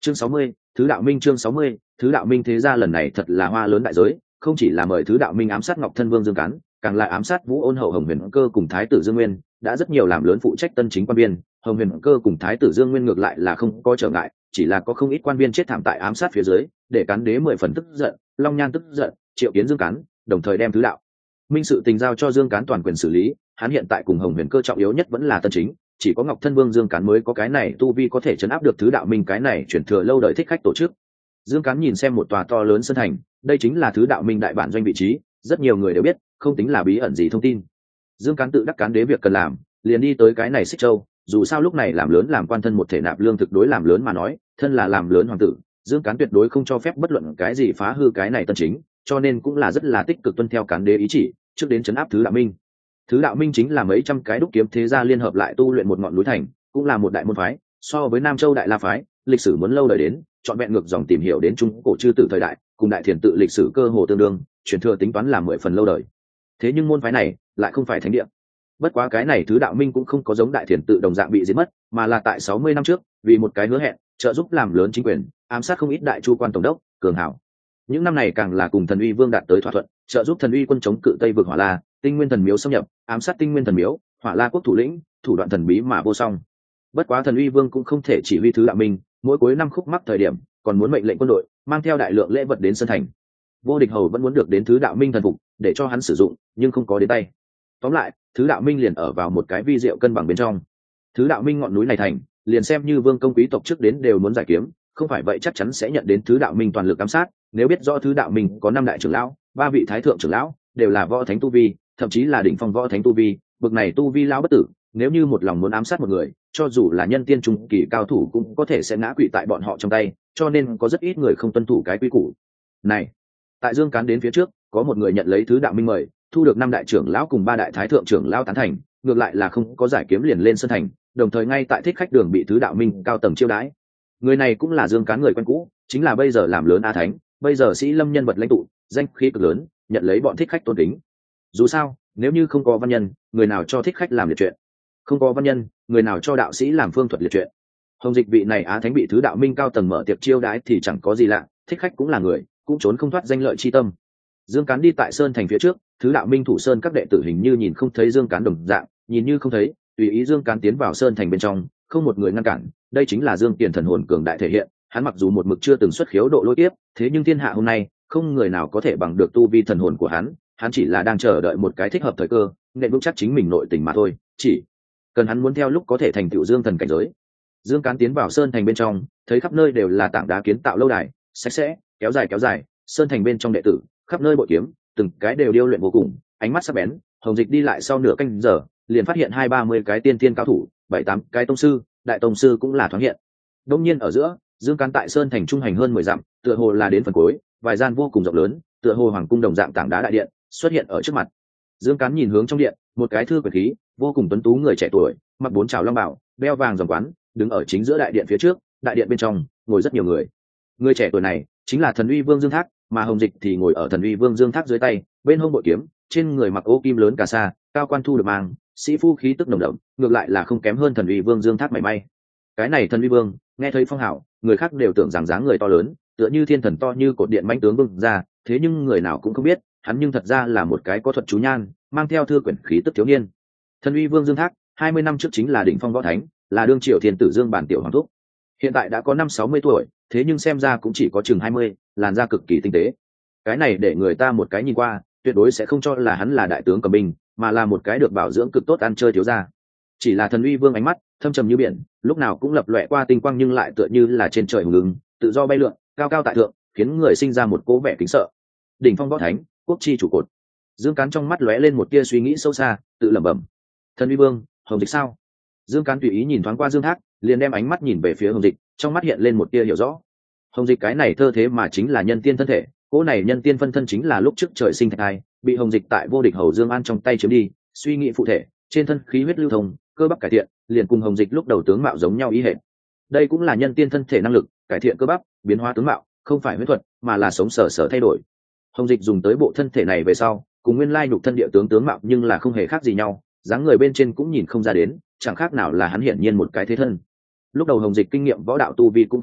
Chương 60, Thứ Đạo Minh. Chương 60, Thứ Đạo Minh. Thế ra lần này thật là hoa lớn đại giới, không chỉ là mời Thứ Đạo Minh ám sát Ngọc Thân Vương Dương Cán, càng là ám sát Vũ Ôn Hậu Hồng Huyền Cơ cùng Thái tử Dương Nguyên, đã rất nhiều làm lớn phụ trách tân chính quan viên. Hồng Huyền Cơ cùng Thái tử Dương Nguyên ngược lại là không có trở ngại, chỉ là có không ít quan viên chết thảm tại ám sát phía dưới, để Cán đế 10 phần tức giận, Long Nhan tức giận, triệu kiến Dương Cán, đồng thời đem Thứ Đạo Minh sự tình giao cho Dương Cán toàn quyền xử lý. Hắn hiện tại cùng Hồng Huyền Cơ trọng yếu nhất vẫn là tân chính, chỉ có Ngọc Thân Vương Dương Cán mới có cái này tu vi có thể chấn áp được Thứ Đạo Minh cái này chuyển thừa lâu đời thích khách tổ chức. Dương Cán nhìn xem một tòa to lớn sân thành, đây chính là Thứ Đạo Minh đại bản doanh vị trí, rất nhiều người đều biết, không tính là bí ẩn gì thông tin. Dương Cán tự đắc Cán đế việc cần làm, liền đi tới cái này Xích Châu, dù sao lúc này làm lớn làm quan thân một thể nạp lương thực đối làm lớn mà nói, thân là làm lớn hoàng tử, Dương Cán tuyệt đối không cho phép bất luận cái gì phá hư cái này tân chính, cho nên cũng là rất là tích cực tuân theo Cán đế ý chỉ, trước đến trấn áp Thứ Đạo Minh. Thứ Đạo Minh chính là mấy trăm cái đúc kiếm thế gia liên hợp lại tu luyện một ngọn núi thành, cũng là một đại môn phái, so với Nam Châu Đại La phái, lịch sử muốn lâu đời đến, chọn vẹn ngược dòng tìm hiểu đến trung cổ chư tử thời đại, cùng đại thiền tự lịch sử cơ hồ tương đương, truyền thừa tính toán là 10 phần lâu đời. Thế nhưng môn phái này lại không phải thánh địa. Bất quá cái này Thứ Đạo Minh cũng không có giống đại thiền tự đồng dạng bị giết mất, mà là tại 60 năm trước, vì một cái hứa hẹn, trợ giúp làm lớn chính quyền, ám sát không ít đại chu quan tổng đốc, cường hảo. Những năm này càng là cùng Thần Uy Vương đạt tới thỏa thuận, trợ giúp Thần Uy quân chống cự Tây vực Hỏa La, Tinh Nguyên Thần Miếu xâm nhập, ám sát Tinh Nguyên Thần Miếu, Hỏa La quốc thủ lĩnh, thủ đoạn thần bí mà vô song. Bất quá Thần Uy Vương cũng không thể chỉ huy Thứ Đạo Minh, mỗi cuối năm khúc mắc thời điểm, còn muốn mệnh lệnh quân đội mang theo đại lượng lễ vật đến sân thành. Vô Địch Hầu vẫn muốn được đến Thứ Đạo Minh thần phục để cho hắn sử dụng, nhưng không có đến tay. Tóm lại, Thứ Đạo Minh liền ở vào một cái vi diệu cân bằng bên trong. Thứ Đạo Minh ngọn núi này thành, liền xem như vương công quý tộc trước đến đều muốn giải kiếm, không phải vậy chắc chắn sẽ nhận đến Thứ Đạo Minh toàn lực ám sát. Nếu biết rõ Thứ Đạo Minh có 5 đại trưởng lão, 3 vị thái thượng trưởng lão, đều là võ thánh tu vi, thậm chí là đỉnh phong võ thánh tu vi, bậc này tu vi lão bất tử, nếu như một lòng muốn ám sát một người, cho dù là nhân tiên trung kỳ cao thủ cũng có thể sẽ ngã quỵ tại bọn họ trong tay, cho nên có rất ít người không tuân thủ cái quy củ này. Tại Dương Cán đến phía trước, có một người nhận lấy Thứ Đạo Minh mời, thu được 5 đại trưởng lão cùng 3 đại thái thượng trưởng lão tán thành, ngược lại là không có giải kiếm liền lên sân thành, đồng thời ngay tại thích khách đường bị Thứ Đạo Minh cao tầng chiêu đãi. Người này cũng là Dương Cán người quen cũ, chính là bây giờ làm lớn A Thánh, bây giờ Sĩ Lâm nhân vật lãnh tụ, danh khí cực lớn, nhận lấy bọn thích khách tôn kính. Dù sao, nếu như không có văn nhân, người nào cho thích khách làm liệt chuyện? Không có văn nhân, người nào cho đạo sĩ làm phương thuật liệt chuyện? Hồng Dịch vị này Á Thánh bị Thứ Đạo Minh cao tầng mở tiệc chiêu đãi thì chẳng có gì lạ, thích khách cũng là người, cũng trốn không thoát danh lợi chi tâm. Dương Cán đi tại sơn thành phía trước, Thứ Đạo Minh thủ sơn các đệ tử hình như nhìn không thấy Dương Cán đồng dạng, nhìn như không thấy, tùy ý Dương Cán tiến vào sơn thành bên trong, không một người ngăn cản. Đây chính là Dương Tiền thần hồn cường đại thể hiện. Hắn mặc dù một mực chưa từng xuất khiếu độ lôi tiếp, thế nhưng thiên hạ hôm nay không người nào có thể bằng được tu vi thần hồn của hắn. Hắn chỉ là đang chờ đợi một cái thích hợp thời cơ, nên vững chắc chính mình nội tình mà thôi. Chỉ cần hắn muốn theo lúc có thể thành tựu Dương thần cảnh giới. Dương Cán tiến vào sơn thành bên trong, thấy khắp nơi đều là tảng đá kiến tạo lâu đài, sạch sẽ, kéo dài. Sơn thành bên trong đệ tử, khắp nơi bội kiếm, từng cái đều điêu luyện vô cùng, ánh mắt sắc bén. Hồng Dịch đi lại sau nửa canh giờ, liền phát hiện 20-30 cái tiên thiên cao thủ, 7-8 cái tông sư, đại tông sư cũng là thoáng hiện. Đông nhiên ở giữa, Dương Cán tại sơn thành trung hành hơn 10 dặm, tựa hồ là đến phần cuối, vài gian vô cùng rộng lớn, tựa hồ hoàng cung đồng dạng tảng đá đại điện xuất hiện ở trước mặt. Dương Cán nhìn hướng trong điện, một cái thư quyền khí, vô cùng tuấn tú người trẻ tuổi, mặc 4 trảo long bào, đeo vàng ròng quán, đứng ở chính giữa đại điện phía trước. Đại điện bên trong ngồi rất nhiều người. Người trẻ tuổi này chính là Thần Uy Vương Dương Thác, mà Hồng Dịch thì ngồi ở Thần Uy Vương Dương Thác dưới tay, bên hông bội kiếm, trên người mặc ô kim lớn cà sa, cao quan thu được mang, sĩ phu khí tức nồng đậm, ngược lại là không kém hơn Thần Uy Vương Dương Thác mảy may. Cái này Thần Uy Vương, nghe thấy phong hào, người khác đều tưởng rằng dáng người to lớn, tựa như thiên thần to như cột điện mãnh tướng vương ra, thế nhưng người nào cũng không biết, hắn nhưng thật ra là một cái có thuật chú nhan, mang theo thư quyển khí tức thiếu niên. Thần Uy Vương Dương Thác, 20 năm trước chính là đỉnh phong võ thánh, là đương triều thiên tử Dương bản tiểu hoàng thúc. Hiện tại đã có 50-60 tuổi, thế nhưng xem ra cũng chỉ có chừng 20, làn da cực kỳ tinh tế. Cái này để người ta một cái nhìn qua, tuyệt đối sẽ không cho là hắn là đại tướng cầm binh, mà là một cái được bảo dưỡng cực tốt ăn chơi thiếu gia. Chỉ là Thần Uy Vương ánh mắt thâm trầm như biển, lúc nào cũng lập lòe qua tinh quang nhưng lại tựa như là trên trời hùng ứng, tự do bay lượn, cao cao tại thượng, khiến người sinh ra một cố vẻ kính sợ. Đỉnh phong võ thánh, quốc chi chủ cột. Dương Cán trong mắt lóe lên một tia suy nghĩ sâu xa, tự lẩm bẩm: Thần Uy Vương, Hồng Dịch sao? Dương Cán tùy ý nhìn thoáng qua Dương Thác, liền đem ánh mắt nhìn về phía Hồng Dịch, trong mắt hiện lên một tia hiểu rõ. Hồng Dịch cái này thơ thế mà chính là nhân tiên thân thể, cỗ này nhân tiên phân thân chính là lúc trước trời sinh thạch thai, bị Hồng Dịch tại Vô Địch Hầu Dương An trong tay chiếm đi, suy nghĩ phụ thể, trên thân khí huyết lưu thông, cơ bắp cải thiện, liền cùng Hồng Dịch lúc đầu tướng mạo giống nhau ý hệt. Đây cũng là nhân tiên thân thể năng lực, cải thiện cơ bắp, biến hóa tướng mạo, không phải huyết thuật, mà là sống sở thay đổi. Hồng Dịch dùng tới bộ thân thể này về sau, cùng nguyên lai nhục thân địa tướng mạo nhưng là không hề khác gì nhau, dáng người bên trên cũng nhìn không ra đến, chẳng khác nào là hắn hiển nhiên một cái thế thân. Lúc đầu Hồng Dịch kinh nghiệm võ đạo tu vi cũng không kém,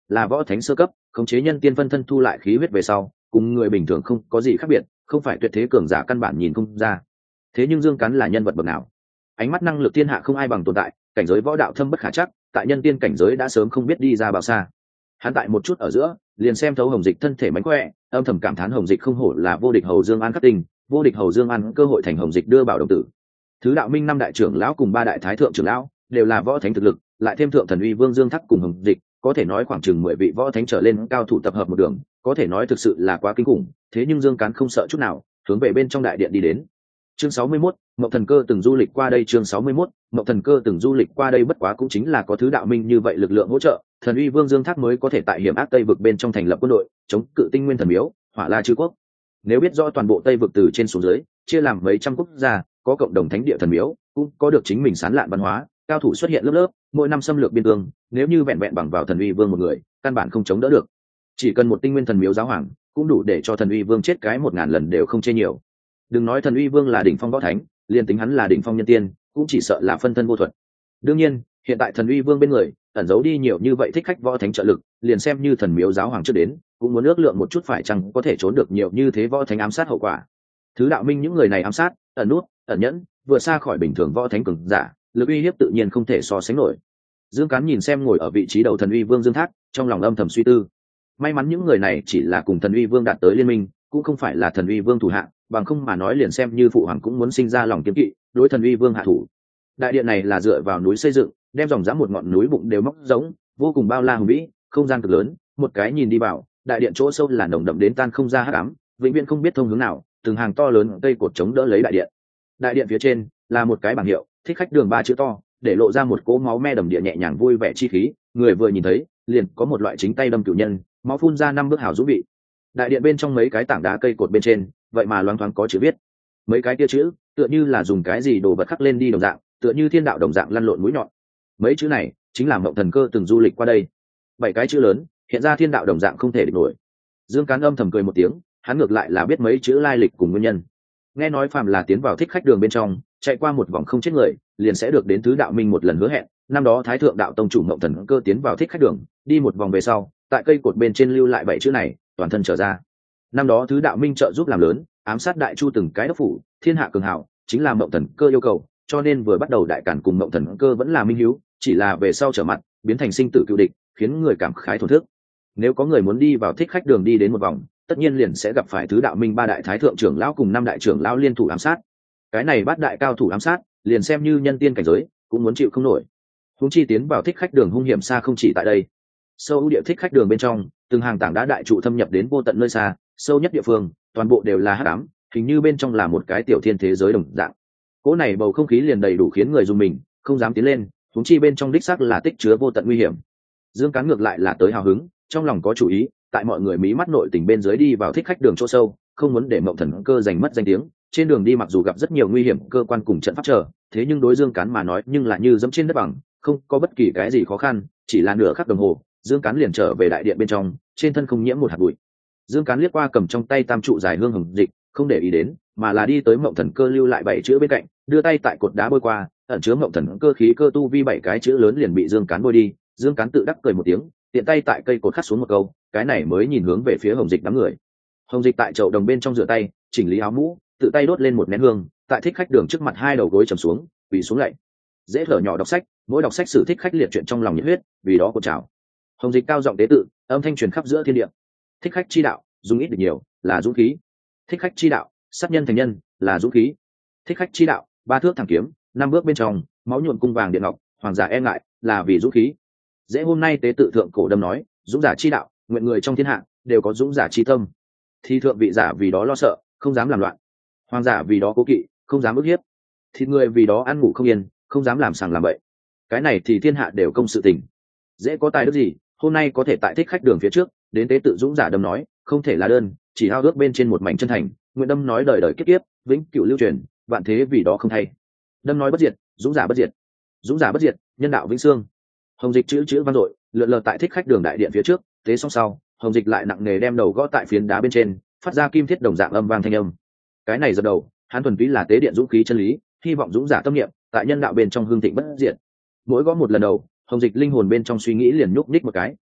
là võ thánh sơ cấp, khống chế nhân tiên phân thân thu lại khí huyết về sau cùng người bình thường không có gì khác biệt, không phải tuyệt thế cường giả căn bản nhìn không ra. Thế nhưng Dương Cán là nhân vật bậc nào? Ánh mắt năng lực thiên hạ không ai bằng tồn tại, cảnh giới võ đạo thâm bất khả chắc, tại nhân tiên cảnh giới đã sớm không biết đi ra bao xa. Hắn tại một chút ở giữa liền xem thấu Hồng Dịch thân thể mánh khỏe, âm thầm cảm thán Hồng Dịch không hổ là vô địch hầu Dương An khắc tinh, vô địch hầu Dương An cơ hội thành Hồng Dịch đưa bảo đồng tử. Thứ đạo minh năm đại trưởng lão cùng ba đại thái thượng trưởng lão đều là võ thánh thực lực, lại thêm thượng thần uy vương Dương Thắc cùng Hồng Dịch, có thể nói khoảng chừng 10 vị võ thánh trở lên cao thủ tập hợp một đường, có thể nói thực sự là quá kinh khủng. Thế nhưng Dương Cán không sợ chút nào, hướng về bên trong đại điện đi đến. Chương 61, Mộng Thần Cơ từng du lịch qua đây. Chương 61, Mộng Thần Cơ từng du lịch qua đây, bất quá cũng chính là có thứ đạo minh như vậy lực lượng hỗ trợ, thần uy vương Dương Thác mới có thể tại hiểm ác Tây vực bên trong thành lập quân đội, chống cự Tinh Nguyên Thần Miếu, Hỏa La Chư Quốc. Nếu biết rõ toàn bộ Tây vực từ trên xuống dưới, chia làm mấy trăm quốc gia, có cộng đồng thánh địa thần miếu, cũng có được chính mình sán lạn văn hóa, cao thủ xuất hiện lớp lớp, mỗi năm xâm lược biên cương, nếu như vẹn vẹn bằng vào thần uy vương một người, căn bản không chống đỡ được. Chỉ cần một Tinh Nguyên Thần Miếu giáo hoàng, cũng đủ để cho thần uy vương chết cái 1000 lần đều không chê nhiều. Đừng nói thần uy vương là đỉnh phong võ thánh, liền tính hắn là đỉnh phong nhân tiên, cũng chỉ sợ là phân thân vô thuật. Đương nhiên, hiện tại thần uy vương bên người ẩn giấu đi nhiều như vậy thích khách võ thánh trợ lực, liền xem như thần miếu giáo hoàng trước đến, cũng muốn ước lượng một chút phải chăng có thể trốn được nhiều như thế võ thánh ám sát hậu quả. Thứ đạo minh những người này ám sát, ẩn nút, ẩn nhẫn, vừa xa khỏi bình thường võ thánh cường giả, lực uy hiếp tự nhiên không thể so sánh nổi. Dương Cán nhìn xem ngồi ở vị trí đầu thần uy vương Dương Thác, trong lòng âm thầm suy tư. May mắn những người này chỉ là cùng thần uy vương đạt tới liên minh, cũng không phải là thần uy vương thủ hạ, bằng không mà nói liền xem như phụ hoàng cũng muốn sinh ra lòng kiêng kỵ, đối thần uy vương hạ thủ. Đại điện này là dựa vào núi xây dựng, đem dòng dã một ngọn núi bụng đều móc giống, vô cùng bao la hùng vĩ, không gian cực lớn, một cái nhìn đi vào, đại điện chỗ sâu là nồng đậm đến tan không ra hắc ám, vĩnh viễn không biết thông hướng nào, từng hàng to lớn cây cột chống đỡ lấy đại điện. Đại điện phía trên là một cái bảng hiệu, thích khách đường 3 chữ to, để lộ ra một cỗ máu me đầm địa nhẹ nhàng vui vẻ chi khí, người vừa nhìn thấy, liền có một loại chính tay đâm cửu nhân, máu phun ra 5 bước hảo dũng vị. Đại điện bên trong mấy cái tảng đá cây cột bên trên, vậy mà loáng thoáng có chữ viết. Mấy cái kia chữ, tựa như là dùng cái gì đồ vật khắc lên đi đồng dạng, tựa như thiên đạo đồng dạng lăn lộn mũi nhọn. Mấy chữ này chính là Mộng Thần Cơ từng du lịch qua đây. 7 cái chữ lớn, hiện ra thiên đạo đồng dạng không thể địch nổi. Dương Cán âm thầm cười một tiếng, hắn ngược lại là biết mấy chữ lai lịch cùng nguyên nhân. Nghe nói phàm là tiến vào thích khách đường bên trong, chạy qua một vòng không chết người, liền sẽ được đến thứ đạo minh một lần hứa hẹn. Năm đó Thái thượng đạo tông chủ Mộng Thần Cơ tiến vào thích khách đường, đi một vòng về sau, tại cây cột bên trên lưu lại 7 chữ này, toàn thân trở ra. Năm đó thứ đạo minh trợ giúp làm lớn, ám sát đại chu từng cái đốc phủ, thiên hạ cường hào, chính là Mộng Thần Cơ yêu cầu, cho nên vừa bắt đầu đại cản cùng Mộng Thần Cơ vẫn là minh hiếu, chỉ là về sau trở mặt, biến thành sinh tử cựu địch, khiến người cảm khái thổn thức. Nếu có người muốn đi vào thích khách đường đi đến một vòng, tất nhiên liền sẽ gặp phải thứ đạo minh 3 đại thái thượng trưởng lão cùng 5 đại trưởng lão liên thủ ám sát. Cái này bắt đại cao thủ ám sát, liền xem như nhân tiên cảnh giới, cũng muốn chịu không nổi. Huống chi tiến vào thích khách đường hung hiểm xa không chỉ tại đây. Sâu ưu địa thích khách đường bên trong, từng hàng tảng đá đại trụ thâm nhập đến vô tận nơi xa, sâu nhất địa phương, toàn bộ đều là hắc ám, hình như bên trong là một cái tiểu thiên thế giới đồng dạng. Cỗ này bầu không khí liền đầy đủ khiến người dùng mình, không dám tiến lên, huống chi bên trong đích xác là tích chứa vô tận nguy hiểm. Dương Cán ngược lại là tới hào hứng, trong lòng có chủ ý, tại mọi người mí mắt nội tình bên dưới đi vào thích khách đường chỗ sâu, không muốn để Mộng Thần Cơ giành mất danh tiếng. Trên đường đi mặc dù gặp rất nhiều nguy hiểm cơ quan cùng trận pháp trở, thế nhưng đối Dương Cán mà nói nhưng là như dẫm trên đất bằng, không có bất kỳ cái gì khó khăn, chỉ là nửa khắc đồng hồ, Dương Cán liền trở về đại điện bên trong, trên thân không nhiễm một hạt bụi. Dương Cán liếc qua cầm trong tay tam trụ dài hương hồng dịch, không để ý đến, mà là đi tới Mộng Thần Cơ lưu lại 7 chữ bên cạnh, đưa tay tại cột đá bôi qua, ẩn chứa Mộng Thần Cơ khí cơ tu vi 7 cái chữ lớn liền bị Dương Cán bôi đi. Dương Cán tự đắc cười một tiếng, tiện tay tại cây cột khắc xuống một câu, cái này mới nhìn hướng về phía Hồng Dịch đám người. Hồng Dịch tại chậu đồng bên trong rửa tay, chỉnh lý áo mũ, tự tay đốt lên một nén hương, tại thích khách đường trước mặt hai đầu gối trầm xuống, quỳ xuống lạy. Dễ thở nhỏ đọc sách, mỗi đọc sách sử thích khách liệt chuyện trong lòng nhiệt huyết, vì đó cột chào. Hồng Dịch cao giọng tế tự, âm thanh truyền khắp giữa thiên địa. Thích khách chi đạo, dùng ít được nhiều, là dũng khí. Thích khách chi đạo, sát nhân thành nhân, là dũng khí. Thích khách chi đạo, 3 thước thẳng kiếm, 5 bước bên trong, máu nhuộm cung vàng điện ngọc, hoàng giả e ngại, là vì dũng khí. Dễ hôm nay tế tự thượng cổ đâm nói, dũng giả chi đạo, nguyện người trong thiên hạ đều có dũng giả chi tâm. Thì thượng vị giả vì đó lo sợ, không dám làm loạn. Hoàng giả vì đó cố kỵ, không dám ức hiếp. Thịt người vì đó ăn ngủ không yên, không dám làm sàng làm bậy. Cái này thì thiên hạ đều công sự tình. Dễ có tài đức gì, hôm nay có thể tại thích khách đường phía trước đến tế tự dũng giả đâm nói, không thể là đơn, chỉ hao ước bên trên một mảnh chân thành, nguyện đâm nói đời đời kiếp kiếp, vĩnh cửu lưu truyền, vạn thế vì đó không thay. Đâm nói bất diệt, dũng giả bất diệt. Dũng giả bất diệt, nhân đạo vĩnh xương. Hồng Dịch chữ vang dội, lượn lờ tại thích khách đường đại điện phía trước, tế xong sau, Hồng Dịch lại nặng nề đem đầu gõ tại phiến đá bên trên, phát ra kim thiết đồng dạng âm vang thanh âm. Cái này giật đầu, hắn thuần túy là tế điện dũng khí chân lý, hy vọng dũng giả tâm niệm tại nhân đạo bên trong hương thịnh bất diệt. Mỗi gõ một lần đầu, Hồng Dịch linh hồn bên trong suy nghĩ liền nhúc nhích một cái,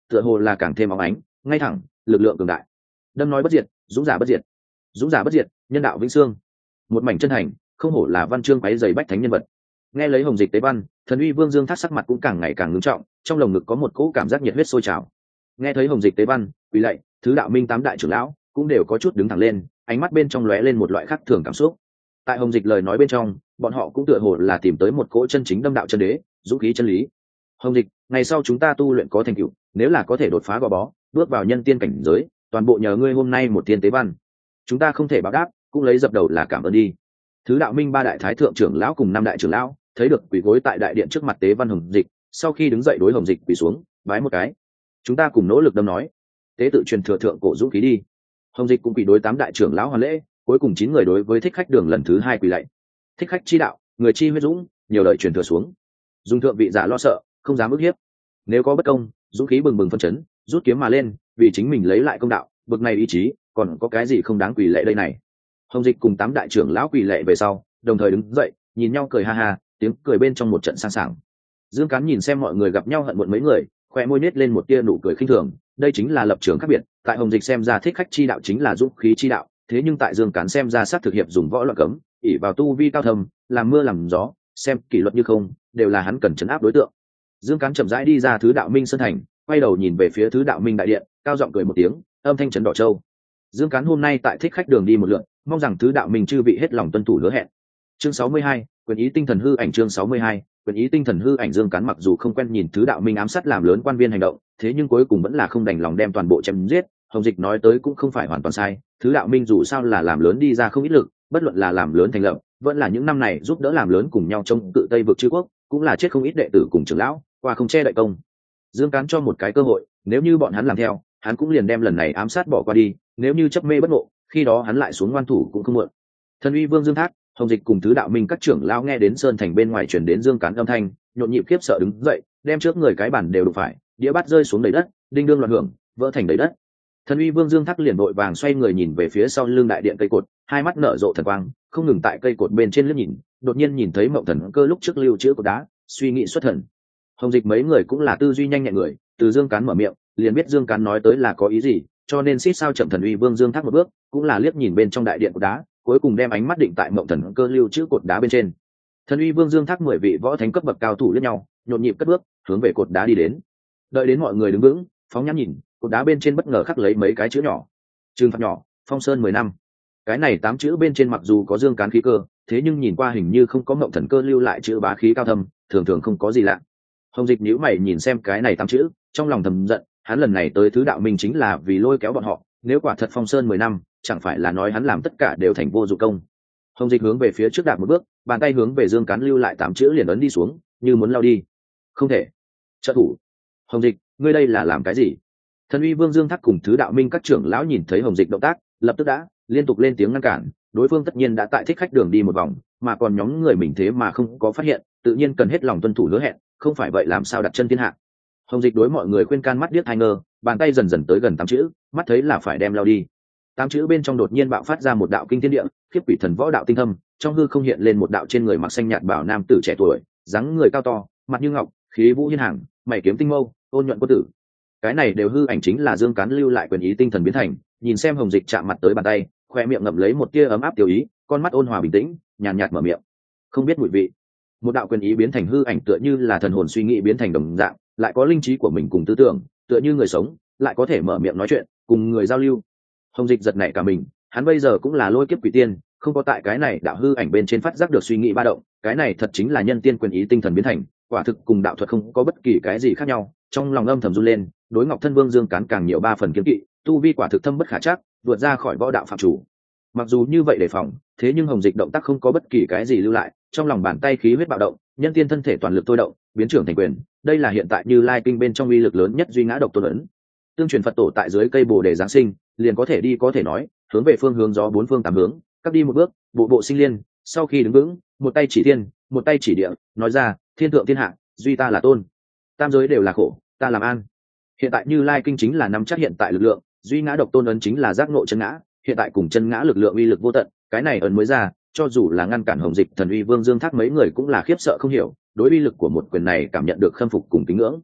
tựa hồ là càng thêm óng ánh ngay thẳng, lực lượng cường đại. Đâm nói bất diệt, dũng giả bất diệt, dũng giả bất diệt, nhân đạo vĩnh xương. Một mảnh chân thành, không hổ là văn chương quấy dày bách thánh nhân vật. Nghe lấy Hồng Dịch tế văn, Thần Uy Vương Dương Thác sắc mặt cũng càng ngày càng ngưng trọng, trong lồng ngực có một cỗ cảm giác nhiệt huyết sôi trào. Nghe thấy Hồng Dịch tế văn, quỳ lạy, thứ đạo minh tám đại trưởng lão cũng đều có chút đứng thẳng lên, ánh mắt bên trong lóe lên một loại khác thường cảm xúc. Tại Hồng Dịch lời nói bên trong, bọn họ cũng tựa hồ là tìm tới một cỗ chân chính đâm đạo chân đế, dũng khí chân lý. Hồng Dịch, ngày sau chúng ta tu luyện có thành tựu, nếu là có thể đột phá gò bó, bước vào nhân tiên cảnh giới, toàn bộ nhờ ngươi hôm nay một tiên tế văn. Chúng ta không thể báo đáp, cũng lấy dập đầu là cảm ơn đi. Thứ đạo minh ba đại thái thượng trưởng lão cùng năm đại trưởng lão thấy được quỳ gối tại đại điện trước mặt tế văn Hồng Dịch, sau khi đứng dậy đối Hồng Dịch quỳ xuống bái một cái. Chúng ta cùng nỗ lực đâm nói, tế tự truyền thừa thượng cổ dũng khí đi. Hồng Dịch cũng quỳ đối tám đại trưởng lão hoàn lễ, cuối cùng 9 người đối với thích khách đường lần thứ 2 quỳ lạy. Thích khách chi đạo, người chi huyết dũng, nhiều lời truyền thừa xuống. Dung thượng vị giả lo sợ, không dám ức hiếp. Nếu có bất công, dũng khí bừng bừng phân chấn, rút kiếm mà lên, vì chính mình lấy lại công đạo, bực này ý chí, còn có cái gì không đáng quỳ lạy đây này. Hồng Dịch cùng 8 đại trưởng lão quỳ lạy về sau, đồng thời đứng dậy, nhìn nhau cười ha ha, tiếng cười bên trong một trận sang sảng. Dương Cán nhìn xem mọi người gặp nhau hận muộn mấy người, khoe môi nết lên một tia nụ cười khinh thường, đây chính là lập trường khác biệt, tại Hồng Dịch xem ra thích khách chi đạo chính là dũng khí chi đạo, thế nhưng tại Dương Cán xem ra sát thực hiệp dùng võ loạn cấm, ỷ vào tu vi cao thâm, làm mưa làm gió, xem kỷ luật như không, đều là hắn cần trấn áp đối tượng. Dương Cán chậm rãi đi ra thứ đạo minh sơn thành, quay đầu nhìn về phía thứ đạo minh đại điện, cao giọng cười một tiếng, âm thanh chấn đỏ châu. Dương Cán hôm nay tại thích khách đường đi một lượt, mong rằng thứ đạo minh chư vị hết lòng tuân thủ hứa hẹn. Chương 62, quyền ý tinh thần hư ảnh. Chương 62, quyền ý tinh thần hư ảnh. Dương Cán mặc dù không quen nhìn thứ đạo minh ám sát làm lớn quan viên hành động, thế nhưng cuối cùng vẫn là không đành lòng đem toàn bộ chém giết. Hồng Dịch nói tới cũng không phải hoàn toàn sai, thứ đạo minh dù sao là làm lớn đi ra không ít lực, bất luận là làm lớn thành lập, vẫn là những năm này giúp đỡ làm lớn cùng nhau chống cự Tây vực Chư quốc, cũng là chết không ít đệ tử cùng trưởng lão, qua không che đậy công. Dương Cán cho một cái cơ hội, nếu như bọn hắn làm theo, hắn cũng liền đem lần này ám sát bỏ qua đi, nếu như chấp mê bất ngộ, khi đó hắn lại xuống ngoan thủ cũng không muộn. Thần Uy Vương Dương Thác, Hồng Dịch cùng thứ đạo minh các trưởng lão nghe đến sơn thành bên ngoài truyền đến Dương Cán âm thanh, nhộn nhịp khiếp sợ đứng dậy, đem trước người cái bản đều đụng phải, đĩa bát rơi xuống đầy đất, đinh đương loạn hưởng, vỡ thành đầy đất. Thần Uy Vương Dương Thác liền vội vàng xoay người nhìn về phía sau lưng đại điện cây cột, hai mắt nở rộ thần quang, không ngừng tại cây cột bên trên liếc nhìn, đột nhiên nhìn thấy Mộng Thần Cơ lúc trước lưu trữ cột đá, suy nghĩ xuất thần. Hồng Dịch mấy người cũng là tư duy nhanh nhẹn người, từ Dương Cán mở miệng, liền biết Dương Cán nói tới là có ý gì, cho nên xít sao chậm Thần Uy Vương Dương Thác một bước, cũng là liếc nhìn bên trong đại điện cột đá, cuối cùng đem ánh mắt định tại Mộng Thần Cơ lưu trữ cột đá bên trên. Thần Uy Vương Dương Thác 10 vị võ thánh cấp bậc cao thủ liếc nhau, nhộn nhịp cất bước, hướng về cột đá đi đến. Đợi đến mọi người đứng vững, phóng nhãn nhìn, cột đá bên trên bất ngờ khắc lấy mấy cái chữ nhỏ. Trừng phạt nhỏ, Phong Sơn 10 năm. Cái này 8 chữ bên trên mặc dù có Dương Cán khí cơ, thế nhưng nhìn qua hình như không có Mộng Thần Cơ lưu lại chữ bá khí cao thâm, thường thường không có gì lạ. Hồng Dịch nhíu mày nhìn xem cái này 8 chữ, trong lòng thầm giận, hắn lần này tới thứ đạo minh chính là vì lôi kéo bọn họ, nếu quả thật Phong Sơn 10 năm, chẳng phải là nói hắn làm tất cả đều thành vô dụng công. Hồng Dịch hướng về phía trước đạp một bước, bàn tay hướng về Dương Cán lưu lại 8 chữ liền ấn đi xuống, như muốn lao đi. Không thể. Trợ thủ. Hồng Dịch, ngươi đây là làm cái gì? Thần Uy Vương Dương Thác cùng thứ đạo minh các trưởng lão nhìn thấy Hồng Dịch động tác, lập tức đã liên tục lên tiếng ngăn cản, đối phương tất nhiên đã tại thích khách đường đi một vòng, mà còn nhóm người mình thế mà không có phát hiện, tự nhiên cần hết lòng tuân thủ hứa hẹn, không phải vậy làm sao đặt chân thiên hạ. Hồng Dịch đối mọi người khuyên can mắt điếc hai ngơ, bàn tay dần dần tới gần 8 chữ, mắt thấy là phải đem lao đi. 8 chữ bên trong đột nhiên bạo phát ra một đạo kinh thiên địa, khiếp quỷ thần võ đạo tinh thâm, trong hư không hiện lên một đạo trên người mặc xanh nhạt bảo nam tử trẻ tuổi, dáng người cao to, mặt như ngọc, khí vũ hiên hàng, mày kiếm tinh mâu, ôn nhuận quân tử. Cái này đều hư ảnh chính là Dương Cán lưu lại quyền ý tinh thần biến thành, nhìn xem Hồng Dịch chạm mặt tới bàn tay, khoe miệng ngậm lấy một tia ấm áp tiểu ý, con mắt ôn hòa bình tĩnh, nhàn nhạt mở miệng. Không biết mùi vị. Một đạo quyền ý biến thành hư ảnh tựa như là thần hồn suy nghĩ biến thành đồng dạng, lại có linh trí của mình cùng tư tưởng, tựa như người sống, lại có thể mở miệng nói chuyện, cùng người giao lưu. Hồng Dịch giật nảy cả mình, hắn bây giờ cũng là lôi kiếp quỷ tiên, không có tại cái này đạo hư ảnh bên trên phát giác được suy nghĩ ba động, cái này thật chính là nhân tiên quyền ý tinh thần biến thành, quả thực cùng đạo thuật không có bất kỳ cái gì khác nhau. Trong lòng âm thầm run lên, đối Ngọc Thân Vương Dương Cán càng nhiều 3 phần kiếm kỵ, tu vi quả thực thâm bất khả trắc, vượt ra khỏi võ đạo phạm chủ. Mặc dù như vậy đề phòng, thế nhưng Hồng Dịch động tác không có bất kỳ cái gì lưu lại, trong lòng bàn tay khí huyết bạo động, nhân tiên thân thể toàn lực thôi động, biến trưởng thành quyền, đây là hiện tại Như Lai kinh bên trong uy lực lớn nhất duy ngã độc tôn ấn. Tương truyền Phật tổ tại dưới cây Bồ đề giáng sinh, liền có thể đi có thể nói, hướng về phương hướng gió 4 phương 8 hướng, cắt đi một bước, bộ bộ sinh liên, sau khi đứng vững, một tay chỉ thiên, một tay chỉ địa, nói ra, thiên thượng thiên hạ, duy ta là tôn. Tam giới đều là khổ, ta làm an. Hiện tại Như Lai kinh chính là nắm chắc hiện tại lực lượng, duy ngã độc tôn ấn chính là giác ngộ chân ngã, hiện tại cùng chân ngã lực lượng uy lực vô tận, cái này ấn mới ra, cho dù là ngăn cản Hồng Dịch, Thần Uy Vương Dương Thác mấy người cũng là khiếp sợ không hiểu, đối uy lực của một quyền này cảm nhận được khâm phục cùng kính ngưỡng.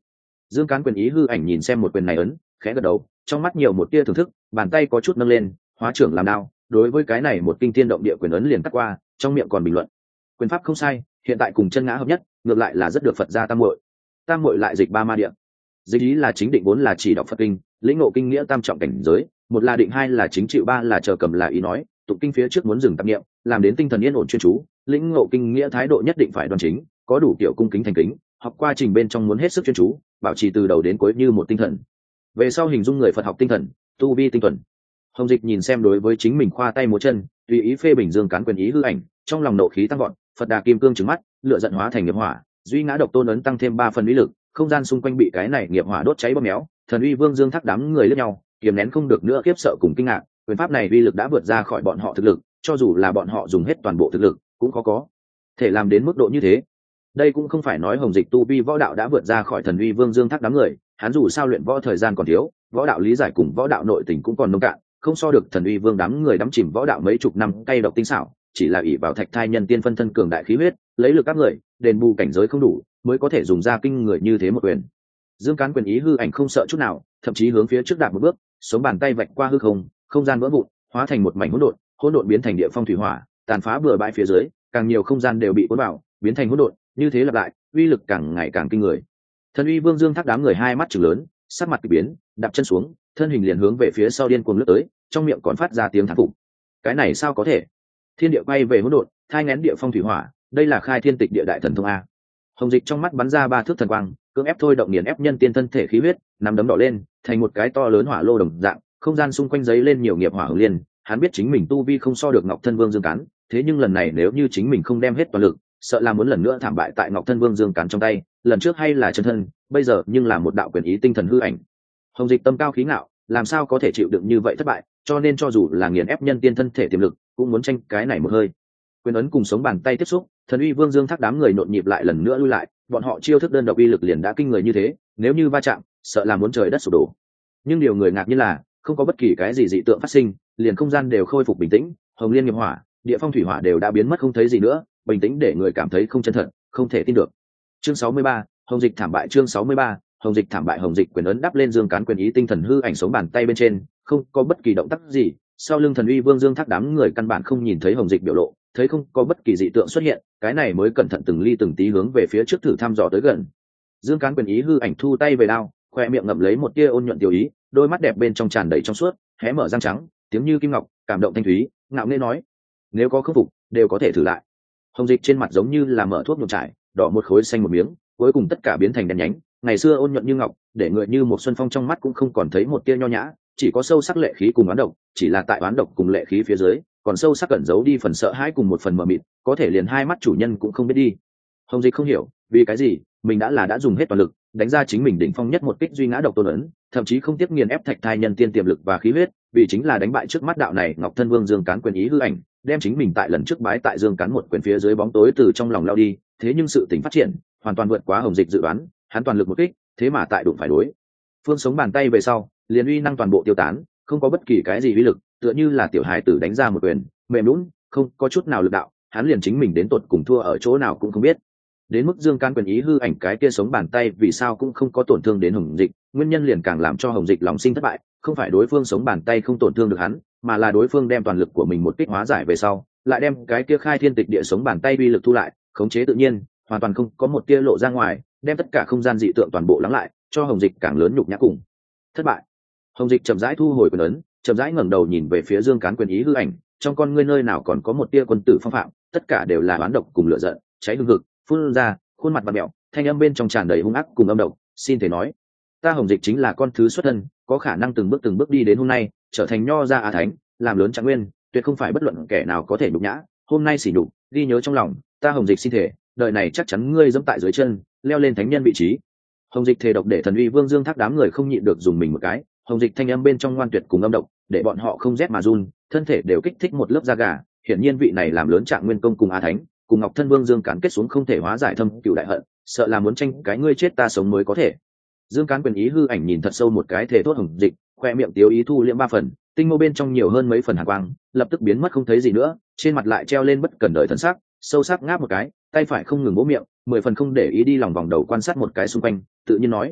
Dương Cán quyền ý hư ảnh nhìn xem một quyền này ấn, khẽ gật đầu, trong mắt nhiều một tia thưởng thức, bàn tay có chút nâng lên, hóa trưởng làm đao, đối với cái này một kinh thiên động địa quyền ấn liền cắt qua, trong miệng còn bình luận: quyền pháp không sai, hiện tại cùng chân ngã hợp nhất, ngược lại là rất được Phật gia tam muội lại dịch ba ma địa. Dịch ý là chính định, vốn là chỉ đọc Phật kinh, lĩnh ngộ kinh nghĩa tam trọng cảnh giới, một là định, hai là chính chịu, ba là chờ cầm là ý nói, tụng kinh phía trước muốn dừng tạp niệm, làm đến tinh thần yên ổn chuyên chú, lĩnh ngộ kinh nghĩa thái độ nhất định phải đoan chính, có đủ kiểu cung kính thành kính, học quá trình bên trong muốn hết sức chuyên chú, bảo trì từ đầu đến cuối như một tinh thần. Về sau hình dung người Phật học tinh thần, tu vi tinh thuần. Hồng Dịch nhìn xem đối với chính mình khoa tay múa chân, tùy ý phê bình Dương Cán quyền ý hư ảnh, trong lòng nộ khí tăng vọt, Phật Đà kim cương trừng mắt, lửa giận hóa thành nghiệp hỏa, duy ngã độc tôn ấn tăng thêm 3 phần uy lực, không gian xung quanh bị cái này nghiệp hỏa đốt cháy bóp méo, thần uy vương Dương Thác đám người lướt nhau, kiềm nén không được nữa, khiếp sợ cùng kinh ngạc, quyền pháp này uy lực đã vượt ra khỏi bọn họ thực lực, cho dù là bọn họ dùng hết toàn bộ thực lực, cũng có thể làm đến mức độ như thế. Đây cũng không phải nói Hồng Dịch tu vi võ đạo đã vượt ra khỏi thần uy vương Dương Thác đám người, hắn dù sao luyện võ thời gian còn thiếu, võ đạo lý giải cùng võ đạo nội tình cũng còn nông cạn, không so được thần uy vương đám người đắm chìm võ đạo mấy chục năm cay độc tinh xảo, chỉ là ỷ vào thạch thai nhân tiên phân thân cường đại khí huyết, lấy lực các người, đền bù cảnh giới không đủ, mới có thể dùng ra kinh người như thế một quyền. Dương Cán quyền ý hư ảnh không sợ chút nào, thậm chí hướng phía trước đạp một bước, sống bàn tay vạch qua hư không, không gian vỡ vụn, hóa thành một mảnh hỗn độn biến thành địa phong thủy hỏa, tàn phá bừa bãi phía dưới, càng nhiều không gian đều bị cuốn vào, biến thành hỗn độn, như thế lặp lại, uy lực càng ngày càng kinh người. Thần uy vương Dương Thác đám người hai mắt trừng lớn, sắc mặt kỳ biến, đạp chân xuống, thân hình liền hướng về phía sau điên cuồng lướt tới, trong miệng còn phát ra tiếng thán phục. Cái này sao có thể? Thiên địa quay về hỗn độn, thai nghén địa phong thủy hỏa, đây là khai thiên tịch địa đại thần thông a. Hồng Dịch trong mắt bắn ra 3 thước thần quang, cưỡng ép thôi động nghiền ép nhân tiên thân thể khí huyết, nắm đấm đỏ lên, thành một cái to lớn hỏa lô đồng dạng, không gian xung quanh giấy lên nhiều nghiệp hỏa hồng liên. Hắn biết chính mình tu vi không so được Ngọc Thân Vương Dương Cán, thế nhưng lần này nếu như chính mình không đem hết toàn lực, sợ là muốn lần nữa thảm bại tại Ngọc Thân Vương Dương Cán trong tay. Lần trước hay là chân thân, bây giờ nhưng là một đạo quyền ý tinh thần hư ảnh. Hồng Dịch tâm cao khí ngạo, làm sao có thể chịu đựng như vậy thất bại, cho nên cho dù là nghiền ép nhân tiên thân thể tiềm lực, cũng muốn tranh cái này một hơi. Quyền ấn cùng sống bàn tay tiếp xúc, thần uy vương Dương Thác đám người nhộn nhịp lại lần nữa lui lại, bọn họ chiêu thức đơn độc uy lực liền đã kinh người như thế, nếu như va chạm, sợ là muốn trời đất sụp đổ. Nhưng điều người ngạc nhiên là, không có bất kỳ cái gì dị tượng phát sinh, liền không gian đều khôi phục bình tĩnh, hồng liên nghiệp hỏa, địa phong thủy hỏa đều đã biến mất không thấy gì nữa, bình tĩnh để người cảm thấy không chân thật, không thể tin được. Chương 63, Hồng Dịch thảm bại. Chương 63, Hồng Dịch thảm bại. Hồng Dịch quyền ấn đắp lên Dương Cán quyền ý tinh thần hư ảnh sống bàn tay bên trên, không có bất kỳ động tác gì, sau lưng thần uy vương Dương Thác đám người căn bản không nhìn thấy Hồng Dịch biểu lộ, thấy không có bất kỳ dị tượng xuất hiện, cái này mới cẩn thận từng ly từng tí hướng về phía trước thử thăm dò tới gần. Dương Cán quyền ý hư ảnh thu tay về đao, khoe miệng ngậm lấy một tia ôn nhuận tiêu ý, đôi mắt đẹp bên trong tràn đầy trong suốt, hé mở răng trắng, tiếng như kim ngọc, cảm động thanh thúy, ngạo nghễ nói: nếu có khắc phục, đều có thể thử lại. Hồng Dịch trên mặt giống như là mở thuốc nhuộm trải, đỏ một khối xanh một miếng, cuối cùng tất cả biến thành đen nhánh. Ngày xưa ôn nhuận như ngọc, để người như một xuân phong trong mắt cũng không còn thấy một tia nho nhã, chỉ có sâu sắc lệ khí cùng oán độc, chỉ là tại oán độc cùng lệ khí phía dưới, còn sâu sắc cẩn giấu đi phần sợ hãi cùng một phần mờ mịt, có thể liền hai mắt chủ nhân cũng không biết đi. Hồng Dịch không hiểu, vì cái gì mình đã dùng hết toàn lực, đánh ra chính mình đỉnh phong nhất một kích duy ngã độc tôn ấn, thậm chí không tiếc nghiền ép thạch thai nhân tiên tiềm lực và khí huyết, vì chính là đánh bại trước mắt đạo này Ngọc Thân Vương Dương Cán quyền ý hư ảnh, đem chính mình tại lần trước bái tại Dương Cán một quyền phía dưới bóng tối từ trong lòng lao đi. Thế nhưng sự tình phát triển hoàn toàn vượt quá Hồng Dịch dự đoán, hắn toàn lực một kích, thế mà tại đụng phải đối phương sống bàn tay về sau, liền uy năng toàn bộ tiêu tán, không có bất kỳ cái gì uy lực, tựa như là tiểu hài tử đánh ra một quyền, mềm nhũn, không có chút nào lực đạo, hắn liền chính mình đến tột cùng thua ở chỗ nào cũng không biết. Đến mức Dương Cán quyền ý hư ảnh cái kia sống bàn tay vì sao cũng không có tổn thương đến Hồng Dịch, nguyên nhân liền càng làm cho Hồng Dịch lòng sinh thất bại, không phải đối phương sống bàn tay không tổn thương được hắn, mà là đối phương đem toàn lực của mình một kích hóa giải về sau, lại đem cái kia khai thiên tịch địa sống bàn tay uy lực thu lại, khống chế tự nhiên, hoàn toàn không có một tia lộ ra ngoài, đem tất cả không gian dị tượng toàn bộ lắng lại, cho Hồng Dịch càng lớn nhục nhã cùng thất bại. Hồng Dịch chậm rãi thu hồi quyền ấn, chậm rãi ngẩng đầu nhìn về phía Dương Cán quyền ý hư ảnh, trong con ngươi nơi nào còn có một tia quân tử phong phạm, tất cả đều là oán độc cùng lửa giận, cháy hừng hực, phun ra, khuôn mặt vặn mèo, thanh âm bên trong tràn đầy hung ác cùng âm độc, xin thể nói, ta Hồng Dịch chính là con thứ xuất thân, có khả năng từng bước đi đến hôm nay, trở thành nho gia a thánh, làm lớn Trạng Nguyên, tuyệt không phải bất luận kẻ nào có thể nhục nhã, hôm nay sỉ nhục, ghi nhớ trong lòng, ta Hồng Dịch xin thể, đời này chắc chắn ngươi dẫm tại dưới chân, leo lên thánh nhân vị trí. Hồng Dịch thề độc để thần uy vương Dương Thác đám người không nhịn được dùng mình một cái, Hồng Dịch thanh âm bên trong ngoan tuyệt cùng âm độc, để bọn họ không rét mà run, thân thể đều kích thích một lớp da gà. Hiển nhiên vị này làm lớn Trạng Nguyên công cùng a thánh, cùng Ngọc Thân Vương Dương Cán kết xuống không thể hóa giải thâm cựu đại hận, sợ là muốn tranh cái ngươi chết ta sống mới có thể. Dương Cán quyền ý hư ảnh nhìn thật sâu một cái thể thốt Hồng Dịch, khoe miệng tiếu ý thu liễm 3 phần, tinh mâu bên trong nhiều hơn mấy phần hàn quang, lập tức biến mất không thấy gì nữa, trên mặt lại treo lên bất cẩn đời thần sắc, sâu sắc ngáp một cái, tay phải không ngừng vỗ miệng, 10 phần không để ý đi lòng vòng đầu quan sát một cái xung quanh, tự nhiên nói: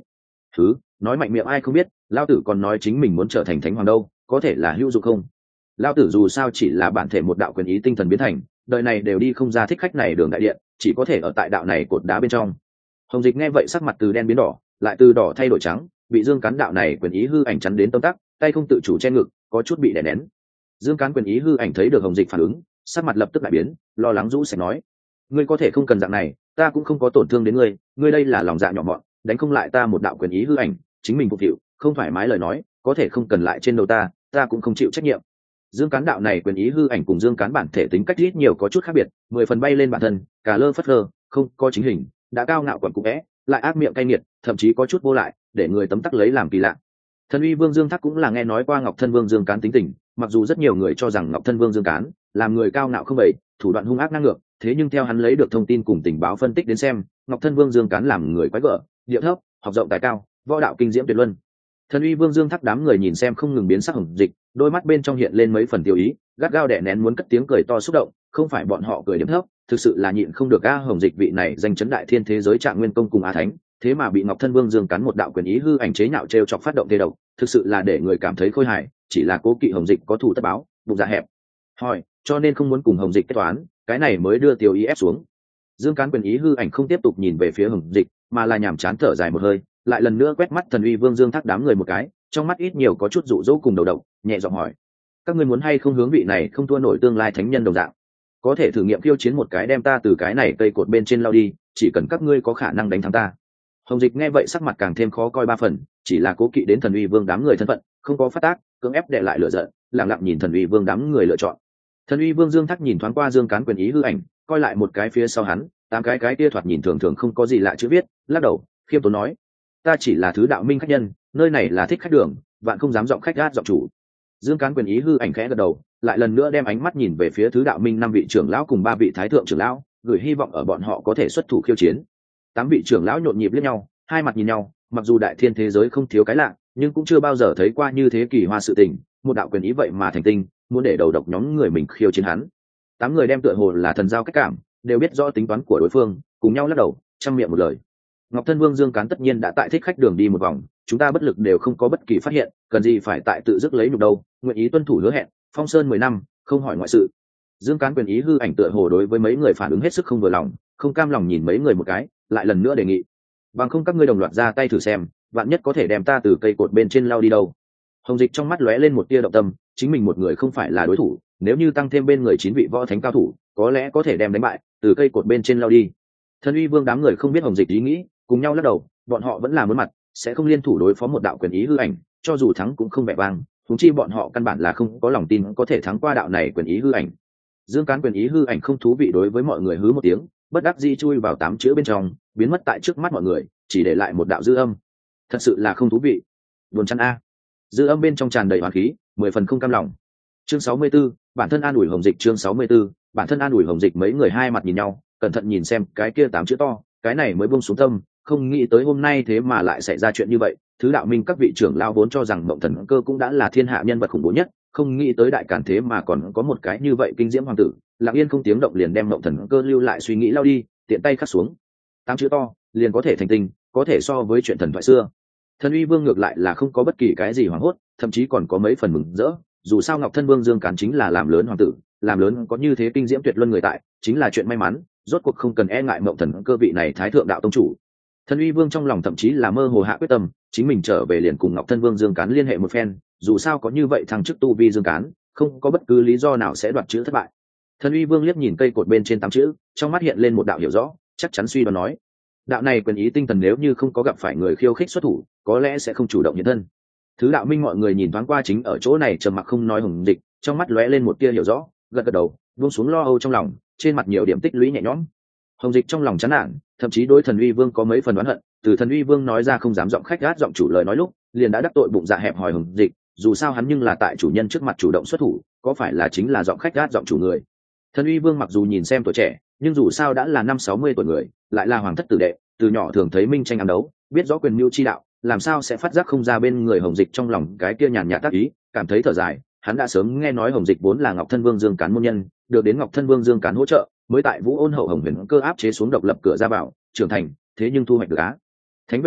Thứ nói mạnh miệng ai không biết, lao tử còn nói chính mình muốn trở thành thánh hoàng đâu, có thể là hữu dụng không? Lao tử dù sao chỉ là bản thể một đạo quyền ý tinh thần biến thành, đời này đều đi không ra thích khách này đường đại điện, chỉ có thể ở tại đạo này cột đá bên trong. Hồng Dịch nghe vậy sắc mặt từ đen biến đỏ, lại từ đỏ thay đổi trắng, bị Dương Cán đạo này quyền ý hư ảnh chắn đến tâm tắc, tay không tự chủ che ngực, có chút bị đè nén. Dương Cán quyền ý hư ảnh thấy được Hồng Dịch phản ứng, sắc mặt lập tức đại biến, lo lắng rũ sạch nói: ngươi có thể không cần dạng này, ta cũng không có tổn thương đến ngươi, ngươi đây là lòng dạ nhỏ mọn, đánh không lại ta một đạo quyền ý hư ảnh, chính mình phục vụ, không thoải mái lời nói, có thể không cần lại trên đầu ta cũng không chịu trách nhiệm. Dương Cán đạo này quyền ý hư ảnh cùng Dương Cán bản thể tính cách ít nhiều có chút khác biệt, 10 phần bay lên bản thân, cả lơ phất lơ, không có chính hình, đã cao ngạo quẩn cục é, lại ác miệng cay nghiệt, thậm chí có chút vô lại, để người tấm tắc lấy làm kỳ lạ. Thần uy vương Dương Thác cũng là nghe nói qua Ngọc Thân Vương Dương Cán tính tình, mặc dù rất nhiều người cho rằng Ngọc Thân Vương Dương Cán làm người cao ngạo không bậy, thủ đoạn hung ác ngang ngược, thế nhưng theo hắn lấy được thông tin cùng tình báo phân tích đến xem, Ngọc Thân Vương Dương Cán làm người quái gở, điệu thấp, học rộng tài cao, võ đạo kinh diễm tuyệt luân. Thần uy vương Dương Thác đám người nhìn xem không ngừng biến sắc Hồng Dịch, đôi mắt bên trong hiện lên mấy phần tiêu ý, gắt gao đè nén muốn cất tiếng cười to xúc động, không phải bọn họ cười điểm thấp, thực sự là nhịn không được a. Hồng Dịch vị này danh chấn đại thiên thế giới Trạng Nguyên Công cùng A Thánh, thế mà bị Ngọc Thân Vương Dương Cán một đạo quyền ý hư ảnh chế nhạo trêu chọc phát động tê độc, thực sự là để người cảm thấy khôi hài, chỉ là cố kỵ Hồng Dịch có thù tất báo, bụng dạ hẹp hòi, cho nên không muốn cùng Hồng Dịch kết toán, cái này mới đưa tiêu ý ép xuống. Dương Cán quyền ý hư ảnh không tiếp tục nhìn về phía Hồng Dịch, mà là nhàm chán thở dài một hơi, lại lần nữa quét mắt Thần uy vương Dương Thác đám người một cái, trong mắt ít nhiều có chút dụ dỗ cùng đầu độc, nhẹ giọng hỏi: các ngươi muốn hay không hướng vị này không thua nổi tương lai thánh nhân đồng dạng, có thể thử nghiệm khiêu chiến một cái đem ta từ cái này cây cột bên trên lao đi, chỉ cần các ngươi có khả năng đánh thắng ta. Hồng Dịch nghe vậy sắc mặt càng thêm khó coi ba phần, chỉ là cố kỵ đến Thần uy vương đám người thân phận, không có phát tác, cưỡng ép đè lại lửa giận, lặng lặng nhìn Thần uy vương đám người lựa chọn. Thần uy vương Dương Thác nhìn thoáng qua Dương Cán quyền ý hư ảnh, coi lại một cái phía sau hắn, tám cái kia thoạt nhìn thường thường không có gì lạ chữ viết, lắc đầu khiêm tốn nói: ta chỉ là thứ đạo minh khách nhân, nơi này là thích khách đường, bạn không dám giọng khách gát giọng chủ. Dương Cán quyền ý hư ảnh khẽ gật đầu, lại lần nữa đem ánh mắt nhìn về phía thứ đạo minh 5 vị trưởng lão cùng 3 vị thái thượng trưởng lão, gửi hy vọng ở bọn họ có thể xuất thủ khiêu chiến. 8 vị trưởng lão nhộn nhịp liếc nhau, hai mặt nhìn nhau, mặc dù đại thiên thế giới không thiếu cái lạ, nhưng cũng chưa bao giờ thấy qua như thế kỳ hoa sự tình, một đạo quyền ý vậy mà thành tinh, muốn để đầu độc nhóm người mình khiêu chiến hắn. 8 người đem tựa hồ là thần giao cách cảm, đều biết rõ tính toán của đối phương, cùng nhau lắc đầu, trăm miệng một lời: Ngọc Thân Vương Dương Cán tất nhiên đã tại thích khách đường đi một vòng, chúng ta bất lực đều không có bất kỳ phát hiện, cần gì phải tại tự dứt lấy nhục đâu, nguyện ý tuân thủ hứa hẹn, phong sơn 10 năm, không hỏi ngoại sự. Dương Cán quyền ý hư ảnh tựa hồ đối với mấy người phản ứng hết sức không vừa lòng, không cam lòng nhìn mấy người một cái, lại lần nữa đề nghị: bằng không các ngươi đồng loạt ra tay thử xem, vạn nhất có thể đem ta từ cây cột bên trên lao đi đâu. Hồng Dịch trong mắt lóe lên một tia động tâm, chính mình một người không phải là đối thủ, nếu như tăng thêm bên người 9 vị võ thánh cao thủ, có lẽ có thể đem đánh bại, từ cây cột bên trên lao đi. Thần uy vương đám người không biết Hồng Dịch ý nghĩ, cùng nhau lắc đầu, bọn họ vẫn là muốn mặt, sẽ không liên thủ đối phó một đạo quyền ý hư ảnh, cho dù thắng cũng không vẻ vang, huống chi bọn họ căn bản là không có lòng tin có thể thắng qua đạo này quyền ý hư ảnh. Dương Cán quyền ý hư ảnh không thú vị đối với mọi người hứ một tiếng, bất đắc dĩ chui vào 8 chữ bên trong, biến mất tại trước mắt mọi người, chỉ để lại một đạo dư âm. Thật sự là không thú vị. Buồn chán a. Dư âm bên trong tràn đầy oán khí, 10 phần không cam lòng. Chương 64, bản thân an ủi Hồng Dịch. Chương 64, bản thân an ủi Hồng Dịch. Mấy người hai mặt nhìn nhau, cẩn thận nhìn xem cái kia 8 chữ to, cái này mới buông xuống tâm, không nghĩ tới hôm nay thế mà lại xảy ra chuyện như vậy. Thứ đạo minh các vị trưởng lao vốn cho rằng Mộng Thần Cơ cũng đã là thiên hạ nhân vật khủng bố nhất, không nghĩ tới đại càn thế mà còn có một cái như vậy kinh diễm hoàng tử. Lặng yên không tiếng động liền đem Mộng Thần Cơ lưu lại suy nghĩ lao đi, tiện tay khắc xuống 8 chữ to, liền có thể thành tinh, có thể so với chuyện thần thoại xưa. Thần uy vương ngược lại là không có bất kỳ cái gì hoảng hốt, thậm chí còn có mấy phần mừng rỡ, dù sao Ngọc Thân Vương Dương Cán chính là làm lớn hoàng tử, làm lớn có như thế kinh diễm tuyệt luân người tại, chính là chuyện may mắn, rốt cuộc không cần e ngại Mộng Thần Cơ vị này thái thượng đạo tông chủ. Thần uy vương trong lòng thậm chí là mơ hồ hạ quyết tâm, chính mình trở về liền cùng Ngọc Thân Vương Dương Cán liên hệ một phen, dù sao có như vậy thằng chức tu vi Dương Cán, không có bất cứ lý do nào sẽ đoạt chữ thất bại. Thần uy vương liếc nhìn cây cột bên trên 8 chữ, trong mắt hiện lên một đạo hiểu rõ, chắc chắn suy đoán nói: đạo này quyền ý tinh thần nếu như không có gặp phải người khiêu khích xuất thủ, có lẽ sẽ không chủ động hiện thân. Thứ đạo minh mọi người nhìn thoáng qua chính ở chỗ này trầm mặc không nói Hồng Dịch, trong mắt lóe lên một tia hiểu rõ, gật gật đầu, buông xuống lo âu trong lòng, trên mặt nhiều điểm tích lũy nhẹ nhõm. Hồng Dịch trong lòng chán nản, thậm chí đối Thần uy vương có mấy phần oán hận, từ Thần uy vương nói ra không dám giọng khách gát giọng chủ lời nói lúc, liền đã đắc tội bụng dạ hẹp hòi Hồng Dịch, dù sao hắn nhưng là tại chủ nhân trước mặt chủ động xuất thủ, có phải là chính là giọng khách gát giọng chủ người. Thần uy vương mặc dù nhìn xem tuổi trẻ, nhưng dù sao đã là 50-60 tuổi người, lại là hoàng thất tử đệ, từ nhỏ thường thấy minh tranh ám đấu, biết rõ quyền mưu chi đạo, làm sao sẽ phát giác không ra bên người Hồng Dịch trong lòng cái kia nhàn nhạt tác ý, cảm thấy thở dài. Hắn đã sớm nghe nói Hồng Dịch vốn là Ngọc Thân Vương Dương Cán môn nhân, được đến Ngọc Thân Vương Dương Cán hỗ trợ, mới tại Vũ Ôn Hậu Hồng Huyền Cơ áp chế xuống độc lập cửa ra vào trưởng thành, thế nhưng thu hoạch được Á Thánh về sau,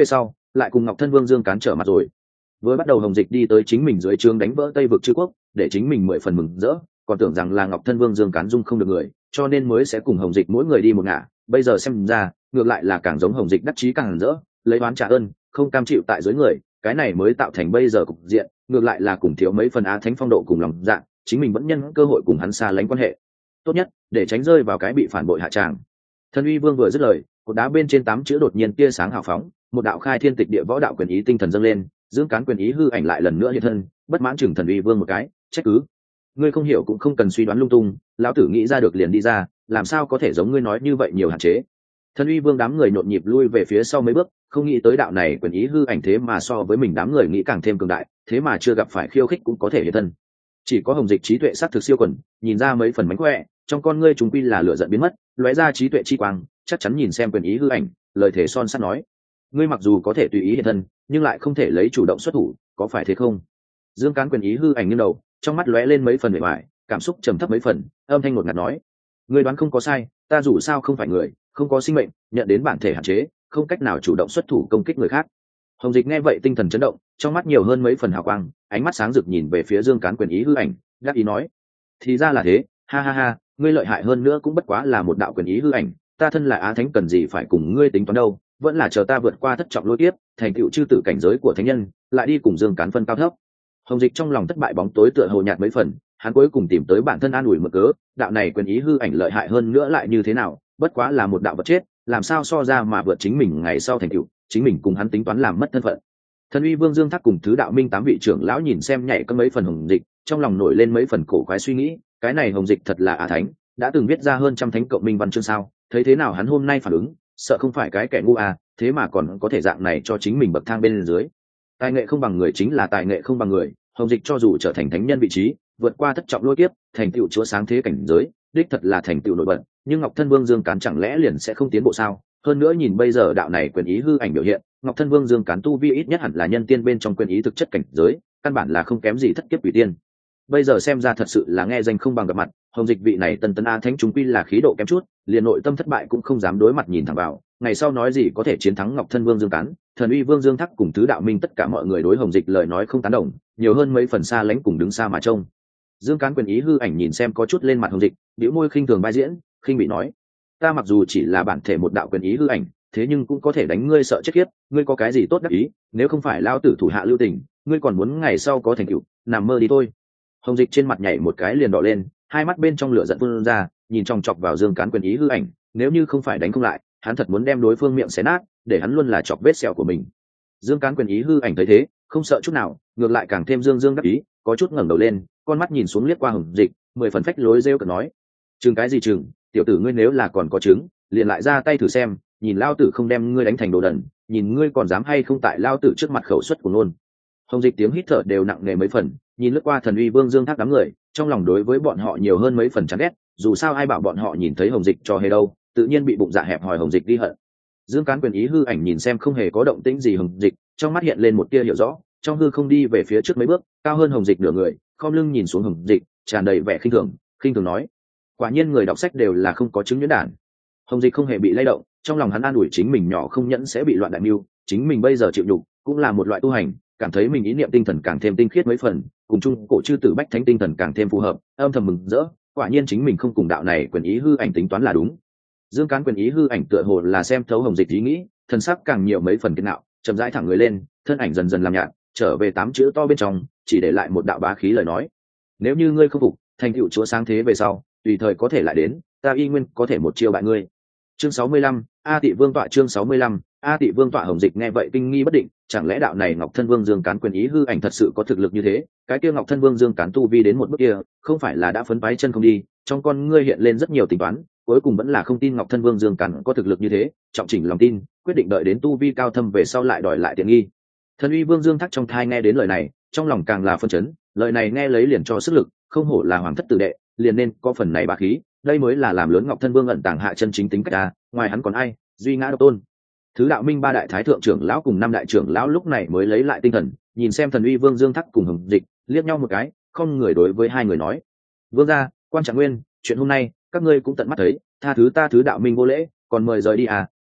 lại cùng Ngọc Thân Vương Dương Cán trở mặt rồi. Vừa bắt đầu Hồng Dịch đi tới chính mình dưới trướng đánh vỡ Tây vực chư quốc, để chính mình 10 phần mừng rỡ, còn tưởng rằng là Ngọc Thân Vương Dương Cán dung không được người, cho nên mới sẽ cùng Hồng Dịch mỗi người đi một ngả. Bây giờ xem ra, ngược lại là càng giống Hồng Dịch đắc chí càng rỡ, lấy oán trả ơn, không cam chịu tại dưới người, cái này mới tạo thành bây giờ cục diện, ngược lại là cùng thiếu mấy phần Á Thánh phong độ cùng lòng dạ, chính mình vẫn nhân cơ hội cùng hắn xa lánh quan hệ. Tốt nhất, để tránh rơi vào cái bị phản bội hạ tràng. Thần Uy Vương vừa dứt lời, cột đá bên trên 8 chữ đột nhiên tia sáng hào phóng, một đạo khai thiên tịch địa võ đạo quyền ý tinh thần dâng lên, Dương Cán quyền ý hư ảnh lại lần nữa hiện thân, bất mãn chừng Thần Uy Vương một cái, trách cứ: ngươi không hiểu cũng không cần suy đoán lung tung, lão tử nghĩ ra được liền đi ra, làm sao có thể giống ngươi nói như vậy nhiều hạn chế. Thần Uy Vương đám người nhộn nhịp lui về phía sau mấy bước, không nghĩ tới đạo này quyền ý hư ảnh thế mà so với mình đám người nghĩ càng thêm cường đại, thế mà chưa gặp phải khiêu khích cũng có thể hiện thân. Chỉ có Hồng Dịch trí tuệ sát thực siêu quần, nhìn ra mấy phần mánh khỏe, trong con ngươi chúng quy là lửa giận biến mất, lóe ra trí tuệ chi quang, chắc chắn nhìn xem quyền ý hư ảnh, lời thể son sắt nói: ngươi mặc dù có thể tùy ý hiện thân, nhưng lại không thể lấy chủ động xuất thủ, có phải thế không? Dương Cán quyền ý hư ảnh nghiêng đầu, trong mắt lóe lên mấy phần vẻ vải, cảm xúc trầm thấp mấy phần, âm thanh ngột ngạt nói: ngươi đoán không có sai, ta dù sao không phải người, không có sinh mệnh, nhận đến bản thể hạn chế, không cách nào chủ động xuất thủ công kích người khác. Hồng Dịch nghe vậy tinh thần chấn động, trong mắt nhiều hơn mấy phần hào quang, ánh mắt sáng rực nhìn về phía Dương Cán quyền ý hư ảnh, đáp ý nói: thì ra là thế, ha ha ha, ngươi lợi hại hơn nữa cũng bất quá là một đạo quyền ý hư ảnh, ta thân là Á Thánh cần gì phải cùng ngươi tính toán đâu, vẫn là chờ ta vượt qua thất trọng lôi kiếp, thành tựu chư tử cảnh giới của thánh nhân, lại đi cùng Dương Cán phân cao thấp. Hồng Dịch trong lòng thất bại bóng tối tựa hồ nhạt mấy phần, hắn cuối cùng tìm tới bản thân an ủi mượn cớ, đạo này quyền ý hư ảnh lợi hại hơn nữa lại như thế nào, bất quá là một đạo vật chết, làm sao so ra mà vượt chính mình ngày sau thành tựu, chính mình cùng hắn tính toán làm mất thân phận. Thần Uy Vương Dương Thác cùng Thứ Đạo Minh 8 vị trưởng lão nhìn xem nhảy cấm mấy phần Hồng Dịch, trong lòng nổi lên mấy phần cổ quái suy nghĩ, cái này Hồng Dịch thật là Á Thánh, đã từng viết ra hơn trăm thánh cộng minh văn chương sao, thấy thế nào hắn hôm nay phản ứng, sợ không phải cái kẻ ngu à, thế mà còn có thể dạng này cho chính mình bậc thang bên dưới. Tài nghệ không bằng người chính là tài nghệ không bằng người, Hồng Dịch cho dù trở thành thánh nhân vị trí, vượt qua thất trọng lôi kiếp, thành tựu chúa sáng thế cảnh giới, đích thật là thành tựu nổi bật, nhưng Ngọc Thân Vương Dương Cán chẳng lẽ liền sẽ không tiến bộ sao? Hơn nữa nhìn bây giờ đạo này quyền ý hư ảnh biểu hiện, Ngọc Thân Vương Dương Cán tu vi ít nhất hẳn là nhân tiên bên trong quyền ý thực chất cảnh giới, căn bản là không kém gì thất kiếp quỷ tiên. Bây giờ xem ra thật sự là nghe danh không bằng gặp mặt, Hồng Dịch vị này tân A Thánh chúng quy là khí độ kém chút, liền nội tâm thất bại cũng không dám đối mặt nhìn thẳng vào, ngày sau nói gì có thể chiến thắng Ngọc Thân Vương Dương Cán, Thần Uy Vương Dương Thác cùng Thứ Đạo Minh tất cả mọi người đối Hồng Dịch lời nói không tán đồng, nhiều hơn mấy phần xa lánh cùng đứng xa mà trông. Dương Cán quyền ý hư ảnh nhìn xem có chút lên mặt Hồng Dịch, bĩu môi khinh thường bài diễn, khinh bị nói: ta mặc dù chỉ là bản thể một đạo quyền ý hư ảnh, thế nhưng cũng có thể đánh ngươi sợ chết khiếp, ngươi có cái gì tốt đắc ý, nếu không phải lao tử thủ hạ lưu tình, ngươi còn muốn ngày sau có thành tựu, nằm mơ đi thôi. Hồng Dịch trên mặt nhảy một cái liền đỏ lên, hai mắt bên trong lửa giận phun ra, nhìn chòng chọc vào Dương Cán quyền ý hư ảnh, nếu như không phải đánh không lại, hắn thật muốn đem đối phương miệng xé nát, để hắn luôn là chọc vết sẹo của mình. Dương Cán quyền ý hư ảnh thấy thế, không sợ chút nào, ngược lại càng thêm dương đắc ý, có chút ngẩng đầu lên, con mắt nhìn xuống liếc qua Hồng Dịch, 10 phần phách lối rêu cợt nói: chừng cái gì chừng, tiểu tử ngươi nếu là còn có trứng, liền lại ra tay thử xem, nhìn lao tử không đem ngươi đánh thành đồ đần, nhìn ngươi còn dám hay không tại lao tử trước mặt khẩu suất của luôn. Hồng Dịch tiếng hít thở đều nặng nề mấy phần, nhìn lướt qua Thần Uy Vương Dương Thác đám người, trong lòng đối với bọn họ nhiều hơn mấy phần chán ghét, dù sao ai bảo bọn họ nhìn thấy Hồng Dịch cho hề đâu, tự nhiên bị bụng dạ hẹp hòi Hồng Dịch đi hận. Dương Cán quyền ý hư ảnh nhìn xem không hề có động tĩnh gì Hồng Dịch, trong mắt hiện lên một tia hiểu rõ, trong hư không đi về phía trước mấy bước, cao hơn Hồng Dịch nửa người, khom lưng nhìn xuống Hồng Dịch, tràn đầy vẻ khinh thường nói: quả nhiên người đọc sách đều là không có chứng nhuyễn đản. Hồng Dịch không hề bị lay động, trong lòng hắn an ủi chính mình nhỏ không nhẫn sẽ bị loạn đại mưu, chính mình bây giờ chịu nhục cũng là một loại tu hành, cảm thấy mình ý niệm tinh thần càng thêm tinh khiết mấy phần, cùng chung cổ chư tử bách thánh tinh thần càng thêm phù hợp, âm thầm mừng rỡ, quả nhiên chính mình không cùng đạo này quyền ý hư ảnh tính toán là đúng. Dương Cán quyền ý hư ảnh tựa hồ là xem thấu Hồng Dịch ý nghĩ, thần sắc càng nhiều mấy phần kiên nạo, chậm rãi thẳng người lên, thân ảnh dần dần làm nhạt, trở về 8 chữ to bên trong, chỉ để lại một đạo bá khí lời nói: nếu như ngươi không phục, thành tựu chúa sáng thế về sau, tùy thời có thể lại đến, ta y nguyên có thể một chiêu bại ngươi. Chương 65, A Tị Vương tọa. Chương 65, A Tị Vương tọa. Hồng Dịch nghe vậy kinh nghi bất định, chẳng lẽ đạo này Ngọc Thân Vương Dương Cán quyền ý hư ảnh thật sự có thực lực như thế? Cái kia Ngọc Thân Vương Dương Cán tu vi đến một bước kia, không phải là đã phấn bái chân không đi, trong con ngươi hiện lên rất nhiều tính toán, cuối cùng vẫn là không tin Ngọc Thân Vương Dương Cán có thực lực như thế, trọng chỉnh lòng tin, quyết định đợi đến tu vi cao thâm về sau lại đòi lại tiện nghi. Thần Uy Vương Dương Thác trong thai nghe đến lời này, trong lòng càng là phân chấn, lời này nghe lấy liền cho sức lực, không hổ là hoàng thất tử đệ, liền nên có phần này bá khí, đây mới là làm lớn Ngọc Thân Vương ẩn tàng hạ chân chính tính cách ta, ngoài hắn còn ai, duy ngã độc tôn. Thứ Đạo Minh 3 đại thái thượng trưởng lão cùng 5 đại trưởng lão lúc này mới lấy lại tinh thần, nhìn xem Thần Uy Vương Dương Thác cùng Hồng Dịch, liếc nhau một cái, không người đối với hai người nói: vương gia, quan Trạng Nguyên, chuyện hôm nay các ngươi cũng tận mắt thấy, tha thứ ta Thứ Đạo Minh vô lễ, còn mời rời đi à,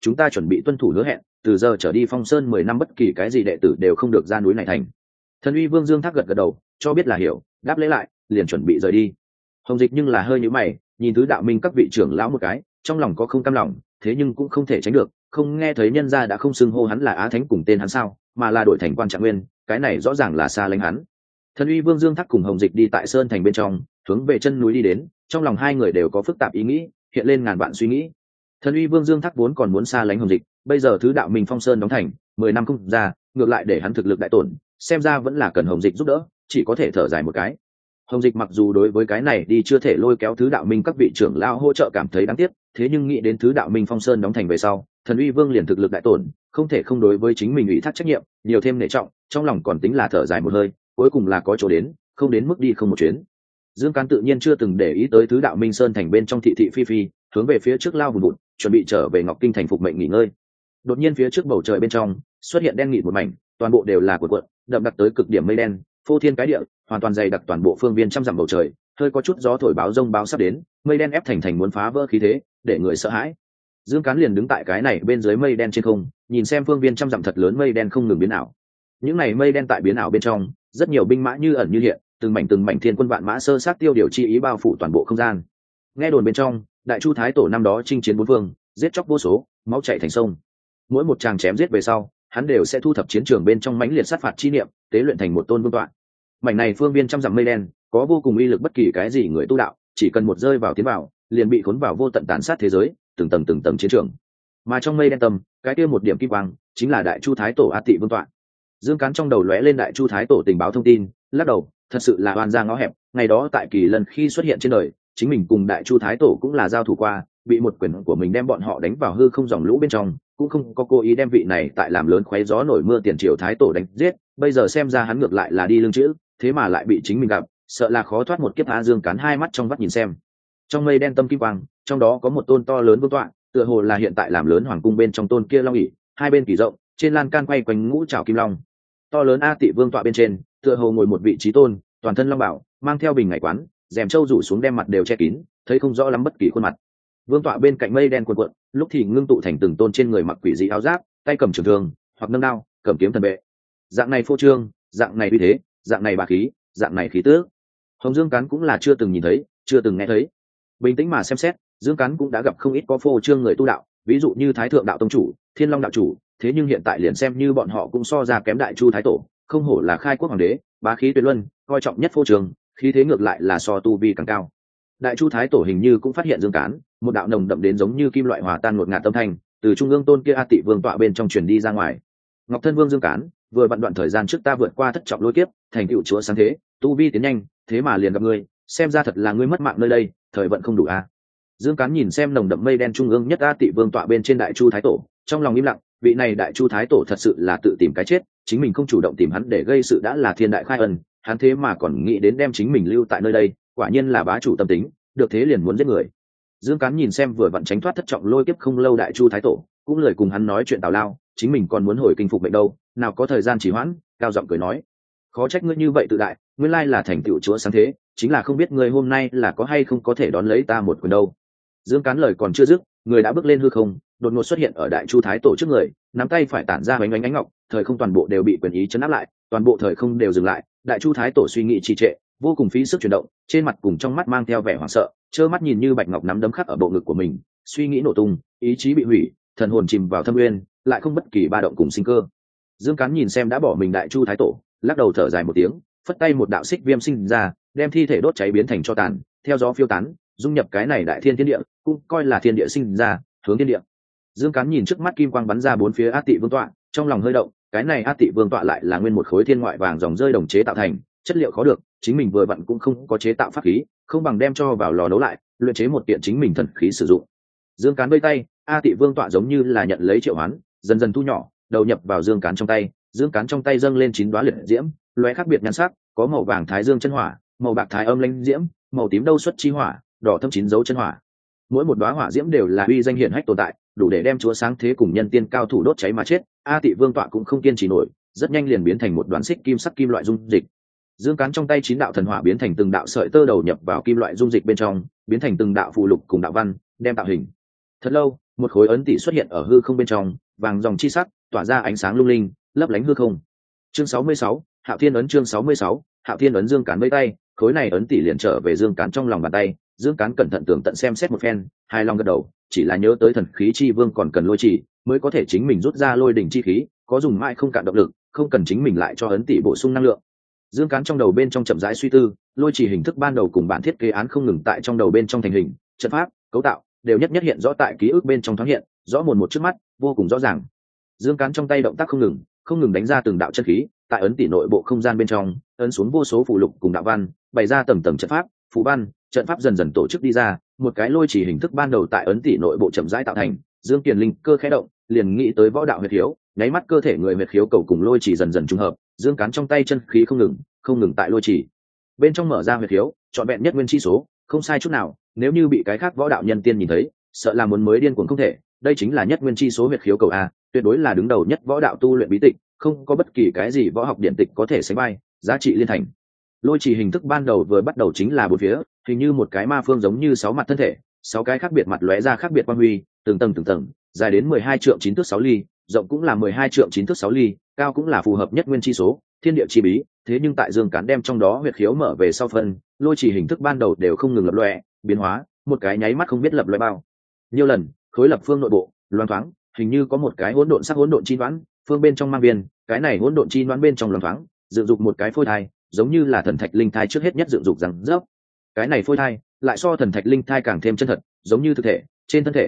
chúng ta chuẩn bị tuân thủ hứa hẹn, từ giờ trở đi Phong Sơn 10 năm bất kỳ cái gì đệ tử đều không được ra núi này thành. Thần uy vương Dương Thác gật gật đầu, cho biết là hiểu, đáp lễ lại, liền chuẩn bị rời đi. Hồng Dịch nhưng là hơi nhíu mày, nhìn thứ đạo minh các vị trưởng lão một cái, trong lòng có không cam lòng, thế nhưng cũng không thể tránh được, không nghe thấy nhân gia đã không xưng hô hắn là Á Thánh cùng tên hắn sao, mà là đổi thành Quan Trạng Nguyên, cái này rõ ràng là xa lánh hắn. Thần uy vương Dương Thác cùng Hồng Dịch đi tại sơn thành bên trong, hướng về chân núi đi đến, trong lòng hai người đều có phức tạp ý nghĩ, hiện lên ngàn vạn suy nghĩ. Thần uy vương Dương Thác vốn còn muốn xa lánh Hồng Dịch, bây giờ thứ đạo minh Phong Sơn đóng thành 10 năm không ra, ngược lại để hắn thực lực đại tổn, xem ra vẫn là cần Hồng Dịch giúp đỡ, chỉ có thể thở dài một cái. Hồng Dịch mặc dù đối với cái này đi chưa thể lôi kéo thứ đạo minh các vị trưởng lao hỗ trợ cảm thấy đáng tiếc, thế nhưng nghĩ đến thứ đạo minh Phong Sơn đóng thành về sau, Thần uy vương liền thực lực đại tổn, không thể không đối với chính mình ủy thác trách nhiệm, nhiều thêm nể trọng, trong lòng còn tính là thở dài một hơi, cuối cùng là có chỗ đến, không đến mức đi không một chuyến. Dương Cán tự nhiên chưa từng để ý tới thứ đạo minh sơn thành bên trong thị thị phi phi, hướng về phía trước lao vùn vụt, chuẩn bị trở về Ngọc Kinh thành phục mệnh nghỉ ngơi. Đột nhiên phía trước bầu trời bên trong xuất hiện đen nghịt một mảnh, toàn bộ đều là cuộn, đậm đặc tới cực điểm mây đen, phô thiên cái địa, hoàn toàn dày đặc toàn bộ phương viên trăm dặm bầu trời, hơi có chút gió thổi báo rông báo sắp đến, mây đen ép thành muốn phá vỡ khí thế, để người sợ hãi. Dương Cán liền đứng tại cái này bên dưới mây đen trên không, nhìn xem phương viên trăm dặm thật lớn mây đen không ngừng biến ảo. Những này mây đen tại biến ảo bên trong, rất nhiều binh mã như ẩn như hiện, từng mảnh thiên quân vạn mã sơ sát tiêu điều chi ý bao phủ toàn bộ không gian. Nghe đồn bên trong, Đại Chu Thái Tổ năm đó chinh chiến bốn phương, giết chóc vô số, máu chảy thành sông. Mỗi một tràng chém giết về sau, hắn đều sẽ thu thập chiến trường bên trong mãnh liệt sát phạt chi niệm, tế luyện thành một tôn vương tọa. Mảnh này phương viên trăm dặm mây đen, có vô cùng uy lực bất kỳ cái gì người tu đạo, chỉ cần một rơi vào tiến vào, liền bị cuốn vào vô tận tàn sát thế giới, từng tầng chiến trường. Mà trong mây đen tầm, cái kia một điểm kim quang, chính là Đại Chu Thái Tổ A Tị vương tọa. Dương Cán trong đầu lóe lên Đại Chu Thái Tổ tình báo thông tin, lắc đầu, thật sự là oan ra ngõ hẹp. Ngày đó tại Kỳ Lân khi xuất hiện trên đời, chính mình cùng Đại Chu Thái Tổ cũng là giao thủ qua, bị một quyền của mình đem bọn họ đánh vào hư không dòng lũ bên trong, cũng không có cố ý đem vị này tại làm lớn khoé gió nổi mưa tiền triều Thái Tổ đánh giết. Bây giờ xem ra hắn ngược lại là đi lưng chữ, thế mà lại bị chính mình gặp, sợ là khó thoát một kiếp. Dương Cán hai mắt trong vắt nhìn xem, trong mây đen tâm kim quang, trong đó có một tôn to lớn vương tọa, tựa hồ là hiện tại làm lớn hoàng cung bên trong tôn kia long ỷ, hai bên kỳ rộng, trên lan can quay quanh ngũ trảo kim long. To lớn A Tị vương tọa bên trên, tựa hồ ngồi một vị trí tôn, toàn thân long bảo, mang theo bình ngải quán, rèm trâu rủ xuống đem mặt đều che kín, thấy không rõ lắm bất kỳ khuôn mặt. Vương tọa bên cạnh mây đen cuộn cuộn, lúc thì ngưng tụ thành từng tôn trên người mặc quỷ dị áo giáp, tay cầm trường thương, hoặc nâng đao, cầm kiếm thần vệ. Dạng này phô trương, dạng này uy thế, dạng này bá khí, dạng này khí tước, Hồng Dương Cán cũng là chưa từng nhìn thấy, chưa từng nghe thấy. Bình tĩnh mà xem xét, Dương Cán cũng đã gặp không ít có phô trương người tu đạo, ví dụ như Thái Thượng đạo tông chủ, Thiên Long đạo chủ, thế nhưng hiện tại liền xem như bọn họ cũng so ra kém Đại Chu Thái Tổ, không hổ là khai quốc hoàng đế, bá khí tuyệt luân, coi trọng nhất phô trương, khí thế ngược lại là so tu vi càng cao. Đại Chu Thái Tổ hình như cũng phát hiện Dương Cán, một đạo nồng đậm đến giống như kim loại hòa tan ngột ngạt tâm thanh, từ trung ương tôn kia A Tị vương tọa bên trong truyền đi ra ngoài. Ngọc Thân Vương Dương Cán, vừa vặn đoạn thời gian trước ta vượt qua thất trọng lôi kiếp, thành tựu chúa sáng thế, tu vi tiến nhanh, thế mà liền gặp ngươi, xem ra thật là ngươi mất mạng nơi đây, thời vận không đủ a. Dương Cán nhìn xem nồng đậm mây đen trung ương nhất A Tị vương tọa bên trên Đại Chu Thái Tổ, trong lòng im lặng, vị này Đại Chu Thái Tổ thật sự là tự tìm cái chết, chính mình không chủ động tìm hắn để gây sự đã là thiên đại khai ân, hắn thế mà còn nghĩ đến đem chính mình lưu tại nơi đây, quả nhiên là bá chủ tâm tính, được thế liền muốn giết người. Dương Cán nhìn xem vừa vặn tránh thoát thất trọng lôi kiếp không lâu Đại Chu Thái Tổ, cũng lời cùng hắn nói chuyện tào lao, chính mình còn muốn hồi kinh phục mệnh đâu, nào có thời gian trì hoãn, cao giọng cười nói, khó trách ngươi như vậy tự đại, nguyên lai là thành tựu chúa sáng thế, chính là không biết ngươi hôm nay là có hay không có thể đón lấy ta một quyền đâu. Dương Cán lời còn chưa dứt, người đã bước lên hư không, đột ngột xuất hiện ở Đại Chu Thái Tổ trước người, nắm tay phải tản ra ánh ánh ngọc, thời không toàn bộ đều bị quyền ý chấn áp lại, toàn bộ thời không đều dừng lại. Đại Chu Thái Tổ suy nghĩ trì trệ, vô cùng phí sức chuyển động, trên mặt cùng trong mắt mang theo vẻ hoảng sợ, trơ mắt nhìn như bạch ngọc nắm đấm khắc ở bộ ngực của mình, suy nghĩ nổ tung, ý chí bị hủy, thần hồn chìm vào thâm nguyên, lại không bất kỳ ba động cùng sinh cơ. Dương Cán nhìn xem đã bỏ mình Đại Chu Thái Tổ, lắc đầu thở dài một tiếng, phất tay một đạo xích viêm sinh ra, đem thi thể đốt cháy biến thành tro tàn, theo gió phiêu tán, dung nhập cái này đại thiên thiên địa, cũng coi là thiên địa sinh ra, hướng thiên địa. Dương Cán nhìn trước mắt kim quang bắn ra bốn phía A Tị vương tọa, trong lòng hơi động, cái này A Tị vương tọa lại là nguyên một khối thiên ngoại vàng dòng rơi đồng chế tạo thành, chất liệu khó được, chính mình vừa vặn cũng không có chế tạo pháp khí, không bằng đem cho vào lò nấu lại, luyện chế một kiện chính mình thần khí sử dụng. Dương Cán vây tay, A Tị vương tọa giống như là nhận lấy triệu hoán, dần dần thu nhỏ, đầu nhập vào Dương Cán trong tay. Dương Cán trong tay dâng lên 9 đóa liệt diễm, lóe khác biệt nhan sắc, có màu vàng thái dương chân hỏa, màu bạc thái âm linh diễm, màu tím đâu xuất chi hỏa, đỏ thâm chín dấu chân hỏa. Mỗi một đóa hỏa diễm đều là uy danh hiển hách tồn tại, đủ để đem chúa sáng thế cùng nhân tiên cao thủ đốt cháy mà chết. A Tị vương tọa cũng không kiên trì nổi, rất nhanh liền biến thành một đoàn xích kim sắc kim loại dung dịch. Dương Cán trong tay 9 đạo thần hỏa biến thành từng đạo sợi tơ đầu nhập vào kim loại dung dịch bên trong, biến thành từng đạo phù lục cùng đạo văn, đem tạo hình. Thật lâu, một khối ấn tỷ xuất hiện ở hư không bên trong, vàng dòng chi sắc tỏa ra ánh sáng lung linh, lấp lánh hư không. Chương 66, Hạo Thiên ấn. Chương 66, Hạo Thiên ấn. Dương Cán vẫy tay, khối này ấn tỷ liền trở về Dương Cán trong lòng bàn tay. Dương Cán cẩn thận tường tận xem xét một phen, hài lòng gật đầu, chỉ là nhớ tới thần khí chi vương còn cần lôi chỉ mới có thể chính mình rút ra lôi đỉnh chi khí, có dùng mãi không cạn động lực, không cần chính mình lại cho ấn tỷ bổ sung năng lượng. Dương Cán trong đầu bên trong chậm rãi suy tư, lôi chỉ hình thức ban đầu cùng bản thiết kế án không ngừng tại trong đầu bên trong thành hình, trận pháp, cấu tạo đều nhất hiện rõ tại ký ức bên trong thoáng hiện, rõ mồn một trước mắt, vô cùng rõ ràng. Dương Cán trong tay động tác không ngừng đánh ra từng đạo chân khí, tại ấn tỷ nội bộ không gian bên trong, ấn xuống vô số phù lục cùng đạo văn, bày ra tầng tầng trận pháp, phù văn, trận pháp dần dần tổ chức đi ra, một cái lôi chỉ hình thức ban đầu tại ấn tỷ nội bộ chậm rãi tạo thành. Dương Kiền linh cơ khẽ động, liền nghĩ tới võ đạo huyết khiếu, nháy mắt cơ thể người huyết khiếu cầu cùng lôi chỉ dần dần trùng hợp. Dương Cán trong tay chân khí không ngừng tại lôi chỉ bên trong mở ra huyết khiếu, chọn vẹn nhất nguyên chi số, không sai chút nào. Nếu như bị cái khác võ đạo nhân tiên nhìn thấy, sợ là muốn mới điên cuồng không thể. Đây chính là nhất nguyên chi số huyết khiếu cầu a, tuyệt đối là đứng đầu nhất võ đạo tu luyện bí tịch, không có bất kỳ cái gì võ học điện tịch có thể sánh vai, giá trị liên thành. Lôi chỉ hình thức ban đầu vừa bắt đầu chính là bốn phía, hình như một cái ma phương giống như 6 mặt thân thể, 6 cái khác biệt mặt lóe ra khác biệt quang huy, từng tầng, dài đến 12 trượng 9 thước 6 ly, rộng cũng là 12 trượng 9 thước 6 ly, cao cũng là phù hợp nhất nguyên chi số, thiên địa chi bí. Thế nhưng tại Dương Cán đem trong đó huyệt khiếu mở về sau phần, lôi chỉ hình thức ban đầu đều không ngừng lập lòe, biến hóa, một cái nháy mắt không biết lập lòe bao nhiêu lần, khối lập phương nội bộ, loáng thoáng, hình như có một cái hỗn độn sắc hỗn độn chi đoán, phương bên trong mang viên, cái này hỗn độn chi đoán bên trong loáng thoáng, dựng dục một cái phôi thai, giống như là thần thạch linh thai trước hết nhất dựng dục rằng dốc. Cái này phôi thai lại so thần thạch linh thai càng thêm chân thật, giống như thực thể, trên thân thể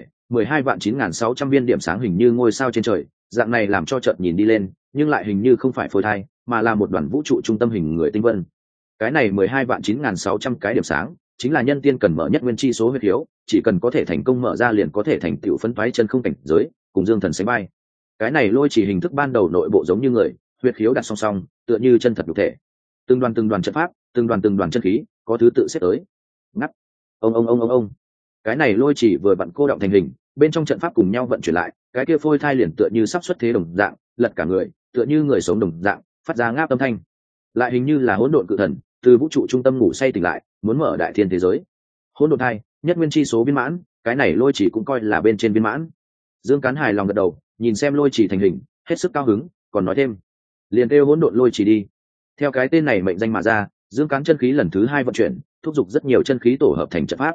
12.9.600 viên điểm sáng hình như ngôi sao trên trời, dạng này làm cho chợt nhìn đi lên, nhưng lại hình như không phải phôi thai, mà là một đoàn vũ trụ trung tâm hình người tinh vân. Cái này 12.9.600 cái điểm sáng, chính là nhân tiên cần mở nhất nguyên chi số huyết khiếu, chỉ cần có thể thành công mở ra liền có thể thành tựu phân toái chân không cảnh giới, cùng Dương Thần sánh vai. Cái này lôi chỉ hình thức ban đầu nội bộ giống như người, huyết khiếu đặt song song, tựa như chân thật thực thể. Từng đoàn trận pháp, từng đoàn chân khí, có thứ tự xếp tới. Ngắt. Ông. Cái này lôi chỉ vừa vặn cô động thành hình, bên trong trận pháp cùng nhau vận chuyển lại, cái kia phôi thai liền tựa như sắp xuất thế đồng dạng, lật cả người, tựa như người sống đồng dạng, phát ra ngáp âm thanh. Lại hình như là hỗn độn cự thần, từ vũ trụ trung tâm ngủ say tỉnh lại, muốn mở đại thiên thế giới. Hỗn độn thai, nhất nguyên chi số viên mãn, cái này lôi chỉ cũng coi là bên trên viên mãn. Dương Cán hài lòng gật đầu, nhìn xem lôi chỉ thành hình, hết sức cao hứng, còn nói thêm, liền kêu hỗn độn lôi chỉ đi. Theo cái tên này mệnh danh mà ra, Dương Cán chân khí lần thứ 2 vận chuyển, thúc giục rất nhiều chân khí tổ hợp thành trận pháp.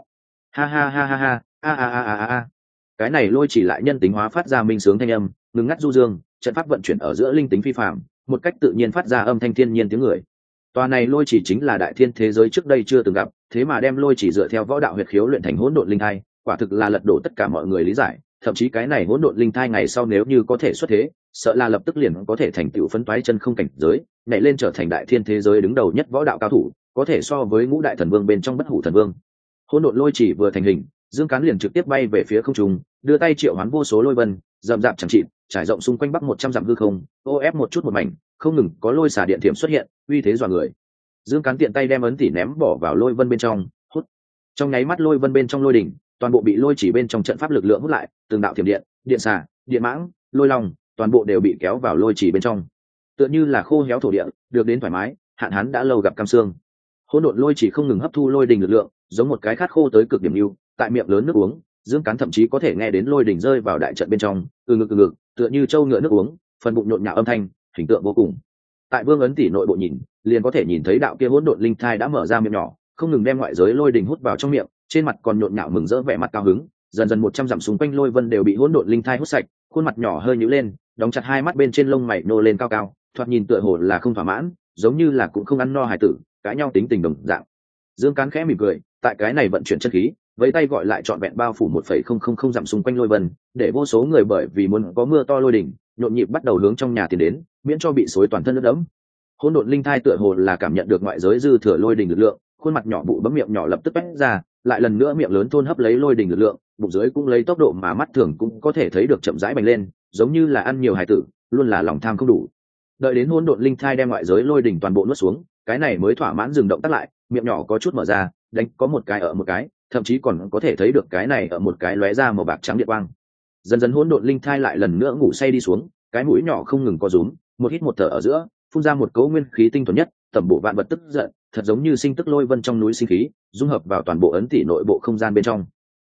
Ha. Cái này lôi chỉ lại nhân tính hóa phát ra minh sướng thanh âm, ngừng ngắt du dương, trận pháp vận chuyển ở giữa linh tính phi phàm, một cách tự nhiên phát ra âm thanh thiên nhiên tiếng người. Tòa này lôi chỉ chính là đại thiên thế giới trước đây chưa từng gặp, thế mà đem lôi chỉ dựa theo võ đạo huyết khiếu luyện thành hỗn độn linh thai, quả thực là lật đổ tất cả mọi người lý giải. Thậm chí cái này hỗn độn linh thai ngày sau nếu như có thể xuất thế, sợ là lập tức liền có thể thành tựu phấn toái chân không cảnh giới, nhảy lên trở thành đại thiên thế giới đứng đầu nhất võ đạo cao thủ, có thể so với ngũ đại thần vương bên trong bất hủ thần vương. Hỗn độn lôi chỉ vừa thành hình, Dương Cán liền trực tiếp bay về phía không trung, đưa tay triệu hoán vô số lôi vân, rậm rạp chẳng chịt, trải rộng xung quanh bắc 100 dặm hư không, ô ép một chút một mảnh, không ngừng có lôi xả điện thiểm xuất hiện, uy thế dọa người. Dương Cán tiện tay đem ấn tỷ ném bỏ vào lôi vân bên trong, hút. Trong nháy mắt lôi vân bên trong lôi đỉnh, toàn bộ bị lôi chỉ bên trong trận pháp lực lượng hút lại, từng đạo thiểm điện, điện xả, điện mãng, lôi long, toàn bộ đều bị kéo vào lôi chỉ bên trong. Tựa như là khô héo thổ địa, được đến thoải mái, hạn hán đã lâu gặp cam xương. Hỗn độn lôi chỉ không ngừng hấp thu lôi đỉnh lực lượng, giống một cái khát khô tới cực điểm lưu, tại miệng lớn nước uống, Dương Cán thậm chí có thể nghe đến lôi đỉnh rơi vào đại trận bên trong, từ ngực, tựa như trâu ngựa nước uống, phần bụng nhộn nhạo âm thanh, hình tượng vô cùng. Tại Vương ấn tỷ nội bộ nhìn, liền có thể nhìn thấy đạo kia hỗn độn linh thai đã mở ra miệng nhỏ, không ngừng đem ngoại giới lôi đỉnh hút vào trong miệng, trên mặt còn nhộn nhạo mừng rỡ vẻ mặt cao hứng. Dần 100 dặm xung quanh lôi vân đều bị hỗn độn linh thai hút sạch, khuôn mặt nhỏ hơi nhíu lên, đóng chặt hai mắt bên trên lông mày nô lên cao cao, thoạt nhìn tựa hồ là không thỏa mãn, giống như là cũng không ăn no hải tử, cãi nhau tính tình đồng dạng. Dương Cán khẽ mỉm cười, tại cái này vận chuyển chân khí, với tay gọi lại trọn vẹn bao phủ 1,000 dặm xung quanh lôi vân, để vô số người bởi vì muốn có mưa to lôi đỉnh, nhộn nhịp bắt đầu hướng trong nhà tiến đến, miễn cho bị xối toàn thân nước đẫm. Hỗn độn linh thai tựa hồ là cảm nhận được ngoại giới dư thừa lôi đỉnh lực lượng, khuôn mặt nhỏ bụ bấm miệng nhỏ lập tức bét ra, lại lần nữa miệng lớn thôn hấp lấy lôi đỉnh lực lượng, bụng dưới cũng lấy tốc độ mà mắt thường cũng có thể thấy được chậm rãi bành lên, giống như là ăn nhiều hải tử, luôn là lòng tham không đủ. Đợi đến hỗn độn linh thai đem ngoại giới lôi đỉnh toàn bộ nuốt xuống, cái này mới thỏa mãn dừng động tác lại, miệng nhỏ có chút mở ra, đánh có một cái ở một cái, thậm chí còn có thể thấy được cái này ở một cái lóe ra màu bạc trắng điện quang. Dần hỗn độn linh thai lại lần nữa ngủ say đi xuống, cái mũi nhỏ không ngừng co rúm, một hít một thở ở giữa, phun ra một cấu nguyên khí tinh thuần nhất, tẩm bổ vạn vật tức giận, thật giống như sinh tức lôi vân trong núi sinh khí, dung hợp vào toàn bộ ấn tỷ nội bộ không gian bên trong.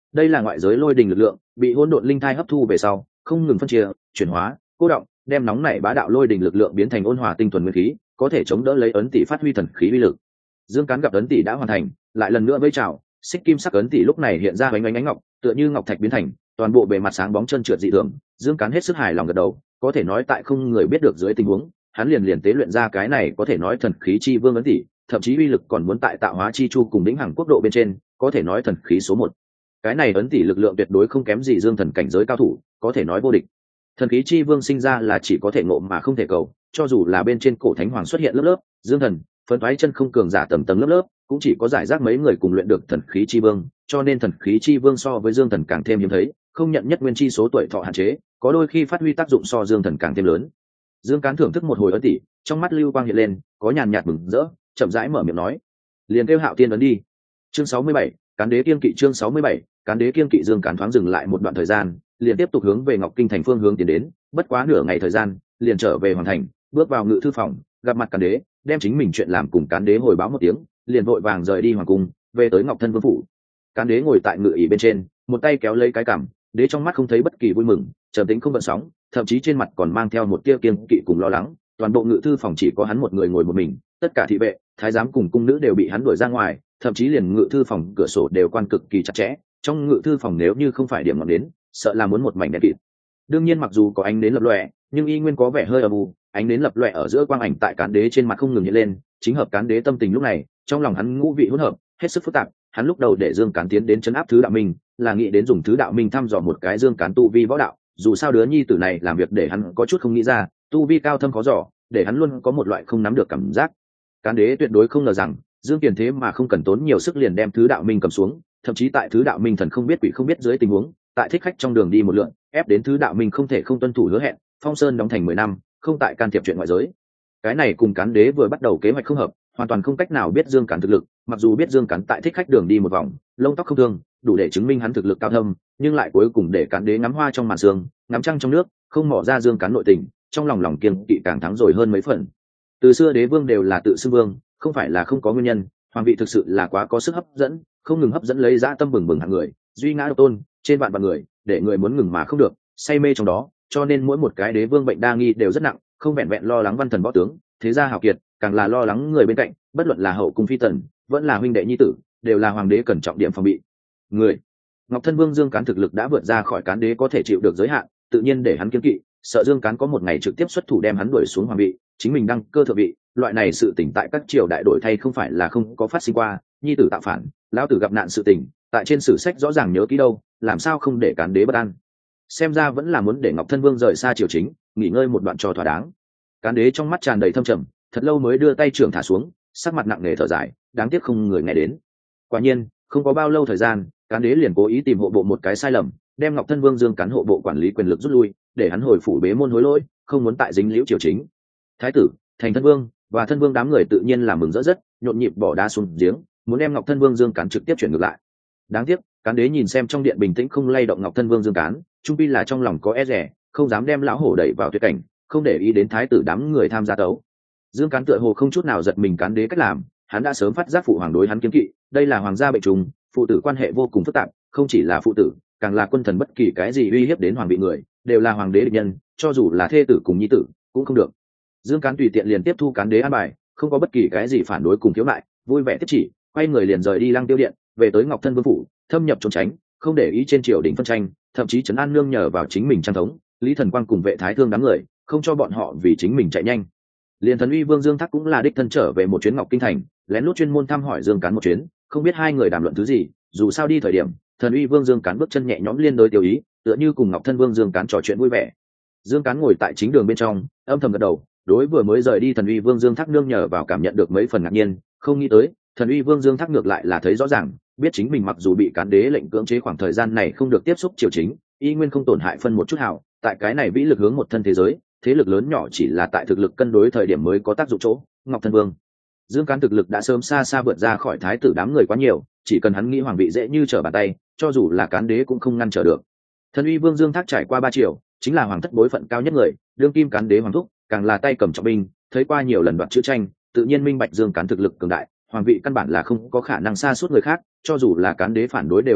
đây là ngoại giới lôi đình lực lượng bị hỗn độn linh thai hấp thu về sau không ngừng phân chia chuyển hóa cô động, đem nóng nảy bá đạo lôi đình lực lượng biến thành ôn hòa tinh thuần nguyên khí, có thể chống đỡ lấy ấn tỷ phát huy thần khí uy lực. Dương Cán gặp ấn tỷ đã hoàn thành, lại lần nữa vẫy chào, xích kim sắc ấn tỷ lúc này hiện ra ánh ngọc, tựa như ngọc thạch biến thành, toàn bộ bề mặt sáng bóng trơn trượt dị thường. Dương Cán hết sức hài lòng gật đầu, có thể nói tại không người biết được dưới tình huống, hắn liền tế luyện ra cái này có thể nói thần khí chi vương ấn tỷ, thậm chí uy lực còn muốn tại tạo hóa chi chu cùng đỉnh hàng quốc độ bên trên, có thể nói thần khí số 1. Cái này ấn tỷ lực lượng tuyệt đối không kém gì dương thần cảnh giới cao thủ, có thể nói vô địch. Thần khí chi vương sinh ra là chỉ có thể ngộ mà không thể cầu, cho dù là bên trên cổ thánh hoàng xuất hiện lớp lớp dương thần phân thoái chân không cường giả tầm tầng lớp lớp, cũng chỉ có giải rác mấy người cùng luyện được thần khí chi vương, cho nên thần khí chi vương so với dương thần càng thêm hiếm thấy, không nhận nhất nguyên chi số tuổi thọ hạn chế, có đôi khi phát huy tác dụng so dương thần càng thêm lớn. Dương Cán thưởng thức một hồi ấn tỷ, trong mắt lưu quang hiện lên, có nhàn nhạt mừng rỡ, chậm rãi mở miệng nói: liền kêu Hạo Tiên ấn đi. Chương 67, Cán đế kiên kỵ. Chương 67, Cán đế kiên kỵ. Dương Cán thoáng dừng lại một đoạn thời gian, liền tiếp tục hướng về Ngọc Kinh thành phương hướng tiến đến, bất quá nửa ngày thời gian, liền trở về hoàn thành, bước vào ngự thư phòng, gặp mặt Cán đế, đem chính mình chuyện làm cùng Cán đế hồi báo một tiếng, liền vội vàng rời đi hoàng cung, về tới Ngọc Thân Vương phủ. Cán đế ngồi tại ngự ỷ bên trên, một tay kéo lấy cái cằm, đế trong mắt không thấy bất kỳ vui mừng, trầm tĩnh không gợn sóng, thậm chí trên mặt còn mang theo một tia kiêng kỵ cùng lo lắng. Toàn bộ ngự thư phòng chỉ có hắn một người ngồi một mình, tất cả thị vệ, thái giám cùng cung nữ đều bị hắn đuổi ra ngoài, thậm chí liền ngự thư phòng cửa sổ đều quan cực kỳ chặt chẽ. Trong ngự thư phòng nếu như không phải điểm ngọn nến, sợ là muốn một mảnh đen kịt. Đương nhiên mặc dù có ánh nến lập lòe, nhưng y nguyên có vẻ hơi âm u, ánh nến lập lòe ở giữa quang ảnh tại Cán đế trên mặt không ngừng hiện lên, chính hợp Cán đế tâm tình lúc này, trong lòng hắn ngũ vị hỗn hợp, hết sức phức tạp. Hắn lúc đầu để Dương Cán tiến đến trấn áp thứ đạo minh, là nghĩ đến dùng thứ đạo minh thăm dò một cái Dương Cán tu vi võ đạo, dù sao đứa nhi tử này làm việc để hắn có chút không nghĩ ra, tu vi cao thâm khó dò, để hắn luôn có một loại không nắm được cảm giác. Cán đế tuyệt đối không ngờ rằng Dương Kiền thế mà không cần tốn nhiều sức liền đem thứ đạo minh cầm xuống, thậm chí tại thứ đạo minh thần không biết quỷ không biết dưới tình huống, tại thích khách trong đường đi một lượn, ép đến thứ đạo minh không thể không tuân thủ hứa hẹn, phong sơn đóng thành 10 năm, không tại can thiệp chuyện ngoại giới. Cái này cùng Cán đế vừa bắt đầu kế hoạch không hợp, hoàn toàn không cách nào biết Dương Cán thực lực, mặc dù biết Dương Cán tại thích khách đường đi một vòng, lông tóc không thương, đủ để chứng minh hắn thực lực cao thâm, nhưng lại cuối cùng để Cán đế ngắm hoa trong màn sương, ngắm trăng trong nước, không mò ra Dương Cán nội tình, trong lòng kiêng kỵ càng thắng rồi hơn mấy phần. Từ xưa đế vương đều là tự xưng vương, không phải là không có nguyên nhân, hoàng vị thực sự là quá có sức hấp dẫn, không ngừng hấp dẫn lấy dã tâm bừng bừng hạng người, duy ngã độc tôn, trên vạn người, để người muốn ngừng mà không được, say mê trong đó, cho nên mỗi một cái đế vương bệnh đa nghi đều rất nặng, không vẹn vẹn lo lắng văn thần võ tướng, thế gia hào kiệt, càng là lo lắng người bên cạnh, bất luận là hậu cung phi tần, vẫn là huynh đệ nhi tử, đều là hoàng đế cần trọng điểm phòng bị. Người, Ngọc Thân Vương Dương Cán thực lực đã vượt ra khỏi Cán đế có thể chịu được giới hạn, tự nhiên để hắn kiêng kỵ, sợ Dương Cán có một ngày trực tiếp xuất thủ đem hắn đuổi xuống hoàng vị, chính mình đăng cơ thượng vị, loại này sự tình tại các triều đại đổi thay không phải là không có phát sinh qua, nhi tử tạo phản, lão tử gặp nạn sự tình, tại trên sử sách rõ ràng nhớ kỹ đâu, làm sao không để Cán đế bất an. Xem ra vẫn là muốn để Ngọc Thân Vương rời xa triều chính, nghỉ ngơi một đoạn cho thỏa đáng. Cán đế trong mắt tràn đầy thâm trầm, thật lâu mới đưa tay trưởng thả xuống, sắc mặt nặng nề thở dài, đáng tiếc không người nghe đến. Quả nhiên, không có bao lâu thời gian, Cán đế liền cố ý tìm hộ bộ một cái sai lầm, đem Ngọc Thân Vương Dương Cán hộ bộ quản lý quyền lực rút lui, để hắn hồi phủ bế môn hối lỗi, không muốn tại dính liễu triều chính. Thái tử, thành thân vương và thân vương đám người tự nhiên là mừng rỡ rất, nhộn nhịp bỏ đá xuống giếng, muốn đem Ngọc Thân Vương Dương Cán trực tiếp chuyển ngược lại. Đáng tiếc, Cán đế nhìn xem trong điện bình tĩnh không lay động Ngọc Thân Vương Dương Cán, trung pi là trong lòng có e dè, không dám đem lão hổ đẩy vào tuyệt cảnh, không để ý đến thái tử đám người tham gia tấu. Dương Cán tựa hồ không chút nào giật mình Cán đế cách làm, hắn đã sớm phát giác phụ hoàng đối hắn kiêng kỵ, đây là hoàng gia bệnh trùng, phụ tử quan hệ vô cùng phức tạp, không chỉ là phụ tử, càng là quân thần, bất kỳ cái gì uy hiếp đến hoàng vị người, đều là hoàng đế địch nhân, cho dù là thê tử cùng nhi tử cũng không được. Dương Cán tùy tiện liền tiếp thu Cán đế an bài, không có bất kỳ cái gì phản đối cùng khiếu nại, vui vẻ tiếp chỉ, quay người liền rời đi Lăng Tiêu điện, về tới Ngọc Thân Vương phủ, thâm nhập trốn tránh, không để ý trên triều đình phân tranh, thậm chí trấn an nương nhờ vào chính mình trang thống, Lý Thần Quang cùng vệ thái thương đám người, không cho bọn họ vì chính mình chạy nhanh. Liên Thần Uy Vương Dương Thác cũng là đích thân trở về một chuyến Ngọc Kinh thành, lén lút chuyên môn thăm hỏi Dương Cán một chuyến, không biết hai người đàm luận thứ gì, dù sao đi thời điểm, Thần Uy Vương Dương Cán bước chân nhẹ nhõm liên đối tiêu ý, tựa như cùng Ngọc Thân Vương Dương Cán trò chuyện vui vẻ. Dương Cán ngồi tại chính đường bên trong, âm thầm gật đầu, đối vừa mới rời đi Thần Uy Vương Dương Thác nương nhờ vào cảm nhận được mấy phần ngạc nhiên, không nghĩ tới, Thần Uy Vương Dương Thác ngược lại là thấy rõ ràng, biết chính mình mặc dù bị Cán đế lệnh cưỡng chế khoảng thời gian này không được tiếp xúc triều chính, y nguyên không tổn hại phân một chút hảo, tại cái này vĩ lực hướng một thân thế giới, thế lực lớn nhỏ chỉ là tại thực lực cân đối thời điểm mới có tác dụng chỗ. Ngọc Thân Vương Dương Cán thực lực đã sớm xa xa vượt ra khỏi thái tử đám người quá nhiều, chỉ cần hắn nghĩ hoàng vị dễ như trở bàn tay, cho dù là Cán đế cũng không ngăn trở được. Thần Uy Vương Dương Thác trải qua 3 triều, chính là hoàng thất bối phận cao nhất người, đương kim Cán đế hoàng thúc, càng là tay cầm trọng binh, thấy qua nhiều lần đoạt chữ tranh, tự nhiên minh bạch Dương Cán thực lực cường đại, hoàng vị căn bản là không có khả năng xa suốt người khác, cho dù là Cán đế phản đối đều vô dụng,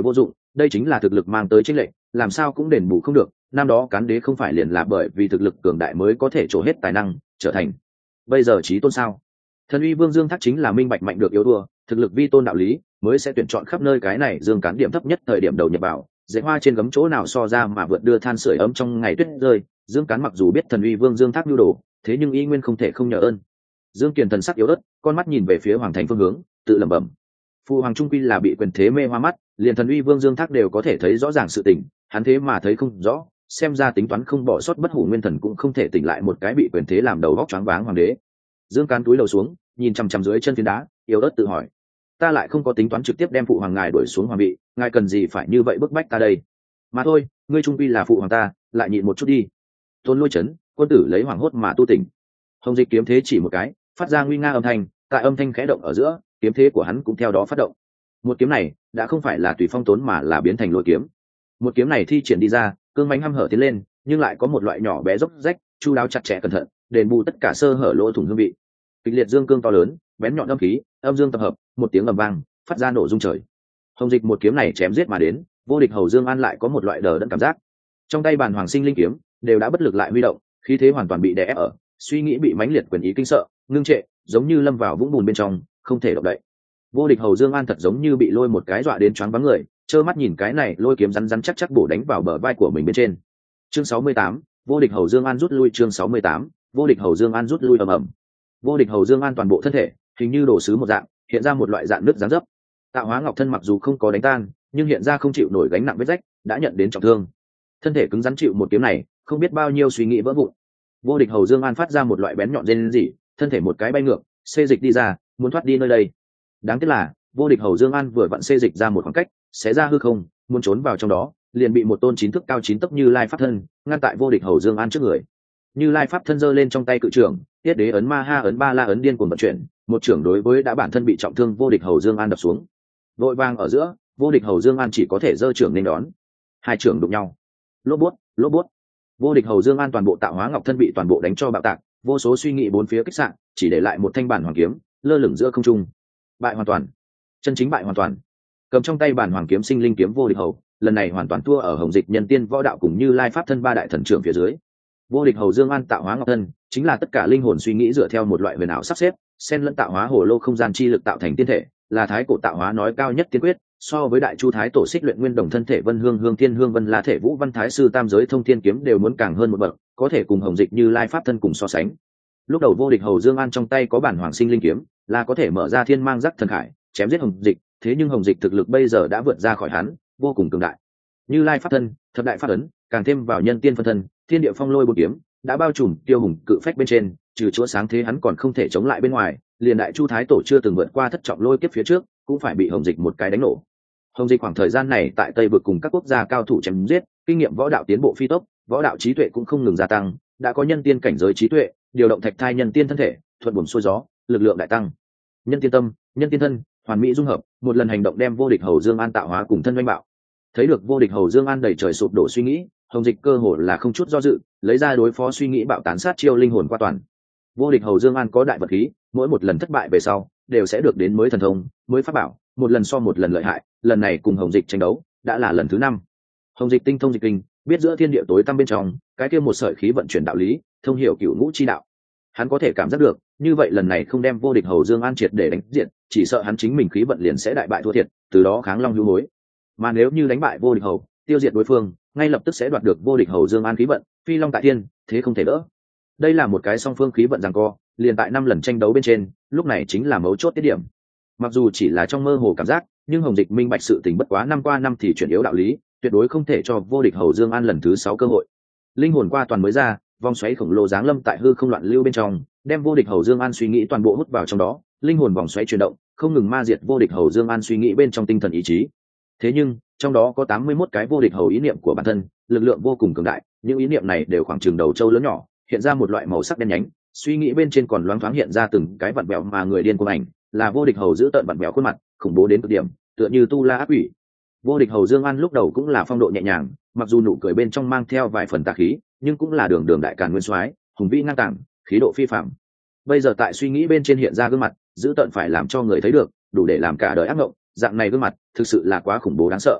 đây chính là thực lực mang tới chênh lệch, làm sao cũng đền bù không được. Năm đó Cán Đế không phải liền là bởi vì thực lực cường đại mới có thể trổ hết tài năng trở thành bây giờ chí tôn sao? Thần Uy Vương Dương Thác chính là minh bạch mạnh được yếu thua, thực lực vi tôn đạo lý, mới sẽ tuyển chọn khắp nơi cái này Dương Cán điểm thấp nhất thời điểm đầu nhập vào, dễ hoa trên gấm chỗ nào so ra mà vượt đưa than sưởi ấm trong ngày tuyết rơi. Dương Cán mặc dù biết Thần Uy Vương Dương Thác nhu đồ, thế nhưng y nguyên không thể không nhờ ơn. Dương Kiền thần sắc yếu ớt, con mắt nhìn về phía hoàng thành phương hướng, tự lẩm bẩm: phụ hoàng trung quy là bị quyền thế mê hoa mắt, liền Thần Uy Vương Dương Thác đều có thể thấy rõ ràng sự tình, hắn thế mà thấy không rõ, xem ra tính toán không bỏ sót bất hủ nguyên thần cũng không thể tỉnh lại một cái bị quyền thế làm đầu góc choáng váng hoàng đế. Dương Cán túi lầu xuống, nhìn chằm chằm dưới chân phiến đá, yếu ớt tự hỏi: ta lại không có tính toán trực tiếp đem phụ hoàng ngài đuổi xuống hoàng vị, ngài cần gì phải như vậy bức bách ta đây? Mà thôi, ngươi trung quy là phụ hoàng ta, lại nhịn một chút đi. Tôn Lôi chấn, quân tử lấy hoàng hốt mà tu tỉnh. Hồng Dịch kiếm thế chỉ một cái, phát ra nguy nga âm thanh, tại âm thanh khẽ động ở giữa, kiếm thế của hắn cũng theo đó phát động. Một kiếm này đã không phải là tùy phong tốn mà là biến thành lôi kiếm. Một kiếm này thi triển đi ra, cương mãnh hăm hở tiến lên, nhưng lại có một loại nhỏ bé dốc rách, chu đáo chặt chẽ cẩn thận, đền bù tất cả sơ hở lỗ thủng hương vị. Kịch liệt dương cương to lớn, bén nhọn âm khí, âm dương tập hợp, một tiếng ầm vang, phát ra nổ rung trời. Hồng Dịch một kiếm này chém giết mà đến, vô địch hầu Dương An lại có một loại đờ đẫn cảm giác. Trong tay bàn hoàng sinh linh kiếm đều đã bất lực lại huy động, khí thế hoàn toàn bị đè ép ở, suy nghĩ bị mãnh liệt quyền ý kinh sợ, ngưng trệ, giống như lâm vào vũng bùn bên trong, không thể động đậy. Vô địch hầu Dương An thật giống như bị lôi một cái dọa đến choáng váng người, trơ mắt nhìn cái này lôi kiếm rắn rắn chắc chắc bổ đánh vào bờ vai của mình bên trên. Chương 68, vô địch hầu Dương An rút lui. Chương 68, vô địch hầu Dương An rút lui ầm ầm. Vô địch hầu Dương An toàn bộ thân thể hình như đồ sứ một dạng, hiện ra một loại dạng nứt dáng dấp. Tạo hóa ngọc thân mặc dù không có đánh tan, nhưng hiện ra không chịu nổi gánh nặng vết rách, đã nhận đến trọng thương. Thân thể cứng rắn chịu một kiếm này, không biết bao nhiêu suy nghĩ vỡ vụn. Vô địch hầu Dương An phát ra một loại bén nhọn rên rỉ, thân thể một cái bay ngược, xê dịch đi ra, muốn thoát đi nơi đây. Đáng tiếc là, vô địch hầu Dương An vừa vặn xê dịch ra một khoảng cách, xé ra hư không, muốn trốn vào trong đó, liền bị một tôn 9 thước cao 9 tấc Như Lai pháp thân ngăn tại vô địch hầu Dương An trước người. Như Lai pháp thân giơ lên trong tay cự trưởng, Tiết Đế ấn, Ma Ha ấn, Ba La ấn điên cuồng vận chuyển, một trưởng đối với đã bản thân bị trọng thương vô địch hầu Dương An đập xuống. Vội vàng ở giữa, vô địch hầu Dương An chỉ có thể giơ trưởng nên đón. Hai trưởng đụng nhau, lốp bút. Vô địch hầu Dương An toàn bộ tạo hóa ngọc thân bị toàn bộ đánh cho bạo tạc, vô số suy nghĩ bốn phía kích sạn, chỉ để lại một thanh bản hoàng kiếm lơ lửng giữa không trung. Bại hoàn toàn, chân chính bại hoàn toàn. Cầm trong tay bản hoàng kiếm sinh linh kiếm vô địch hầu, lần này hoàn toàn thua ở Hồng Dịch nhân tiên võ đạo cùng Như Lai pháp thân ba đại thần trưởng phía dưới. Vô địch hầu Dương An tạo hóa ngọc thân chính là tất cả linh hồn suy nghĩ dựa theo một loại huyền ảo sắp xếp, xen lẫn tạo hóa hồ lô không gian chi lực tạo thành tiên thể, là thái cổ tạo hóa nói cao nhất tiên quyết, so với đại chu thái tổ xích luyện nguyên đồng thân thể Vân Hương Hương Thiên Hương Vân La thể Vũ Văn Thái sư tam giới thông thiên kiếm đều muốn càng hơn một bậc, có thể cùng Hồng Dịch Như Lai pháp thân cùng so sánh. Lúc đầu vô địch hầu Dương An trong tay có bản hoàng sinh linh kiếm, là có thể mở ra thiên mang giác thần khải, chém giết Hồng Dịch, thế nhưng Hồng Dịch thực lực bây giờ đã vượt ra khỏi hắn, vô cùng cường đại. Như Lai pháp thân, thập đại pháp ấn, càng thêm vào nhân tiên phân thân, thiên địa phong lôi bốn kiếm, đã bao trùm tiêu hùng cự phách bên trên, trừ chúa sáng thế hắn còn không thể chống lại bên ngoài, liền đại chu thái tổ chưa từng vượt qua thất trọng lôi kiếp phía trước, cũng phải bị Hồng Dịch một cái đánh nổ. Hồng Dịch khoảng thời gian này tại Tây vực cùng các quốc gia cao thủ chém giết, kinh nghiệm võ đạo tiến bộ phi tốc, võ đạo trí tuệ cũng không ngừng gia tăng, đã có nhân tiên cảnh giới trí tuệ, điều động thạch thai nhân tiên thân thể, thuận buồm xuôi gió, lực lượng đại tăng. Nhân tiên tâm, nhân tiên thân, hoàn mỹ dung hợp, một lần hành động đem vô địch hầu Dương An tạo hóa cùng thân oanh bạo. Thấy được vô địch hầu Dương An đầy trời sụp đổ suy nghĩ, Hồng Dịch cơ hồ là không chút do dự, lấy ra đối phó suy nghĩ bạo tán sát chiêu linh hồn qua toàn. Vô địch hầu Dương An có đại vật khí, mỗi một lần thất bại về sau, đều sẽ được đến mới thần thông, mới pháp bảo, một lần so một lần lợi hại, lần này cùng Hồng Dịch tranh đấu, đã là lần thứ 5. Hồng Dịch tinh thông dịch kinh, biết giữa thiên địa tối tăm bên trong, cái kia một sợi khí vận chuyển đạo lý, thông hiểu cửu ngũ chi đạo. Hắn có thể cảm giác được, như vậy lần này không đem vô địch hầu Dương An triệt để đánh diện, chỉ sợ hắn chính mình khí vận liền sẽ đại bại thua thiệt, từ đó kháng long hữu hối. Mà nếu như đánh bại vô địch hầu, tiêu diệt đối phương, ngay lập tức sẽ đoạt được vô địch hầu Dương An khí vận, phi long tại thiên, thế không thể đỡ. Đây là một cái song phương khí vận giằng co, liền tại 5 lần tranh đấu bên trên, lúc này chính là mấu chốt tiết điểm. Mặc dù chỉ là trong mơ hồ cảm giác, nhưng Hồng Dịch minh bạch sự tình bất quá năm qua năm thì chuyển yếu đạo lý, tuyệt đối không thể cho vô địch hầu Dương An lần thứ 6 cơ hội. Linh hồn qua toàn mới ra, vòng xoáy khổng lồ giáng lâm tại hư không loạn lưu bên trong, đem vô địch hầu Dương An suy nghĩ toàn bộ hút vào trong đó, linh hồn vòng xoáy chuyển động, không ngừng ma diệt vô địch hầu Dương An suy nghĩ bên trong tinh thần ý chí. Thế nhưng, trong đó có 81 cái vô địch hầu ý niệm của bản thân, lực lượng vô cùng cường đại, những ý niệm này đều khoảng chừng đầu trâu lớn nhỏ, hiện ra một loại màu sắc đen nhánh, suy nghĩ bên trên còn loáng thoáng hiện ra từng cái vặn vẹo mà người điên cuồng ảnh, là vô địch hầu giữ tợn vặn vẹo khuôn mặt, khủng bố đến cực điểm, tựa như tu la ác quỷ. Vô địch hầu Dương An lúc đầu cũng là phong độ nhẹ nhàng, mặc dù nụ cười bên trong mang theo vài phần tà khí, nhưng cũng là đường đường đại càn nguyên soái, hùng vĩ ngang tàng, khí độ phi phàm. Bây giờ tại suy nghĩ bên trên hiện ra gương mặt, giữ tợn phải làm cho người thấy được, đủ để làm cả đời ác ngộng, dạng này gương mặt, thực sự là quá khủng bố đáng sợ.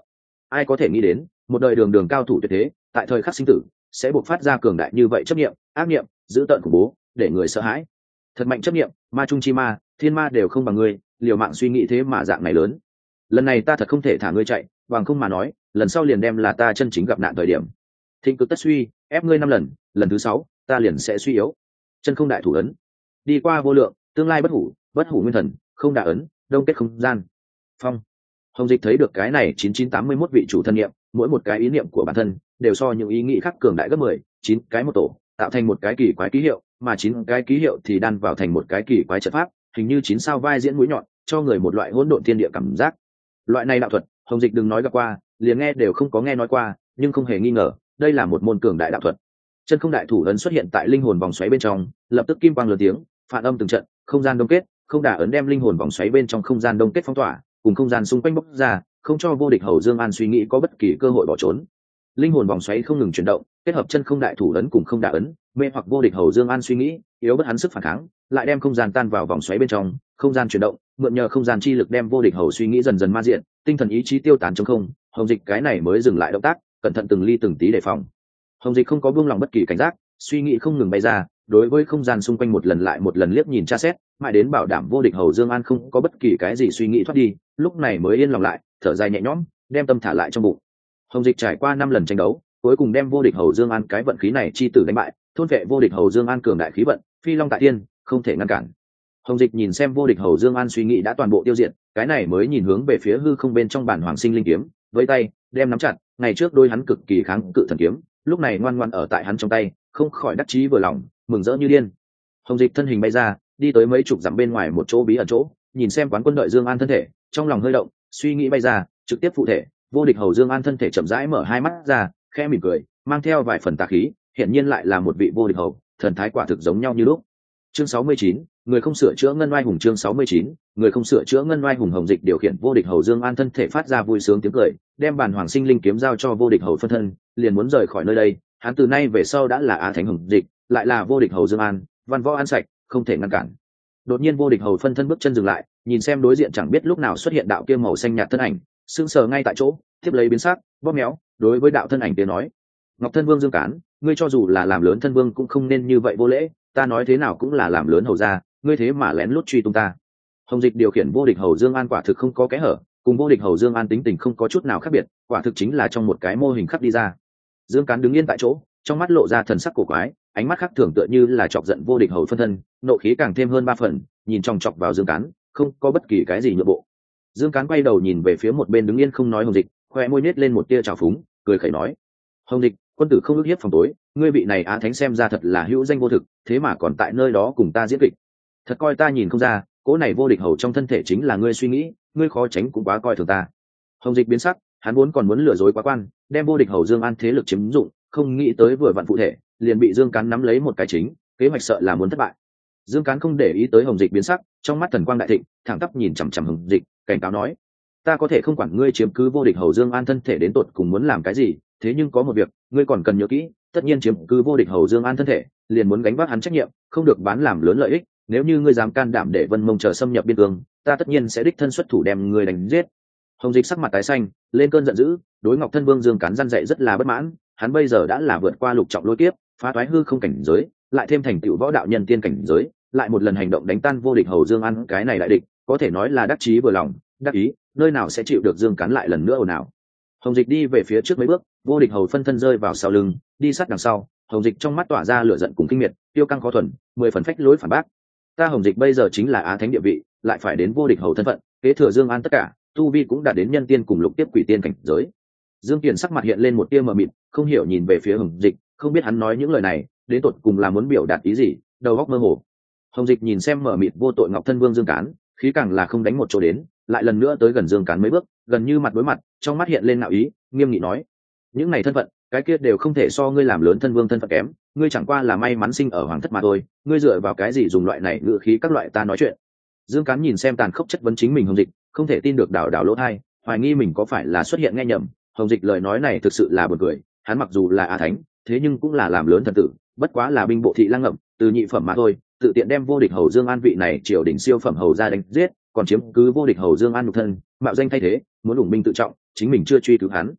ai có thể nghĩ đến một đời đường đường cao thủ tuyệt thế tại thời khắc sinh tử sẽ buộc phát ra cường đại như vậy chấp niệm ác niệm dữ tợn khủng bố để người sợ hãi. Thật mạnh chấp niệm, ma trung chi ma, thiên ma đều không bằng ngươi, liều mạng suy nghĩ thế mà dạng này lớn. Lần này ta thật không thể thả ngươi chạy, bằng không mà nói lần sau liền đem là ta chân chính gặp nạn thời điểm. Thịnh cực tất suy, ép ngươi 5 lần, lần thứ 6, ta liền sẽ suy yếu. Chân không đại thủ ấn, đi qua vô lượng, tương lai bất hủ nguyên thần, không đả ấn, đông kết không gian. Phong. Hồng Dịch thấy được cái này 9981 vị chủ thân niệm, mỗi một cái ý niệm của bản thân đều so những ý nghĩ khác cường đại gấp 10, 9 cái một tổ, tạo thành một cái kỳ quái ký hiệu, mà 9 cái ký hiệu thì đan vào thành một cái kỳ quái trận pháp, hình như 9 sao vai diễn mũi nhọn, cho người một loại hỗn độn thiên địa cảm giác. Loại này đạo thuật, Hồng Dịch đừng nói gặp qua, liền nghe đều không có nghe nói qua, nhưng không hề nghi ngờ, đây là một môn cường đại đạo thuật. Chân không đại thủ ấn xuất hiện tại linh hồn vòng xoáy bên trong, lập tức kim quang lớn tiếng, phản âm từng trận, không gian đông kết, không đả ấn đem linh hồn vòng xoáy bên trong không gian đông kết phong tỏa, cùng không gian xung quanh bốc ra, không cho vô địch Hầu Dương An suy nghĩ có bất kỳ cơ hội bỏ trốn. Linh hồn vòng xoáy không ngừng chuyển động, kết hợp chân không đại thủ ấn cùng không đả ấn, mê hoặc vô địch Hầu Dương An suy nghĩ, yếu bất hắn sức phản kháng, lại đem không gian tan vào vòng xoáy bên trong, không gian chuyển động, mượn nhờ không gian chi lực đem vô địch Hầu suy nghĩ dần dần ma diện, tinh thần ý chí tiêu tán trong không, Hồng Dịch cái này mới dừng lại động tác, cẩn thận từng ly từng tí đề phòng. Hồng Dịch không có buông lòng bất kỳ cảnh giác, suy nghĩ không ngừng bay ra, đối với không gian xung quanh một lần lại một lần liếc nhìn tra xét, mãi đến bảo đảm vô địch Hầu Dương An không có bất kỳ cái gì suy nghĩ thoát đi, lúc này mới yên lòng lại, thở dài nhẹ nhõm, đem tâm thả lại trong bụng. Hồng Dịch trải qua 5 lần tranh đấu, cuối cùng đem vô địch Hầu Dương An cái vận khí này chi tử đánh bại, thôn vệ vô địch Hầu Dương An cường đại khí vận, phi long tại thiên, không thể ngăn cản. Hồng Dịch nhìn xem vô địch Hầu Dương An suy nghĩ đã toàn bộ tiêu diệt, cái này mới nhìn hướng về phía hư không bên trong bản hoàng sinh linh kiếm, với tay đem nắm chặt, ngày trước đôi hắn cực kỳ kháng cự thần kiếm, lúc này ngoan ngoãn ở tại hắn trong tay, không khỏi đắc chí vừa lòng, mừng rỡ như điên. Hồng Dịch thân hình bay ra, đi tới mấy chục dặm bên ngoài một chỗ bí ẩn chỗ, nhìn xem quán quân đợi Dương An thân thể, trong lòng hơi động, suy nghĩ bay ra, trực tiếp phụ thể, vô địch Hầu Dương An thân thể chậm rãi mở hai mắt ra, khẽ mỉm cười, mang theo vài phần tà khí, hiển nhiên lại là một vị vô địch hầu, thần thái quả thực giống nhau như lúc. Chương 69, người không sửa chữa ngân oai hùng. Chương 69, người không sửa chữa ngân oai hùng. Hồng Dịch điều khiển vô địch Hầu Dương An thân thể phát ra vui sướng tiếng cười, đem bản hoàng sinh linh kiếm giao cho vô địch Hầu phân thân, liền muốn rời khỏi nơi đây. Hắn từ nay về sau đã là Á Thánh Hồng Dịch, lại là vô địch Hầu Dương An, văn võ an sạch, không thể ngăn cản. Đột nhiên vô địch Hầu phân thân bước chân dừng lại, nhìn xem đối diện chẳng biết lúc nào xuất hiện đạo kia màu xanh nhạt thân ảnh, sững sờ ngay tại chỗ, tiếp lấy biến sắc, bóp méo, đối với đạo thân ảnh kia nói: Ngọc Thân Vương Dương Cán, ngươi cho dù là làm lớn thân vương cũng không nên như vậy vô lễ, ta nói thế nào cũng là làm lớn hầu gia, ngươi thế mà lén lút truy tung ta. Hồng Dịch điều khiển vô địch Hầu Dương An quả thực không có kẽ hở, cùng vô địch Hầu Dương An tính tình không có chút nào khác biệt, quả thực chính là trong một cái mô hình khắc đi ra. Dương Cán đứng yên tại chỗ, trong mắt lộ ra thần sắc cổ quái, ánh mắt khác thường tựa như là chọc giận vô địch Hầu phân thân, nộ khí càng thêm hơn 3 phần, nhìn chòng chọc vào Dương Cán, không có bất kỳ cái gì nhượng bộ. Dương Cán quay đầu nhìn về phía một bên đứng yên không nói Hồng Dịch, khoe môi nết lên một tia trào phúng, cười khẩy nói: Hồng Dịch, quân tử không ước hiếp phòng tối, ngươi vị này Á Thánh xem ra thật là hữu danh vô thực, thế mà còn tại nơi đó cùng ta diễn kịch, thật coi ta nhìn không ra, cỗ này vô địch Hầu trong thân thể chính là ngươi suy nghĩ, ngươi khó tránh cũng quá coi thường ta. Hồng Dịch biến sắc, hắn vốn còn muốn lừa dối quá quan, đem vô địch Hầu Dương An thế lực chiếm dụng, không nghĩ tới vừa vặn phụ thể, liền bị Dương Cán nắm lấy một cái chính, kế hoạch sợ là muốn thất bại. Dương Cán không để ý tới Hồng Dịch biến sắc, trong mắt thần quang đại thịnh, thẳng tắp nhìn chằm chằm Hồng Dịch, cảnh cáo nói: ta có thể không quản ngươi chiếm cứ vô địch Hầu Dương An thân thể đến tột cùng muốn làm cái gì, thế nhưng có một việc ngươi còn cần nhớ kỹ, tất nhiên chiếm cứ vô địch Hầu Dương An thân thể, liền muốn gánh vác hắn trách nhiệm, không được bán làm lớn lợi ích. Nếu như ngươi dám can đảm để Vân Mông chờ xâm nhập biên cương, ta tất nhiên sẽ đích thân xuất thủ đem ngươi đánh giết. Hồng Dịch sắc mặt tái xanh, lên cơn giận dữ, đối Ngọc Thân Vương Dương Cán răn dạy rất là bất mãn. Hắn bây giờ đã là vượt qua lục trọng lôi kiếp, phá toái hư không cảnh giới, lại thêm thành tựu võ đạo nhân tiên cảnh giới, lại một lần hành động đánh tan vô địch Hầu Dương An cái này đại địch, có thể nói là đắc chí vừa lòng, đắc ý, nơi nào sẽ chịu được Dương Cán lại lần nữa ồn ào. Hồng Dịch đi về phía trước mấy bước, vô địch Hầu phân thân rơi vào sau lưng, đi sát đằng sau. Hồng Dịch trong mắt tỏa ra lửa giận cùng kinh miệt, tiêu căng khó thuần, 10 phần phách lối phản bác. Ta Hồng Dịch bây giờ chính là Á Thánh địa vị, lại phải đến vô địch Hầu thân phận, kế thừa Dương An tất cả, tu vi cũng đạt đến nhân tiên cùng lục tiếp quỷ tiên cảnh giới. Dương Kiền sắc mặt hiện lên một tia mờ mịt, không hiểu nhìn về phía Hồng Dịch, không biết hắn nói những lời này đến tột cùng là muốn biểu đạt ý gì, đầu óc mơ hồ. Hồng Dịch nhìn xem mờ mịt vô tội Ngọc Thân Vương Dương Cán, khí càng là không đánh một chỗ đến, lại lần nữa tới gần Dương Cán mấy bước, gần như mặt đối mặt, trong mắt hiện lên ngạo ý, nghiêm nghị nói: những này thân phận, cái kia đều không thể so ngươi làm lớn thân vương thân phận kém, ngươi chẳng qua là may mắn sinh ở hoàng thất mà thôi, ngươi dựa vào cái gì dùng loại này ngữ khí các loại ta nói chuyện. Dương Cán nhìn xem tàn khốc chất vấn chính mình Hồng Dịch, không thể tin được đảo lỗ tai, hoài nghi mình có phải là xuất hiện nghe nhầm. Hồng Dịch lời nói này thực sự là buồn cười, hắn mặc dù là Á Thánh, thế nhưng cũng là làm lớn thần tử, bất quá là binh bộ thị lang ngậm, từ nhị phẩm mà thôi, tự tiện đem vô địch Hầu Dương An vị này triều đình siêu phẩm hầu ra đánh giết, còn chiếm cứ vô địch Hầu Dương An nhục thân, mạo danh thay thế, muốn ủng binh tự trọng, chính mình chưa truy cứu hắn.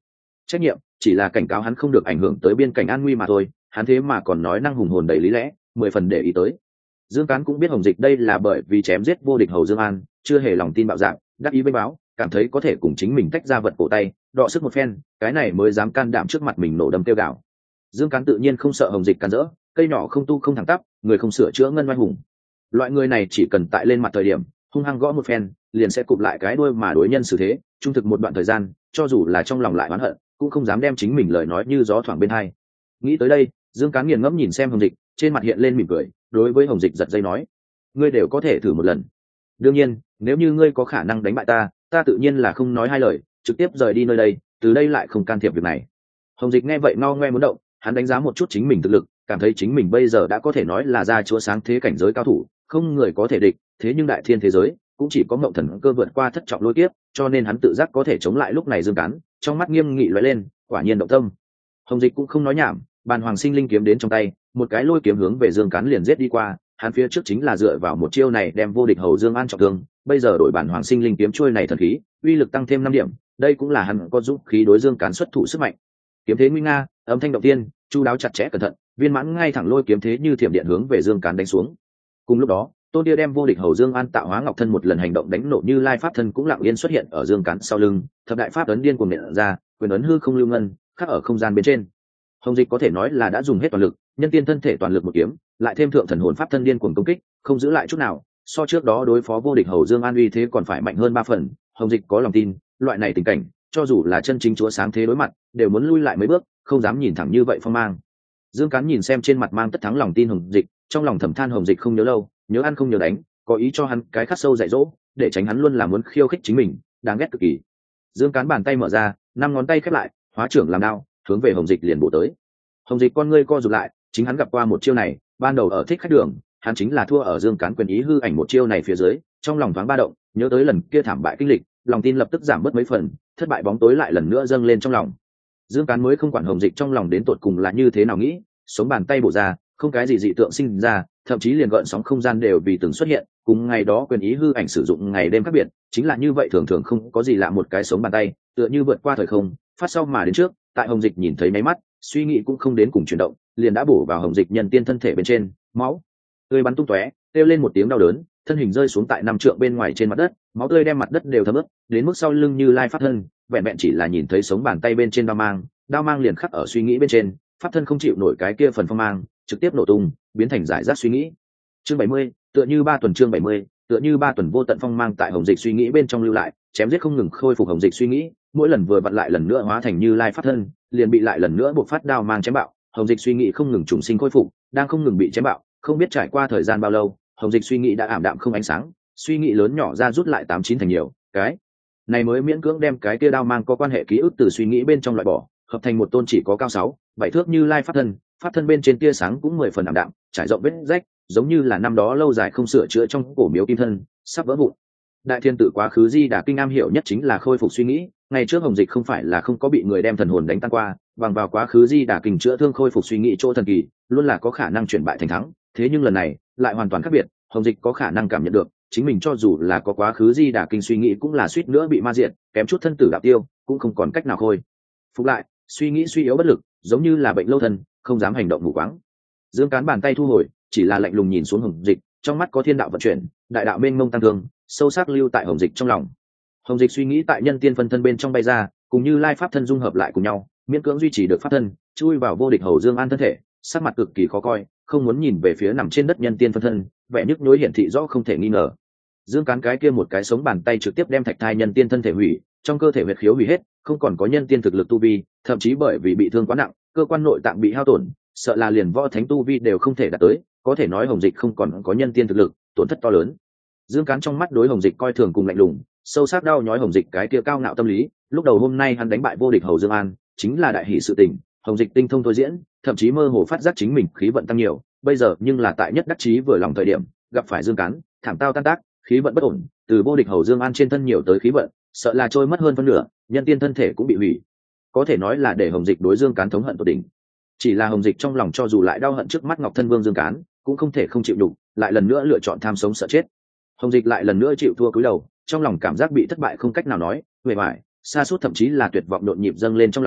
trách nhiệm, chỉ là cảnh cáo hắn không được ảnh hưởng tới biên cảnh an nguy mà thôi. Hắn thế mà còn nói năng hùng hồn đầy lý lẽ, 10 phần để ý tới. Dương Cán cũng biết Hồng Dịch đây là bởi vì chém giết vô địch hầu Dương An, chưa hề lòng tin bạo dạn, đắc ý bênh báo, cảm thấy có thể cùng chính mình tách ra vật cổ tay, đọ sức một phen, cái này mới dám can đảm trước mặt mình nổ đâm tiêu gạo. Dương Cán tự nhiên không sợ Hồng Dịch can dỡ, cây nhỏ không tu không thẳng tắp, người không sửa chữa ngân oai hùng. Loại người này chỉ cần tại lên mặt thời điểm hung hăng gõ một phen, liền sẽ cụp lại cái đuôi mà đối nhân xử thế, trung thực một đoạn thời gian, cho dù là trong lòng lại oán hận, cũng không dám đem chính mình lời nói như gió thoảng bên tai. Nghĩ tới đây, Dương Cán nghiền ngẫm nhìn xem Hồng Dịch, trên mặt hiện lên mỉm cười, đối với Hồng Dịch giật dây nói: "Ngươi đều có thể thử một lần. Đương nhiên, nếu như ngươi có khả năng đánh bại ta, ta tự nhiên là không nói hai lời, trực tiếp rời đi nơi đây, từ đây lại không can thiệp việc này." Hồng Dịch nghe vậy ngao ngoe muốn động, hắn đánh giá một chút chính mình thực lực, cảm thấy chính mình bây giờ đã có thể nói là gia chúa sáng thế cảnh giới cao thủ, không người có thể địch. Thế nhưng đại thiên thế giới cũng chỉ có Ngộng Thần Cơ vượt qua thất trọng lôi kiếp, cho nên hắn tự giác có thể chống lại lúc này Dương Cán, trong mắt nghiêm nghị lóe lên, quả nhiên động tâm. Hồng Dịch cũng không nói nhảm, bàn hoàng sinh linh kiếm đến trong tay, một cái lôi kiếm hướng về Dương Cán liền giết đi qua. Hắn phía trước chính là dựa vào một chiêu này đem vô địch hầu Dương An trọng thương, bây giờ đổi bản hoàng sinh linh kiếm chuôi này thần khí, uy lực tăng thêm 5 điểm, đây cũng là hắn có dũng khí đối Dương Cán xuất thủ sức mạnh. Kiếm thế nguy nga, âm thanh động tiên, chu đáo chặt chẽ cẩn thận, viên mãn ngay thẳng lôi kiếm thế như thiểm điện hướng về Dương Cán đánh xuống. Cùng lúc đó, Tôn Tia đem vô địch hầu Dương An tạo hóa ngọc thân một lần hành động đánh nổ Như Lai pháp thân cũng lặng yên xuất hiện ở Dương Cán sau lưng, thập đại pháp ấn điên cuồng nện ra, quyền ấn hư không lưu ngân, khắc ở không gian bên trên. Hồng Dịch có thể nói là đã dùng hết toàn lực, nhân tiên thân thể toàn lực một kiếm, lại thêm thượng thần hồn pháp thân điên cuồng công kích, không giữ lại chút nào, so trước đó đối phó vô địch hầu Dương An uy thế còn phải mạnh hơn 3 phần. Hồng Dịch có lòng tin, loại này tình cảnh, cho dù là chân chính chúa sáng thế đối mặt, đều muốn lui lại mấy bước, không dám nhìn thẳng như vậy phong mang. Dương Cán nhìn xem trên mặt mang tất thắng lòng tin Hồng Dịch, trong lòng thầm than Hồng Dịch không nhớ lâu, nhớ ăn không nhớ đánh, có ý cho hắn cái khắc sâu dạy dỗ, để tránh hắn luôn là muốn khiêu khích chính mình, đáng ghét cực kỳ. Dương Cán bàn tay mở ra, 5 ngón tay khép lại, hóa trưởng làm đao, hướng về Hồng Dịch liền bổ tới. Hồng Dịch con ngươi co rụt lại, chính hắn gặp qua một chiêu này, ban đầu ở Thích Khách Đường, hắn chính là thua ở Dương Cán quyền ý hư ảnh một chiêu này phía dưới, trong lòng thoáng ba động, nhớ tới lần kia thảm bại kinh lịch, lòng tin lập tức giảm bớt mấy phần, thất bại bóng tối lại lần nữa dâng lên trong lòng. Dương Cán mới không quản Hồng Dịch trong lòng đến tột cùng là như thế nào nghĩ, sống bàn tay bổ ra, không cái gì dị tượng sinh ra, thậm chí liền gợn sóng không gian đều vì từng xuất hiện, cùng ngày đó quyền ý hư ảnh sử dụng ngày đêm khác biệt, chính là như vậy thường thường không có gì lạ một cái sống bàn tay, tựa như vượt qua thời không, phát sau mà đến trước, tại Hồng Dịch nhìn thấy máy mắt, suy nghĩ cũng không đến cùng chuyển động, liền đã bổ vào Hồng Dịch nhân tiên thân thể bên trên, máu tươi bắn tung tóe, kêu lên một tiếng đau đớn, thân hình rơi xuống tại 5 trượng bên ngoài trên mặt đất, máu tươi đem mặt đất đều thấm ướt, đến mức sau lưng Như Lai pháp thân, vẹn vẹn chỉ là nhìn thấy sống bàn tay bên trên đao mang liền khắc ở suy nghĩ bên trên, pháp thân không chịu nổi cái kia phần phong mang, trực tiếp nổ tung, biến thành giải rác suy nghĩ. Chương 70, tựa như 3 tuần chương 70, tựa như 3 tuần vô tận phong mang tại Hồng Dịch suy nghĩ bên trong lưu lại, chém giết không ngừng khôi phục Hồng Dịch suy nghĩ, mỗi lần vừa vặn lại lần nữa hóa thành Như Lai pháp thân, liền bị lại lần nữa buộc phát đao mang chém bạo. Hồng Dịch suy nghĩ không ngừng trùng sinh khôi phục, đang không ngừng bị chém bạo, không biết trải qua thời gian bao lâu, Hồng Dịch suy nghĩ đã ảm đạm không ánh sáng, suy nghĩ lớn nhỏ ra rút lại 8-9 thành nhiều, cái này mới miễn cưỡng đem cái kia đao mang có quan hệ ký ức từ suy nghĩ bên trong loại bỏ, hợp thành một tôn chỉ có cao 6-7 thước Như Lai pháp thân bên trên tia sáng cũng 10 phần ảm đạm, trải rộng vết rách, giống như là năm đó lâu dài không sửa chữa trong cổ miếu kim thân, sắp vỡ vụn. Đại thiên tự quá khứ Di Đà kinh am hiểu nhất chính là khôi phục suy nghĩ, ngày trước Hồng Dịch không phải là không có bị người đem thần hồn đánh tan qua, bằng vào quá khứ Di Đà kinh chữa thương khôi phục suy nghĩ chỗ thần kỳ, luôn là có khả năng chuyển bại thành thắng, thế nhưng lần này lại hoàn toàn khác biệt. Hồng Dịch có khả năng cảm nhận được, chính mình cho dù là có quá khứ Di Đà kinh suy nghĩ cũng là suýt nữa bị ma diệt, kém chút thân tử đạo tiêu, cũng không còn cách nào khôi phục lại, suy nghĩ suy yếu bất lực, giống như là bệnh lâu thân, không dám hành động mù quáng. Dương Cán bàn tay thu hồi, chỉ là lạnh lùng nhìn xuống Hồng Dịch, trong mắt có thiên đạo vận chuyển, đại đạo mênh mông tăng thương, sâu sắc lưu tại Hồng Dịch trong lòng. Hồng Dịch suy nghĩ tại nhân tiên phân thân bên trong bay ra, cùng Như Lai pháp thân dung hợp lại cùng nhau, miễn cưỡng duy trì được pháp thân, chui vào vô địch hầu Dương An thân thể, sắc mặt cực kỳ khó coi, không muốn nhìn về phía nằm trên đất nhân tiên phân thân, vẻ nhức nhối hiển thị rõ không thể nghi ngờ. Dương Cán cái kia một cái sống bàn tay trực tiếp đem thạch thai nhân tiên thân thể hủy, trong cơ thể huyết khiếu hủy hết, không còn có nhân tiên thực lực tu vi, thậm chí bởi vì bị thương quá nặng, cơ quan nội tạng bị hao tổn, sợ là liền võ thánh tu vi đều không thể đạt tới, có thể nói Hồng Dịch không còn có nhân tiên thực lực, tổn thất to lớn. Dương Cán trong mắt đối Hồng Dịch coi thường cùng lạnh lùng, sâu sắc đau nhói Hồng Dịch cái kia cao ngạo tâm lý, lúc đầu hôm nay hắn đánh bại vô địch hầu Dương An, chính là đại hỷ sự tình, Hồng Dịch tinh thông thôi diễn, thậm chí mơ hồ phát giác chính mình khí vận tăng nhiều, bây giờ nhưng là tại nhất đắc chí vừa lòng thời điểm, gặp phải Dương Cán, thảm tao tan tác, khí vận bất ổn, từ vô địch hầu Dương An trên thân nhiều tới khí vận, sợ là trôi mất hơn phân nửa, nhân tiên thân thể cũng bị hủy, có thể nói là để Hồng Dịch đối Dương Cán thống hận tột đỉnh. Chỉ là Hồng Dịch trong lòng cho dù lại đau hận trước mắt Ngọc Thân Vương Dương Cán, cũng không thể không chịu đủ, lại lần nữa lựa chọn tham sống sợ chết. Hồng Dịch lại lần nữa chịu thua cúi đầu, trong lòng cảm giác bị thất bại không cách nào nói, uể oải, sa sút thậm chí là tuyệt vọng nhộn nhịp dâng lên trong lòng,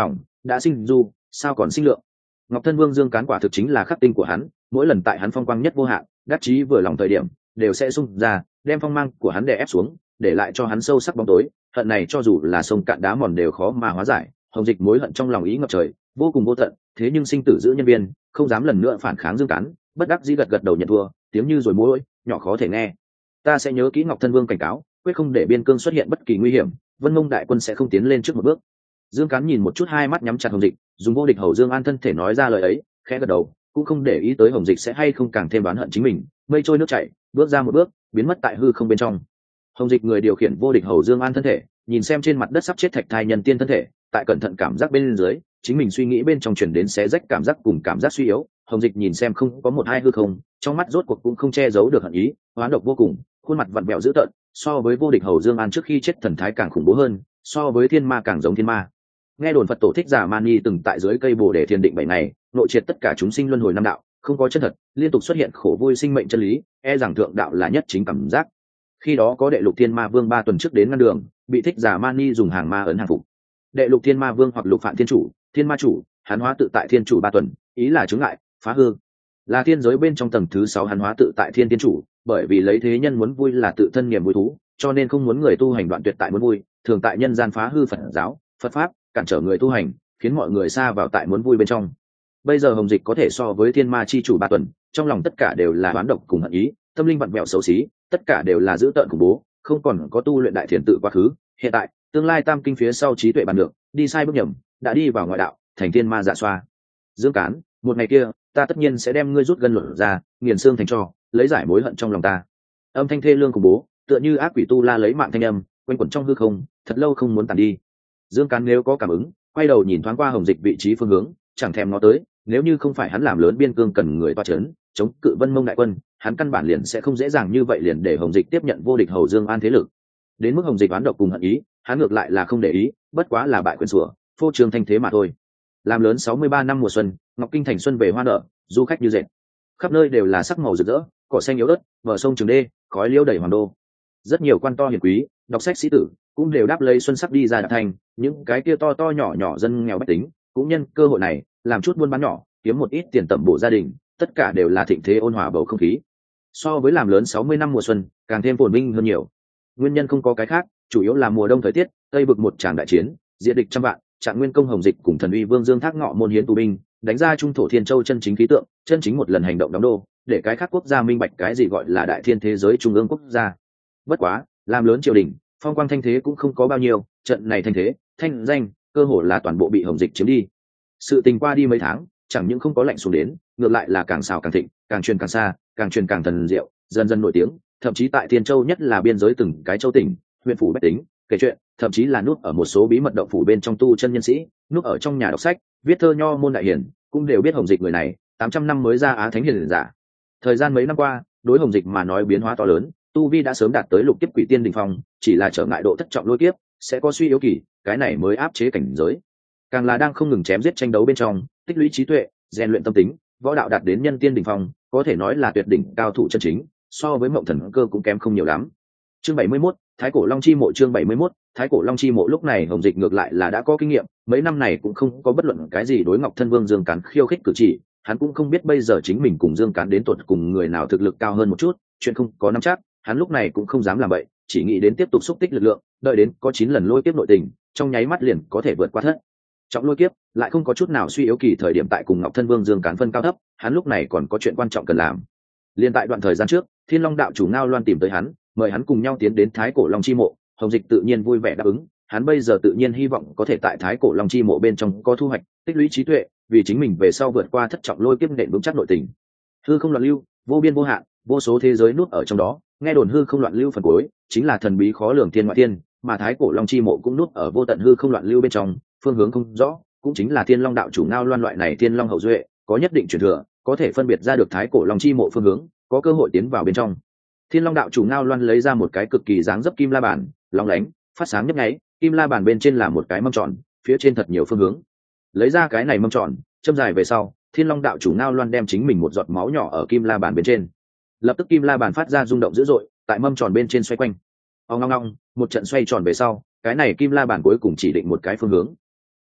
đã sinh du sao còn sinh lượng. Ngọc Thân Vương Dương Cán quả thực chính là khắc tinh của hắn, mỗi lần tại hắn phong quang nhất vô hạn, đắc chí vừa lòng thời điểm, đều sẽ xung ra, đem phong mang của hắn đè ép xuống, để lại cho hắn sâu sắc bóng tối. Hận này cho dù là sông cạn đá mòn đều khó mà hóa giải. Hồng Dịch mối hận trong lòng ý ngập trời, vô cùng vô tận, thế nhưng sinh tử giữ nhân viên, không dám lần nữa phản kháng Dương Cán, bất đắc dĩ gật gật đầu nhận thua, tiếng như rồi mối nhỏ khó thể nghe. Ta sẽ nhớ kỹ Ngọc Thân Vương cảnh cáo, quyết không để biên cương xuất hiện bất kỳ nguy hiểm, Vân Mông đại quân sẽ không tiến lên trước một bước. Dương Cán nhìn một chút, hai mắt nhắm chặt Hồng Dịch, dùng vô địch hầu Dương An thân thể nói ra lời ấy, khẽ gật đầu, cũng không để ý tới Hồng Dịch sẽ hay không càng thêm đoán hận chính mình. Mây trôi nước chảy, bước ra một bước, biến mất tại hư không bên trong. Hồng Dịch người điều khiển vô địch hầu Dương An thân thể, nhìn xem trên mặt đất sắp chết thạch thai nhân tiên thân thể, tại cẩn thận cảm giác bên dưới, chính mình suy nghĩ bên trong truyền đến xé rách cảm giác cùng cảm giác suy yếu. Hồng Dịch nhìn xem không có một hai hư không, trong mắt rốt cuộc cũng không che giấu được hận ý, oán độc vô cùng, khuôn mặt vặn vẹo dữ tợn, so với vô địch hầu Dương An trước khi chết thần thái càng khủng bố hơn, so với thiên ma càng giống thiên ma. Nghe đồn Phật tổ Thích Giả Mani từng tại dưới cây Bồ Đề thiền định 7 ngày, nội triệt tất cả chúng sinh luân hồi năm đạo, không có chân thật, liên tục xuất hiện khổ vui sinh mệnh chân lý, e rằng thượng đạo là nhất chính cảm giác. Khi đó có đệ lục thiên ma vương 3 tuần trước đến ngăn đường, bị Thích Giả Mani dùng hàng ma ấn hàng phục. Đệ lục thiên ma vương hoặc lục phạn thiên chủ, thiên ma chủ, hắn hóa tự tại thiên chủ 3 tuần, ý là chứng ngại, phá hư. Là thiên giới bên trong tầng thứ 6 hắn hóa tự tại thiên thiên chủ, bởi vì lấy thế nhân muốn vui là tự thân niềm vui thú, cho nên không muốn người tu hành đoạn tuyệt tại muốn vui, thường tại nhân gian phá hư Phật giáo, Phật pháp, cản trở người tu hành, khiến mọi người xa vào tại muốn vui bên trong. Bây giờ Hồng Dịch có thể so với thiên ma chi chủ 3 tuần, trong lòng tất cả đều là oán độc cùng hận ý, tâm linh vặn vẹo xấu xí, tất cả đều là dữ tợn khủng bố, không còn có tu luyện đại thiền tự quá khứ, hiện tại, tương lai tam kinh phía sau trí tuệ bàn được, đi sai bước nhầm, đã đi vào ngoại đạo, thành thiên ma dạ xoa. Dương Cán, một ngày kia, ta tất nhiên sẽ đem ngươi rút gân luận ra, nghiền xương thành tro, lấy giải mối hận trong lòng ta. Âm thanh thê lương khủng bố, tựa như ác quỷ tu la lấy mạng thanh âm, quanh quẩn trong hư không, thật lâu không muốn tàn đi. Dương Cán nếu có cảm ứng, quay đầu nhìn thoáng qua Hồng Dịch vị trí phương hướng, chẳng thèm ngó tới, nếu như không phải hắn làm lớn biên cương cần người toa chấn, chống cự Vân Mông đại quân, hắn căn bản liền sẽ không dễ dàng như vậy liền để Hồng Dịch tiếp nhận vô địch hầu Dương An thế lực. Đến mức Hồng Dịch oán độc cùng hận ý, hắn ngược lại là không để ý, bất quá là bại quyền sủa, phô trương thanh thế mà thôi. Làm lớn 63 năm mùa xuân, Ngọc Kinh thành xuân về hoa nở, du khách như dệt, khắp nơi đều là sắc màu rực rỡ, cỏ xanh yếu ớt, bờ sông Trường Đê, khói liêu đầy hoàng đô. Rất nhiều quan to hiền quý, đọc sách sĩ tử cũng đều đáp lấy xuân sắc đi ra đạp thành, những cái kia to to nhỏ nhỏ dân nghèo bách tính cũng nhân cơ hội này làm chút buôn bán nhỏ, kiếm một ít tiền tẩm bổ gia đình, tất cả đều là thịnh thế ôn hòa bầu không khí. So với làm lớn 60 năm mùa xuân, càng thêm phồn vinh hơn nhiều. Nguyên nhân không có cái khác, chủ yếu là mùa đông thời tiết, Tây vực một tràng đại chiến, diệt địch trăm vạn, Trạng Nguyên công Hồng Dịch cùng thần uy Vương Dương Thác Ngọ môn hiến tù binh, đánh ra trung thổ Thiên Châu chân chính khí tượng, chân chính một lần hành động đóng đô, để cái khác quốc gia minh bạch cái gì gọi là đại thiên thế giới trung ương quốc gia. Bất quá, làm lớn triều đình, phong quang thanh thế cũng không có bao nhiêu, trận này thanh thế, thanh danh, cơ hồ là toàn bộ bị Hồng Dịch chiếm đi. Sự tình qua đi mấy tháng, chẳng những không có lạnh xuống đến, ngược lại là càng xào càng thịnh, càng truyền càng xa, càng truyền càng thần diệu, dần dần nổi tiếng, thậm chí tại Thiên Châu nhất là biên giới từng cái châu tỉnh, huyện phủ bách tính, kể chuyện, thậm chí là núp ở một số bí mật động phủ bên trong tu chân nhân sĩ, núp ở trong nhà đọc sách, viết thơ nho môn đại hiển, cũng đều biết Hồng Dịch người này, 800 năm mới ra Á Thánh hiền giả. Thời gian mấy năm qua, đối Hồng Dịch mà nói biến hóa to lớn, tu vi đã sớm đạt tới lục kiếp quỷ tiên đỉnh phong, chỉ là trở ngại độ thất trọng lôi kiếp, sẽ có suy yếu kỳ, cái này mới áp chế cảnh giới. Càng là đang không ngừng chém giết tranh đấu bên trong, tích lũy trí tuệ, rèn luyện tâm tính, võ đạo đạt đến nhân tiên đỉnh phong, có thể nói là tuyệt đỉnh cao thủ chân chính, so với Mộng Thần Cơ cũng kém không nhiều lắm. Chương 71, Thái Cổ Long Chi Mộ. Chương 71, Thái Cổ Long Chi Mộ. Lúc này Hồng Dịch ngược lại là đã có kinh nghiệm, mấy năm này cũng không có bất luận cái gì đối Ngọc Thân Vương Dương Cán khiêu khích cử chỉ, hắn cũng không biết bây giờ chính mình cùng Dương Cán đến tuột cùng người nào thực lực cao hơn một chút, chuyện không có nắm chắc, hắn lúc này cũng không dám làm vậy, chỉ nghĩ đến tiếp tục xúc tích lực lượng, đợi đến có 9 lần lôi kiếp nội tình, trong nháy mắt liền có thể vượt qua thất trọng lôi kiếp, lại không có chút nào suy yếu kỳ thời điểm tại cùng Ngọc Thân Vương Dương Cán phân cao thấp, hắn lúc này còn có chuyện quan trọng cần làm. Liên tại đoạn thời gian trước, Thiên Long đạo chủ Ngao Loan tìm tới hắn, mời hắn cùng nhau tiến đến Thái Cổ Long Chi Mộ, Hồng Dịch tự nhiên vui vẻ đáp ứng, hắn bây giờ tự nhiên hy vọng có thể tại Thái Cổ Long Chi Mộ bên trong có thu hoạch, tích lũy trí tuệ, vì chính mình về sau vượt qua thất trọng lôi kiếp nền vững chắc nội tình. Hư không loạn lưu, vô biên vô hạn, vô số thế giới nút ở trong đó, nghe đồn hư không loạn lưu phần cuối chính là thần bí khó lường thiên ngoại thiên, mà Thái Cổ Long Chi Mộ cũng nút ở vô tận hư không loạn lưu bên trong, phương hướng không rõ, cũng chính là Thiên Long đạo chủ Ngao Loan loại này Thiên Long hậu duệ, có nhất định truyền thừa, có thể phân biệt ra được Thái Cổ Long Chi Mộ phương hướng, có cơ hội tiến vào bên trong. Thiên Long đạo chủ Ngao Loan lấy ra một cái cực kỳ dáng dấp kim la bàn, lóng lánh, phát sáng nhấp nháy, kim la bàn bên trên là một cái mâm tròn, phía trên thật nhiều phương hướng. Lấy ra cái này mâm tròn, châm dài về sau, Thiên Long đạo chủ Ngao Loan đem chính mình một giọt máu nhỏ ở kim la bàn bên trên. Lập tức kim la bàn phát ra rung động dữ dội, tại mâm tròn bên trên xoay quanh. Ong ong ong, một trận xoay tròn về sau, cái này kim la bàn cuối cùng chỉ định một cái phương hướng. Đi,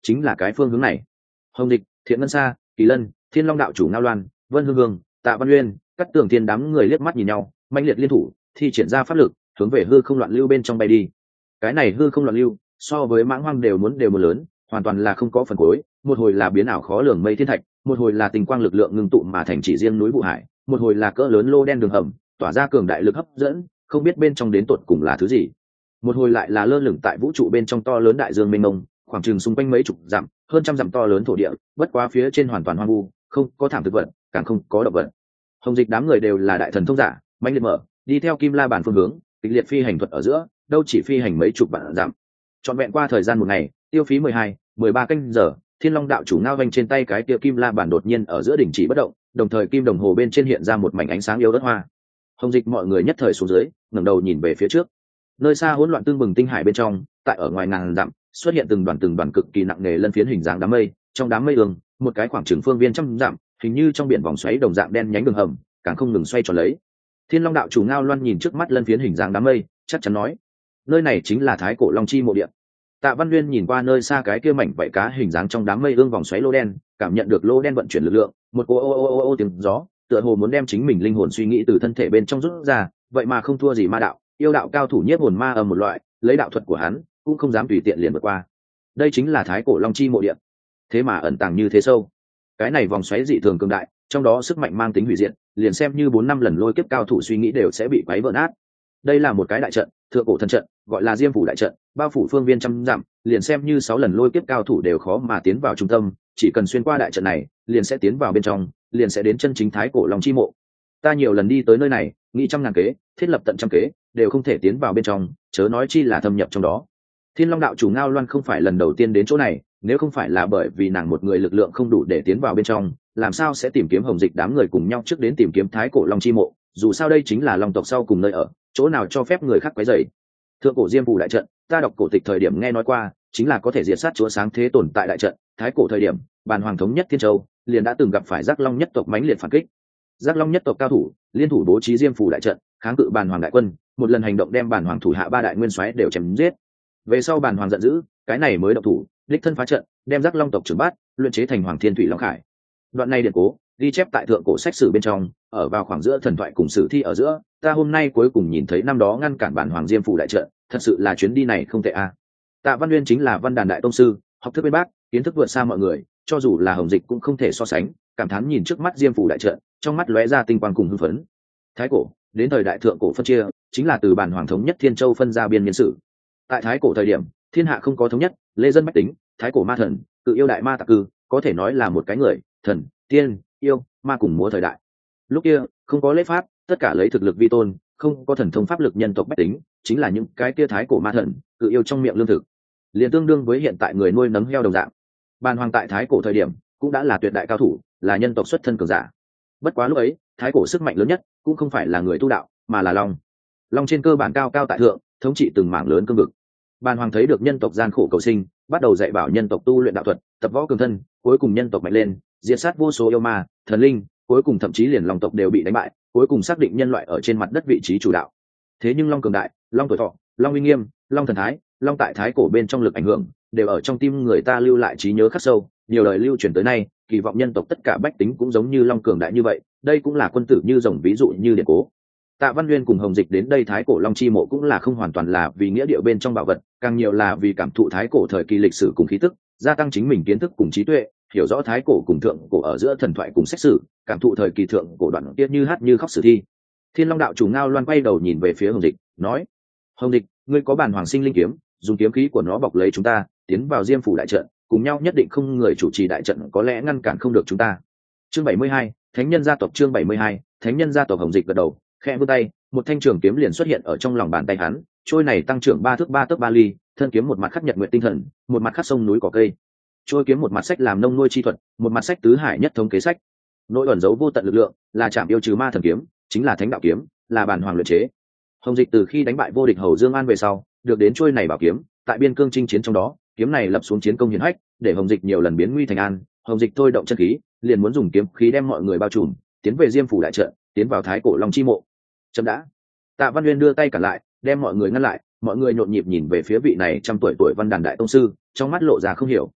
chính là cái phương hướng này. Hồng Dịch, Thiện Ngân Sa, Kỳ Lân, Thiên Long đạo chủ Ngao Loan, Vân Hương Hương, Tạ Văn Uyên, Cát Tường Thiên đám người liếc mắt nhìn nhau, mãnh liệt liên thủ, thi triển ra pháp lực, hướng về hư không loạn lưu bên trong bay đi. Cái này hư không loạn lưu, so với mãng hoang đều muốn lớn, hoàn toàn là không có phần cuối, một hồi là biến ảo khó lường mây thiên thạch, một hồi là tình quang lực lượng ngưng tụ mà thành chỉ riêng núi Vũ Hải, một hồi là cỡ lớn lô đen đường hầm, tỏa ra cường đại lực hấp dẫn, không biết bên trong đến tột cùng là thứ gì. Một hồi lại là lơ lửng tại vũ trụ bên trong to lớn đại dương mênh mông, khoảng chừng xung quanh mấy chục dặm, hơn trăm dặm to lớn thổ địa, bất quá phía trên hoàn toàn hoang vu, không có thảm thực vật, càng không có động vật. Hồng Dịch đám người đều là đại thần thông giả, mãnh liệt mở, đi theo Kim La Bàn phương hướng, kịch liệt phi hành thuật ở giữa, đâu chỉ phi hành mấy chục vạn dặm. Trọn vẹn qua thời gian một ngày, tiêu phí 12-13 canh giờ, Thiên Long đạo chủ Ngao Vành trên tay cái kia Kim La Bàn đột nhiên ở giữa đỉnh chỉ bất động, đồng thời kim đồng hồ bên trên hiện ra một mảnh ánh sáng yếu ớt hoa. Hồng Dịch mọi người nhất thời xuống dưới, ngẩng đầu nhìn về phía trước. Nơi xa hỗn loạn tương bừng tinh hải bên trong, tại ở ngoài ngàn dặm, xuất hiện từng đoàn cực kỳ nặng nề lân phiến hình dáng đám mây, trong đám mây ương, một cái khoảng trường phương viên trăm dặm, hình như trong biển vòng xoáy đồng dạng đen nhánh đường hầm, càng không ngừng xoay tròn lấy. Thiên Long đạo chủ Ngao Loan nhìn trước mắt lân phiến hình dáng đám mây, chắc chắn nói, nơi này chính là Thái Cổ Long Chi mộ địa. Tạ Văn Nguyên nhìn qua nơi xa cái kia mảnh vảy cá hình dáng trong đám mây ương vòng xoáy lô đen, cảm nhận được lô đen vận chuyển lực lượng, một ô tiếng gió, tựa hồ muốn đem chính mình linh hồn suy nghĩ từ thân thể bên trong rút ra, vậy mà không thua gì ma đạo, yêu đạo cao thủ nhiếp hồn ma âm một loại, lấy đạo thuật của hắn, cũng không dám tùy tiện liền vượt qua. Đây chính là Thái Cổ Long Chi mộ địa. Thế mà ẩn tàng như thế sâu. Cái này vòng xoáy dị thường cường đại, trong đó sức mạnh mang tính hủy diệt, liền xem như 4-5 lần lôi kiếp cao thủ suy nghĩ đều sẽ bị quấy vỡ nát. Đây là một cái đại trận, thượng cổ thần trận, gọi là Diêm phủ đại trận, bao phủ phương viên trăm dặm, liền xem như 6 lần lôi kiếp cao thủ đều khó mà tiến vào trung tâm, chỉ cần xuyên qua đại trận này, liền sẽ tiến vào bên trong, liền sẽ đến chân chính Thái Cổ Long Chi mộ. Ta nhiều lần đi tới nơi này, nghĩ trăm ngàn kế, thiết lập tận trăm kế, đều không thể tiến vào bên trong, chớ nói chi là thâm nhập trong đó. Thiên Long đạo chủ Ngao Loan không phải lần đầu tiên đến chỗ này, nếu không phải là bởi vì nàng một người lực lượng không đủ để tiến vào bên trong, làm sao sẽ tìm kiếm Hồng Dịch đám người cùng nhau trước đến tìm kiếm Thái Cổ Long Chi mộ, dù sao đây chính là Long tộc sau cùng nơi ở, chỗ nào cho phép người khác quấy rầy. Thượng cổ Diêm phủ đại trận, ta đọc cổ tịch thời điểm nghe nói qua, chính là có thể diệt sát chúa sáng thế tồn tại đại trận. Thái cổ thời điểm, Bàn Hoàng thống nhất Thiên Châu, liền đã từng gặp phải Giác Long nhất tộc mãnh liệt phản kích. Giác Long nhất tộc cao thủ liên thủ bố trí Diêm phủ đại trận, kháng cự Bàn Hoàng đại quân, một lần hành động đem Bàn Hoàng thủ hạ 3 đại nguyên soái đều chém giết. Về sau Bàn Hoàng giận dữ, cái này mới động thủ, đích thân phá trận, đem Giác Long tộc trưởng bát, luyện chế thành Hoàng Thiên Thủy Long Khải. Đoạn này điện cố ghi chép tại thượng cổ sách sử bên trong, ở vào khoảng giữa thần thoại cùng sử thi ở giữa, ta hôm nay cuối cùng nhìn thấy năm đó ngăn cản Bản Hoàng Diêm phủ đại trận, thật sự là chuyến đi này không tệ a. Tạ Văn Nguyên chính là Văn Đàn đại tông sư, học thức bên bác, kiến thức vượt xa mọi người, cho dù là Hồng Dịch cũng không thể so sánh, cảm thán nhìn trước mắt Diêm phủ đại trận, trong mắt lóe ra tinh quang cùng hưng phấn. Thái cổ, đến thời đại thượng cổ phân chia, chính là từ Bản Hoàng thống nhất Thiên Châu phân ra biên niên sử. Tại thái cổ thời điểm, thiên hạ không có thống nhất, lê dân bách tính, thái cổ ma thần, cự yêu đại ma tặc cư, có thể nói là một cái người, thần, tiên, yêu, ma cùng múa thời đại. Lúc kia không có lễ pháp, tất cả lấy thực lực vi tôn, không có thần thông pháp lực, nhân tộc bách tính chính là những cái kia thái cổ ma thần, cự yêu trong miệng lương thực, liền tương đương với hiện tại người nuôi nấng heo đồng dạng. Bàn Hoàng tại thái cổ thời điểm cũng đã là tuyệt đại cao thủ, là nhân tộc xuất thân cường giả. Bất quá lúc ấy thái cổ sức mạnh lớn nhất cũng không phải là người tu đạo, mà là long. Long trên cơ bản cao cao tại thượng, thống trị từng mảng lớn cương vực. Bàn Hoàng thấy được nhân tộc gian khổ cầu sinh, bắt đầu dạy bảo nhân tộc tu luyện đạo thuật, tập võ cường thân, cuối cùng nhân tộc mạnh lên, diệt sát vô số yêu ma, thần linh, cuối cùng thậm chí liền long tộc đều bị đánh bại, cuối cùng xác định nhân loại ở trên mặt đất vị trí chủ đạo. Thế nhưng long cường đại, long tuổi thọ, long uy nghiêm, long thần thái, long tại thái cổ bên trong lực ảnh hưởng, đều ở trong tim người ta lưu lại trí nhớ khắc sâu, nhiều đời lưu truyền tới nay, kỳ vọng nhân tộc tất cả bách tính cũng giống như long cường đại như vậy, đây cũng là quân tử như rồng ví dụ như điển cố. Tạ Văn Nguyên cùng Hồng Dịch đến đây thái cổ long chi mộ cũng là không hoàn toàn là vì nghĩa địa bên trong bảo vật, càng nhiều là vì cảm thụ thái cổ thời kỳ lịch sử cùng khí tức, gia tăng chính mình kiến thức cùng trí tuệ, hiểu rõ thái cổ cùng thượng cổ ở giữa thần thoại cùng sách sử, cảm thụ thời kỳ thượng cổ đoạn tiết như hát như khóc sử thi. Thiên Long đạo chủ Ngao Loan quay đầu nhìn về phía Hồng Dịch, nói: Hồng Dịch, ngươi có Bản Hoàng sinh linh kiếm, dùng kiếm khí của nó bọc lấy chúng ta, tiến vào Diêm phủ đại trận, cùng nhau nhất định không người chủ trì đại trận có lẽ ngăn cản không được chúng ta. Chương 72, Thánh nhân gia tộc. Chương 72, Thánh nhân gia tộc. Hồng Dịch gật đầu, khẽ vươn tay, một thanh trường kiếm liền xuất hiện ở trong lòng bàn tay hắn, trôi này tăng trưởng 3 thước 3 tấc 3 ly, thân kiếm một mặt khắc nhật nguyện tinh thần, một mặt khắc sông núi cỏ cây. Trôi kiếm một mặt sách làm nông nuôi chi thuật, một mặt sách tứ hải nhất thống kế sách. Nội ẩn giấu vô tận lực lượng, là chạm yêu trừ ma thần kiếm, chính là thánh đạo kiếm, là Bản Hoàng luyện chế. Hồng Dịch từ khi đánh bại vô địch Hầu Dương An về sau, được đến trôi này bảo kiếm, tại biên cương chinh chiến trong đó, kiếm này lập xuống chiến công hiển hách, để Hồng Dịch nhiều lần biến nguy thành an. Hồng Dịch thôi động chân khí, liền muốn dùng kiếm khí đem mọi người bao trùm, tiến về Diêm phủ đại trận, tiến vào thái cổ long chi mộ. Chậm đã. Tạ Văn Nguyên đưa tay cản lại, đem mọi người ngăn lại, mọi người nhộn nhịp nhìn về phía vị này trăm tuổi Văn Đàn đại tông sư, trong mắt lộ ra không hiểu.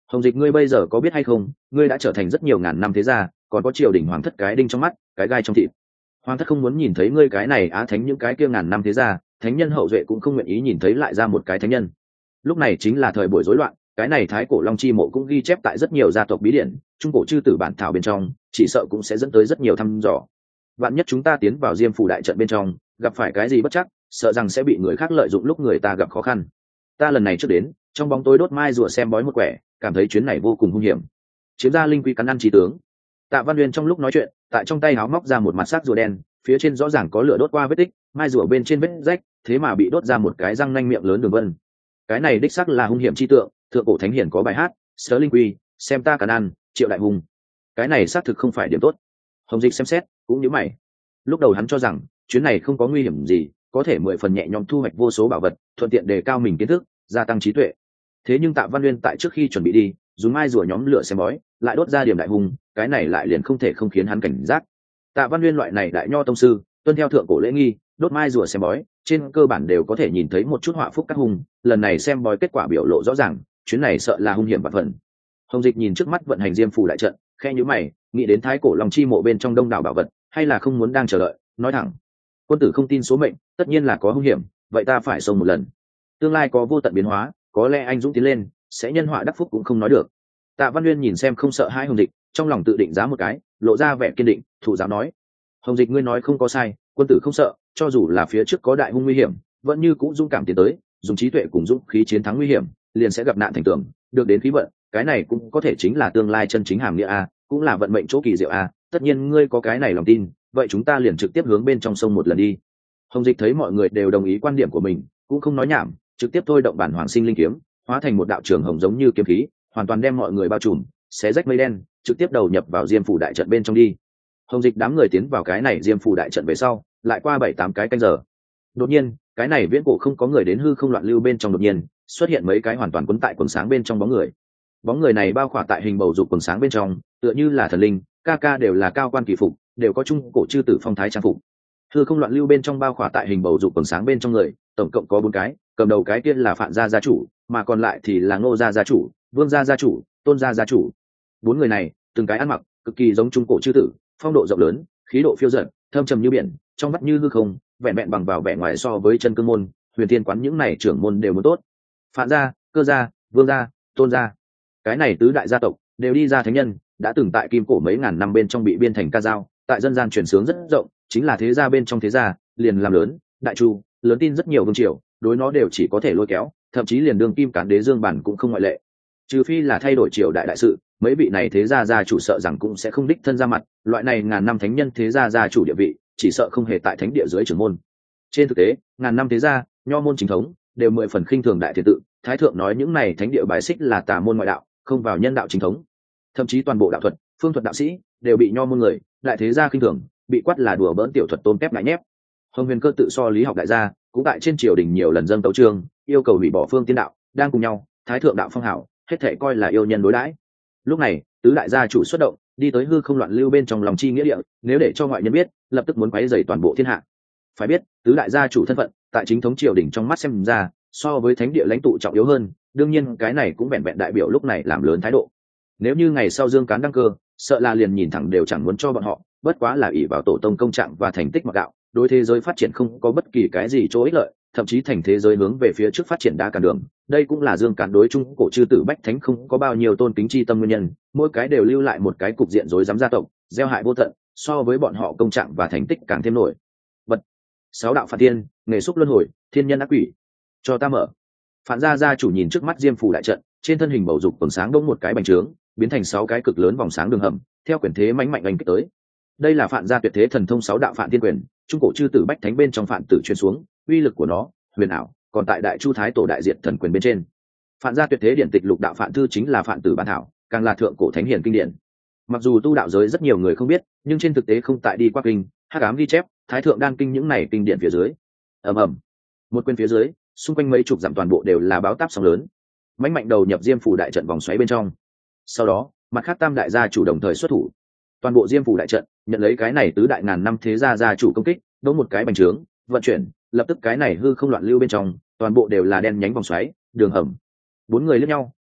Hồng Dịch, ngươi bây giờ có biết hay không, ngươi đã trở thành rất nhiều ngàn năm thế gia, còn có triều đình hoàng thất cái đinh trong mắt, cái gai trong thịt. Hoàng thất không muốn nhìn thấy ngươi cái này á thánh những cái kia ngàn năm thế gia, thánh nhân hậu duệ cũng không nguyện ý nhìn thấy lại ra một cái thánh nhân. Lúc này chính là thời buổi rối loạn, cái này thái cổ long chi mộ cũng ghi chép tại rất nhiều gia tộc bí điển, trung cổ chư tử bản thảo bên trong, chỉ sợ cũng sẽ dẫn tới rất nhiều thăm dò. Vạn nhất chúng ta tiến vào Diêm phủ đại trận bên trong, gặp phải cái gì bất chắc, sợ rằng sẽ bị người khác lợi dụng lúc người ta gặp khó khăn. Ta lần này trước đến, trong bóng tối đốt mai rùa xem bói một quẻ, cảm thấy chuyến này vô cùng hung hiểm. Chiếm ra linh quy cắn ăn trí tướng. Tạ Văn Uyên trong lúc nói chuyện, tại trong tay háo móc ra một mặt sắc rùa đen, phía trên rõ ràng có lửa đốt qua vết tích, mai rùa bên trên vết rách, thế mà bị đốt ra một cái răng nanh miệng lớn đường vân. Cái này đích xác là hung hiểm chi tượng, thượng cổ thánh hiển có bài hát, sớ linh quy, xem ta cắn ăn, triệu đại hùng. Cái này xác thực không phải điểm tốt. Hồng Dịch xem xét, cũng nhíu mày. Lúc đầu hắn cho rằng chuyến này không có nguy hiểm gì, có thể 10 phần nhẹ nhõm thu hoạch vô số bảo vật, thuận tiện đề cao mình kiến thức, gia tăng trí tuệ. Thế nhưng Tạ Văn Uyên tại trước khi chuẩn bị đi, dùng mai rùa nhóm lửa xem bói, lại đốt ra điểm đại hùng, cái này lại liền không thể không khiến hắn cảnh giác. Tạ Văn Uyên loại này đại nho tông sư, tuân theo thượng cổ lễ nghi, đốt mai rùa xem bói, trên cơ bản đều có thể nhìn thấy một chút họa phúc các hùng, lần này xem bói kết quả biểu lộ rõ ràng, chuyến này sợ là hung hiểm vạn phần. Hồng Dịch nhìn trước mắt vận hành Diêm phủ đại trận, khe nhíu mày, nghĩ đến thái cổ long chi mộ bên trong đông đảo bảo vật, hay là không muốn đang chờ đợi, nói thẳng: quân tử không tin số mệnh, tất nhiên là có hung hiểm, vậy ta phải xông một lần. Tương lai có vô tận biến hóa, có lẽ anh dũng tiến lên, sẽ nhân họa đắc phúc cũng không nói được. Tạ Văn Uyên nhìn xem không sợ hai Hồng Dịch, trong lòng tự định giá một cái, lộ ra vẻ kiên định, thủ giáo nói: Hồng Dịch, ngươi nói không có sai, quân tử không sợ, cho dù là phía trước có đại hung nguy hiểm, vẫn như cũng dũng cảm tiến tới, dùng trí tuệ cùng dũng khí chiến thắng nguy hiểm, liền sẽ gặp nạn thành tưởng, được đến khí vận, cái này cũng có thể chính là tương lai chân chính hàm nghĩa a, cũng là vận mệnh chỗ kỳ diệu a. Tất nhiên ngươi có cái này lòng tin, vậy chúng ta liền trực tiếp hướng bên trong sông một lần đi. Hồng Dịch thấy mọi người đều đồng ý quan điểm của mình, cũng không nói nhảm, trực tiếp thôi động bản hoàng sinh linh kiếm, hóa thành một đạo trường hồng giống như kiếm khí, hoàn toàn đem mọi người bao trùm, xé rách mây đen, trực tiếp đầu nhập vào Diêm phủ đại trận bên trong đi. Hồng Dịch đám người tiến vào cái này Diêm phủ đại trận về sau, lại qua 7-8 cái canh giờ. Đột nhiên, cái này viễn cổ không có người đến hư không loạn lưu bên trong, đột nhiên xuất hiện mấy cái hoàn toàn quấn tại quần sáng bên trong bóng người. Bóng người này bao khỏa tại hình bầu dục quần sáng bên trong, tựa như là thần linh, ca đều là cao quan kỳ phục, đều có trung cổ chư tử phong thái trang phục. Hư không loạn lưu bên trong bao khỏa tại hình bầu dục quần sáng bên trong người, tổng cộng có 4 cái, cầm đầu cái kia là Phạn gia gia chủ, mà còn lại thì là Ngô gia gia chủ, Vương gia gia chủ, Tôn gia gia chủ. 4 người này, từng cái ăn mặc cực kỳ giống trung cổ chư tử, phong độ rộng lớn, khí độ phiêu dật, thâm trầm như biển, trong mắt như hư không, vẹn vẹn bằng vào vẻ ngoài so với chân cương môn, Huyền Thiên quán những này trưởng môn đều muốn tốt. Phạn gia, Cơ gia, Vương gia, Tôn gia, cái này tứ đại gia tộc đều đi ra thánh nhân, đã từng tại kim cổ mấy ngàn năm bên trong bị biên thành ca dao, tại dân gian truyền sướng rất rộng, chính là thế gia bên trong thế gia, liền làm lớn, đại chu, lớn tin rất nhiều vương triều, đối nó đều chỉ có thể lôi kéo, thậm chí liền đương kim cán đế Dương Bản cũng không ngoại lệ. Trừ phi là thay đổi triều đại đại sự, mấy vị này thế gia gia chủ sợ rằng cũng sẽ không đích thân ra mặt, loại này ngàn năm thánh nhân thế gia gia chủ địa vị, chỉ sợ không hề tại thánh địa dưới trưởng môn. Trên thực tế, ngàn năm thế gia, nho môn chính thống, đều 10 phần khinh thường đại thiên tự, thái thượng nói những này thánh địa bài xích là tà môn ngoại đạo, không vào nhân đạo chính thống. Thậm chí toàn bộ đạo thuật, phương thuật đạo sĩ đều bị nho môn người, đại thế gia khinh thường, bị quát là đùa bỡn tiểu thuật tôn kép ngại nhép. Hồng Huyền Cơ tự so lý học đại gia, cũng tại trên triều đình nhiều lần dâng tấu chương, yêu cầu hủy bỏ phương tiên đạo, đang cùng nhau, thái thượng đạo phong hảo, hết thảy coi là yêu nhân đối đãi. Lúc này, tứ đại gia chủ xuất động, đi tới hư không loạn lưu bên trong lòng chi nghĩa địa, nếu để cho ngoại nhân biết, lập tức muốn quấy rầy toàn bộ thiên hạ. Phải biết, tứ đại gia chủ thân phận, tại chính thống triều đình trong mắt xem ra, so với thánh địa lãnh tụ trọng yếu hơn, đương nhiên cái này cũng vẹn vẹn đại biểu lúc này làm lớn thái độ. Nếu như ngày sau Dương Cán đăng cơ, sợ là liền nhìn thẳng đều chẳng muốn cho bọn họ, bất quá là ỷ vào tổ tông công trạng và thành tích mặc đạo, đối thế giới phát triển không có bất kỳ cái gì chỗ ích lợi, thậm chí thành thế giới hướng về phía trước phát triển đa cản đường. Đây cũng là Dương Cán đối trung cổ chư tử bách thánh không có bao nhiêu tôn kính chi tâm nguyên nhân, mỗi cái đều lưu lại một cái cục diện rối rắm gia tộc, gieo hại vô tận, so với bọn họ công trạng và thành tích càng thêm nổi bật. 6 đạo phản thiên, nghề xúc luân hồi, thiên nhân ác quỷ, cho ta mở. Phản gia gia chủ nhìn trước mắt Diêm phủ đại trận, trên thân hình bầu dục vầng sáng bỗng một cái bành trướng, biến thành 6 cái cực lớn vòng sáng đường hầm, theo quyền thế mãnh mạnh đánh kích tới. Đây là Phạn gia tuyệt thế thần thông 6 đạo Phạn Thiên quyền, trung cổ chư tử bách thánh bên trong Phạn tử truyền xuống, uy lực của nó huyền ảo, còn tại Đại Chu Thái Tổ đại diện thần quyền bên trên. Phạn gia tuyệt thế điển tịch lục đạo Phạn thư chính là Phạn tử bản thảo, càng là thượng cổ thánh hiển kinh điển. Mặc dù tu đạo giới rất nhiều người không biết, nhưng trên thực tế không tại đi qua kinh, hắc ám ghi chép, thái thượng đan kinh những này kinh điển phía dưới. Ầm ầm, một quyền phía dưới, xung quanh mấy chục dặm toàn bộ đều là báo táp sóng lớn, mãnh mạnh đầu nhập Diêm phủ đại trận vòng xoáy bên trong. Sau đó, mặt khác tam đại gia chủ đồng thời xuất thủ, toàn bộ Diêm phủ đại trận nhận lấy cái này tứ đại ngàn năm thế gia gia chủ công kích, đống một cái bành trướng, vận chuyển, lập tức cái này hư không loạn lưu bên trong, toàn bộ đều là đen nhánh vòng xoáy, đường hầm. 4 người liếc nhau,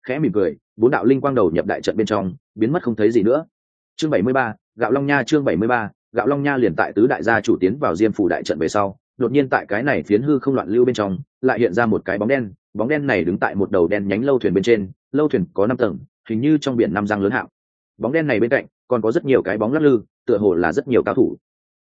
khẽ mỉm cười, bốn đạo linh quang đầu nhập đại trận bên trong, biến mất không thấy gì nữa. Chương 73, Gạo Long Nha. Chương 73, Gạo Long Nha. Liền tại tứ đại gia chủ tiến vào Diêm phủ đại trận về sau, đột nhiên tại cái này phiến hư không loạn lưu bên trong, lại hiện ra một cái bóng đen này đứng tại một đầu đen nhánh lâu thuyền bên trên, lâu thuyền có 5 tầng, hình như trong biển năm răng lớn hạng. Bóng đen này bên cạnh còn có rất nhiều cái bóng lắc lư, tựa hồ là rất nhiều cao thủ.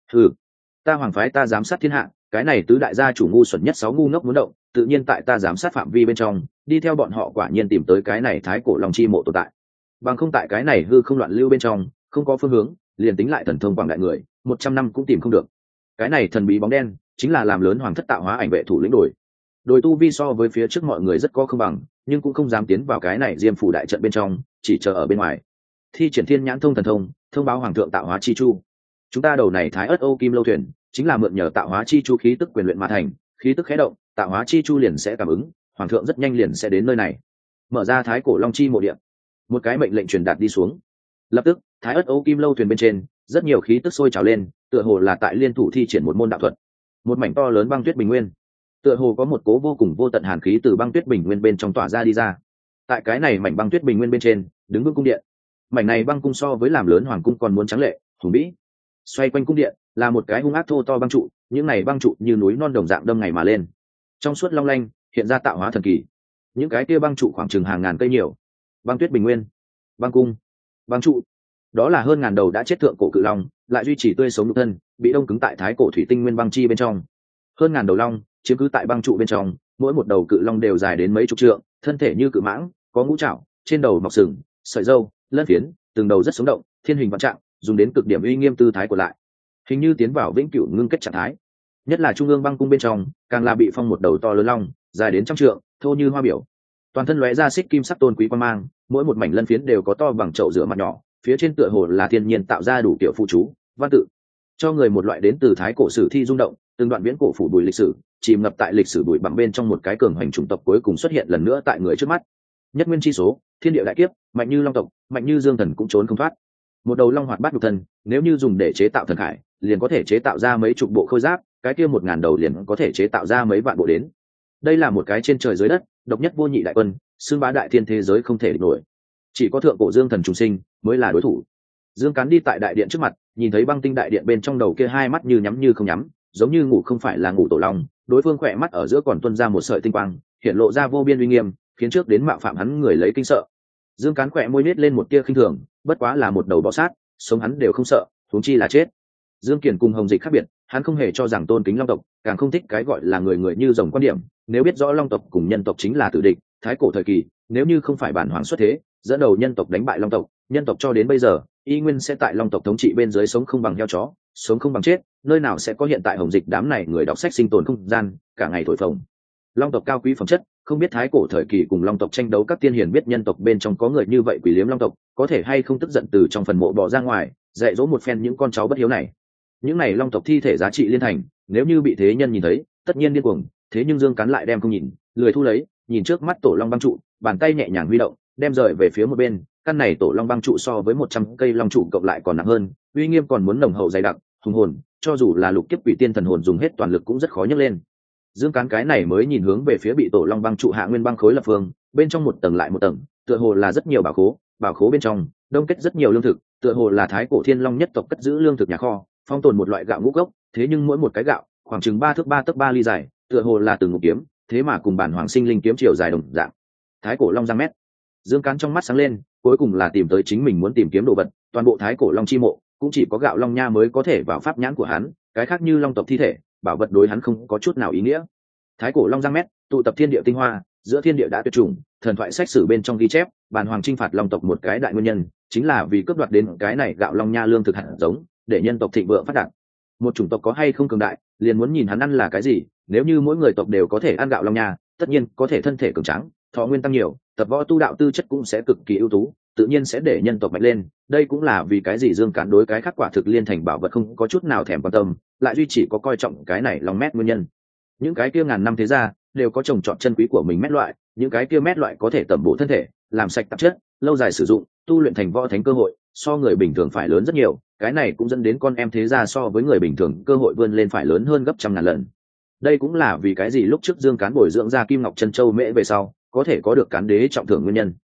Ta hoàng phái ta giám sát thiên hạ, cái này tứ đại gia chủ ngu xuẩn nhất 6 ngu ngốc muốn động, tự nhiên tại ta giám sát phạm vi bên trong, đi theo bọn họ quả nhiên tìm tới cái này thái cổ long chi mộ tồn tại. Bằng không tại cái này hư không loạn lưu bên trong, không có phương hướng, liền tính lại thần thông quảng đại người, 100 năm cũng tìm không được. Cái này thần bí bóng đen, chính là làm lớn hoàng thất tạo hóa ảnh vệ thủ lĩnh Đồi. Đồi tu vi so với phía trước mọi người rất có không bằng, nhưng cũng không dám tiến vào cái này Diêm phủ đại trận bên trong, chỉ chờ ở bên ngoài. Thi triển thiên nhãn thông thần thông, thông báo hoàng thượng tạo hóa chi chu. Chúng ta đầu này thái ớt Âu Kim lâu thuyền, chính là mượn nhờ tạo hóa chi chu khí tức quyền luyện mà thành, khí tức khẽ động, tạo hóa chi chu liền sẽ cảm ứng, hoàng thượng rất nhanh liền sẽ đến nơi này. Mở ra thái cổ long chi mộ địa. Một cái mệnh lệnh truyền đạt đi xuống. Lập tức, thái ớt Âu Kim lâu thuyền bên trên, rất nhiều khí tức sôi trào lên, tựa hồ là tại liên thủ thi triển một môn đạo thuật. Một mảnh to lớn băng tuyết bình nguyên, tựa hồ có một cố vô cùng vô tận hàn khí từ băng tuyết bình nguyên bên trong tỏa ra đi ra. Tại cái này mảnh băng tuyết bình nguyên bên trên, đứng vững cung điện. Mảnh này băng cung so với làm lớn hoàng cung còn muốn trắng lệ, hùng vĩ. Xoay quanh cung điện là một cái hung ác thô to băng trụ, những này băng trụ như núi non đồng dạng đâm ngày mà lên, trong suốt long lanh, hiện ra tạo hóa thần kỳ. Những cái kia băng trụ khoảng chừng hàng ngàn cây nhiều. Băng tuyết bình nguyên, băng cung, băng trụ, đó là hơn ngàn đầu đã chết thượng cổ cự long, lại duy trì tươi sống nhục thân, bị đông cứng tại thái cổ thủy tinh nguyên băng chi bên trong. Hơn ngàn đầu long chiếm cứ tại băng trụ bên trong, mỗi một đầu cự long đều dài đến mấy chục trượng, thân thể như cự mãng, có ngũ trảo, trên đầu mọc sừng, sợi râu, lân phiến, từng đầu rất sống động, thiên hình vạn trạng, dùng đến cực điểm uy nghiêm tư thái của lại, hình như tiến vào vĩnh cửu ngưng kết trạng thái. Nhất là trung ương băng cung bên trong, càng là bị phong một đầu to lớn long, dài đến trăm trượng, thô như hoa biểu, toàn thân lóe ra xích kim sắc tôn quý quan mang, mỗi một mảnh lân phiến đều có to bằng chậu rửa mặt nhỏ, phía trên tựa hồ là thiên nhiên tạo ra đủ kiểu phụ chú, văn tự, cho người một loại đến từ thái cổ sử thi rung động, từng đoạn viễn cổ phủ bụi lịch sử, chìm ngập tại lịch sử bụi bặm bên trong một cái cường hành chủng tộc cuối cùng xuất hiện lần nữa tại người trước mắt. Nhất nguyên chi số, thiên địa đại kiếp, mạnh như long tộc, mạnh như dương thần cũng trốn không thoát. Một đầu long hoạt bát nhục thân, nếu như dùng để chế tạo thần khải, liền có thể chế tạo ra mấy chục bộ khôi giáp, cái kia 1000 đầu liền có thể chế tạo ra mấy vạn bộ đến. Đây là một cái trên trời dưới đất, độc nhất vô nhị đại quân, xưng bá đại thiên thế giới không thể địch nổi. Chỉ có thượng cổ dương thần trùng sinh mới là đối thủ. Dương Cán đi tại đại điện trước mặt, nhìn thấy băng tinh đại điện bên trong đầu kia hai mắt như nhắm như không nhắm, giống như ngủ không phải là ngủ tổ long, đối phương khỏe mắt ở giữa còn tuôn ra một sợi tinh quang, hiện lộ ra vô biên uy nghiêm, khiến trước đến mạo phạm hắn người lấy kinh sợ. Dương Cán khỏe môi nết lên một tia khinh thường, bất quá là một đầu bọ sát, sống hắn đều không sợ, huống chi là chết. Dương Kiền cùng Hồng Dịch khác biệt, hắn không hề cho rằng tôn kính long tộc, càng không thích cái gọi là người người như rồng quan điểm. Nếu biết rõ long tộc cùng nhân tộc chính là tử địch, thái cổ thời kỳ, nếu như không phải bản hoàng xuất thế, dẫn đầu nhân tộc đánh bại long tộc, nhân tộc cho đến bây giờ, y nguyên sẽ tại long tộc thống trị bên dưới sống không bằng heo chó, sống không bằng chết, nơi nào sẽ có hiện tại Hồng Dịch đám này người đọc sách sinh tồn không gian, cả ngày thổi phồng. Long tộc cao quý phẩm chất, không biết thái cổ thời kỳ cùng long tộc tranh đấu các tiên hiền biết nhân tộc bên trong có người như vậy quỷ liếm long tộc, có thể hay không tức giận từ trong phần mộ bỏ ra ngoài, dạy dỗ một phen những con cháu bất hiếu này. Những này long tộc thi thể giá trị liên thành, nếu như bị thế nhân nhìn thấy, tất nhiên điên cuồng, thế nhưng Dương Cán lại đem không nhìn, lười thu lấy, nhìn trước mắt tổ long băng trụ, bàn tay nhẹ nhàng huy động, đem rời về phía một bên, căn này tổ long băng trụ so với 100 cây long trụ cộng lại còn nặng hơn, uy nghiêm còn muốn nồng hậu dày đặc, hùng hồn, cho dù là lục kiếp quỷ tiên thần hồn dùng hết toàn lực cũng rất khó nhấc lên. Dương Cán cái này mới nhìn hướng về phía bị tổ long băng trụ hạ nguyên băng khối lập phương, bên trong một tầng lại một tầng, tựa hồ là rất nhiều bảo khố bên trong đông kết rất nhiều lương thực, tựa hồ là thái cổ thiên long nhất tộc cất giữ lương thực nhà kho, phong tồn một loại gạo ngũ cốc, thế nhưng mỗi một cái gạo khoảng chừng 3 thước 3 ly dài, tựa hồ là từng ngục kiếm, thế mà cùng bản hoàng sinh linh kiếm chiều dài đồng dạng. Thái cổ long giang mét. Dương Cán trong mắt sáng lên, cuối cùng là tìm tới chính mình muốn tìm kiếm đồ vật, toàn bộ thái cổ long chi mộ, cũng chỉ có gạo long nha mới có thể vào pháp nhãn của hắn, cái khác như long tộc thi thể, bảo vật đối hắn không có chút nào ý nghĩa. Thái cổ long giang mét, tụ tập thiên địa tinh hoa, giữa thiên địa đã tuyệt chủng, thần thoại sách sử bên trong ghi chép, bản hoàng chinh phạt long tộc một cái đại nguyên nhân, chính là vì cướp đoạt đến cái này gạo long nha lương thực hạt giống, để nhân tộc thịnh vượng phát đạt. Một chủng tộc có hay không cường đại, liền muốn nhìn hắn ăn là cái gì, nếu như mỗi người tộc đều có thể ăn gạo long nha, tất nhiên có thể thân thể cường tráng, thọ nguyên tăng nhiều, tập võ tu đạo tư chất cũng sẽ cực kỳ ưu tú, tự nhiên sẽ để nhân tộc mạnh lên. Đây cũng là vì cái gì Dương Cán đối cái khác quả thực liên thành bảo vật không có chút nào thèm quan tâm, lại duy chỉ có coi trọng cái này long mét nguyên nhân. Những cái kia ngàn năm thế gia đều có trồng trọt chân quý của mình mét loại, những cái kia mét loại có thể tẩm bổ thân thể, làm sạch tạp chất, lâu dài sử dụng, tu luyện thành võ thánh cơ hội so người bình thường phải lớn rất nhiều. Cái này cũng dẫn đến con em thế gia so với người bình thường cơ hội vươn lên phải lớn hơn gấp trăm ngàn lần. Đây cũng là vì cái gì lúc trước Dương Cán bồi dưỡng ra Kim Ngọc Chân Châu Mễ về sau có thể có được Cán Đế trọng thưởng nguyên nhân.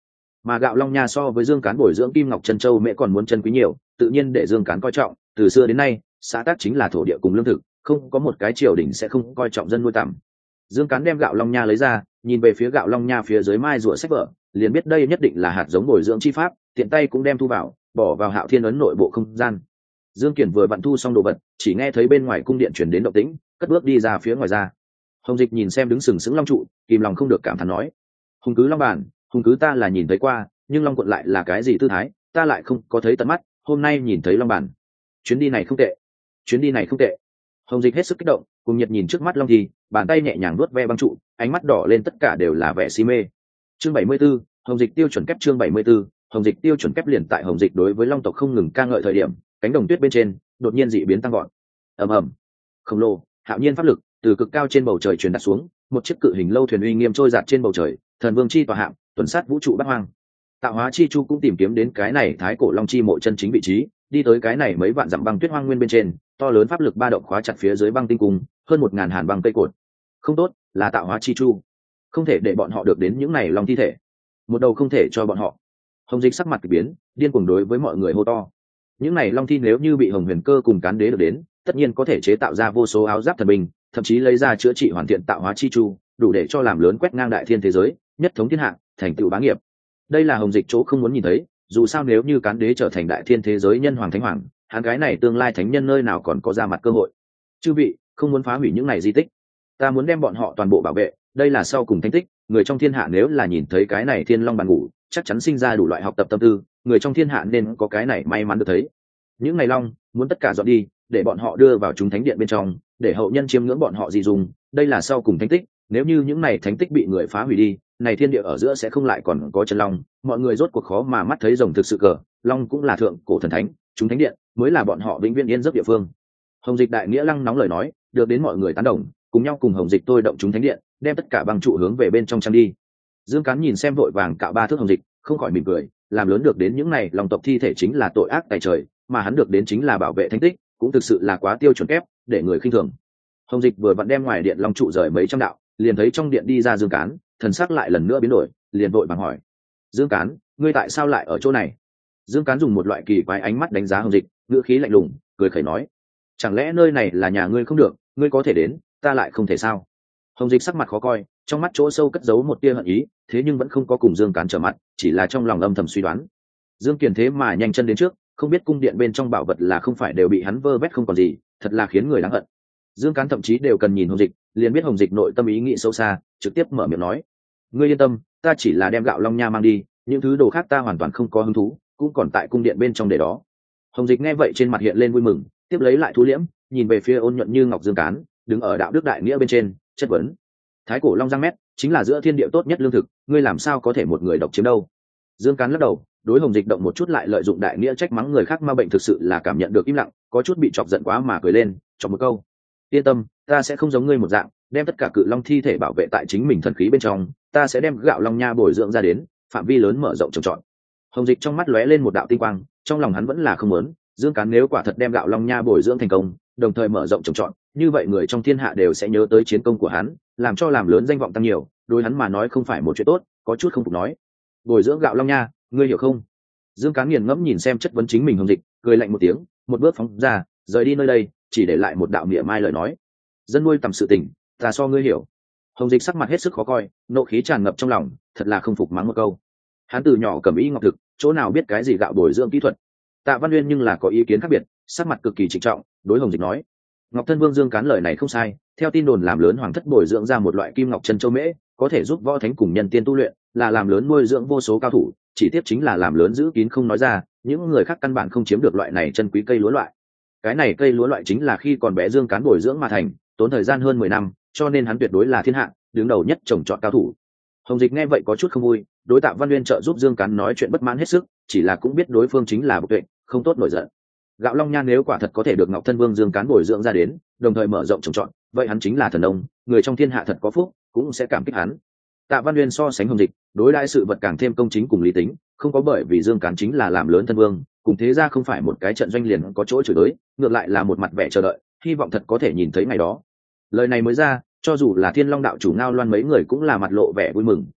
mà gạo long nha so với Dương Cán bồi dưỡng kim ngọc chân châu mễ còn muốn chân quý nhiều, tự nhiên để Dương Cán coi trọng. Từ xưa đến nay, xã tác chính là thổ địa cùng lương thực, không có một cái triều đình sẽ không coi trọng dân nuôi tầm. Dương Cán đem gạo long nha lấy ra, nhìn về phía gạo long nha phía dưới mai rùa sách vở, liền biết đây nhất định là hạt giống bồi dưỡng chi pháp, tiện tay cũng đem thu vào, bỏ vào Hạo Thiên ấn nội bộ không gian. Dương Kiển vừa vặn thu xong đồ vật, chỉ nghe thấy bên ngoài cung điện truyền đến động tĩnh, cất bước đi ra phía ngoài ra. Hồng Dịch nhìn xem đứng sừng sững long trụ, kìm lòng không được cảm thán nói: hùng cứ long bản, hùng cứ ta là nhìn thấy qua, nhưng long quận lại là cái gì tư thái, ta lại không có thấy tận mắt, hôm nay nhìn thấy long bản. Chuyến đi này không tệ, chuyến đi này không tệ. Hồng Dịch hết sức kích động, cùng nhiệt nhìn trước mắt long thì, bàn tay nhẹ nhàng vuốt ve băng trụ, ánh mắt đỏ lên, tất cả đều là vẻ si mê. Chương 74, Hồng Dịch tiêu chuẩn kép. Chương 74, Hồng Dịch tiêu chuẩn kép. Liền tại Hồng Dịch đối với long tộc không ngừng ca ngợi thời điểm, cánh đồng tuyết bên trên đột nhiên dị biến tăng gọn. Ầm ầm, khổng lồ hạo nhiên pháp lực từ cực cao trên bầu trời truyền đạt xuống, một chiếc cự hình lâu thuyền uy nghiêm trôi giạt trên bầu trời, thần vương chi tòa hạm tuần sát vũ trụ bát hoang. Tạo hóa chi chu cũng tìm kiếm đến cái này thái cổ long chi mộ chân chính vị trí, đi tới cái này mấy vạn dặm băng tuyết hoang nguyên bên trên, to lớn pháp lực ba động khóa chặt phía dưới băng tinh cung, hơn 1000 hàn băng cây cột. Không tốt, là tạo hóa chi chu, không thể để bọn họ được đến những này long thi thể, một đầu không thể cho bọn họ. Hồng Dịch sắc mặt kỳ biến, điên cuồng đối với mọi người hô to. Những này long thi nếu như bị Hồng Huyền Cơ cùng Cán Đế được đến, tất nhiên có thể chế tạo ra vô số áo giáp thần binh, thậm chí lấy ra chữa trị hoàn thiện tạo hóa chi chu, đủ để cho làm lớn quét ngang đại thiên thế giới, nhất thống thiên hạ, thành tựu bá nghiệp. Đây là Hồng Dịch chỗ không muốn nhìn thấy, dù sao nếu như Cán Đế trở thành đại thiên thế giới nhân hoàng thánh hoàng, hắn cái này tương lai thánh nhân nơi nào còn có ra mặt cơ hội. Chư vị, không muốn phá hủy những này di tích, ta muốn đem bọn họ toàn bộ bảo vệ, đây là sau cùng thánh tích, người trong thiên hạ nếu là nhìn thấy cái này thiên long bàn ngủ, chắc chắn sinh ra đủ loại học tập tâm tư, người trong thiên hạ nên có cái này may mắn được thấy. Những này long muốn tất cả dọn đi, để bọn họ đưa vào chúng thánh điện bên trong, để hậu nhân chiêm ngưỡng bọn họ gì dùng, đây là sau cùng thánh tích, nếu như những này thánh tích bị người phá hủy đi, này thiên địa ở giữa sẽ không lại còn có chân long, mọi người rốt cuộc khó mà mắt thấy rồng thực sự cờ, long cũng là thượng cổ thần thánh, chúng thánh điện mới là bọn họ vĩnh viễn yên giấc địa phương. Hồng Dịch đại nghĩa lăng nóng lời nói, được đến mọi người tán đồng, cùng nhau cùng Hồng Dịch tôi động chúng thánh điện, đem tất cả băng trụ hướng về bên trong trang đi. Dương Cán nhìn xem vội vàng cạo ba thước Hồng Dịch, không khỏi mỉm cười, làm lớn được đến những này long tộc thi thể chính là tội ác tại trời, mà hắn được đến chính là bảo vệ thánh tích, cũng thực sự là quá tiêu chuẩn kép, để người khinh thường. Hồng Dịch vừa vặn đem ngoài điện long trụ rời mấy trăm đạo, liền thấy trong điện đi ra Dương Cán, thần sắc lại lần nữa biến đổi, liền vội vàng hỏi: Dương Cán, ngươi tại sao lại ở chỗ này? Dương Cán dùng một loại kỳ quái ánh mắt đánh giá Hồng Dịch, ngữ khí lạnh lùng, cười khẩy nói: chẳng lẽ nơi này là nhà ngươi không được, ngươi có thể đến, ta lại không thể sao? Hồng Dịch sắc mặt khó coi, trong mắt chỗ sâu cất giấu một tia hận ý, thế nhưng vẫn không có cùng Dương Cán trở mặt, chỉ là trong lòng âm thầm suy đoán. Dương Kiền thế mà nhanh chân đến trước, không biết cung điện bên trong bảo vật là không phải đều bị hắn vơ vét không còn gì, thật là khiến người đáng hận. Dương Cán thậm chí đều cần nhìn Hồng Dịch, liền biết Hồng Dịch nội tâm ý nghĩ sâu xa, trực tiếp mở miệng nói: ngươi yên tâm, ta chỉ là đem gạo long nha mang đi, những thứ đồ khác ta hoàn toàn không có hứng thú, cũng còn tại cung điện bên trong để đó. Hồng Dịch nghe vậy trên mặt hiện lên vui mừng, tiếp lấy lại thu liễm, nhìn về phía ôn nhuận như ngọc Dương Cán, đứng ở đạo đức đại nghĩa bên trên, chất vấn: thái cổ long giang mét chính là giữa thiên địa tốt nhất lương thực, ngươi làm sao có thể một người độc chiếm đâu? Dương Cán lắc đầu, đối Hồng Dịch động một chút lại lợi dụng đại nghĩa trách mắng người khác ma bệnh thực sự là cảm nhận được im lặng, có chút bị chọc giận quá mà cười lên, chọc một câu: yên tâm, ta sẽ không giống ngươi một dạng, đem tất cả cự long thi thể bảo vệ tại chính mình thần khí bên trong, ta sẽ đem gạo long nha bồi dưỡng ra đến, phạm vi lớn mở rộng trồng trọt. Hồng Dịch trong mắt lóe lên một đạo tinh quang, trong lòng hắn vẫn là không muốn, Dương Cán nếu quả thật đem gạo long nha bồi dưỡng thành công, đồng thời mở rộng trồng trọt, như vậy người trong thiên hạ đều sẽ nhớ tới chiến công của hắn, làm cho làm lớn danh vọng tăng nhiều, đối hắn mà nói không phải một chuyện tốt, có chút không phục nói: bồi dưỡng gạo long nha, ngươi hiểu không? Dương Cán nghiền ngẫm nhìn xem chất vấn chính mình Hồng Dịch, cười lạnh một tiếng, một bước phóng ra, rời đi nơi đây, chỉ để lại một đạo mỉa mai lời nói: dân nuôi tầm sự tình, ta so ngươi hiểu. Hồng Dịch sắc mặt hết sức khó coi, nộ khí tràn ngập trong lòng, thật là không phục mắng một câu. Hắn từ nhỏ cầm y ngọc thực, chỗ nào biết cái gì gạo bồi dưỡng kỹ thuật. Tạ Văn Uyên nhưng là có ý kiến khác biệt, sắc mặt cực kỳ trịnh trọng, đối Hồng Dịch nói: Ngọc Thân Vương Dương Cán lời này không sai, theo tin đồn làm lớn hoàng thất bồi dưỡng ra một loại kim ngọc chân châu mễ, có thể giúp võ thánh cùng nhân tiên tu luyện, là làm lớn nuôi dưỡng vô số cao thủ, chỉ tiếp chính là làm lớn giữ kín không nói ra, những người khác căn bản không chiếm được loại này chân quý cây lúa loại. Cái này cây lúa loại chính là khi còn bé Dương Cán bồi dưỡng mà thành, tốn thời gian hơn 10 năm, cho nên hắn tuyệt đối là thiên hạ đứng đầu nhất trồng trọt cao thủ. Hồng Dịch nghe vậy có chút không vui, đối Tạ Văn Uyên trợ giúp Dương Cán nói chuyện bất mãn hết sức, chỉ là cũng biết đối phương chính là bộc tuệ, không tốt nổi giận. Gạo long nha nếu quả thật có thể được Ngọc Thân Vương Dương Cán bồi dưỡng ra đến, đồng thời mở rộng trồng trọt, vậy hắn chính là thần nông, người trong thiên hạ thật có phúc, cũng sẽ cảm kích hắn. Tạ Văn Uyên so sánh Hồng Dịch, đối đãi sự vật càng thêm công chính cùng lý tính, không có bởi vì Dương Cán chính là làm lớn thân vương, cùng thế ra không phải một cái trận doanh liền có chỗ chửi tới, ngược lại là một mặt vẻ chờ đợi, hy vọng thật có thể nhìn thấy ngày đó. Lời này mới ra, cho dù là Thiên Long đạo chủ Ngao Loan mấy người cũng là mặt lộ vẻ vui mừng,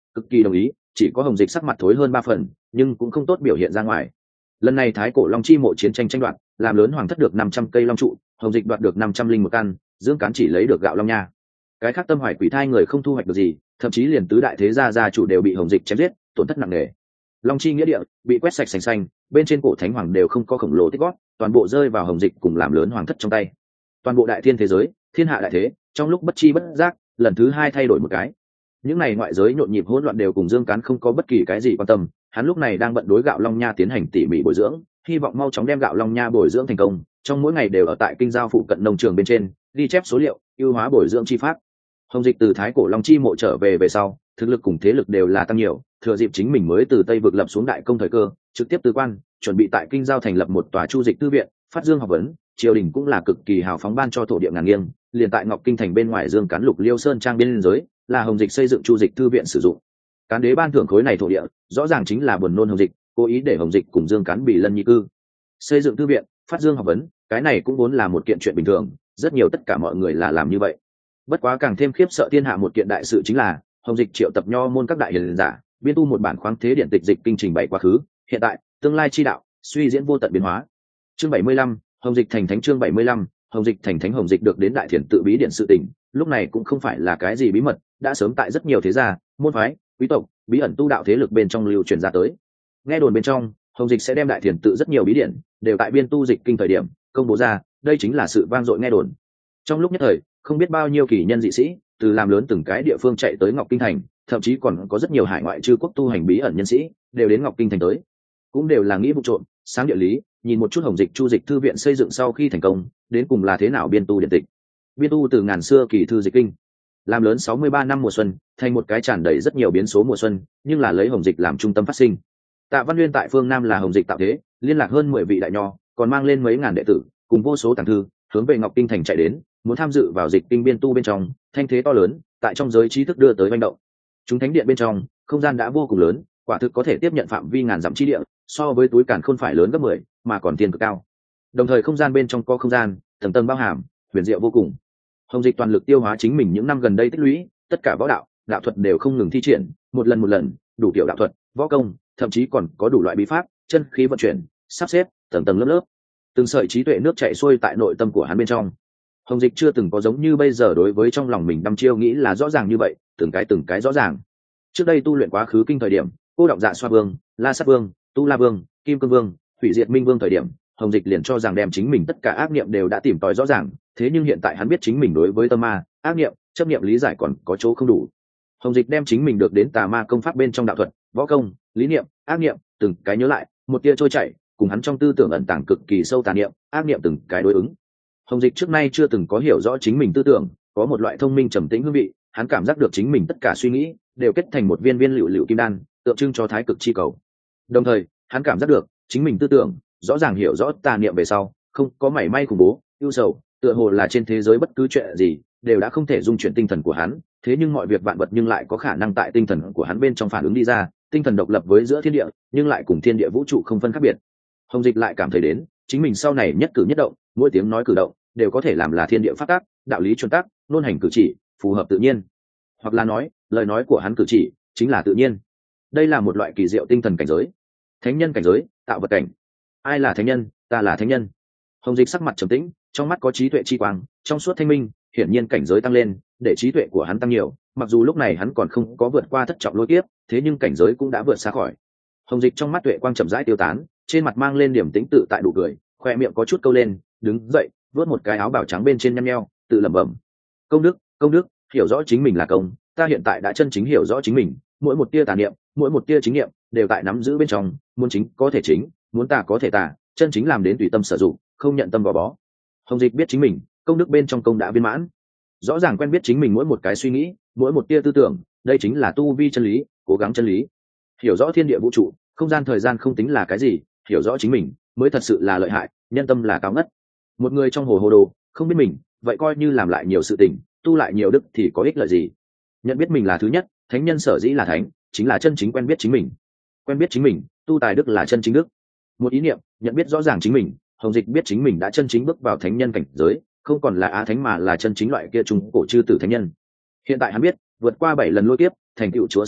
cực kỳ đồng ý. Chỉ có Hồng Dịch sắc mặt thối hơn 3 phần, nhưng cũng không tốt biểu hiện ra ngoài. Lần này thái cổ long chi mộ chiến tranh tranh đoạt, làm lớn hoàng thất được 500 cây long trụ, Hồng Dịch đoạt được 501 căn, Dương Cán chỉ lấy được gạo long nha. Cái khác tâm hoài quỷ thai người không thu hoạch được gì, thậm chí liền tứ đại thế gia chủ đều bị Hồng Dịch chém giết, tổn thất nặng nề. Long chi nghĩa địa bị quét sạch sành xanh, bên trên cổ thánh hoàng đều không có khổng lồ tích gót, toàn bộ rơi vào Hồng Dịch cùng làm lớn hoàng thất trong tay. Toàn bộ đại thiên thế giới, thiên hạ đại thế, trong lúc bất chi bất giác, lần thứ hai thay đổi một cái. Những này ngoại giới nhộn nhịp hỗn loạn đều cùng Dương Cán không có bất kỳ cái gì quan tâm, hắn lúc này đang bận đối gạo long nha tiến hành tỉ mỉ bồi dưỡng, hy vọng mau chóng đem gạo long nha bồi dưỡng thành công. Trong mỗi ngày đều ở tại kinh giao phụ cận nông trường bên trên ghi chép số liệu, ưu hóa bồi dưỡng chi pháp. Hồng Dịch từ thái cổ long chi mộ trở về sau, thực lực cùng thế lực đều là tăng nhiều, thừa dịp chính mình mới từ Tây vực lập xuống đại công thời cơ, trực tiếp từ quan, chuẩn bị tại kinh giao thành lập một tòa chu dịch thư viện, phát dương học vấn, triều đình cũng là cực kỳ hào phóng ban cho thổ địa ngàn nghiêng, liền tại Ngọc Kinh thành bên ngoài Dương Cán Lục Liêu Sơn trang biên giới, là Hồng Dịch xây dựng chu dịch thư viện sử dụng. Cán đế ban thưởng khối này thổ địa, rõ ràng chính là buồn nôn Hồng Dịch, cố ý để Hồng Dịch cùng Dương Cán bị lân nhị cư. Xây dựng thư viện, phát dương học vấn, cái này cũng vốn là một kiện chuyện bình thường, rất nhiều tất cả mọi người là làm như vậy. Bất quá càng thêm khiếp sợ thiên hạ một kiện đại sự chính là Hồng Dịch triệu tập nho môn các đại hiền giả, biên tu một bản khoáng thế điện tịch dịch kinh trình bày quá khứ, hiện tại, tương lai chi đạo, suy diễn vô tận biến hóa. Chương 75, Hồng Dịch thành thánh. Chương 75, Hồng Dịch thành thánh. Hồng Dịch được đến đại thiền tự bí điện sự tình, lúc này cũng không phải là cái gì bí mật, đã sớm tại rất nhiều thế gia, môn phái, quý tộc, bí ẩn tu đạo thế lực bên trong lưu truyền ra tới. Nghe đồn bên trong, Hồng Dịch sẽ đem đại thiền tự rất nhiều bí điện đều tại biên tu dịch kinh thời điểm công bố ra, đây chính là sự vang dội nghe đồn. Trong lúc nhất thời, không biết bao nhiêu kỳ nhân dị sĩ từ làm lớn từng cái địa phương chạy tới Ngọc Kinh thành, thậm chí còn có rất nhiều hải ngoại chư quốc tu hành bí ẩn nhân sĩ đều đến Ngọc Kinh thành tới, cũng đều là nghĩ vụ trộm sáng địa lý, nhìn một chút Hồng Dịch chu dịch thư viện xây dựng sau khi thành công đến cùng là thế nào biên tu điện tịch. Biên tu từ ngàn xưa kỳ thư dịch kinh, làm lớn 63 năm mùa xuân thành một cái tràn đầy rất nhiều biến số mùa xuân, nhưng là lấy Hồng Dịch làm trung tâm phát sinh. Tạ Văn Nguyên tại phương Nam là Hồng Dịch tạo thế, liên lạc hơn 10 vị đại nho, còn mang lên mấy ngàn đệ tử cùng vô số tàng thư hướng về Ngọc Kinh thành chạy đến, muốn tham dự vào dịch kinh biên tu bên trong, thanh thế to lớn tại trong giới trí thức đưa tới manh động. Chúng thánh điện bên trong không gian đã vô cùng lớn, quả thực có thể tiếp nhận phạm vi ngàn dặm chi địa, so với túi càn khôn phải lớn gấp 10, mà còn tiền cực cao. Đồng thời không gian bên trong có không gian tầng tầng bao hàm, huyền diệu vô cùng. Hồng Dịch toàn lực tiêu hóa chính mình những năm gần đây tích lũy, tất cả võ đạo, đạo thuật đều không ngừng thi triển, một lần, đủ kiểu đạo thuật, võ công, thậm chí còn có đủ loại bí pháp, chân khí vận chuyển, sắp xếp, tầng tầng lớp lớp. Từng sợi trí tuệ nước chảy xuôi tại nội tâm của hắn bên trong. Hồng Dịch chưa từng có giống như bây giờ đối với trong lòng mình đăm chiêu nghĩ là rõ ràng như vậy, từng cái rõ ràng. Trước đây tu luyện quá khứ kinh thời điểm, cô đọng Dạ Xoa Vương, La Sát Vương, Tu La Vương, Kim Cương Vương, Hủy Diệt Minh Vương thời điểm, Hồng Dịch liền cho rằng đem chính mình tất cả ác niệm đều đã tìm tòi rõ ràng, thế nhưng hiện tại hắn biết chính mình đối với tâm ma, ác niệm, chấp niệm lý giải còn có chỗ không đủ. Hồng Dịch đem chính mình được đến tà ma công pháp bên trong đạo thuật, võ công, lý niệm, ác niệm, từng cái nhớ lại, một tia trôi chảy, cùng hắn trong tư tưởng ẩn tàng cực kỳ sâu tà niệm, ác niệm từng cái đối ứng. Hồng Dịch trước nay chưa từng có hiểu rõ chính mình tư tưởng, có một loại thông minh trầm tĩnh hương vị, hắn cảm giác được chính mình tất cả suy nghĩ đều kết thành một viên viên lựu lựu kim đan, tượng trưng cho thái cực chi cầu. Đồng thời, hắn cảm giác được chính mình tư tưởng rõ ràng hiểu rõ tà niệm về sau, không có mảy may khủng bố, ưu sầu, tựa hồ là trên thế giới bất cứ chuyện gì đều đã không thể dung chuyển tinh thần của hắn, thế nhưng mọi việc vạn vật nhưng lại có khả năng tại tinh thần của hắn bên trong phản ứng đi ra, tinh thần độc lập với giữa thiên địa, nhưng lại cùng thiên địa vũ trụ không phân khác biệt. Hồng Dịch lại cảm thấy đến chính mình sau này nhất cử nhất động, mỗi tiếng nói cử động đều có thể làm là thiên địa pháp tắc, đạo lý chuẩn tắc, ngôn hành cử chỉ phù hợp tự nhiên, hoặc là nói lời nói của hắn cử chỉ chính là tự nhiên. Đây là một loại kỳ diệu tinh thần cảnh giới, thánh nhân cảnh giới, tạo vật cảnh. Ai là thánh nhân? Ta là thánh nhân. Hồng Dịch sắc mặt trầm tĩnh, trong mắt có trí tuệ chi quang, trong suốt thanh minh, hiển nhiên cảnh giới tăng lên, để trí tuệ của hắn tăng nhiều. Mặc dù lúc này hắn còn không có vượt qua thất trọng lôi kiếp, thế nhưng cảnh giới cũng đã vượt xa khỏi. Hồng Dịch trong mắt tuệ quang chậm rãi tiêu tán, trên mặt mang lên điểm tĩnh tự tại đủ cười, khoe miệng có chút câu lên, đứng dậy, vớt một cái áo bào trắng bên trên nhăn nheo, tự lẩm bẩm: công đức, hiểu rõ chính mình là công, ta hiện tại đã chân chính hiểu rõ chính mình, mỗi một tia tà niệm, mỗi một tia chính niệm đều tại nắm giữ bên trong, muốn chính có thể chính, muốn tà có thể tà, chân chính làm đến tùy tâm sử dụng, không nhận tâm gò bó. Hồng Dịch biết chính mình công đức bên trong công đã viên mãn, rõ ràng quen biết chính mình mỗi một cái suy nghĩ, mỗi một tia tư tưởng, đây chính là tu vi chân lý, cố gắng chân lý. Hiểu rõ thiên địa vũ trụ, không gian thời gian không tính là cái gì, hiểu rõ chính mình mới thật sự là lợi hại, nhân tâm là cao ngất. Một người trong hồ hồ đồ không biết mình, vậy coi như làm lại nhiều sự tình, tu lại nhiều đức thì có ích lợi gì? Nhận biết mình là thứ nhất, thánh nhân sở dĩ là thánh, chính là chân chính quen biết chính mình. Quen biết chính mình, tu tài đức là chân chính đức. Một ý niệm, nhận biết rõ ràng chính mình, Hồng Dịch biết chính mình đã chân chính bước vào thánh nhân cảnh giới, không còn là á thánh mà là chân chính loại kia trung cổ chư tử thánh nhân. Hiện tại hắn biết, vượt qua 7 lần lôi kiếp, thành tựu chúa sáng thế,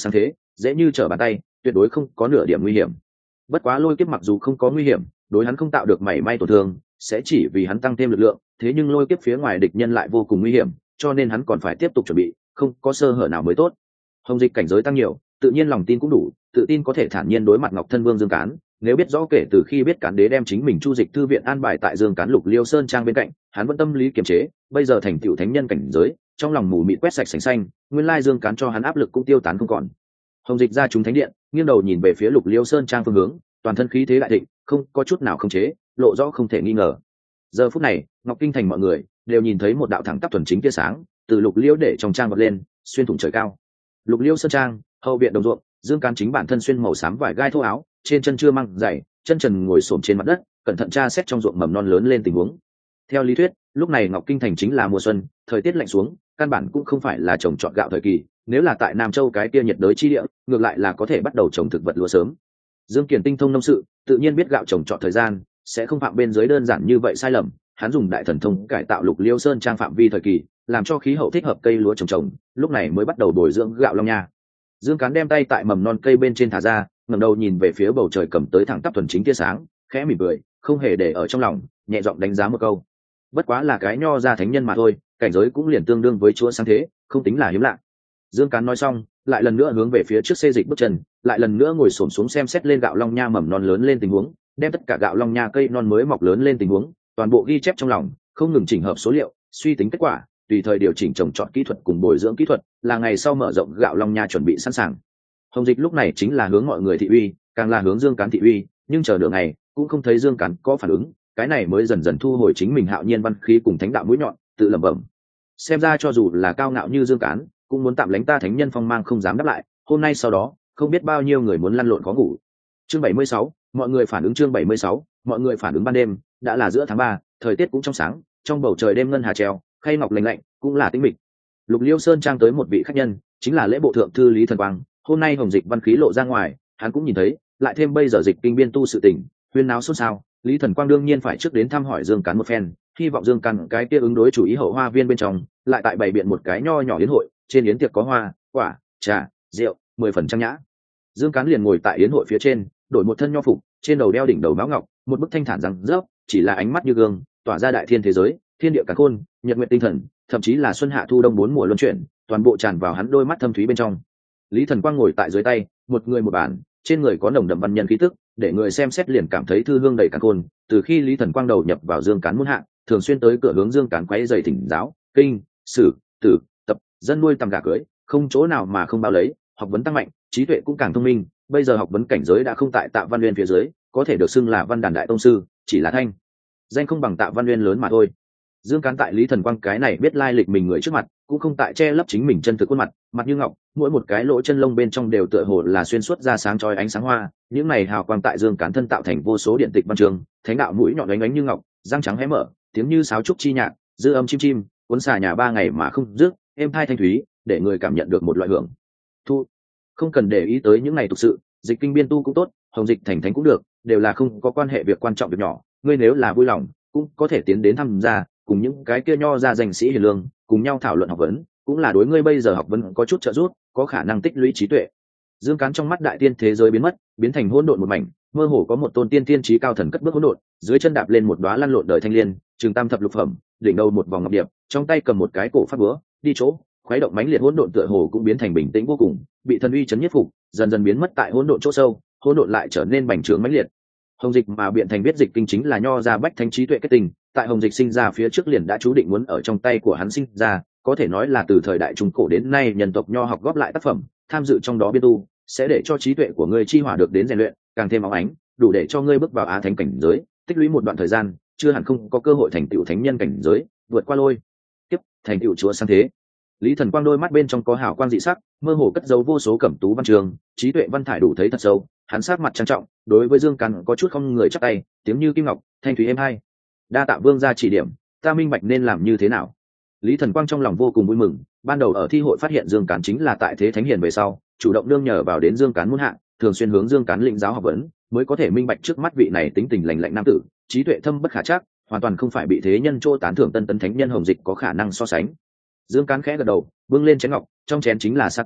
dễ như trở bàn tay, tuyệt đối không có nửa điểm nguy hiểm. Bất quá lôi kiếp mặc dù không có nguy hiểm, đối hắn không tạo được mảy may tổn thương, sẽ chỉ vì hắn tăng thêm lực lượng, thế nhưng lôi kiếp phía ngoài địch nhân lại vô cùng nguy hiểm, cho nên hắn còn phải tiếp tục chuẩn bị, không có sơ hở nào mới tốt. Hồng Dịch cảnh giới tăng nhiều, tự nhiên lòng tin cũng đủ, tự tin có thể thản nhiên đối mặt Ngọc Thân Vương Dương Cán. Nếu biết rõ kể từ khi biết Cán Đế đem chính mình chu dịch thư viện an bài tại Dương Cán Lục Liêu Sơn trang bên cạnh, hắn vẫn tâm lý kiềm chế, bây giờ thành tựu thánh nhân cảnh giới, trong lòng mù mịt quét sạch sành xanh, nguyên lai Dương Cán cho hắn áp lực cũng tiêu tán không còn. Hồng Dịch ra chúng thánh điện, nghiêng đầu nhìn về phía Lục Liêu Sơn trang phương hướng, toàn thân khí thế đại thịnh, không có chút nào khống chế, lộ rõ không thể nghi ngờ. Giờ phút này, Ngọc Kinh thành mọi người đều nhìn thấy một đạo thẳng tắp thuần chính tia sáng từ Lục Liêu để trong trang vọt lên, xuyên thủng trời cao. Lục Liêu Sơn trang, hậu viện đồng ruộng, Dương Cán chính bản thân xuyên màu xám vải gai thô áo, trên chân chưa mang giày, chân trần ngồi xổm trên mặt đất, cẩn thận tra xét trong ruộng mầm non lớn lên tình huống. Theo lý thuyết, lúc này Ngọc Kinh thành chính là mùa xuân, thời tiết lạnh xuống, căn bản cũng không phải là trồng trọt gạo thời kỳ, nếu là tại Nam Châu cái kia nhiệt đới chi địa, ngược lại là có thể bắt đầu trồng thực vật lúa sớm. Dương Kiền tinh thông nông sự, tự nhiên biết gạo trồng trọt thời gian sẽ không phạm bên dưới đơn giản như vậy sai lầm, hắn dùng đại thần thông cải tạo Lục Liêu Sơn trang phạm vi thời kỳ, làm cho khí hậu thích hợp cây lúa trồng, lúc này mới bắt đầu bồi dưỡng gạo long nha. Dương Cán đem tay tại mầm non cây bên trên thả ra, ngẩng đầu nhìn về phía bầu trời cầm tới thẳng tắp thuần chính tia sáng, khẽ mỉm cười, không hề để ở trong lòng, nhẹ giọng đánh giá một câu. Bất quá là cái nho ra thánh nhân mà thôi, cảnh giới cũng liền tương đương với chúa sáng thế, không tính là hiếm lạ. Dương Cán nói xong, lại lần nữa hướng về phía trước xê dịch bước chân, lại lần nữa ngồi xổm xuống xem xét lên gạo long nha mầm non lớn lên tình huống, đem tất cả gạo long nha cây non mới mọc lớn lên tình huống, toàn bộ ghi chép trong lòng, không ngừng chỉnh hợp số liệu, suy tính kết quả, tùy thời điều chỉnh trồng trọt kỹ thuật cùng bồi dưỡng kỹ thuật, là ngày sau mở rộng gạo long nha chuẩn bị sẵn sàng. Hồng Dịch lúc này chính là hướng mọi người thị uy, càng là hướng Dương Cán thị uy, nhưng chờ nửa ngày cũng không thấy Dương Cán có phản ứng, cái này mới dần dần thu hồi chính mình hạo nhiên văn khí cùng thánh đạo mũi nhọn, tự lẩm bẩm. Xem ra cho dù là cao ngạo như Dương Cán, cũng muốn tạm lánh ta thánh nhân phong mang không dám đáp lại, hôm nay sau đó, không biết bao nhiêu người muốn lăn lộn khó ngủ. Chương 76, mọi người phản ứng chương 76, mọi người phản ứng ban đêm, đã là giữa tháng 3, thời tiết cũng trong sáng, trong bầu trời đêm ngân hà treo, khay ngọc lạnh lạnh, cũng là tĩnh mịch. Lục Liêu Sơn trang tới một vị khách nhân, chính là lễ bộ thượng thư Lý Thần Quang, hôm nay Hồng Dịch văn khí lộ ra ngoài, hắn cũng nhìn thấy, lại thêm bây giờ dịch kinh biên tu sự tình, huyên náo xôn xao, Lý Thần Quang đương nhiên phải trước đến thăm hỏi Dương Cán một phen, hy vọng Dương Cán cái kia ứng đối chủ ý hậu hoa viên bên trong, lại tại bày biện một cái nho nhỏ yến hội, trên yến tiệc có hoa, quả, trà, rượu, 10% trang nhã. Dương Cán liền ngồi tại yến hội phía trên, đổi một thân nho phục, trên đầu đeo đỉnh đầu mão ngọc, một bức thanh thản rằng rớp, chỉ là ánh mắt như gương, tỏa ra đại thiên thế giới, thiên địa cả khôn, nhật nguyệt tinh thần, thậm chí là xuân hạ thu đông bốn mùa luân chuyển, toàn bộ tràn vào hắn đôi mắt thâm thúy bên trong. Lý Thần Quang ngồi tại dưới tay, một người một bàn, trên người có nồng đậm văn nhân khí tức, để người xem xét liền cảm thấy thư hương đầy cả khôn. Từ khi Lý Thần Quang đầu nhập vào Dương Cán muôn hạng, thường xuyên tới cửa hướng Dương Cán quấy giày thỉnh giáo, kinh, sử, tử, tập, dân nuôi tầm gà cưới, không chỗ nào mà không bao lấy, học vấn tăng mạnh, trí tuệ cũng càng thông minh. Bây giờ học vấn cảnh giới đã không tại Tạ Văn Nguyên phía dưới, có thể được xưng là văn đàn đại tông sư, chỉ là thanh danh không bằng Tạ Văn Nguyên lớn mà thôi. Dương Cán tại Lý Thần Quang cái này biết lai lịch mình người trước mặt, cũng không tại che lấp chính mình chân thực khuôn mặt, mặt như ngọc, mỗi một cái lỗ chân lông bên trong đều tựa hồ là xuyên suốt ra sáng chói ánh sáng hoa, những này hào quang tại Dương Cán thân tạo thành vô số điện tịch văn chương, thánh đạo mũi nhọn ánh ánh như ngọc, răng trắng hé mở, tiếng như sáo trúc chi nhạc, dư âm chim chim, cuốn xà nhà 3 ngày mà không dứt, êm tai thanh thúy, để người cảm nhận được một loại hưởng thu. Không cần để ý tới những này thực sự, dịch kinh biên tu cũng tốt, hồng dịch thành thánh cũng được, đều là không có quan hệ việc quan trọng việc nhỏ, ngươi nếu là vui lòng, cũng có thể tiến đến tham gia, cùng những cái kia nho ra danh sĩ hiền lương, cùng nhau thảo luận học vấn, cũng là đối ngươi bây giờ học vấn có chút trợ giúp, có khả năng tích lũy trí tuệ. Dương Cán trong mắt đại tiên thế giới biến mất, biến thành hỗn độn một mảnh, mơ hồ có một tôn tiên tiên trí cao thần cất bước hỗn độn, dưới chân đạp lên một đóa lăn lộn đời thanh liên, trường tam thập lục phẩm, đỉnh đầu một vòng ngọc điệp, trong tay cầm một cái cổ pháp búa, đi chỗ, khuấy động mãnh liệt hỗn độn tựa hồ cũng biến thành bình tĩnh vô cùng, bị thần uy chấn nhất phục, dần dần biến mất tại hỗn độn chỗ sâu, hỗn độn lại trở nên bành trướng mãnh liệt. Hồng dịch mà biện thành biết dịch kinh chính là nho ra bách thánh trí tuệ kết tình, tại hồng dịch sinh ra phía trước liền đã chú định muốn ở trong tay của hắn sinh ra, có thể nói là từ thời đại trung cổ đến nay nhân tộc nho học góp lại tác phẩm, tham dự trong đó biên tu, sẽ để cho trí tuệ của ngươi chi hỏa được đến rèn luyện, càng thêm óng ánh, đủ để cho ngươi bước vào á thánh cảnh giới, tích lũy một đoạn thời gian, chưa hẳn không có cơ hội thành tựu thánh nhân cảnh giới, vượt qua lôi kiếp, thành tựu chúa sáng thế. Lý Thần Quang đôi mắt bên trong có hào quang dị sắc, mơ hồ cất giấu vô số cẩm tú văn trường, trí tuệ văn thải đủ thấy thật sâu, hắn sát mặt trang trọng, đối với Dương Cán có chút không người chắp tay, tiếng như kim ngọc, thanh thúy êm hai. Đa tạ vương gia chỉ điểm, ta minh bạch nên làm như thế nào. Lý Thần Quang trong lòng vô cùng vui mừng, ban đầu ở thi hội phát hiện Dương Cán chính là tại thế thánh hiền về sau, chủ động nương nhờ vào đến Dương Cán muôn hạng, thường xuyên hướng Dương Cán lĩnh giáo học vấn, mới có thể minh bạch trước mắt vị này tính tình lành lạnh nam tử, trí tuệ thâm bất khả trắc, hoàn toàn không phải bị thế nhân chỗ tán thưởng tân tấn thánh nhân hồng dịch có khả năng so sánh. Dương Cán khẽ gật đầu, bưng lên chén ngọc, trong chén chính là sake,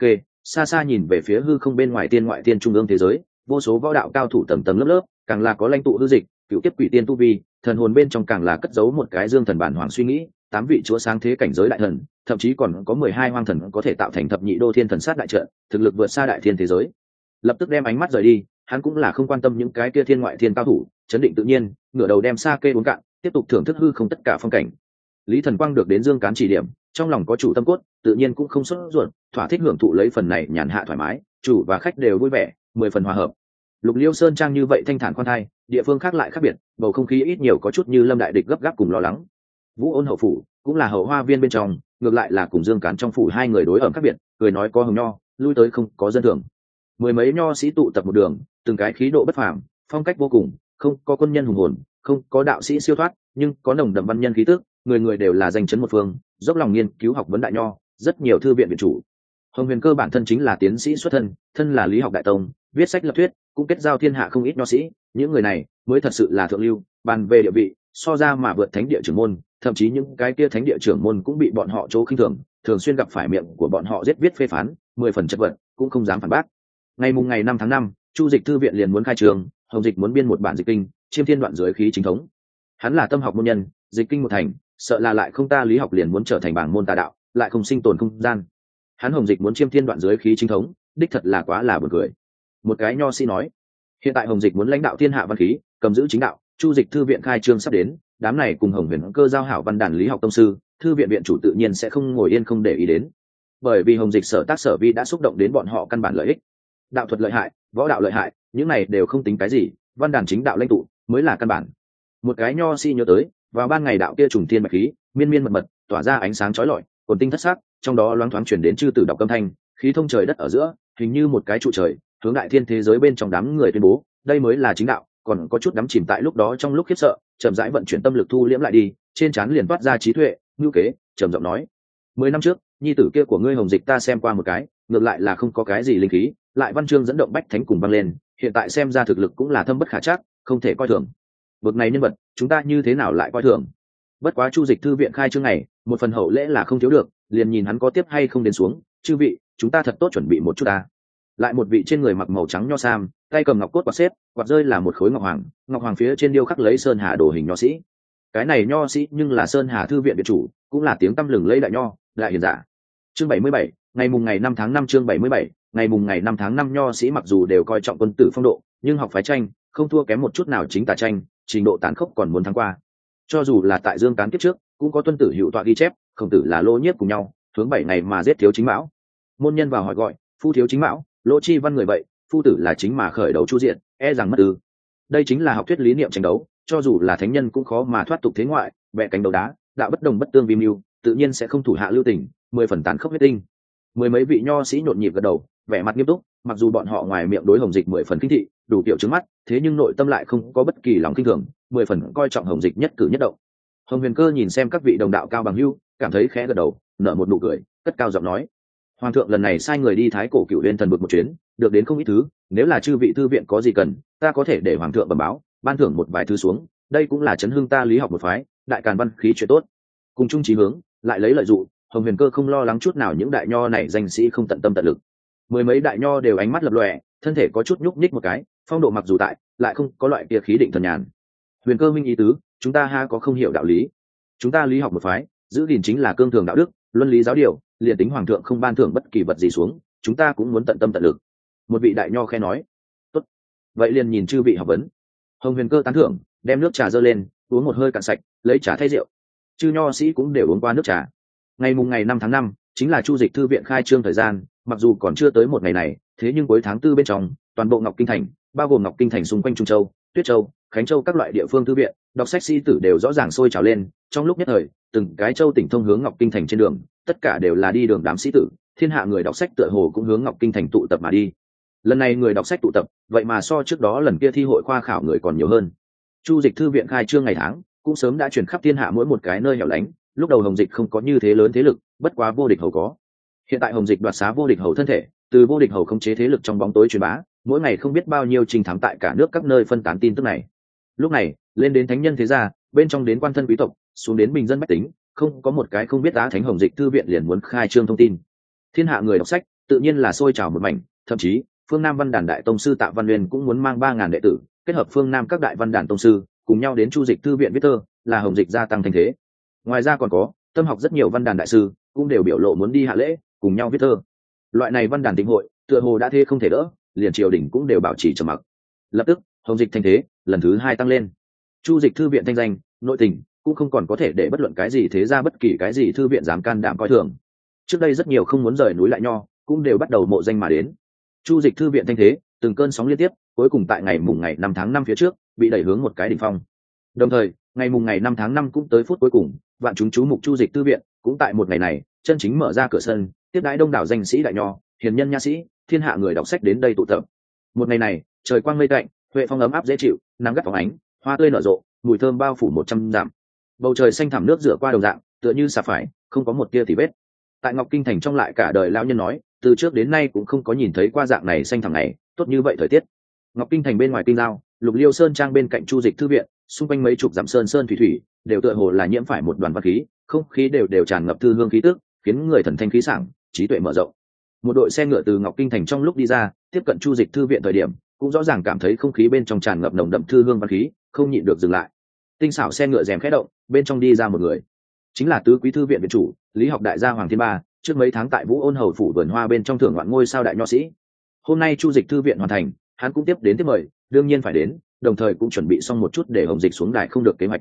xa xa nhìn về phía hư không bên ngoài tiên ngoại tiên trung ương thế giới, vô số võ đạo cao thủ tầng tầng lớp lớp, càng là có lãnh tụ hư dịch, cựu kiếp quỷ tiên tu vi, thần hồn bên trong càng là cất giấu một cái dương thần bản hoàng suy nghĩ, 8 vị chúa sáng thế cảnh giới đại thần, thậm chí còn có 12 hoang thần có thể tạo thành thập nhị đô thiên thần sát đại trận, thực lực vượt xa đại thiên thế giới. Lập tức đem ánh mắt rời đi, hắn cũng là không quan tâm những cái kia thiên ngoại thiên cao thủ, chấn định tự nhiên, ngửa đầu đem sa kê uống cạn, tiếp tục thưởng thức hư không tất cả phong cảnh. Lý Thần Quang được đến Dương Cán chỉ điểm, trong lòng có chủ tâm cốt, tự nhiên cũng không sốt ruột, thỏa thích hưởng thụ lấy phần này nhàn hạ thoải mái, chủ và khách đều vui vẻ, 10 phần hòa hợp. Lục Liêu Sơn trang như vậy thanh thản khoan thai, địa phương khác lại khác biệt, bầu không khí ít nhiều có chút như Lâm đại địch gấp gáp cùng lo lắng. Vũ Ôn hậu phủ cũng là hậu hoa viên bên trong, ngược lại là cùng Dương Cán trong phủ hai người đối ẩm khác biệt, cười nói có hồng nho, lui tới không có dân thường. Mười mấy nho sĩ tụ tập một đường, từng cái khí độ bất phàm, phong cách vô cùng, không có quân nhân hùng hồn, không có đạo sĩ siêu thoát, nhưng có nồng đậm văn nhân khí tức, người người đều là danh chấn một phương, dốc lòng nghiên cứu học vấn đại nho, rất nhiều thư viện viện chủ. Hồng Huyền Cơ bản thân chính là tiến sĩ xuất thân, thân là lý học đại tông, viết sách lập thuyết, cũng kết giao thiên hạ không ít nho sĩ, những người này mới thật sự là thượng lưu, bàn về địa vị, so ra mà vượt thánh địa trưởng môn, thậm chí những cái kia thánh địa trưởng môn cũng bị bọn họ chỗ khinh thường, thường xuyên gặp phải miệng của bọn họ giết viết phê phán, 10 phần chất vật, cũng không dám phản bác. Ngày 5 tháng 5, Chu Dịch thư viện liền muốn khai trường, Hồng Dịch muốn biên một bản dịch kinh, chiêm thiên đoạn giới khí chính thống. Hắn là tâm học môn nhân, dịch kinh một thành, sợ là lại không ta lý học liền muốn trở thành bảng môn tà đạo, lại không sinh tồn không gian. Hắn Hồng Dịch muốn chiêm thiên đoạn giới khí chính thống, đích thật là quá là buồn cười. Một cái nho sĩ nói, hiện tại Hồng Dịch muốn lãnh đạo thiên hạ văn khí, cầm giữ chính đạo, Chu Dịch thư viện khai trương sắp đến, đám này cùng Hồng Huyền Cơ giao hảo văn đàn lý học tông sư, thư viện viện chủ tự nhiên sẽ không ngồi yên không để ý đến. Bởi vì Hồng Dịch sở tác sở vi đã xúc động đến bọn họ căn bản lợi ích. Đạo thuật lợi hại, võ đạo lợi hại, những này đều không tính cái gì, văn đàn chính đạo lãnh tụ mới là căn bản. Một cái nho sĩ nhớ tới, vào ban ngày đạo kia trùng thiên bạch khí, miên miên mật mật, tỏa ra ánh sáng chói lọi, cồn tinh thất sắc, trong đó loáng thoáng truyền đến chư tử đọc âm thanh, khí thông trời đất ở giữa, hình như một cái trụ trời, hướng đại thiên thế giới bên trong đám người tuyên bố, đây mới là chính đạo, còn có chút đắm chìm tại lúc đó trong lúc khiếp sợ, chậm rãi vận chuyển tâm lực thu liễm lại đi, trên trán liền toát ra trí tuệ, ngữ kế, trầm giọng nói: 10 năm trước, nhi tử kia của ngươi Hồng Dịch ta xem qua một cái, ngược lại là không có cái gì linh khí, lại văn chương dẫn động bách thánh cùng băng lên, hiện tại xem ra thực lực cũng là thâm bất khả trắc, không thể coi thường. Bậc này nhân vật, chúng ta như thế nào lại coi thường? Bất quá Chu Dịch thư viện khai trương này, một phần hậu lễ là không thiếu được, liền nhìn hắn có tiếp hay không đến xuống, chư vị, chúng ta thật tốt chuẩn bị một chút ta. Lại một vị trên người mặc màu trắng nho sam, tay cầm ngọc cốt quạt xếp, quạt rơi là một khối ngọc hoàng phía trên điêu khắc lấy sơn hà đồ hình nho sĩ. Cái này nho sĩ nhưng là sơn hà thư viện viện chủ, cũng là tiếng tăm lừng lẫy đại nho, đại hiền giả. Chương 77, ngày 5 tháng 5 chương 77, ngày 5 tháng 5 nho sĩ mặc dù đều coi trọng quân tử phong độ, nhưng học phái tranh không thua kém một chút nào chính tả tranh, trình độ tán khốc còn muốn thắng qua. Cho dù là tại Dương Cán kiếp trước, cũng có tuân tử hữu tọa ghi chép, Khổng Tử là Lô Nhiếp cùng nhau, hướng 7 ngày mà giết Thiếu Chính Mão. Môn nhân vào hỏi gọi, phu Thiếu Chính Mão, Lỗ Chi Văn người vậy, phu tử là chính mà khởi đầu chu diện, e rằng mất ư? Đây chính là học thuyết lý niệm tranh đấu, cho dù là thánh nhân cũng khó mà thoát tục thế ngoại, bẻ cánh đầu đá, đạo bất đồng bất tương vi mưu, tự nhiên sẽ không thủ hạ lưu tình, 10 phần tàn khốc huyết tinh. Mười mấy vị nho sĩ nhộn nhịp gật đầu, vẻ mặt nghiêm túc, mặc dù bọn họ ngoài miệng đối Hồng Dịch 10 phần kinh thị, đủ kiểu trứng mắt, thế nhưng nội tâm lại không có bất kỳ lòng kinh thường, 10 phần coi trọng Hồng Dịch nhất cử nhất động. Hồng Huyền Cơ nhìn xem các vị đồng đạo cao bằng hữu, cảm thấy khẽ gật đầu, nở một nụ cười, cất cao giọng nói: Hoàng thượng lần này sai người đi Thái Cổ Cửu Uyên thần vực một chuyến, được đến không ít thứ, nếu là chư vị thư viện có gì cần, ta có thể để hoàng thượng bẩm báo, ban thưởng một vài thứ xuống, đây cũng là chấn hưng ta lý học một phái, đại càn văn khí chuyện tốt. Cùng chung chí hướng, lại lấy lợi dụng, Hồng Huyền Cơ không lo lắng chút nào những đại nho này danh sĩ không tận tâm tận lực. Mười mấy đại nho đều ánh mắt lập lòe, thân thể có chút nhúc nhích một cái, phong độ mặc dù tại, lại không có loại kia khí định thần nhàn. Huyền Cơ minh ý tứ, chúng ta ha có không hiểu đạo lý. Chúng ta lý học một phái, giữ gìn chính là cương thường đạo đức, luân lý giáo điều, liền tính hoàng thượng không ban thưởng bất kỳ vật gì xuống, chúng ta cũng muốn tận tâm tận lực. Một vị đại nho khe nói: tốt, vậy liền nhìn chư vị học vấn. Hồng Huyền Cơ tán thưởng, đem nước trà dơ lên, uống một hơi cạn sạch, lấy trà thay rượu. Chư nho sĩ cũng đều uống qua nước trà. Ngày 5 tháng 5, chính là Chu Dịch thư viện khai trương thời gian, mặc dù còn chưa tới một ngày này, thế nhưng cuối tháng 4 bên trong, toàn bộ Ngọc Kinh thành, bao gồm Ngọc Kinh thành xung quanh Trung Châu, Tuyết Châu, Khánh Châu các loại địa phương thư viện, đọc sách sĩ tử đều rõ ràng sôi trào lên, trong lúc nhất thời, từng cái châu tỉnh thông hướng Ngọc Kinh thành trên đường, tất cả đều là đi đường đám sĩ tử, thiên hạ người đọc sách tựa hồ cũng hướng Ngọc Kinh thành tụ tập mà đi. Lần này người đọc sách tụ tập, vậy mà so trước đó lần kia thi hội khoa khảo người còn nhiều hơn. Chu Dịch thư viện khai trương ngày tháng, cũng sớm đã truyền khắp thiên hạ mỗi một cái nơi hẻo lánh, lúc đầu Hồng Dịch không có như thế lớn thế lực, bất quá vô địch hầu có. Hiện tại Hồng Dịch đoạt xá vô địch hầu thân thể, từ vô địch hầu khống chế thế lực trong bóng tối truyền bá, mỗi ngày không biết bao nhiêu trình thắng tại cả nước các nơi phân tán tin tức này. Lúc này, lên đến thánh nhân thế gia, bên trong đến quan thân quý tộc, xuống đến bình dân bách tính, không có một cái không biết Á Thánh Hồng Dịch thư viện liền muốn khai trương thông tin. Thiên hạ người đọc sách, tự nhiên là sôi trào một mảnh, thậm chí phương Nam Văn Đàn đại tông sư Tạ Văn Nguyên cũng muốn mang 3.000 đệ tử, kết hợp phương Nam các đại văn đàn tông sư, cùng nhau đến Chu Dịch thư viện viết thơ, là Hồng Dịch gia tăng thành thế. Ngoài ra còn có tâm học rất nhiều văn đàn đại sư, cũng đều biểu lộ muốn đi hạ lễ, cùng nhau viết thơ. Loại này văn đàn tĩnh hội, tựa hồ đã thế không thể đỡ, liền triều đình cũng đều bảo trì trầm mặc. Lập tức, Hồng Dịch thành thế lần thứ 2 tăng lên. Chu Dịch thư viện thanh danh, nội tình cũng không còn có thể để bất luận cái gì thế ra bất kỳ cái gì thư viện dám can đảm coi thường. Trước đây rất nhiều không muốn rời núi lại nho, cũng đều bắt đầu mộ danh mà đến. Chu Dịch thư viện thanh thế, từng cơn sóng liên tiếp, cuối cùng tại ngày 5 tháng 5 phía trước, bị đẩy hướng một cái đỉnh phong. Đồng thời, ngày 5 tháng 5 cũng tới phút cuối cùng, vạn chúng chú mục Chu Dịch thư viện, cũng tại một ngày này, chân chính mở ra cửa sân, tiếp đãi đông đảo danh sĩ đại nho, hiền nhân nha sĩ, thiên hạ người đọc sách đến đây tụ tập. Một ngày này, trời quang mây tạnh, huệ phong ấm áp dễ chịu, nắng gắt phóng ánh, hoa tươi nở rộ, mùi thơm bao phủ 100 dặm. Bầu trời xanh thẳm nước rửa qua đồng dạng, tựa như xà phải, không có một tia tì vết. Tại Ngọc Kinh thành trong lại cả đời lão nhân nói, từ trước đến nay cũng không có nhìn thấy qua dạng này xanh thẳm này, tốt như vậy thời tiết. Ngọc Kinh thành bên ngoài kinh giao, Lục Liêu Sơn trang bên cạnh Chu Dịch thư viện, xung quanh mấy chục dặm sơn sơn thủy thủy, đều tựa hồ là nhiễm phải một đoàn văn khí, không khí đều tràn ngập thư hương khí tức, khiến người thần thanh khí sảng, trí tuệ mở rộng. Một đội xe ngựa từ Ngọc Kinh thành trong lúc đi ra, tiếp cận Chu Dịch thư viện thời điểm, cũng rõ ràng cảm thấy không khí bên trong tràn ngập nồng đậm thư hương văn khí, không nhịn được dừng lại. Tinh xảo xe ngựa rèm khẽ động, bên trong đi ra một người, chính là tứ quý thư viện viện chủ, lý học đại gia Hoàng Thiên Ba, trước mấy tháng tại Vũ Ôn hầu phủ vườn hoa bên trong thưởng ngoạn ngôi sao đại nho sĩ. Hôm nay Chu Dịch thư viện hoàn thành, hắn cũng tiếp đến tiếp mời, đương nhiên phải đến, đồng thời cũng chuẩn bị xong một chút để Hồng Dịch xuống đài không được kế hoạch.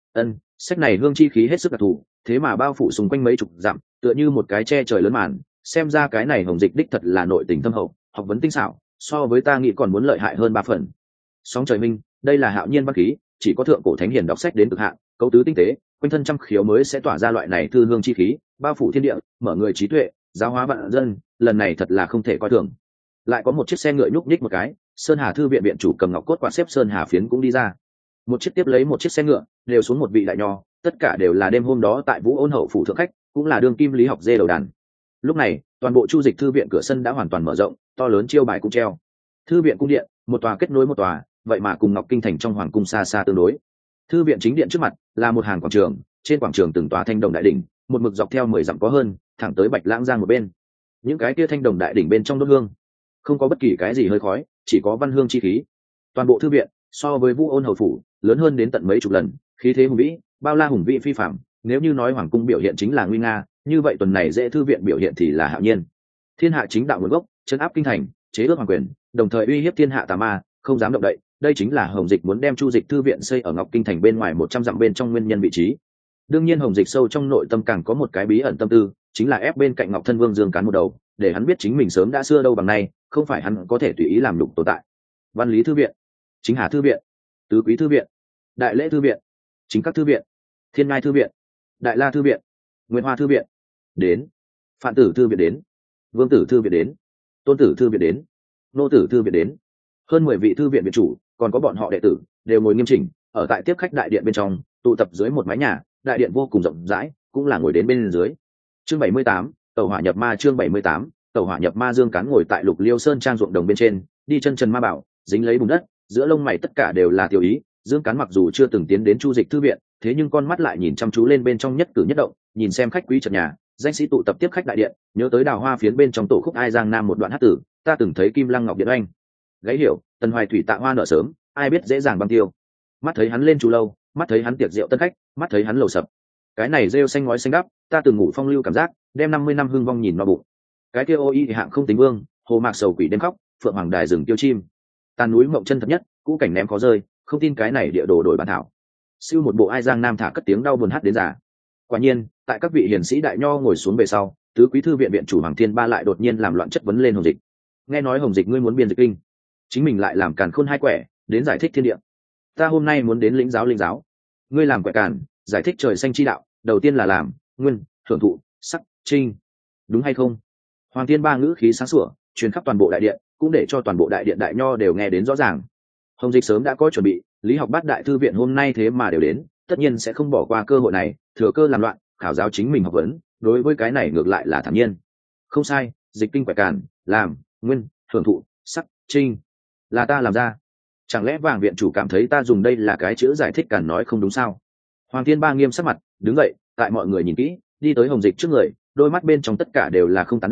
Sách này hương chi khí hết sức đặc thù, thế mà bao phủ xung quanh mấy chục dặm, tựa như một cái che trời lớn màn, xem ra cái này Hồng Dịch đích thật là nội tình thâm hậu, học vấn tinh xảo, so với ta nghĩ còn muốn lợi hại hơn 3 phần. Sóng trời minh, đây là hạo nhiên văn khí, chỉ có thượng cổ thánh hiền đọc sách đến cực hạn, cấu tứ tinh tế, quanh thân trăm khiếu mới sẽ tỏa ra loại này thư hương chi khí, bao phủ thiên địa, mở người trí tuệ, giáo hóa vạn dân, lần này thật là không thể coi thường. Lại có một chiếc xe ngựa nhúc nhích một cái, Sơn Hà thư viện viện chủ cầm ngọc cốt quạt xếp Sơn Hà phiến cũng đi ra. Một chiếc tiếp lấy một chiếc xe ngựa, đều xuống một vị đại nho, tất cả đều là đêm hôm đó tại Vũ Ôn hậu phủ thượng khách, cũng là đương kim lý học dê đầu đàn. Lúc này, toàn bộ Chu Dịch thư viện cửa sân đã hoàn toàn mở rộng, to lớn chiêu bài cũng treo. Thư viện cung điện, một tòa kết nối một tòa, vậy mà cùng Ngọc Kinh thành trong hoàng cung xa xa tương đối. Thư viện chính điện trước mặt là một hàng quảng trường, trên quảng trường từng tòa thanh đồng đại đỉnh, một mực dọc theo 10 dặm có hơn, thẳng tới Bạch Lãng Giang một bên. Những cái kia thanh đồng đại đỉnh bên trong đốt hương, không có bất kỳ cái gì hơi khói, chỉ có văn hương chi khí. Toàn bộ thư viện so với Vũ Ôn hầu phủ lớn hơn đến tận mấy chục lần, khí thế hùng vĩ, bao la hùng vĩ phi phàm. Nếu như nói hoàng cung biểu hiện chính là nguy nga, như vậy tuần này dễ thư viện biểu hiện thì là hạo nhiên. Thiên hạ chính đạo nguồn gốc, trấn áp kinh thành, chế ước hoàng quyền, đồng thời uy hiếp thiên hạ tà ma, không dám động đậy. Đây chính là Hồng Dịch muốn đem Chu Dịch thư viện xây ở Ngọc Kinh thành bên ngoài 100 dặm bên trong nguyên nhân vị trí. Đương nhiên Hồng Dịch sâu trong nội tâm càng có một cái bí ẩn tâm tư, chính là ép bên cạnh Ngọc Thân Vương Dương Cán một đầu, để hắn biết chính mình sớm đã xưa đâu bằng nay, không phải hắn có thể tùy ý làm lục tồn tại. Văn Lý thư viện, Chính Hà thư viện, Tứ Quý thư viện, Đại Lễ thư viện, Chính Các thư viện, Thiên Ngai thư viện, Đại La thư viện, Nguyên Hoa thư viện đến, Phạn Tử thư viện đến, Vương Tử thư viện đến, Tôn Tử thư viện đến, Nô Tử thư viện đến. Hơn 10 vị thư viện viện chủ, còn có bọn họ đệ tử, đều ngồi nghiêm chỉnh ở tại tiếp khách đại điện bên trong, tụ tập dưới một mái nhà, đại điện vô cùng rộng rãi, cũng là ngồi đến bên dưới. Chương 78, Tẩu hỏa nhập ma. Chương 78, Tẩu hỏa nhập ma. Dương Cán ngồi tại Lục Liêu Sơn trang ruộng đồng bên trên, đi chân trần ma bảo, dính lấy bùn đất, giữa lông mày tất cả đều là tiêu ý. Dương Cán mặc dù chưa từng tiến đến Chu Dịch thư viện, thế nhưng con mắt lại nhìn chăm chú lên bên trong nhất cử nhất động, nhìn xem khách quý trần nhà, danh sĩ tụ tập tiếp khách đại điện, nhớ tới Đào Hoa phiến bên trong tổ khúc Ai Giang Nam một đoạn hát tử, ta từng thấy Kim Lăng Ngọc Điện Oanh. Gáy hiểu, Tần Hoài thủy tạ hoa nở sớm, ai biết dễ dàng băng tiêu. Mắt thấy hắn lên chủ lâu, mắt thấy hắn tiệc rượu tân khách, mắt thấy hắn lầu sập. Cái này rêu xanh ngói xanh đắp, ta từng ngủ phong lưu cảm giác, đem 50 năm hưng vong nhìn no bụng. Cái kia ô y hạng không tính vương, hồ mạc sầu quỷ đêm khóc, phượng hoàng đài rừng tiêu chim. Tàn núi mộng chân thật nhất, cũ cảnh ném khó rơi, không tin cái này địa đồ đổi bản thảo. Siêu một bộ Ai Giang Nam thả cất tiếng đau buồn hát đến giả. Quả nhiên, tại các vị hiền sĩ đại nho ngồi xuống về sau, tứ quý thư viện viện chủ Hoàng Thiên Ba lại đột nhiên làm loạn chất vấn lên Hồng Dịch. Nghe nói Hồng Dịch ngươi muốn biên dịch kinh, chính mình lại làm càn khôn hai quẻ, đến giải thích thiên địa. Ta hôm nay muốn đến lĩnh giáo, ngươi làm quẻ càn, giải thích trời xanh chi đạo, đầu tiên là làm nguyên, thưởng thụ, sắc, trinh, đúng hay không? Hoàng Thiên Ba ngữ khí sáng sủa, truyền khắp toàn bộ đại điện, cũng để cho toàn bộ đại điện đại nho đều nghe đến rõ ràng. Hồng Dịch sớm đã có chuẩn bị, lý học bát đại thư viện hôm nay thế mà đều đến, tất nhiên sẽ không bỏ qua cơ hội này, thừa cơ làm loạn, khảo giáo chính mình học vấn. Đối với cái này ngược lại là thản nhiên. Không sai, dịch kinh quẻ càn, làm nguyên, thưởng thụ, sắc, trinh, là ta làm ra. Chẳng lẽ Vàng viện chủ cảm thấy ta dùng đây là cái chữ giải thích càn nói không đúng sao? Hoàng Thiên Ba nghiêm sắc mặt, đứng dậy, tại mọi người nhìn kỹ, đi tới Hồng Dịch trước người, đôi mắt bên trong tất cả đều là không tán đồng,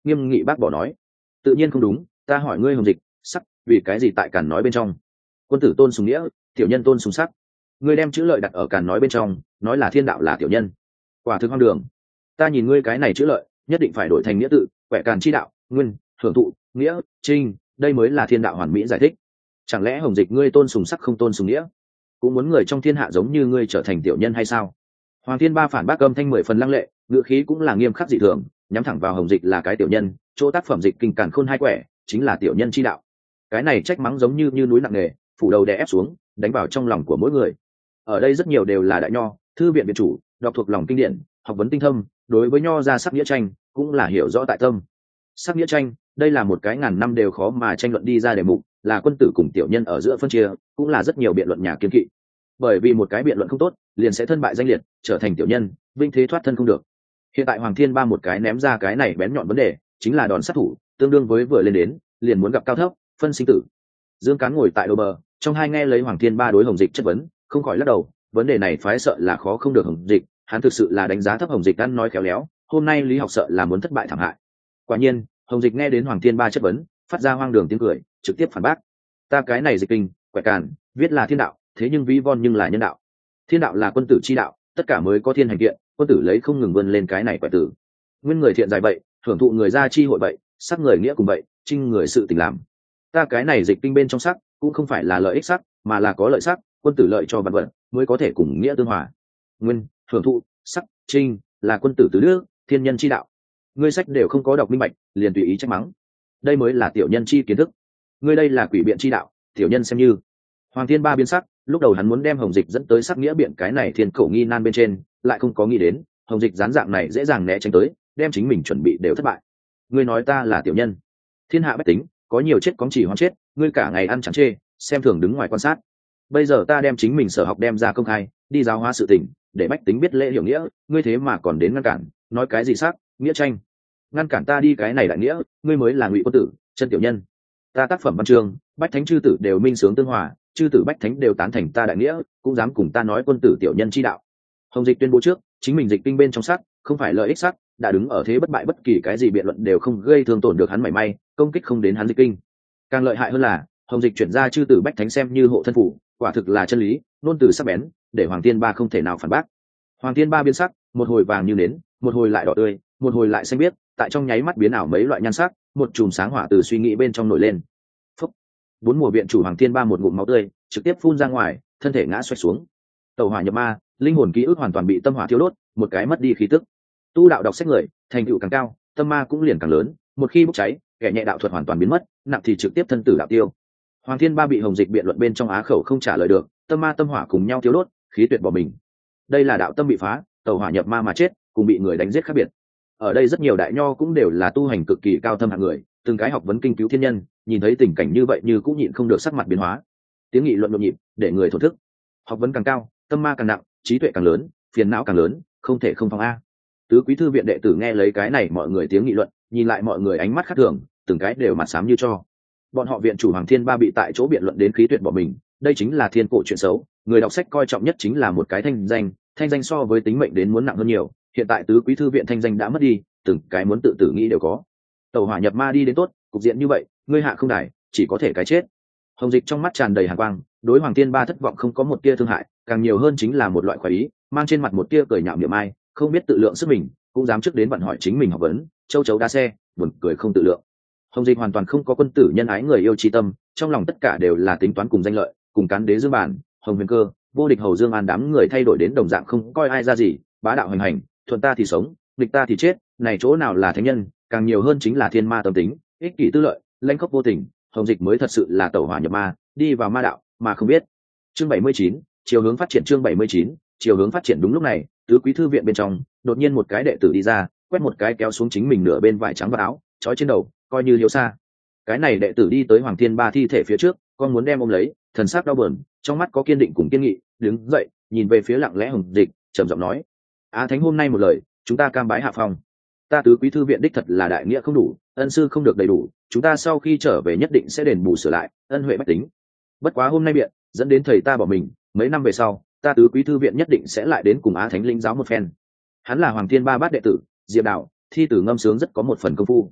nghiêm nghị bác bỏ nói: tự nhiên không đúng, ta hỏi ngươi Hồng Dịch, sắc vì cái gì tại Càn nói bên trong? Quân tử tôn sùng nghĩa, tiểu nhân tôn sùng sắc. Ngươi đem chữ lợi đặt ở Càn nói bên trong, nói là thiên đạo là tiểu nhân, quả thực hoang đường. Ta nhìn ngươi cái này chữ lợi nhất định phải đổi thành nghĩa tự, quẻ Càn chi đạo, nguyên, hưởng thụ, nghĩa, trinh, đây mới là thiên đạo hoàn mỹ giải thích. Chẳng lẽ Hồng Dịch ngươi tôn sùng sắc không tôn sùng nghĩa, cũng muốn người trong thiên hạ giống như ngươi trở thành tiểu nhân hay sao? Hoàng Thiên Ba phản bác âm thanh 10 phần lăng lệ, ngữ khí cũng là nghiêm khắc dị thường, nhắm thẳng vào Hồng Dịch là cái tiểu nhân, chỗ tác phẩm dịch kinh Càn khôn hai quẻ chính là tiểu nhân chi đạo. Cái này trách mắng giống như núi nặng nề, phủ đầu đè ép xuống, đánh vào trong lòng của mỗi người. Ở đây rất nhiều đều là đại nho, thư viện viện chủ, đọc thuộc lòng kinh điển, học vấn tinh thâm, đối với nho ra sắc nghĩa tranh cũng là hiểu rõ tại tâm. Sắc nghĩa tranh, đây là một cái ngàn năm đều khó mà tranh luận đi ra đề mục, là quân tử cùng tiểu nhân ở giữa phân chia, cũng là rất nhiều biện luận nhà kiên kỵ. Bởi vì một cái biện luận không tốt, liền sẽ thân bại danh liệt, trở thành tiểu nhân, vinh thế thoát thân không được. Hiện tại Hoàng Thiên Ba một cái ném ra cái này bén nhọn vấn đề, chính là đòn sát thủ, tương đương với vừa lên đến, liền muốn gặp cao thấp, phân sinh tử. Dương Cán ngồi tại đầu bờ, trong hai nghe lấy Hoàng Thiên Ba đối Hồng Dịch chất vấn, không khỏi lắc đầu, vấn đề này phái sợ là khó không được Hồng Dịch, hắn thực sự là đánh giá thấp Hồng Dịch, ăn nói khéo léo, hôm nay lý học sợ là muốn thất bại thảm hại. Quả nhiên, Hồng Dịch nghe đến Hoàng Thiên Ba chất vấn, phát ra hoang đường tiếng cười, trực tiếp phản bác: ta cái này dịch kinh, quẻ Càn, viết là thiên đạo, thế nhưng ví von nhưng là nhân đạo. Thiên đạo là quân tử chi đạo, tất cả mới có thiên hành kiện, quân tử lấy không ngừng vươn lên cái này quẻ tử. Nguyên người thiện dài vậy, hưởng thụ người gia chi hội vậy, sắc người nghĩa cùng vậy, trinh người sự tình làm. Ta cái này dịch kinh bên trong sắc cũng không phải là lợi ích sắc, mà là có lợi sắc, quân tử lợi cho vạn vật mới có thể cùng nghĩa tương hòa. Nguyên, hưởng thụ, sắc, trinh là quân tử tứ đức, thiên nhân chi đạo. Ngươi sách đều không có đọc minh bạch, liền tùy ý trách mắng. Đây mới là tiểu nhân chi kiến thức. Ngươi đây là quỷ biện chi đạo, tiểu nhân xem như. Hoàng Thiên Ba biến sắc, lúc đầu hắn muốn đem Hồng Dịch dẫn tới sắc nghĩa biện cái này thiên cổ nghi nan bên trên, lại không có nghĩ đến Hồng Dịch gián dạng này dễ dàng né tránh tới, đem chính mình chuẩn bị đều thất bại. Ngươi nói ta là tiểu nhân, thiên hạ bách tính có nhiều chết có chỉ hoang chết, ngươi cả ngày ăn chẳng chê, xem thường đứng ngoài quan sát. Bây giờ ta đem chính mình sở học đem ra công khai, đi giáo hóa sự tình, để bách tính biết lễ hiểu nghĩa, ngươi thế mà còn đến ngăn cản, nói cái gì sắc nghĩa tranh, ngăn cản ta đi cái này đại nghĩa, ngươi mới là ngụy quân tử, chân tiểu nhân. Ta tác phẩm văn chương, bách thánh chư tử đều minh sướng tương hòa, chư tử bách thánh đều tán thành ta đại nghĩa, cũng dám cùng ta nói quân tử tiểu nhân chi đạo. Hồng Dịch tuyên bố trước, chính mình dịch kinh bên trong sắc không phải lợi ích sắc, đã đứng ở thế bất bại, bất kỳ cái gì biện luận đều không gây thương tổn được hắn mảy may, công kích không đến hắn dịch kinh. Càng lợi hại hơn là Hồng Dịch chuyển ra chư tử bách thánh xem như hộ thân phủ, quả thực là chân lý, nôn từ sắc bén, để Hoàng Thiên Ba không thể nào phản bác. Hoàng Thiên Ba biến sắc, một hồi vàng như nến, một hồi lại đỏ tươi, một hồi lại xanh biếc, tại trong nháy mắt biến ảo mấy loại nhan sắc, một chùm sáng hỏa từ suy nghĩ bên trong nổi lên. Phúc. Bốn mùa viện chủ Hoàng Thiên Ba một ngụm máu tươi trực tiếp phun ra ngoài, thân thể ngã xoay xuống. Tẩu hỏa nhập ma, linh hồn ký ức hoàn toàn bị tâm hỏa thiêu đốt, một cái mất đi khí tức. Tu đạo đọc sách người, thành tựu càng cao, tâm ma cũng liền càng lớn, một khi bốc cháy, kẻ nhẹ đạo thuật hoàn toàn biến mất, nặng thì trực tiếp thân tử đạo tiêu. Hoàng Thiên Ba bị Hồng Dịch biện luận bên trong á khẩu không trả lời được, tâm ma tâm hỏa cùng nhau thiêu đốt, khí tuyệt bỏ mình. Đây là đạo tâm bị phá, tẩu hỏa nhập ma mà chết, cùng bị người đánh giết khác biệt. Ở đây rất nhiều đại nho cũng đều là tu hành cực kỳ cao thâm hạng người, từng cái học vấn kinh cứu thiên nhân, nhìn thấy tình cảnh như vậy như cũng nhịn không được sắc mặt biến hóa. Tiếng nghị luận nhộn nhịp, để người thổn thức. Học vấn càng cao, tâm ma càng nặng, trí tuệ càng lớn, phiền não càng lớn, không thể không phòng a. Tứ quý thư viện đệ tử nghe lấy cái này mọi người tiếng nghị luận, nhìn lại mọi người ánh mắt khác thường, từng cái đều mặt xám như cho. Bọn họ viện chủ Hoàng Thiên Ba bị tại chỗ biện luận đến khí tuyệt bỏ mình, đây chính là thiên cổ chuyện xấu, người đọc sách coi trọng nhất chính là một cái thanh danh so với tính mệnh đến muốn nặng hơn nhiều. Hiện tại tứ quý thư viện thanh danh đã mất đi, từng cái muốn tự tử nghĩ đều có. Tẩu hỏa nhập ma đi đến tốt, cục diện như vậy, ngươi hạ không đài, chỉ có thể cái chết. Hồng Dịch trong mắt tràn đầy hàn quang, đối Hoàng Thiên Ba thất vọng không có một tia thương hại, càng nhiều hơn chính là một loại khoái ý, mang trên mặt một tia cười nhạo niệm ai, không biết tự lượng sức mình, cũng dám trước đến vặn hỏi chính mình học vấn, châu chấu đa xe, buồn cười không tự lượng. Hồng Dịch hoàn toàn không có quân tử nhân ái người yêu chi tâm, trong lòng tất cả đều là tính toán cùng danh lợi, cùng cán đế Dương Bản, Hồng Huyền Cơ, vô địch Hầu Dương An đám người thay đổi đến đồng dạng không coi ai ra gì, bá đạo hành hành, thuận ta thì sống, nghịch ta thì chết, này chỗ nào là thánh nhân, càng nhiều hơn chính là thiên ma tâm tính, ích kỷ tư lợi, lãnh khốc vô tình. Hồng Dịch mới thật sự là tẩu hỏa nhập ma, đi vào ma đạo mà không biết. Chương 79, chiều hướng phát triển. Chương 79, chiều hướng phát triển. Đúng lúc này, tứ quý thư viện bên trong đột nhiên một cái đệ tử đi ra, quét một cái kéo xuống chính mình nửa bên vải trắng vào áo, trói trên đầu, coi như liếu xa. Cái này đệ tử đi tới Hoàng Thiên Ba thi thể phía trước, con muốn đem ôm lấy, thần sắc đau buồn, trong mắt có kiên định cùng kiên nghị, đứng dậy, nhìn về phía lặng lẽ Hồng Dịch, trầm giọng nói: "Á Thánh hôm nay một lời, chúng ta cam bái hạ phong. Ta tứ quý thư viện đích thật là đại nghĩa không đủ, ân sư không được đầy đủ, chúng ta sau khi trở về nhất định sẽ đền bù sửa lại, ân huệ bách tính. Bất quá hôm nay biện dẫn đến thầy ta bỏ mình, mấy năm về sau, ta tứ quý thư viện nhất định sẽ lại đến cùng Á Thánh linh giáo một phen." Hắn là Hoàng Thiên Ba bát đệ tử, Diệp Đạo, thi tử ngâm sướng rất có một phần công phu.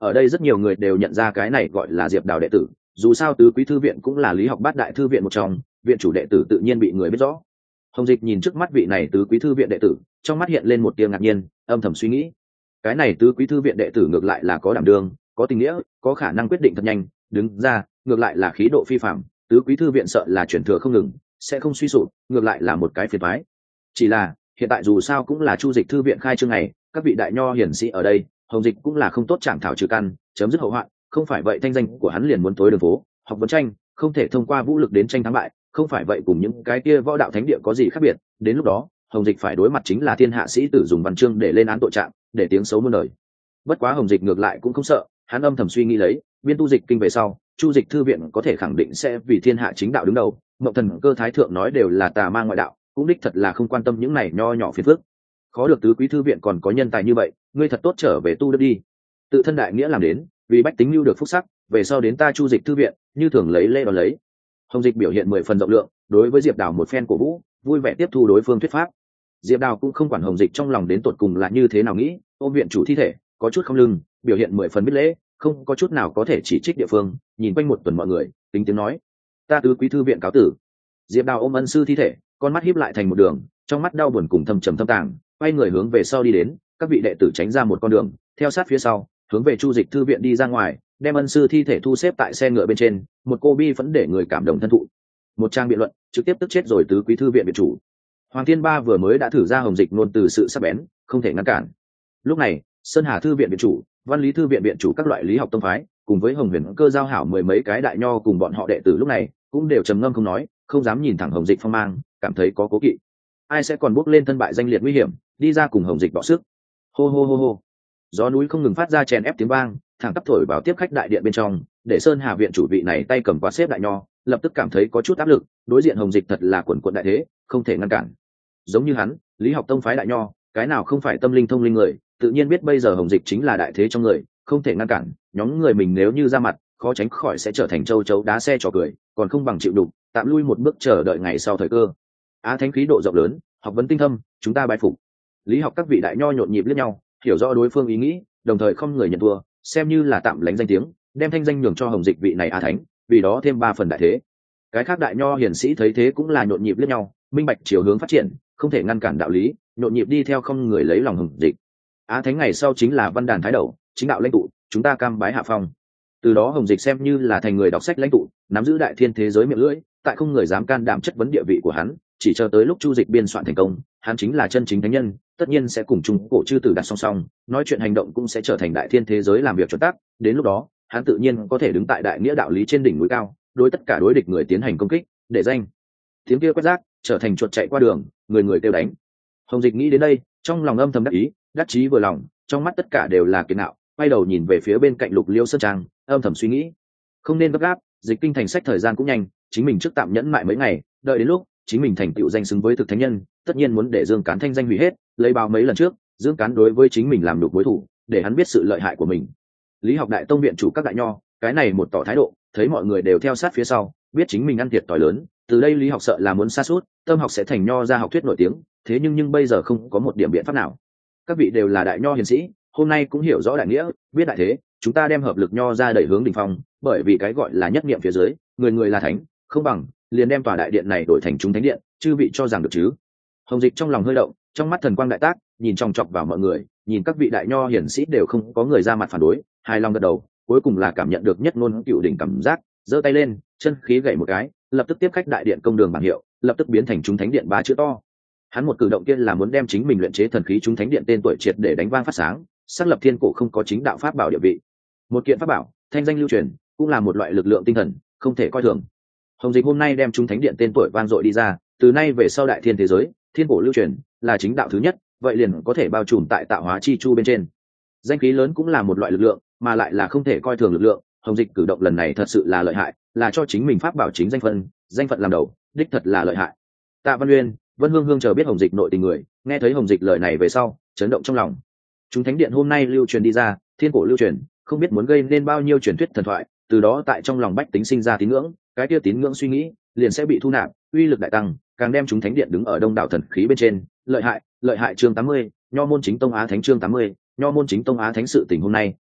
ở đây rất nhiều người đều nhận ra cái này gọi là Diệp Đào đệ tử, dù sao tứ quý thư viện cũng là lý học bát đại thư viện một trong, viện chủ đệ tử tự nhiên bị người biết rõ. Hồng Dịch nhìn trước mắt vị này tứ quý thư viện đệ tử, trong mắt hiện lên một tia ngạc nhiên, âm thầm suy nghĩ, cái này tứ quý thư viện đệ tử ngược lại là có đảm đương, có tình nghĩa, có khả năng quyết định thật nhanh, đứng ra, ngược lại là khí độ phi phàm, tứ quý thư viện sợ là chuyển thừa không ngừng, sẽ không suy sụp, ngược lại là một cái phiền toái. Chỉ là, hiện tại dù sao cũng là Chu Dịch thư viện khai trương ngày, các vị đại nho hiển sĩ ở đây, Hồng Dịch cũng là không tốt chạm thảo trừ căn, chấm dứt hậu hoạn, không phải vậy thanh danh của hắn liền muốn tối đường phố, học vấn tranh, không thể thông qua vũ lực đến tranh thắng bại, không phải vậy cùng những cái kia võ đạo thánh địa có gì khác biệt, đến lúc đó, Hồng Dịch phải đối mặt chính là thiên hạ sĩ tử dùng văn chương để lên án tội trạng, để tiếng xấu muôn đời. Bất quá Hồng Dịch ngược lại cũng không sợ, hắn âm thầm suy nghĩ lấy, biên tu dịch kinh về sau, Chu Dịch thư viện có thể khẳng định sẽ vì thiên hạ chính đạo đứng đầu, Mộng Thần Cơ Thái thượng nói đều là tà ma ngoại đạo, cũng đích thật là không quan tâm những này nho nhỏ phiền phức. Khó được tứ quý thư viện còn có nhân tài như vậy, ngươi thật tốt trở về tu đức đi. Tự thân đại nghĩa làm đến, vì bách tính lưu được phúc sắc, về sau đến ta Chu Dịch thư viện, như thường lấy lễ đón lấy. Hồng Dịch biểu hiện 10 phần rộng lượng, đối với Diệp Đào một phen cổ vũ, vui vẻ tiếp thu đối phương thuyết pháp. Diệp Đào cũng không quản Hồng Dịch trong lòng đến tột cùng là như thế nào nghĩ, ôm viện chủ thi thể, có chút không lưng, biểu hiện 10 phần biết lễ, không có chút nào có thể chỉ trích địa phương, nhìn quanh một tuần mọi người, tính tiếng nói: "Ta tứ quý thư viện cáo tử." Diệp Đào ôm ân sư thi thể, con mắt híp lại thành một đường, trong mắt đau buồn cùng thâm trầm thâm tàng, quay người hướng về sau đi đến, các vị đệ tử tránh ra một con đường, theo sát phía sau, hướng về Chu Dịch thư viện đi ra ngoài, đem ân sư thi thể thu xếp tại xe ngựa bên trên, một cô bi vẫn để người cảm động thân thụ. Một trang biện luận, trực tiếp tức chết rồi tứ quý thư viện viện chủ. Hoàng Thiên Ba vừa mới đã thử ra Hồng Dịch ngôn từ sự sắc bén, không thể ngăn cản. Lúc này, Sơn Hà thư viện viện chủ, Văn Lý thư viện viện chủ các loại lý học tông phái, cùng với Hồng Huyền Cơ giao hảo 10 mấy cái đại nho cùng bọn họ đệ tử lúc này, cũng đều trầm ngâm không nói, không dám nhìn thẳng Hồng Dịch phong mang, cảm thấy có cố kỵ. Ai sẽ còn bước lên thân bại danh liệt nguy hiểm, đi ra cùng Hồng Dịch bọ sức. Hô hô hô hô. Gió núi không ngừng phát ra chèn ép tiếng vang, thẳng tắp thổi vào tiếp khách đại điện bên trong, để Sơn Hà viện chủ vị này tay cầm quạt xếp đại nho, lập tức cảm thấy có chút áp lực, đối diện Hồng Dịch thật là quần quần đại thế, không thể ngăn cản. Giống như hắn, lý học tông phái đại nho, cái nào không phải tâm linh thông linh người, tự nhiên biết bây giờ Hồng Dịch chính là đại thế trong người, không thể ngăn cản, nhóm người mình nếu như ra mặt, khó tránh khỏi sẽ trở thành châu chấu đá xe trò cười, còn không bằng chịu đục, tạm lui một bước chờ đợi ngày sau thời cơ. Á thánh khí độ rộng lớn, học vấn tinh thâm, chúng ta bái phục. Lý học các vị đại nho nhộn nhịp liếc nhau, hiểu rõ đối phương ý nghĩ, đồng thời không người nhận thua, xem như là tạm lánh danh tiếng, đem thanh danh nhường cho Hồng Dịch vị này Á thánh, vì đó thêm 3 phần đại thế. Cái khác đại nho hiển sĩ thấy thế cũng là nhộn nhịp liếc nhau, minh bạch chiều hướng phát triển, không thể ngăn cản đạo lý, nhộn nhịp đi theo không người lấy lòng Hồng Dịch. Á thánh ngày sau chính là văn đàn thái đầu, chính đạo lãnh tụ, chúng ta cam bái hạ phong. Từ đó Hồng Dịch xem như là thành người đọc sách lãnh tụ, nắm giữ đại thiên thế giới miệng lưỡi, tại không người dám can đảm chất vấn địa vị của hắn, chỉ chờ tới lúc Chu Dịch biên soạn thành công, hắn chính là chân chính thánh nhân, tất nhiên sẽ cùng Trung Cổ chư tử đặt song song, nói chuyện hành động cũng sẽ trở thành đại thiên thế giới làm việc chuẩn tắc, đến lúc đó, hắn tự nhiên có thể đứng tại đại nghĩa đạo lý trên đỉnh núi cao, đối tất cả đối địch người tiến hành công kích, để danh tiếng kia quét rác, trở thành chuột chạy qua đường, người người kêu đánh. Hồng Dịch nghĩ đến đây, trong lòng âm thầm đắc ý, đắc chí vừa lòng, trong mắt tất cả đều là kiệt ngạo, quay đầu nhìn về phía bên cạnh Lục Liêu Sơn Trang, âm thầm suy nghĩ, không nên gấp gáp, dịch kinh thành sách thời gian cũng nhanh, chính mình trước tạm nhẫn mại mấy ngày, đợi đến lúc chính mình thành tựu danh xứng với thực thánh nhân, tất nhiên muốn để Dương Cán thanh danh hủy hết, lấy báo mấy lần trước, Dương Cán đối với chính mình làm nhục đối thủ, để hắn biết sự lợi hại của mình. Lý học đại tông viện chủ các đại nho, cái này một tỏ thái độ, thấy mọi người đều theo sát phía sau, biết chính mình ăn thiệt tỏi lớn, từ đây Lý học sợ là muốn sa sút, tâm học sẽ thành nho ra học thuyết nổi tiếng, thế nhưng bây giờ không có một điểm biện pháp nào. Các vị đều là đại nho hiền sĩ, hôm nay cũng hiểu rõ đại nghĩa, biết đại thế, chúng ta đem hợp lực nho ra đẩy hướng đỉnh phong, bởi vì cái gọi là nhất niệm phía dưới, người người là thánh, không bằng liền đem tòa đại điện này đổi thành chúng thánh điện, chư vị cho rằng được chứ? Hồng Dịch trong lòng hơi động, trong mắt thần quang đại tác, nhìn chòng chọc vào mọi người, nhìn các vị đại nho hiển sĩ đều không có người ra mặt phản đối, hài lòng gật đầu, cuối cùng là cảm nhận được nhất ngôn cựu đỉnh cảm giác, giơ tay lên, chân khí gảy một cái, lập tức tiếp khách đại điện công đường bảng hiệu, lập tức biến thành chúng thánh điện 3 chữ to. Hắn một cử động kia là muốn đem chính mình luyện chế thần khí chúng thánh điện tên tuổi triệt để đánh vang phát sáng, xác lập thiên cổ không có chính đạo pháp bảo địa vị. Một kiện pháp bảo, thanh danh lưu truyền, cũng là một loại lực lượng tinh thần, không thể coi thường. Hồng Dịch hôm nay đem chúng thánh điện tên tuổi vang dội đi ra, từ nay về sau đại thiên thế giới, thiên cổ lưu truyền là chính đạo thứ nhất, vậy liền có thể bao trùm tại tạo hóa chi chu bên trên. Danh khí lớn cũng là một loại lực lượng, mà lại là không thể coi thường lực lượng. Hồng Dịch cử động lần này thật sự là lợi hại, là cho chính mình pháp bảo chính danh phận làm đầu, đích thật là lợi hại. Tạ Văn Uyên, Vân Hương Hương chờ biết Hồng Dịch nội tình người, nghe thấy Hồng Dịch lời này về sau, chấn động trong lòng. Chúng thánh điện hôm nay lưu truyền đi ra, thiên cổ lưu truyền, không biết muốn gây nên bao nhiêu truyền thuyết thần thoại, từ đó tại trong lòng bách tính sinh ra tín ngưỡng, cái kia tín ngưỡng suy nghĩ liền sẽ bị thu nạp, uy lực đại tăng, càng đem chúng thánh điện đứng ở đông đảo thần khí bên trên. Lợi hại chương 80, Nho môn chính tông Á thánh chương 80, Nho môn chính tông Á thánh sự tình hôm nay,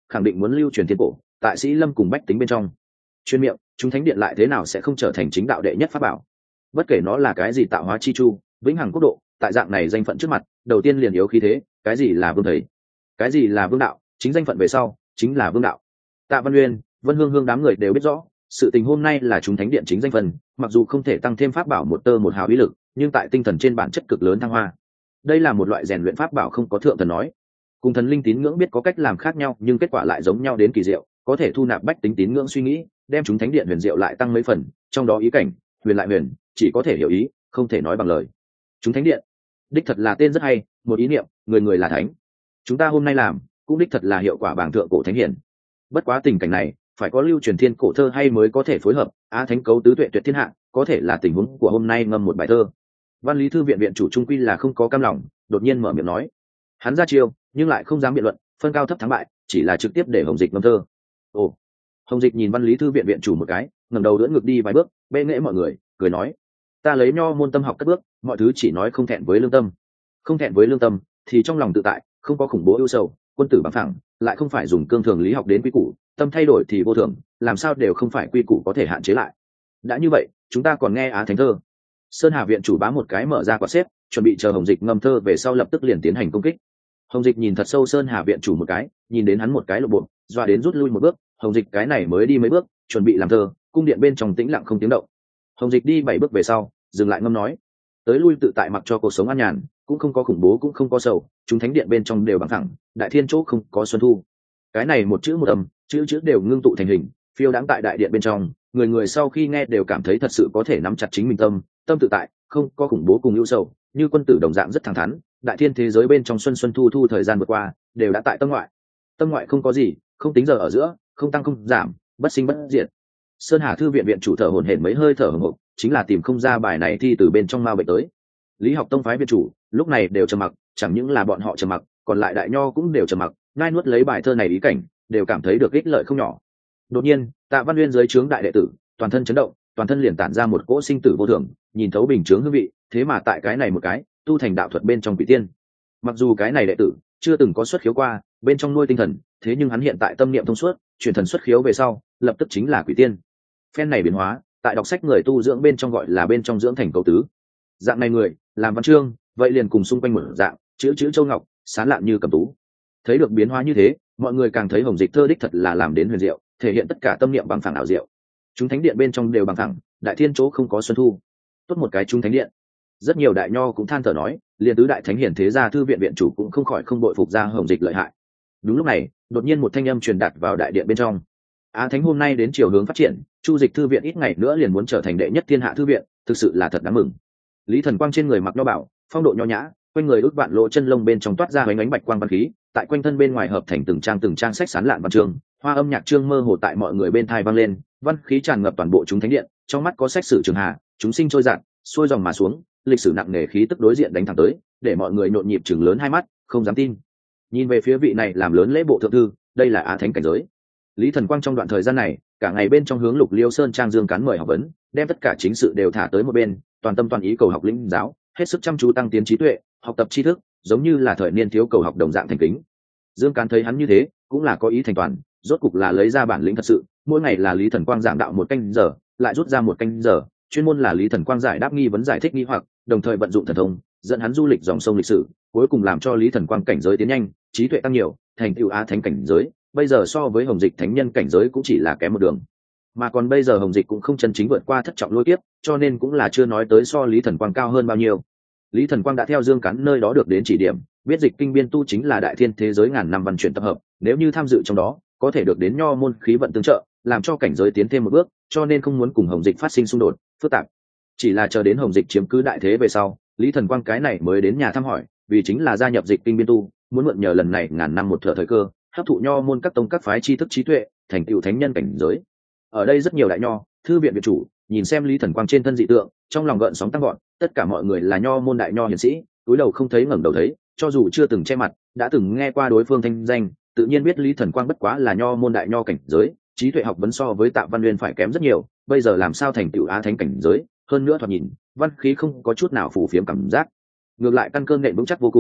khẳng định muốn lưu truyền thiên cổ tại sĩ lâm cùng bách tính bên trong chuyên miệng, chúng thánh điện lại thế nào sẽ không trở thành chính đạo đệ nhất pháp bảo. Bất kể nó là cái gì tạo hóa chi chu, vĩnh hằng quốc độ, tại dạng này danh phận trước mặt, đầu tiên liền yếu khí thế. Cái gì là vương thầy, cái gì là vương đạo, chính danh phận về sau chính là vương đạo. Tạ Văn Uyên, Vân Hương Hương đám người đều biết rõ, sự tình hôm nay là chúng thánh điện chính danh phần, mặc dù không thể tăng thêm pháp bảo một tơ một hào uy lực, nhưng tại tinh thần trên bản chất cực lớn thăng hoa. Đây là một loại rèn luyện pháp bảo không có thượng thần nói, cùng thần linh tín ngưỡng biết có cách làm khác nhau, nhưng kết quả lại giống nhau đến kỳ diệu, có thể thu nạp bách tính tín ngưỡng suy nghĩ, đem chúng thánh điện huyền diệu lại tăng mấy phần, trong đó ý cảnh huyền lại huyền, chỉ có thể hiểu ý, không thể nói bằng lời. Chúng thánh điện đích thật là tên rất hay, một ý niệm, người người là thánh. Chúng ta hôm nay làm cũng đích thật là hiệu quả bảng thượng cổ thánh hiển. Bất quá tình cảnh này phải có lưu truyền thiên cổ thơ hay mới có thể phối hợp. Á thánh cấu tứ tuệ tuyệt thiên hạ, có thể là tình huống của hôm nay ngâm một bài thơ. Văn lý thư viện viện chủ trung quy là không có cam lòng, đột nhiên mở miệng nói. Hắn ra chiêu nhưng lại không dám biện luận, phân cao thấp thắng bại, chỉ là trực tiếp để Hồng Dịch ngâm thơ. Ồ. Hồng Dịch nhìn văn lý thư viện viện chủ một cái, ngẩng đầu đỡ ngực đi vài bước, bệ nghệ mọi người, cười nói: ta lấy nho môn tâm học cất bước, mọi thứ chỉ nói không thẹn với lương tâm. Không thẹn với lương tâm thì trong lòng tự tại, không có khủng bố ưu sầu, quân tử bằng phẳng, lại không phải dùng cương thường lý học đến quy củ, tâm thay đổi thì vô thường, làm sao đều không phải quy củ có thể hạn chế lại. Đã như vậy, chúng ta còn nghe Á thánh thơ. Sơn Hà viện chủ bá một cái mở ra quạt xếp, chuẩn bị chờ Hồng Dịch ngâm thơ về sau lập tức liền tiến hành công kích. Hồng Dịch nhìn thật sâu Sơn Hà viện chủ một cái, nhìn đến hắn một cái lộ bộ, doa đến rút lui một bước. Hồng Dịch cái này mới đi mấy bước, chuẩn bị làm thơ, cung điện bên trong tĩnh lặng không tiếng động. Hồng Dịch đi 7 bước về sau, dừng lại ngâm nói: tới lui tự tại, mặc cho cuộc sống an nhàn, cũng không có khủng bố cũng không có sầu, chúng thánh điện bên trong đều bằng thẳng, đại thiên chỗ không có xuân thu. Cái này một chữ một âm, chữ chữ đều ngưng tụ thành hình, phiêu đãng tại đại điện bên trong, người người sau khi nghe đều cảm thấy thật sự có thể nắm chặt chính mình tâm, tâm tự tại, không có khủng bố cùng ưu sầu, như quân tử đồng dạng rất thẳng thắn. Đại thiên thế giới bên trong xuân xuân thu thu thời gian vượt qua, đều đã tại tâm ngoại. Tâm ngoại không có gì, không tính giờ ở giữa, không tăng không giảm, bất sinh bất diệt. Sơn Hà thư viện viện chủ thở hổn hển mấy hơi thở hổn hộc, chính là tìm không ra bài này thi từ bên trong ma bệnh tới. Lý học tông phái viện chủ lúc này đều trầm mặc, chẳng những là bọn họ trầm mặc, còn lại đại nho cũng đều trầm mặc, ngay nuốt lấy bài thơ này ý cảnh, đều cảm thấy được ích lợi không nhỏ. Đột nhiên, Tạ Văn Uyên dưới trướng đại đệ tử, toàn thân chấn động, toàn thân liền tản ra một cỗ sinh tử vô thường, nhìn thấu bình chướng hương vị, thế mà tại cái này một cái, tu thành đạo thuật bên trong quỷ tiên. Mặc dù cái này đệ tử chưa từng có xuất khiếu qua, bên trong nuôi tinh thần, thế nhưng hắn hiện tại tâm niệm thông suốt, chuyển thần xuất khiếu về sau, lập tức chính là quỷ tiên. Phen này biến hóa, tại đọc sách người tu dưỡng bên trong gọi là bên trong dưỡng thành cầu tứ. Dạng này người làm văn chương, vậy liền cùng xung quanh một dạng, chữ chữ châu ngọc, sáng lạn như cầm tú. Thấy được biến hóa như thế, mọi người càng thấy Hồng Dịch thơ đích thật là làm đến huyền diệu, thể hiện tất cả tâm niệm bằng phẳng ảo diệu. Chúng thánh điện bên trong đều bằng phẳng, đại thiên chỗ không có xuân thu. Tốt một cái chúng thánh điện. Rất nhiều đại nho cũng than thở nói, liền tứ đại thánh hiển thế gia thư viện viện chủ cũng không khỏi không bội phục ra Hồng Dịch lợi hại. Đúng lúc này, đột nhiên một thanh âm truyền đạt vào đại điện bên trong. Á thánh hôm nay đến chiều hướng phát triển, Chu Dịch thư viện ít ngày nữa liền muốn trở thành đệ nhất thiên hạ thư viện, thực sự là thật đáng mừng. Lý Thần Quang trên người mặc nho bảo, phong độ nho nhã, quanh người ước vạn lỗ chân lông bên trong toát ra ánh ánh bạch quang văn khí, tại quanh thân bên ngoài hợp thành từng trang sách sán lạn văn chương, hoa âm nhạc chương mơ hồ tại mọi người bên thai vang lên, văn khí tràn ngập toàn bộ chúng thánh điện, trong mắt có sách sử trường hà, chúng sinh trôi dạt, xuôi dòng mà xuống, lịch sử nặng nề khí tức đối diện đánh thẳng tới, để mọi người nhộn nhịp chừng lớn hai mắt, không dám tin. Nhìn về phía vị này làm lớn lễ bộ thượng thư, đây là Á thánh cảnh giới. Lý Thần Quang trong đoạn thời gian này, cả ngày bên trong hướng Lục Liêu Sơn trang dương cán mời học vấn, đem tất cả chính sự đều thả tới một bên, toàn tâm toàn ý cầu học lĩnh giáo, hết sức chăm chú tăng tiến trí tuệ, học tập tri thức, giống như là thời niên thiếu cầu học đồng dạng thành kính. Dương Cán thấy hắn như thế, cũng là có ý thành toàn, rốt cục là lấy ra bản lĩnh thật sự, mỗi ngày là Lý Thần Quang giảng đạo 1 canh giờ, lại rút ra 1 canh giờ, chuyên môn là Lý Thần Quang giải đáp nghi vấn giải thích nghi hoặc, đồng thời vận dụng thần thông, dẫn hắn du lịch dòng sông lịch sử, cuối cùng làm cho Lý Thần Quang cảnh giới tiến nhanh, trí tuệ tăng nhiều, thành tựu Á thánh cảnh giới, bây giờ so với Hồng Dịch thánh nhân cảnh giới cũng chỉ là kém một đường. Mà còn bây giờ Hồng Dịch cũng không chân chính vượt qua thất trọng lôi kiếp, cho nên cũng là chưa nói tới so Lý Thần Quang cao hơn bao nhiêu. Lý Thần Quang đã theo Dương Cán nơi đó được đến chỉ điểm, biết dịch kinh biên tu chính là đại thiên thế giới ngàn năm văn chuyển tập hợp, nếu như tham dự trong đó, có thể được đến nho môn khí vận tương trợ, làm cho cảnh giới tiến thêm một bước, cho nên không muốn cùng Hồng Dịch phát sinh xung đột phức tạp. Chỉ là chờ đến Hồng Dịch chiếm cứ đại thế về sau, Lý Thần Quang cái này mới đến nhà thăm hỏi, vì chính là gia nhập dịch kinh biên tu, muốn mượn nhờ lần này ngàn năm một thở thời cơ, hấp thụ nho môn các tông các phái tri thức trí tuệ, thành tựu thánh nhân cảnh giới. Ở đây rất nhiều đại nho, thư viện viện chủ, nhìn xem Lý Thần Quang trên thân dị tượng, trong lòng gợn sóng tăng gọn, tất cả mọi người là nho môn đại nho hiển sĩ, túi đầu không thấy ngẩng đầu thấy, cho dù chưa từng che mặt, đã từng nghe qua đối phương thanh danh, tự nhiên biết Lý Thần Quang bất quá là nho môn đại nho cảnh giới, trí tuệ học vấn so với Tạ Văn Uyên phải kém rất nhiều, bây giờ làm sao thành tựu Á thánh cảnh giới, hơn nữa thoạt nhìn, văn khí không có chút nào phù phiếm cảm giác, ngược lại căn cơ nện vững chắc vô cùng,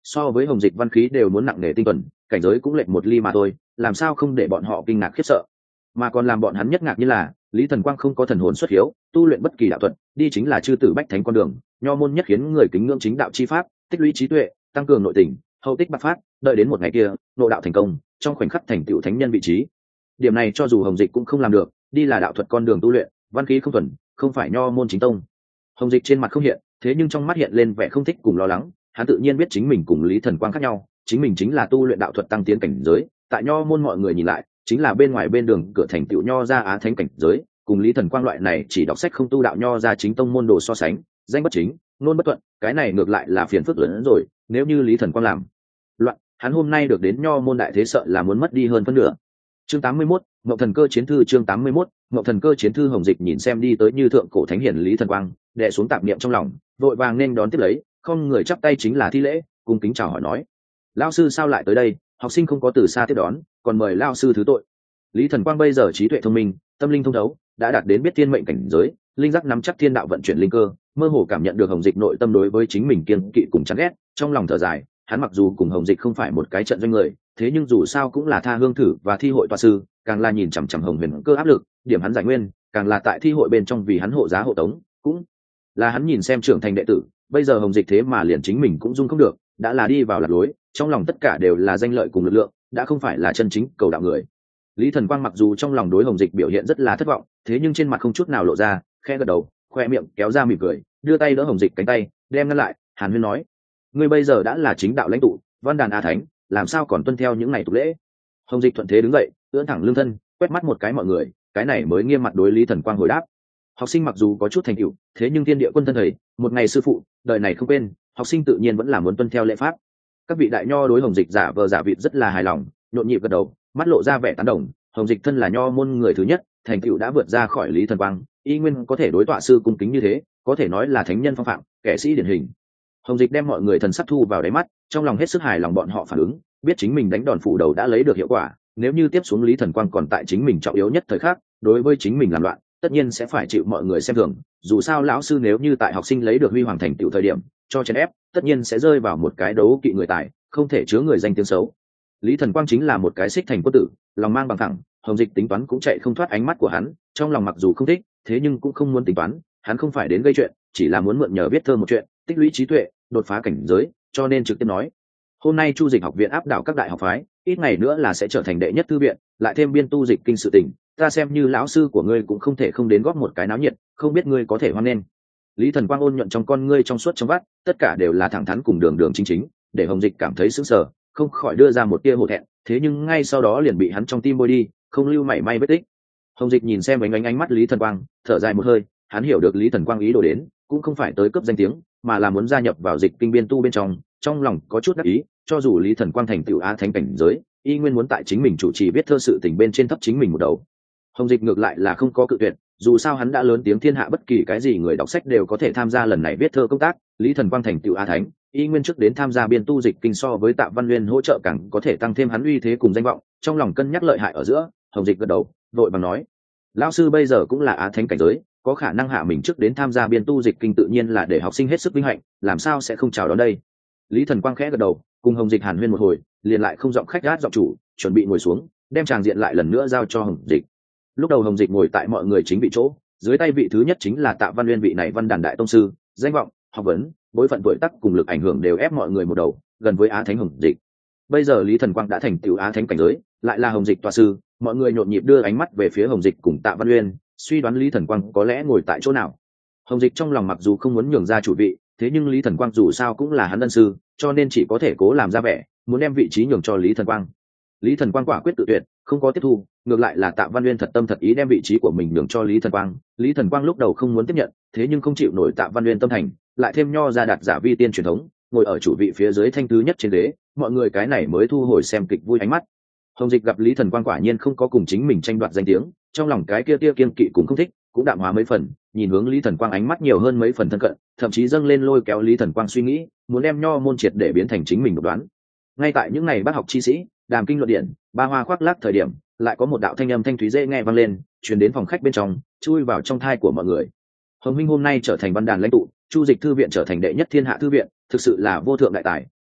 so với hồng dịch văn khí đều muốn nặng nề tinh thuần, cảnh giới cũng lệch một ly mà thôi, làm sao không để bọn họ kinh ngạc khiếp sợ. Mà còn làm bọn hắn nhất ngạc như là Lý Thần Quang không có thần hồn xuất hiếu, tu luyện bất kỳ đạo thuật, đi chính là chư tử bách thánh con đường, nho môn nhất khiến người kính ngưỡng chính đạo chi pháp, tích lũy trí tuệ, tăng cường nội tình, hậu tích bạc phát, đợi đến một ngày kia nội đạo thành công, trong khoảnh khắc thành tựu thánh nhân vị trí. Điểm này cho dù hồng dịch cũng không làm được, đi là đạo thuật con đường tu luyện, văn khí không thuần, không phải nho môn chính tông. Hồng dịch trên mặt không hiện, thế nhưng trong mắt hiện lên vẻ không thích cùng lo lắng. Hắn tự nhiên biết chính mình cùng Lý Thần Quang khác nhau, chính mình chính là tu luyện đạo thuật tăng tiến cảnh giới, tại nho môn mọi người nhìn lại chính là bên ngoài bên đường cửa thành tựu nho ra á thánh cảnh giới, cùng Lý Thần Quang loại này chỉ đọc sách không tu đạo nho ra chính tông môn đồ so sánh, danh bất chính nôn bất thuận, cái này ngược lại là phiền phức lớn hơn rồi. Nếu như Lý Thần Quang làm loạn, hắn hôm nay được đến nho môn đại thế sợ là muốn mất đi hơn phân nửa. Chương 81, Ngộ Thần Cơ Chiến Thư. Chương 81, Ngộ Thần Cơ Chiến Thư. Hồng dịch nhìn xem đi tới như thượng cổ thánh hiển Lý Thần Quang, đè xuống tạp niệm trong lòng, vội vàng nên đón tiếp lấy, không người chắp tay chính là thi lễ, cung kính chào hỏi nói: lão sư sao lại tới đây? Học sinh không có từ xa tiếp đón, còn mời lão sư thứ tội. Lý Thần Quang bây giờ trí tuệ thông minh, tâm linh thông thấu, đã đạt đến biết thiên mệnh cảnh giới, linh giác nắm chắc thiên đạo vận chuyển linh cơ, mơ hồ cảm nhận được hồng dịch nội tâm đối với chính mình kiêng kỵ cùng chán ghét, trong lòng thở dài. Hắn mặc dù cùng hồng dịch không phải một cái trận doanh người, thế nhưng dù sao cũng là tha hương thử và thi hội tọa sư, càng là nhìn chằm chằm hồng huyền cơ áp lực, điểm hắn giải nguyên, càng là tại thi hội bên trong vì hắn hộ giá hộ tống, cũng là hắn nhìn xem trưởng thành đệ tử. Bây giờ hồng dịch thế mà liền chính mình cũng dung không được, đã là đi vào lạc lối, trong lòng tất cả đều là danh lợi cùng lực lượng, đã không phải là chân chính cầu đạo người. Lý Thần Quang mặc dù trong lòng đối hồng dịch biểu hiện rất là thất vọng, thế nhưng trên mặt không chút nào lộ ra, khẽ gật đầu, khoe miệng kéo ra mỉm cười, đưa tay đỡ hồng dịch cánh tay, đem ngăn lại. Hàn Huyên nói: ngươi bây giờ đã là chính đạo lãnh tụ, văn đàn a thánh, làm sao còn tuân theo những ngày tục lễ? Hồng dịch thuận thế đứng dậy, ưỡn thẳng lưng thân, quét mắt một cái mọi người, cái này mới nghiêm mặt đối Lý Thần Quang hồi đáp: học sinh mặc dù có chút thành tựu, thế nhưng thiên địa quân thân thầy, một ngày sư phụ, đời này không quên, học sinh tự nhiên vẫn là muốn tuân theo lễ pháp. Các vị đại nho đối hồng dịch giả vờ giả vịt rất là hài lòng, nhộn nhịp gật đầu, mắt lộ ra vẻ tán đồng. Hồng dịch thân là nho môn người thứ nhất, thành tựu đã vượt ra khỏi Lý Thần Quang, y nguyên có thể đối tọa sư cung kính như thế, có thể nói là thánh nhân phong phạm, kẻ sĩ điển hình. Hồng dịch đem mọi người thần sắc thu vào đáy mắt, trong lòng hết sức hài lòng bọn họ phản ứng, biết chính mình đánh đòn phủ đầu đã lấy được hiệu quả. Nếu như tiếp xuống Lý Thần Quang còn tại chính mình trọng yếu nhất thời khắc, đối với chính mình làm loạn, tất nhiên sẽ phải chịu mọi người xem thường. Dù sao lão sư nếu như tại học sinh lấy được huy hoàng thành tựu thời điểm cho chèn ép, tất nhiên sẽ rơi vào một cái đấu kỵ người tài, không thể chứa người danh tiếng xấu. Lý Thần Quang chính là một cái xích thành quân tử, lòng mang bằng thẳng, hồng dịch tính toán cũng chạy không thoát ánh mắt của hắn. Trong lòng mặc dù không thích, thế nhưng cũng không muốn tính toán, hắn không phải đến gây chuyện, chỉ là muốn mượn nhờ viết thơ một chuyện, tích lũy trí tuệ, đột phá cảnh giới, cho nên trực tiếp nói: hôm nay Chu Dịch học viện áp đảo các đại học phái, ít ngày nữa là sẽ trở thành đệ nhất thư viện, lại thêm biên tu dịch kinh sự tình, ta xem như lão sư của ngươi cũng không thể không đến góp một cái náo nhiệt, không biết ngươi có thể hoan nghênh. Lý Thần Quang ôn nhuận trong con ngươi trong suốt trong vắt, tất cả đều là thẳng thắn cùng đường đường chính chính, để hồng dịch cảm thấy sững sờ, không khỏi đưa ra một tia hổ thẹn, thế nhưng ngay sau đó liền bị hắn trong tim bôi đi, không lưu mảy may vết tích. Hồng dịch nhìn xem ánh mắt Lý Thần Quang, thở dài một hơi, hắn hiểu được Lý Thần Quang ý đồ đến, cũng không phải tới cướp danh tiếng, mà là muốn gia nhập vào dịch kinh biên tu bên trong lòng có chút đắc ý. Cho dù Lý Thần Quang thành tựu á thánh cảnh giới, y nguyên muốn tại chính mình chủ trì viết thơ sự tình bên trên thấp chính mình một đầu. Hồng dịch ngược lại là không có cự tuyệt, dù sao hắn đã lớn tiếng thiên hạ, bất kỳ cái gì người đọc sách đều có thể tham gia lần này viết thơ công tác. Lý Thần Quang thành tựu á thánh, y nguyên trước đến tham gia biên tu dịch kinh so với Tạ Văn Nguyên hỗ trợ càng có thể tăng thêm hắn uy thế cùng danh vọng. Trong lòng cân nhắc lợi hại ở giữa, hồng dịch gật đầu, vội bằng nói: lão sư bây giờ cũng là á thánh cảnh giới, có khả năng hạ mình trước đến tham gia biên tu dịch kinh, tự nhiên là để học sinh hết sức vinh hạnh, làm sao sẽ không chào đón đây. Lý Thần Quang khẽ gật đầu, cùng hồng dịch hàn huyên một hồi, liền lại không giọng khách gát giọng chủ, chuẩn bị ngồi xuống, đem tràng diện lại lần nữa giao cho hồng dịch. Lúc đầu hồng dịch ngồi tại mọi người chính vị chỗ, dưới tay vị thứ nhất chính là Tạ Văn Nguyên, vị này văn đàn đại tông sư, danh vọng, học vấn, bối phận, tuổi tác cùng lực ảnh hưởng đều ép mọi người một đầu, gần với á thánh hồng dịch. Bây giờ Lý Thần Quang đã thành tựu á thánh cảnh giới, lại là hồng dịch tọa sư, mọi người nhộn nhịp đưa ánh mắt về phía hồng dịch cùng Tạ Văn Nguyên, suy đoán Lý Thần Quang có lẽ ngồi tại chỗ nào. Hồng dịch trong lòng mặc dù không muốn nhường ra chủ vị, thế nhưng Lý Thần Quang dù sao cũng là hắn ân sư, cho nên chỉ có thể cố làm ra vẻ, muốn đem vị trí nhường cho Lý Thần Quang. Lý Thần Quang quả quyết tự tuyệt, không có tiếp thu, ngược lại là Tạ Văn Nguyên thật tâm thật ý đem vị trí của mình nhường cho Lý Thần Quang. Lý Thần Quang lúc đầu không muốn tiếp nhận, thế nhưng không chịu nổi Tạ Văn Nguyên tâm thành, lại thêm nho ra đạt giả vi tiên truyền thống, ngồi ở chủ vị phía dưới thanh thứ nhất trên ghế, mọi người cái này mới thu hồi xem kịch vui ánh mắt. Hồng dịch gặp Lý Thần Quang quả nhiên không có cùng chính mình tranh đoạt danh tiếng, trong lòng cái kia kiêng kỵ cũng không thích, cũng đạm hóa mấy phần, nhìn hướng Lý Thần Quang ánh mắt nhiều hơn mấy phần thân cận, thậm chí dâng lên lôi kéo Lý Thần Quang suy nghĩ, muốn đem nho môn triệt để biến thành chính mình độc đoán. Ngay tại những ngày bác học chi sĩ đàm kinh luận điển, ba hoa khoác lác thời điểm, lại có một đạo thanh âm thanh thúy dễ nghe vang lên, truyền đến phòng khách bên trong, chui vào trong thai của mọi người. Hồng Minh hôm nay trở thành văn đàn lãnh tụ, Chu Dịch thư viện trở thành đệ nhất thiên hạ thư viện, thực sự là vô thượng đại tài,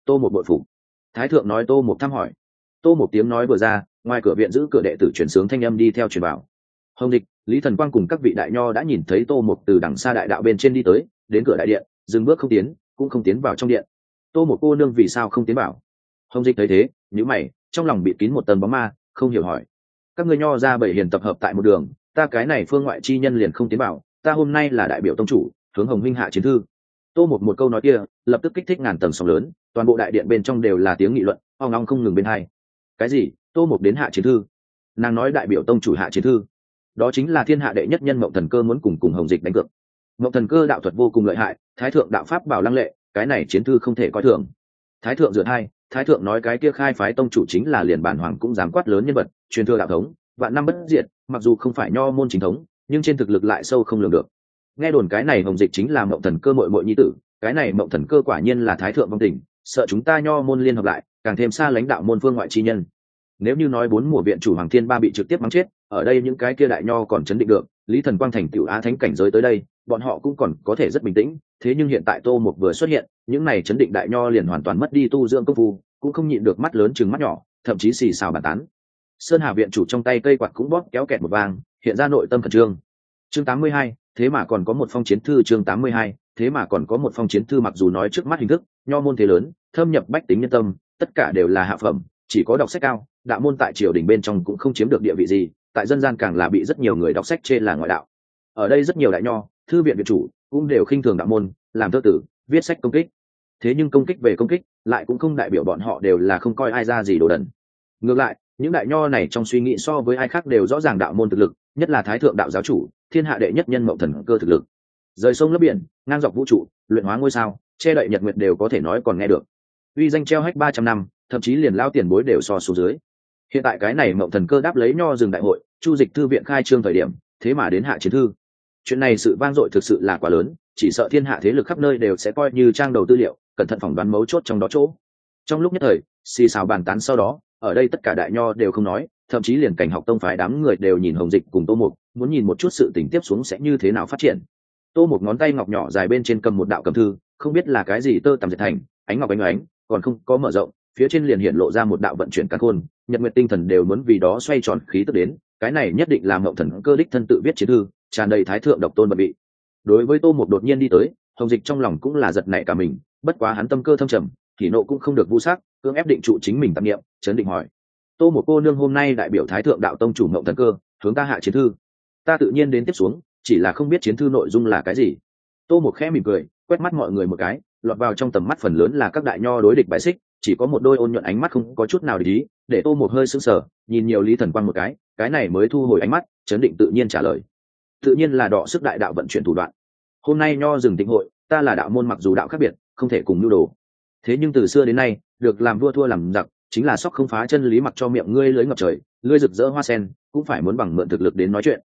Tô một bội phục. Thái thượng nói Tô một thăm hỏi. Tô một tiếng nói vừa ra, ngoài cửa viện giữ cửa đệ tử chuyển sướng thanh âm đi theo truyền bảo. Hồng Dịch, Lý Thần Quang cùng các vị đại nho đã nhìn thấy Tô một từ đằng xa đại đạo bên trên đi tới, đến cửa đại điện, dừng bước không tiến, cũng không tiến vào trong điện. Tô một cô nương vì sao không tiến vào? Hồng Dịch thấy thế, nhíu mày, trong lòng bị kín một tầng bóng ma, không hiểu hỏi. Các ngươi nho ra bảy hiền tập hợp tại một đường, ta cái này phương ngoại chi nhân liền không tiến vào, ta hôm nay là đại biểu tông chủ, hướng Hồng huynh hạ chiến thư. Tô một câu nói kia, lập tức kích thích ngàn tầng sóng lớn, toàn bộ đại điện bên trong đều là tiếng nghị luận, ong ong không ngừng bên hai. Cái gì? Tô một đến hạ chiến thư? Nàng nói đại biểu tông chủ hạ chiến thư, đó chính là thiên hạ đệ nhất nhân Mộng Thần Cơ muốn cùng Hồng Dịch đánh cược. Mộng Thần Cơ đạo thuật vô cùng lợi hại, thái thượng đạo pháp bảo lăng lệ, cái này chiến thư không thể coi thường. Thái thượng dựa hai, thái thượng nói cái kia khai phái tông chủ chính là liền bản hoàng cũng dám quát lớn nhân vật, truyền thừa đạo thống, vạn năm bất diệt, mặc dù không phải nho môn chính thống, nhưng trên thực lực lại sâu không lường được. Nghe đồn cái này Hồng Dịch chính là Mộng Thần Cơ muội muội nhi tử, cái này Mộng Thần Cơ quả nhiên là thái thượng vong tình, sợ chúng ta nho môn liên hợp lại, càng thêm xa lãnh đạo môn phương ngoại chi nhân. Nếu như nói 4 mùa viện chủ Hoàng Thiên Ba bị trực tiếp mắng chết, ở đây những cái kia đại nho còn chấn định được, Lý Thần Quang thành tiểu á thánh cảnh giới tới đây, bọn họ cũng còn có thể rất bình tĩnh, thế nhưng hiện tại Tô Mục vừa xuất hiện, những này chấn định đại nho liền hoàn toàn mất đi tu dưỡng công phu, cũng không nhịn được mắt lớn trừng mắt nhỏ, thậm chí xì xào bàn tán. Sơn Hà viện chủ trong tay cây quạt cũng bóp kéo kẹt một vang, hiện ra nội tâm khẩn trương. Chương 82, thế mà còn có một phong chiến thư. Chương 82, thế mà còn có một phong chiến thư. Mặc dù nói trước mắt hình thức, nho môn thế lớn, thâm nhập bách tính nhân tâm, tất cả đều là hạ phẩm, chỉ có đọc sách cao, đạo môn tại triều đình bên trong cũng không chiếm được địa vị gì, tại dân gian càng là bị rất nhiều người đọc sách chê là ngoại đạo. Ở đây rất nhiều đại nho, thư viện viện chủ cũng đều khinh thường đạo môn, làm thơ tử, viết sách công kích. Thế nhưng công kích về công kích, lại cũng không đại biểu bọn họ đều là không coi ai ra gì đồ đần. Ngược lại, những đại nho này trong suy nghĩ so với ai khác đều rõ ràng đạo môn thực lực, nhất là thái thượng đạo giáo chủ, thiên hạ đệ nhất nhân Mộng Thần Cơ thực lực. Rời sông lấp biển, ngang dọc vũ trụ, luyện hóa ngôi sao, che đậy nhật nguyệt đều có thể nói còn nghe được. Uy danh treo hách 300 năm, thậm chí liền lao tiền bối đều so xuống dưới. Hiện tại cái này Mộng Thần Cơ đáp lấy nho dừng đại hội, chu dịch thư viện khai trương thời điểm, thế mà đến hạ chiến thư. Chuyện này sự vang dội thực sự là quá lớn, chỉ sợ thiên hạ thế lực khắp nơi đều sẽ coi như trang đầu tư liệu, cẩn thận phỏng đoán mấu chốt trong đó chỗ. Trong lúc nhất thời, xì xào bàn tán sau đó, ở đây tất cả đại nho đều không nói, thậm chí liền cảnh học tông phái đám người đều nhìn Hồng Dịch cùng Tô Mục, muốn nhìn một chút sự tình tiếp xuống sẽ như thế nào phát triển. Tô Mục ngón tay ngọc nhỏ dài bên trên cầm một đạo cầm thư, không biết là cái gì tơ tằm dệt thành, ánh ngọc ánh ánh, còn không có mở rộng, phía trên liền hiện lộ ra một đạo vận chuyển càn khôn, nhật nguyệt tinh thần đều muốn vì đó xoay tròn khí tức đến, cái này nhất định là Mộng Thần Cơ đích thân tự viết chiến thư, tràn đầy thái thượng độc tôn bận bị. Đối với Tô Mục đột nhiên đi tới, Hồng Dịch trong lòng cũng là giật nảy cả mình, bất quá hắn tâm cơ thâm trầm, thì nộ cũng không được vu sắc, cưỡng ép định trụ chính mình tạp niệm, chấn định hỏi: Tô Mục cô nương hôm nay đại biểu thái thượng đạo tông chủ Mộng Thần Cơ, hướng ta hạ chiến thư. Ta tự nhiên đến tiếp xuống, chỉ là không biết chiến thư nội dung là cái gì. Tô Mục khẽ mỉm cười, quét mắt mọi người một cái, lọt vào trong tầm mắt phần lớn là các đại nho đối địch bài xích, chỉ có một đôi ôn nhuận ánh mắt không có chút nào để ý, để Tô Mục hơi sững sờ, nhìn nhiều Lý Thần Quang một cái này mới thu hồi ánh mắt, chấn định tự nhiên trả lời: tự nhiên là đọ sức đại đạo vận chuyển thủ đoạn. Hôm nay nho dừng tịnh hội, ta là đạo môn mặc dù đạo khác biệt, không thể cùng nhu đồ. Thế nhưng từ xưa đến nay, được làm vua thua làm giặc, chính là sóc không phá chân lý, mặc cho miệng ngươi lưới ngập trời, ngươi rực rỡ hoa sen, cũng phải muốn bằng mượn thực lực đến nói chuyện.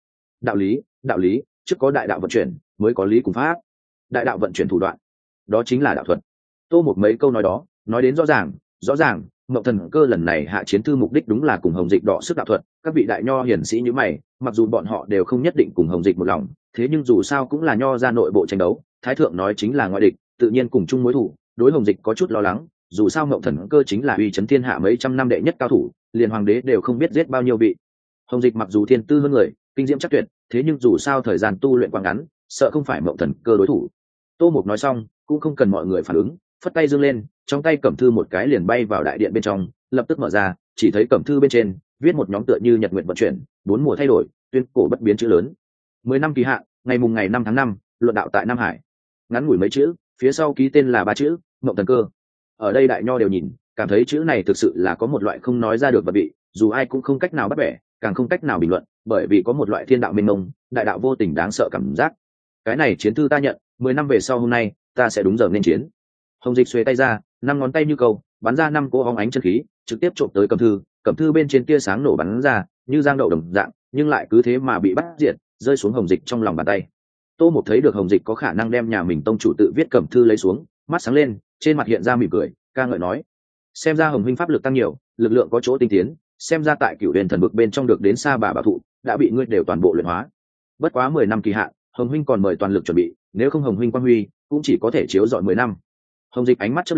Đạo lý, trước có đại đạo vận chuyển, mới có lý cùng pháp. Đại đạo vận chuyển thủ đoạn, đó chính là đạo thuật. Tô một mấy câu nói đó, nói đến rõ ràng, Mộng Thần Cơ lần này hạ chiến thư mục đích đúng là cùng Hồng Dịch đọ sức đạo thuật. Các vị đại nho hiển sĩ như mày, mặc dù bọn họ đều không nhất định cùng Hồng Dịch một lòng, thế nhưng dù sao cũng là nho ra nội bộ tranh đấu, thái thượng nói chính là ngoại địch, tự nhiên cùng chung mối thủ. Đối Hồng Dịch có chút lo lắng, dù sao Mộng Thần Cơ chính là uy chấn thiên hạ mấy trăm năm đệ nhất cao thủ, liền hoàng đế đều không biết giết bao nhiêu vị. Hồng Dịch mặc dù thiên tư hơn người, kinh diễm chắc tuyệt, thế nhưng dù sao thời gian tu luyện quá ngắn, sợ không phải Mộng Thần Cơ đối thủ. Tô Mục nói xong, cũng không cần mọi người phản ứng, phất tay giương lên, trong tay cẩm thư một cái liền bay vào đại điện bên trong, lập tức mở ra, chỉ thấy cẩm thư bên trên viết một nhóm tựa như nhật nguyện vận chuyển, 4 mùa thay đổi, tuyên cổ bất biến chữ lớn. 10 năm kỳ hạn, ngày mùng ngày 5 tháng 5, luận đạo tại Nam Hải. Ngắn ngủi mấy chữ, phía sau ký tên là 3 chữ, Mộng Thần Cơ. Ở đây đại nho đều nhìn, cảm thấy chữ này thực sự là có một loại không nói ra được vật vị, dù ai cũng không cách nào bắt bẻ, càng không cách nào bình luận, bởi vì có một loại thiên đạo mênh mông, đại đạo vô tình đáng sợ cảm giác. Cái này chiến thư ta nhận, 10 năm về sau hôm nay, ta sẽ đúng giờ nên chiến. Hồng Dịch xuề tay ra, 5 ngón tay như câu, bắn ra 5 cỗ hóng ánh chân khí, trực tiếp trộm tới cẩm thư bên trên tia sáng nổ bắn ra, như giang đậu đồng dạng, nhưng lại cứ thế mà bị bắt diệt, rơi xuống Hồng Dịch trong lòng bàn tay. Tô Mục thấy được Hồng Dịch có khả năng đem nhà mình tông chủ tự viết cẩm thư lấy xuống, mắt sáng lên, trên mặt hiện ra mỉm cười, ca ngợi nói: xem ra Hồng huynh pháp lực tăng nhiều, lực lượng có chỗ tinh tiến, xem ra tại Cửu Huyền thần vực bên trong được đến Sa Bà bảo thụ, đã bị ngươi đều toàn bộ luyện hóa. Bất quá 10 năm kỳ hạn, Hồng huynh còn mời toàn lực chuẩn bị, nếu không Hồng huynh quang huy cũng chỉ có thể chiếu rọi 10 năm. Hồng Dịch ánh mắt chớp lên,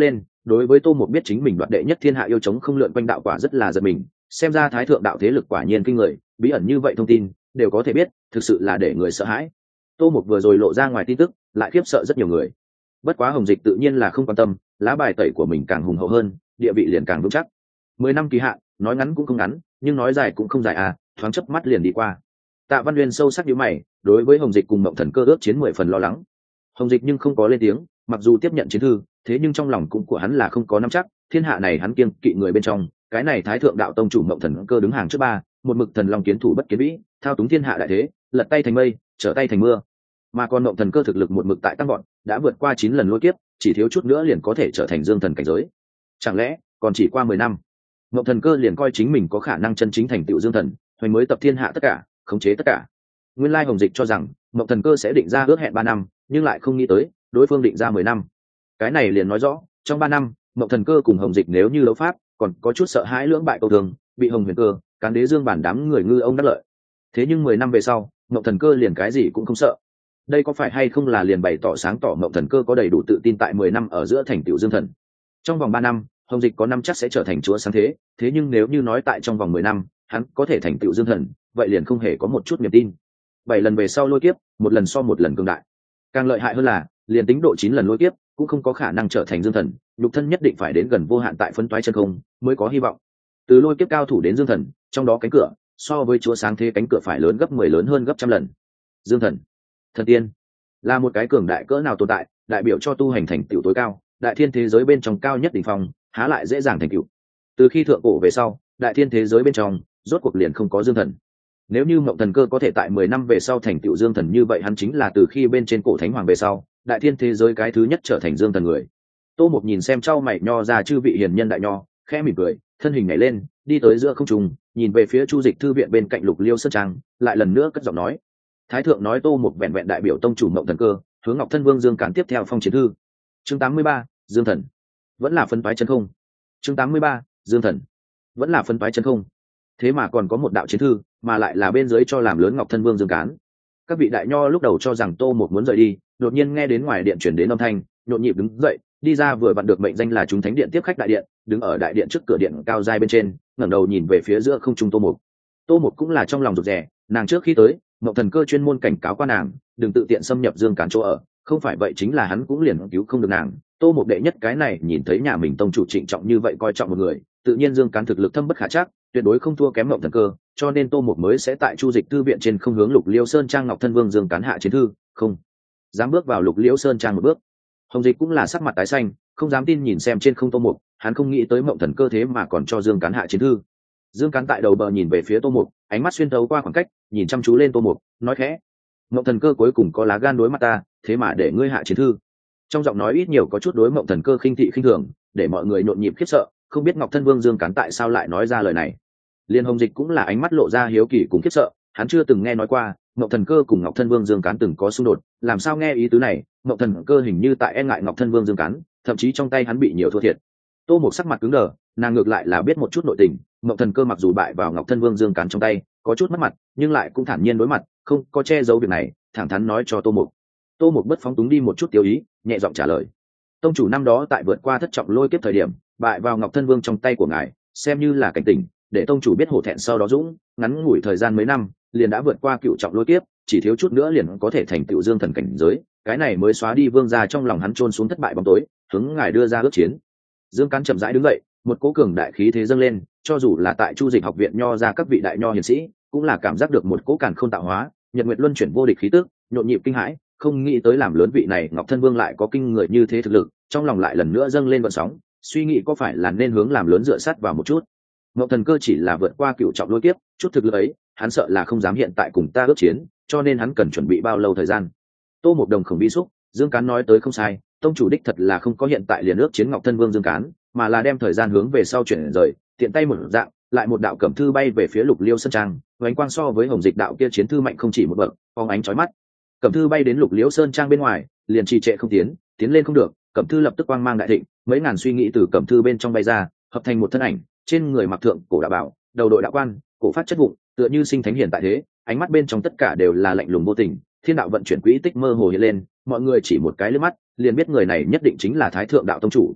đối với Tô Mục biết chính mình đoạt đệ nhất thiên hạ yêu chống không lượn quanh đạo quả rất là giật mình, xem ra thái thượng đạo thế lực quả nhiên kinh người, bí ẩn như vậy thông tin đều có thể biết, thực sự là để người sợ hãi. Tô Mục vừa rồi lộ ra ngoài tin tức lại khiếp sợ rất nhiều người. Bất quá Hồng Dịch tự nhiên là không quan tâm, lá bài tẩy của mình càng hùng hậu hơn, địa vị liền càng vững chắc. 10 năm kỳ hạn, nói ngắn cũng không ngắn, nhưng nói dài cũng không dài à, thoáng chớp mắt liền đi qua. Tạ Văn Nguyên sâu sắc nhíu mày, đối với Hồng Dịch cùng Mộng Thần Cơ ước chiến 10 phần lo lắng. Hồng Dịch nhưng không có lên tiếng, mặc dù tiếp nhận chiến thư, thế nhưng trong lòng cũng của hắn là không có nắm chắc, thiên hạ này hắn kiêng kỵ người bên trong, cái này Thái thượng đạo tông chủ Mộng Thần Cơ đứng hàng trước ba, một mực thần long kiến thủ bất kiến vĩ, thao túng thiên hạ đại thế, lật tay thành mây, trở tay thành mưa. Mà còn Mộng Thần Cơ thực lực một mực tại tăng vọt, đã vượt qua 9 lần lôi kiếp, chỉ thiếu chút nữa liền có thể trở thành dương thần cảnh giới. Chẳng lẽ còn chỉ qua 10 năm, Mộng Thần Cơ liền coi chính mình có khả năng chân chính thành tựu dương thần, hoành mới tập thiên hạ tất cả, khống chế tất cả. Nguyên lai Hồng Dịch cho rằng Mộng Thần Cơ sẽ định ra ước hẹn 3 năm, nhưng lại không nghĩ tới đối phương định ra 10 năm. Cái này liền nói rõ, trong 3 năm, Mộng Thần Cơ cùng Hồng Dịch nếu như đấu pháp, còn có chút sợ hãi lưỡng bại câu thường, bị Hồng Huyền Cơ, Cán Đế Dương bản đám người ngư ông đắc lợi. Thế nhưng 10 năm về sau, Mộng Thần Cơ liền cái gì cũng không sợ. Đây có phải hay không là liền bày tỏ sáng tỏ Mộng Thần Cơ có đầy đủ tự tin tại 10 năm ở giữa thành tựu dương thần. Trong vòng 3 năm, Hồng Dịch có năm chắc sẽ trở thành chúa sáng thế, thế nhưng nếu như nói tại trong vòng 10 năm, hắn có thể thành tựu dương thần, vậy liền không hề có một chút niềm tin. 7 lần về sau lôi kiếp, một lần so một lần cường đại. Càng lợi hại hơn là, liền tính độ 9 lần lôi kiếp, cũng không có khả năng trở thành dương thần, nhục thân nhất định phải đến gần vô hạn tại phân toái chân không, mới có hy vọng. Từ lôi kiếp cao thủ đến dương thần, trong đó cánh cửa so với chúa sáng thế cánh cửa phải lớn gấp 10 lớn hơn gấp trăm lần. Dương thần, thần tiên, là một cái cường đại cỡ nào tồn tại, đại biểu cho tu hành thành tựu tối cao, đại thiên thế giới bên trong cao nhất đỉnh phong, há lại dễ dàng thành tựu. Từ khi thượng cổ về sau, đại thiên thế giới bên trong rốt cuộc liền không có dương thần. Nếu như Mộng Thần Cơ có thể tại 10 năm về sau thành tựu dương thần, như vậy hắn chính là từ khi bên trên cổ thánh hoàng về sau, đại thiên thế giới cái thứ nhất trở thành dương thần người. Tô Mục nhìn xem trao mày nho ra chư vị hiền nhân đại nho, khẽ mỉm cười, thân hình nhảy lên, đi tới giữa không trung, nhìn về phía Chu Dịch thư viện bên cạnh Lục Liêu sơn trang, lại lần nữa cất giọng nói: Thái thượng nói Tô Mục vẹn vẹn đại biểu tông chủ Mộng Thần Cơ, hướng Ngọc Thân Vương Dương Cản tiếp theo phong chiến thư. Chương 83, Dương thần, vẫn là phân toái chân không. Chương 83, Dương thần, vẫn là phân toái chân không. Thế mà còn có một đạo chiến thư, mà lại là bên dưới cho làm lớn Ngọc Thân Vương Dương Cán. Các vị đại nho lúc đầu cho rằng Tô Mục muốn rời đi, đột nhiên nghe đến ngoài điện chuyển đến âm thanh, nhộn nhịp đứng dậy, đi ra vừa vặn được mệnh danh là chúng thánh điện tiếp khách đại điện, đứng ở đại điện trước cửa điện cao giai bên trên, ngẩng đầu nhìn về phía giữa không trung Tô Mục. Tô Mục cũng là trong lòng rụt rè, nàng trước khi tới, Ngọc Thần Cơ chuyên môn cảnh cáo qua nàng, đừng tự tiện xâm nhập Dương Cán chỗ ở, không phải vậy chính là hắn cũng liền cứu không được nàng. Tô Mục đệ nhất cái này nhìn thấy nhà mình tông chủ trịnh trọng như vậy coi trọng một người, tự nhiên Dương Cán thực lực thâm bất khả trắc, tuyệt đối không thua kém Ngọc Thần Cơ, cho nên Tô Mục mới sẽ tại Chu Dịch thư viện trên không hướng Lục Liêu Sơn trang Ngọc Thân Vương Dương Cán hạ chiến thư, không dám bước vào Lục Liêu Sơn trang một bước. Hồng Dịch cũng là sắc mặt tái xanh, không dám tin nhìn xem trên không Tô Mục, hắn không nghĩ tới Ngọc Thần Cơ thế mà còn cho Dương Cán hạ chiến thư. Dương Cán tại đầu bờ nhìn về phía Tô Mục, ánh mắt xuyên thấu qua khoảng cách, nhìn chăm chú lên Tô Mục, nói khẽ: Ngọc Thần Cơ cuối cùng có lá gan đối mặt ta, thế mà để ngươi hạ chiến thư. Trong giọng nói ít nhiều có chút đối Ngọc Thần Cơ khinh thị khinh thường, để mọi người nhộn nhịp khiếp sợ, không biết Ngọc Thân Vương Dương Cán tại sao lại nói ra lời này. Liên Hồng Dịch cũng là ánh mắt lộ ra hiếu kỳ cùng khiếp sợ, hắn chưa từng nghe nói qua Ngọc Thần Cơ cùng Ngọc Thân Vương Dương Cán từng có xung đột, làm sao nghe ý tứ này, Ngọc Thần Cơ hình như tại e ngại Ngọc Thân Vương Dương Cán, thậm chí trong tay hắn bị nhiều thua thiệt. Tô Mục sắc mặt cứng đờ, nàng ngược lại là biết một chút nội tình, Ngọc Thần Cơ mặc dù bại vào Ngọc Thân Vương Dương Cán trong tay, có chút mất mặt, nhưng lại cũng thản nhiên đối mặt, không có che giấu việc này, thẳng thắn nói cho Tô Mục. Tô Mục bất phóng túng đi một chút tiêu ý, nhẹ giọng trả lời: Tông chủ năm đó tại vượt qua thất trọng lôi kiếp thời điểm, bại vào Ngọc Thân Vương trong tay của ngài, xem như là cảnh tỉnh, để tông chủ biết hổ thẹn sau đó dũng, ngắn ngủi thời gian mấy năm, liền đã vượt qua cựu trọng lôi kiếp, chỉ thiếu chút nữa liền có thể thành tựu dương thần cảnh giới, cái này mới xóa đi vương gia trong lòng hắn chôn xuống thất bại bóng tối, hướng ngài đưa ra ước chiến. Dương Cán chậm rãi đứng dậy, một cỗ cường đại khí thế dâng lên, cho dù là tại Chu Dịch học viện nho ra các vị đại nho hiền sĩ, cũng là cảm giác được một cỗ càn khôn tạo hóa, nhật nguyệt luân chuyển vô địch khí tức, nhộn nhịp kinh hãi, không nghĩ tới làm lớn vị này Ngọc Thân Vương lại có kinh người như thế thực lực, trong lòng lại lần nữa dâng lên gợn sóng, suy nghĩ có phải là nên hướng làm lớn dựa sát vào một chút. Ngọc Thần Cơ chỉ là vượt qua cựu trọng lôi kiếp, chút thực lực ấy, hắn sợ là không dám hiện tại cùng ta ước chiến, cho nên hắn cần chuẩn bị bao lâu thời gian. Tô Mục Đồng khổng bí xúc, Dương Cán nói tới không sai, tông chủ đích thật là không có hiện tại liền ước chiến Ngọc Thân Vương Dương Cán, mà là đem thời gian hướng về sau chuyển rời, tiện tay một dạng, lại một đạo cẩm thư bay về phía Lục Liêu sơn trang, ánh quang so với Hồng Dịch đạo kia chiến thư mạnh không chỉ một bậc, phóng ánh chói mắt. Cẩm thư bay đến Lục Liêu sơn trang bên ngoài, liền trì trệ không tiến, tiến lên không được, cẩm thư lập tức quang mang đại thịnh, mấy ngàn suy nghĩ từ cẩm thư bên trong bay ra, hợp thành một thân ảnh, trên người mặc thượng cổ đạo bảo, đầu đội đạo quan, cổ phát chất vụng, tựa như sinh thánh hiển tại thế, ánh mắt bên trong tất cả đều là lạnh lùng vô tình, thiên đạo vận chuyển quỹ tích mơ hồ hiện lên, mọi người chỉ một cái liếc mắt, liền biết người này nhất định chính là Thái thượng đạo tông chủ.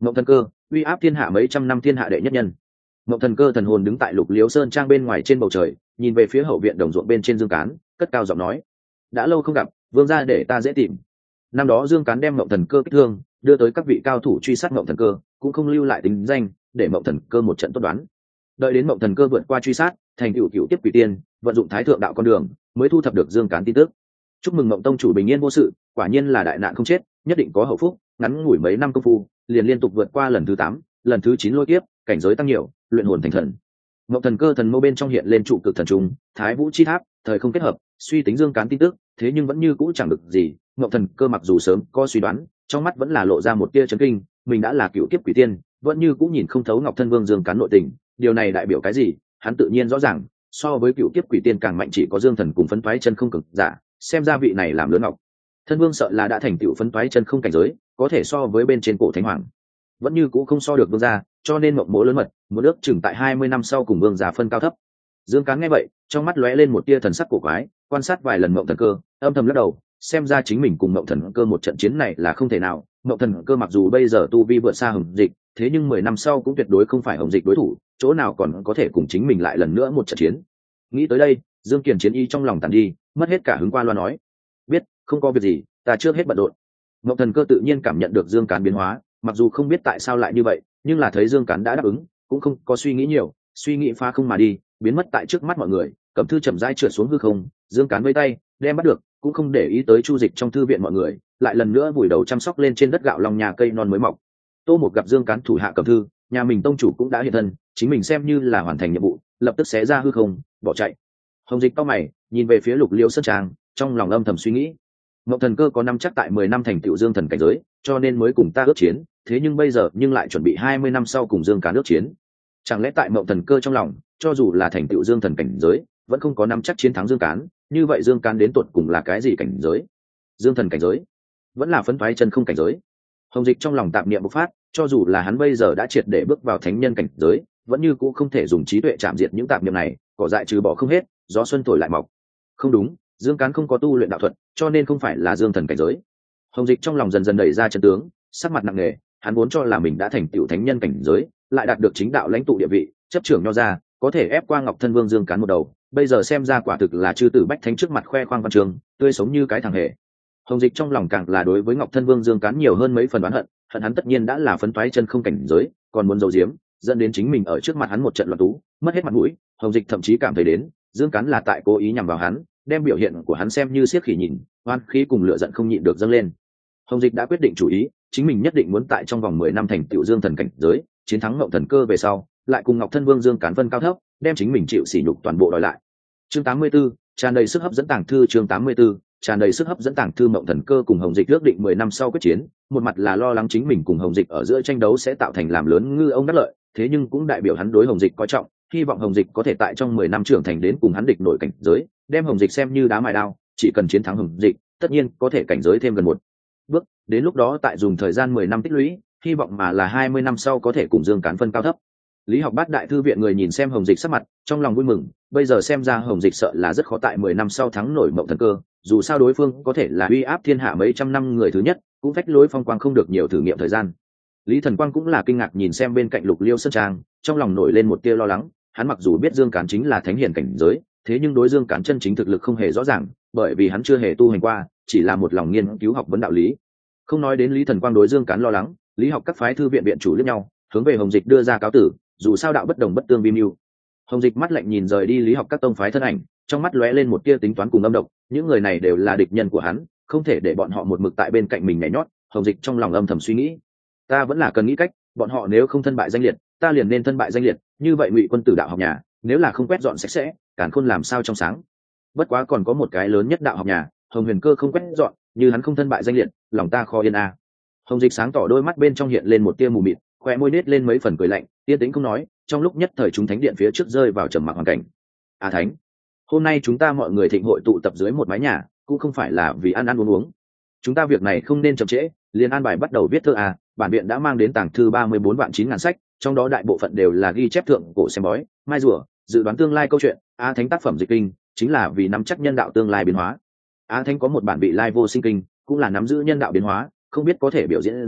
Ngộng Thần Cơ, uy áp thiên hạ mấy trăm năm thiên hạ đệ nhất nhân. Ngộng Thần Cơ thần hồn đứng tại Lục Liếu Sơn trang bên ngoài trên bầu trời, nhìn về phía hậu viện đồng ruộng bên trên Dương Cán, cất cao giọng nói: đã lâu không gặp, vương gia để ta dễ tìm. Năm đó Dương Cán đem Ngộng Thần Cơ kích thương, đưa tới các vị cao thủ truy sát Ngộng Thần Cơ, cũng không lưu lại tính danh, để Ngộng Thần Cơ một trận tốt đoán. Đợi đến Ngộng Thần Cơ vượt qua truy sát, thành cựu cựu tiếp quỷ tiên, vận dụng thái thượng đạo con đường, mới thu thập được Dương Cán tin tức. Chúc mừng Ngộng tông chủ bình yên vô sự, quả nhiên là đại nạn không chết, nhất định có hậu phúc. Ngắn ngủi mấy năm công phu, liền liên tục vượt qua lần thứ 8, lần thứ 9 lôi kiếp, cảnh giới tăng nhiều, luyện hồn thành thần. Ngộng Thần Cơ thần mâu bên trong hiện lên trụ cực thần trùng, Thái Vũ chi tháp, thời không kết hợp, suy tính Dương Cán tin tức, thế nhưng vẫn như cũ chẳng được gì. Ngộng Thần Cơ mặc dù sớm có suy đoán, trong mắt vẫn là lộ ra một tia chấn kinh, mình đã là cựu kiếp quỷ tiên, vẫn như cũ nhìn không thấu Ngọc Thân Vương Dương Cán nội tình, điều này đại biểu cái gì? Hắn tự nhiên rõ ràng, so với cựu kiếp quỷ tiên càng mạnh chỉ có Dương Thần cùng phấn toái chân không cực giả, xem ra vị này làm lớn Ngọc Thân Vương sợ là đã thành tựu phấn toái chân không cảnh giới, có thể so với bên trên cổ thánh hoàng, vẫn như cũ không so được vương gia, cho nên Ngộng Mỗ lớn mật, muốn ước chừng tại 20 năm sau cùng vương gia phân cao thấp. Dương Cán nghe vậy, trong mắt lóe lên một tia thần sắc cổ quái, quan sát vài lần Ngộng Thần Cơ, âm thầm lắc đầu, xem ra chính mình cùng Ngộng Thần Cơ một trận chiến này là không thể nào. Ngộng Thần Cơ mặc dù bây giờ tu vi vượt xa Hồng Dịch, thế nhưng 10 năm sau cũng tuyệt đối không phải Hồng Dịch đối thủ, chỗ nào còn có thể cùng chính mình lại lần nữa một trận chiến. Nghĩ tới đây, Dương Kiền chiến ý trong lòng tàn đi, mất hết cả hứng qua loa nói: biết, không có việc gì, ta trước hết bận rộn. Ngộng Thần Cơ tự nhiên cảm nhận được Dương Cán biến hóa, mặc dù không biết tại sao lại như vậy, nhưng là thấy Dương Cán đã đáp ứng, cũng không có suy nghĩ nhiều, suy nghĩ phá không mà đi, biến mất tại trước mắt mọi người. Cẩm thư chậm rãi trượt xuống hư không, Dương Cán vây tay đem bắt được, cũng không để ý tới chu dịch trong thư viện mọi người, lại lần nữa vùi đầu chăm sóc lên trên đất gạo lòng nhà cây non mới mọc. Tô Mục gặp Dương Cán thủ hạ Cẩm thư, nhà mình tông chủ cũng đã hiện thân, chính mình xem như là hoàn thành nhiệm vụ, lập tức xé ra hư không bỏ chạy. Hồng Dịch cau mày nhìn về phía Lục Liêu Sơn Trang, trong lòng âm thầm suy nghĩ: Ngộng Thần Cơ có năm chắc tại 10 năm thành tựu Dương Thần cảnh giới, cho nên mới cùng ta ước chiến, thế nhưng bây giờ nhưng lại chuẩn bị 20 năm sau cùng Dương Cán ước chiến. Chẳng lẽ tại Ngộng Thần Cơ trong lòng, cho dù là thành tựu Dương Thần cảnh giới, vẫn không có năm chắc chiến thắng Dương Cán, như vậy Dương Cán đến tột cùng là cái gì cảnh giới? Dương Thần cảnh giới, vẫn là phấn thoái chân không cảnh giới? Hồng Dịch trong lòng tạm niệm bộc phát, cho dù là hắn bây giờ đã triệt để bước vào thánh nhân cảnh giới, vẫn như cũ không thể dùng trí tuệ chạm diệt những tạp niệm này, cỏ dại trừ bỏ không hết, gió xuân thổi lại mọc. Không đúng, Dương Cán không có tu luyện đạo thuật, cho nên không phải là Dương Thần cảnh giới. Hồng Dịch trong lòng dần dần đẩy ra chân tướng, sắc mặt nặng nề, hắn vốn cho là mình đã thành tựu thánh nhân cảnh giới, lại đạt được chính đạo lãnh tụ địa vị, chấp trưởng nho gia, có thể ép qua Ngọc Thân Vương Dương Cán một đầu, bây giờ xem ra quả thực là chư tử bách thánh trước mặt khoe khoang văn trường, tươi sống như cái thằng hề. Hồng Dịch trong lòng càng là đối với Ngọc Thân Vương Dương Cán nhiều hơn mấy phần oán hận, hận hắn tất nhiên đã là phấn toái chân không cảnh giới, còn muốn giấu giếm, dẫn đến chính mình ở trước mặt hắn một trận loạn tú, mất hết mặt mũi. Hồng Dịch thậm chí cảm thấy đến, Dương Cán là tại cố ý nhằm vào hắn, đem biểu hiện của hắn xem như siết khỉ nhìn, oan khí cùng lửa giận không nhịn được dâng lên. Hồng Dịch đã quyết định chủ ý, chính mình nhất định muốn tại trong vòng 10 năm thành tựu Dương Thần cảnh giới, chiến thắng Ngộng Thần Cơ về sau, lại cùng Ngọc Thân Vương Dương Cán phân cao thấp, đem chính mình chịu sỉ nhục toàn bộ đòi lại. Chương 84, tràn đầy sức hấp dẫn tàng thư. Chương 84, tràn đầy sức hấp dẫn tàng thư. Ngộng Thần Cơ cùng Hồng Dịch ước định 10 năm sau quyết chiến, một mặt là lo lắng chính mình cùng Hồng Dịch ở giữa tranh đấu sẽ tạo thành làm lớn ngư ông đắc lợi, thế nhưng cũng đại biểu hắn đối Hồng Dịch coi trọng, hy vọng Hồng Dịch có thể tại trong 10 năm trưởng thành đến cùng hắn địch nổi cảnh giới, đem Hồng Dịch xem như đá mài đao, chỉ cần chiến thắng Hồng Dịch, tất nhiên có thể cảnh giới thêm gần một bước, đến lúc đó tại dùng thời gian 10 năm tích lũy, hy vọng mà là 20 năm sau có thể cùng Dương Cán phân cao thấp. Lý Học Bát đại thư viện người nhìn xem Hồng Dịch sắc mặt, trong lòng vui mừng, bây giờ xem ra Hồng Dịch sợ là rất khó tại 10 năm sau thắng nổi Ngộng Thần Cơ, dù sao đối phương có thể là uy áp thiên hạ mấy trăm năm người thứ nhất, cũng phách lối phong quang không được nhiều thử nghiệm thời gian. Lý Thần Quang cũng là kinh ngạc nhìn xem bên cạnh Lục Liêu Sơn Trang, trong lòng nổi lên một tia lo lắng, hắn mặc dù biết Dương Cán chính là thánh hiển cảnh giới, thế nhưng đối Dương Cán chân chính thực lực không hề rõ ràng, bởi vì hắn chưa hề tu hành qua, chỉ là một lòng nghiên cứu học vấn đạo lý. Không nói đến Lý Thần Quang đối Dương Cán lo lắng, Lý Học các phái thư viện viện chủ liếc nhau, hướng về Hồng Dịch đưa ra cáo tử, dù sao đạo bất đồng bất tương vi mưu. Hồng Dịch mắt lạnh nhìn rời đi Lý Học các tông phái thân ảnh, trong mắt lóe lên một tia tính toán cùng âm độc, những người này đều là địch nhân của hắn, không thể để bọn họ một mực tại bên cạnh mình nhảy nhót. Hồng Dịch trong lòng âm thầm suy nghĩ, ta vẫn là cần nghĩ cách, bọn họ nếu không thân bại danh liệt, ta liền nên thân bại danh liệt, như vậy Ngụy Quân tử đạo học nhà, nếu là không quét dọn sạch sẽ, Càn Khôn làm sao trong sáng. Bất quá còn có một cái lớn nhất đạo học nhà, Hồng Huyền Cơ không quét dọn, như hắn không thân bại danh liệt, lòng ta khó yên a. Hồng Dịch sáng tỏ đôi mắt bên trong hiện lên một tia mù mịt, khóe môi nết lên mấy phần cười lạnh, yên tĩnh không nói, trong lúc nhất thời chúng thánh điện phía trước rơi vào trầm mặc hoàn cảnh. Thánh, hôm nay chúng ta mọi người thịnh hội tụ tập dưới một mái nhà, cũng không phải là vì ăn ăn uống uống. Chúng ta việc này không nên chậm trễ, liền an bài bắt đầu viết thơ bản viện đã mang đến tàng thư 34 vạn 9 ngàn sách, trong đó đại bộ phận đều là ghi chép thượng cổ xem bói, mai rùa, dự đoán tương lai câu chuyện. Thánh tác phẩm dịch kinh, chính là vì nắm chắc nhân đạo tương lai biến hóa. Thánh có một bản vị lai vô sinh kinh, cũng là nắm giữ nhân đạo biến hóa, không biết có thể biểu diễn ra,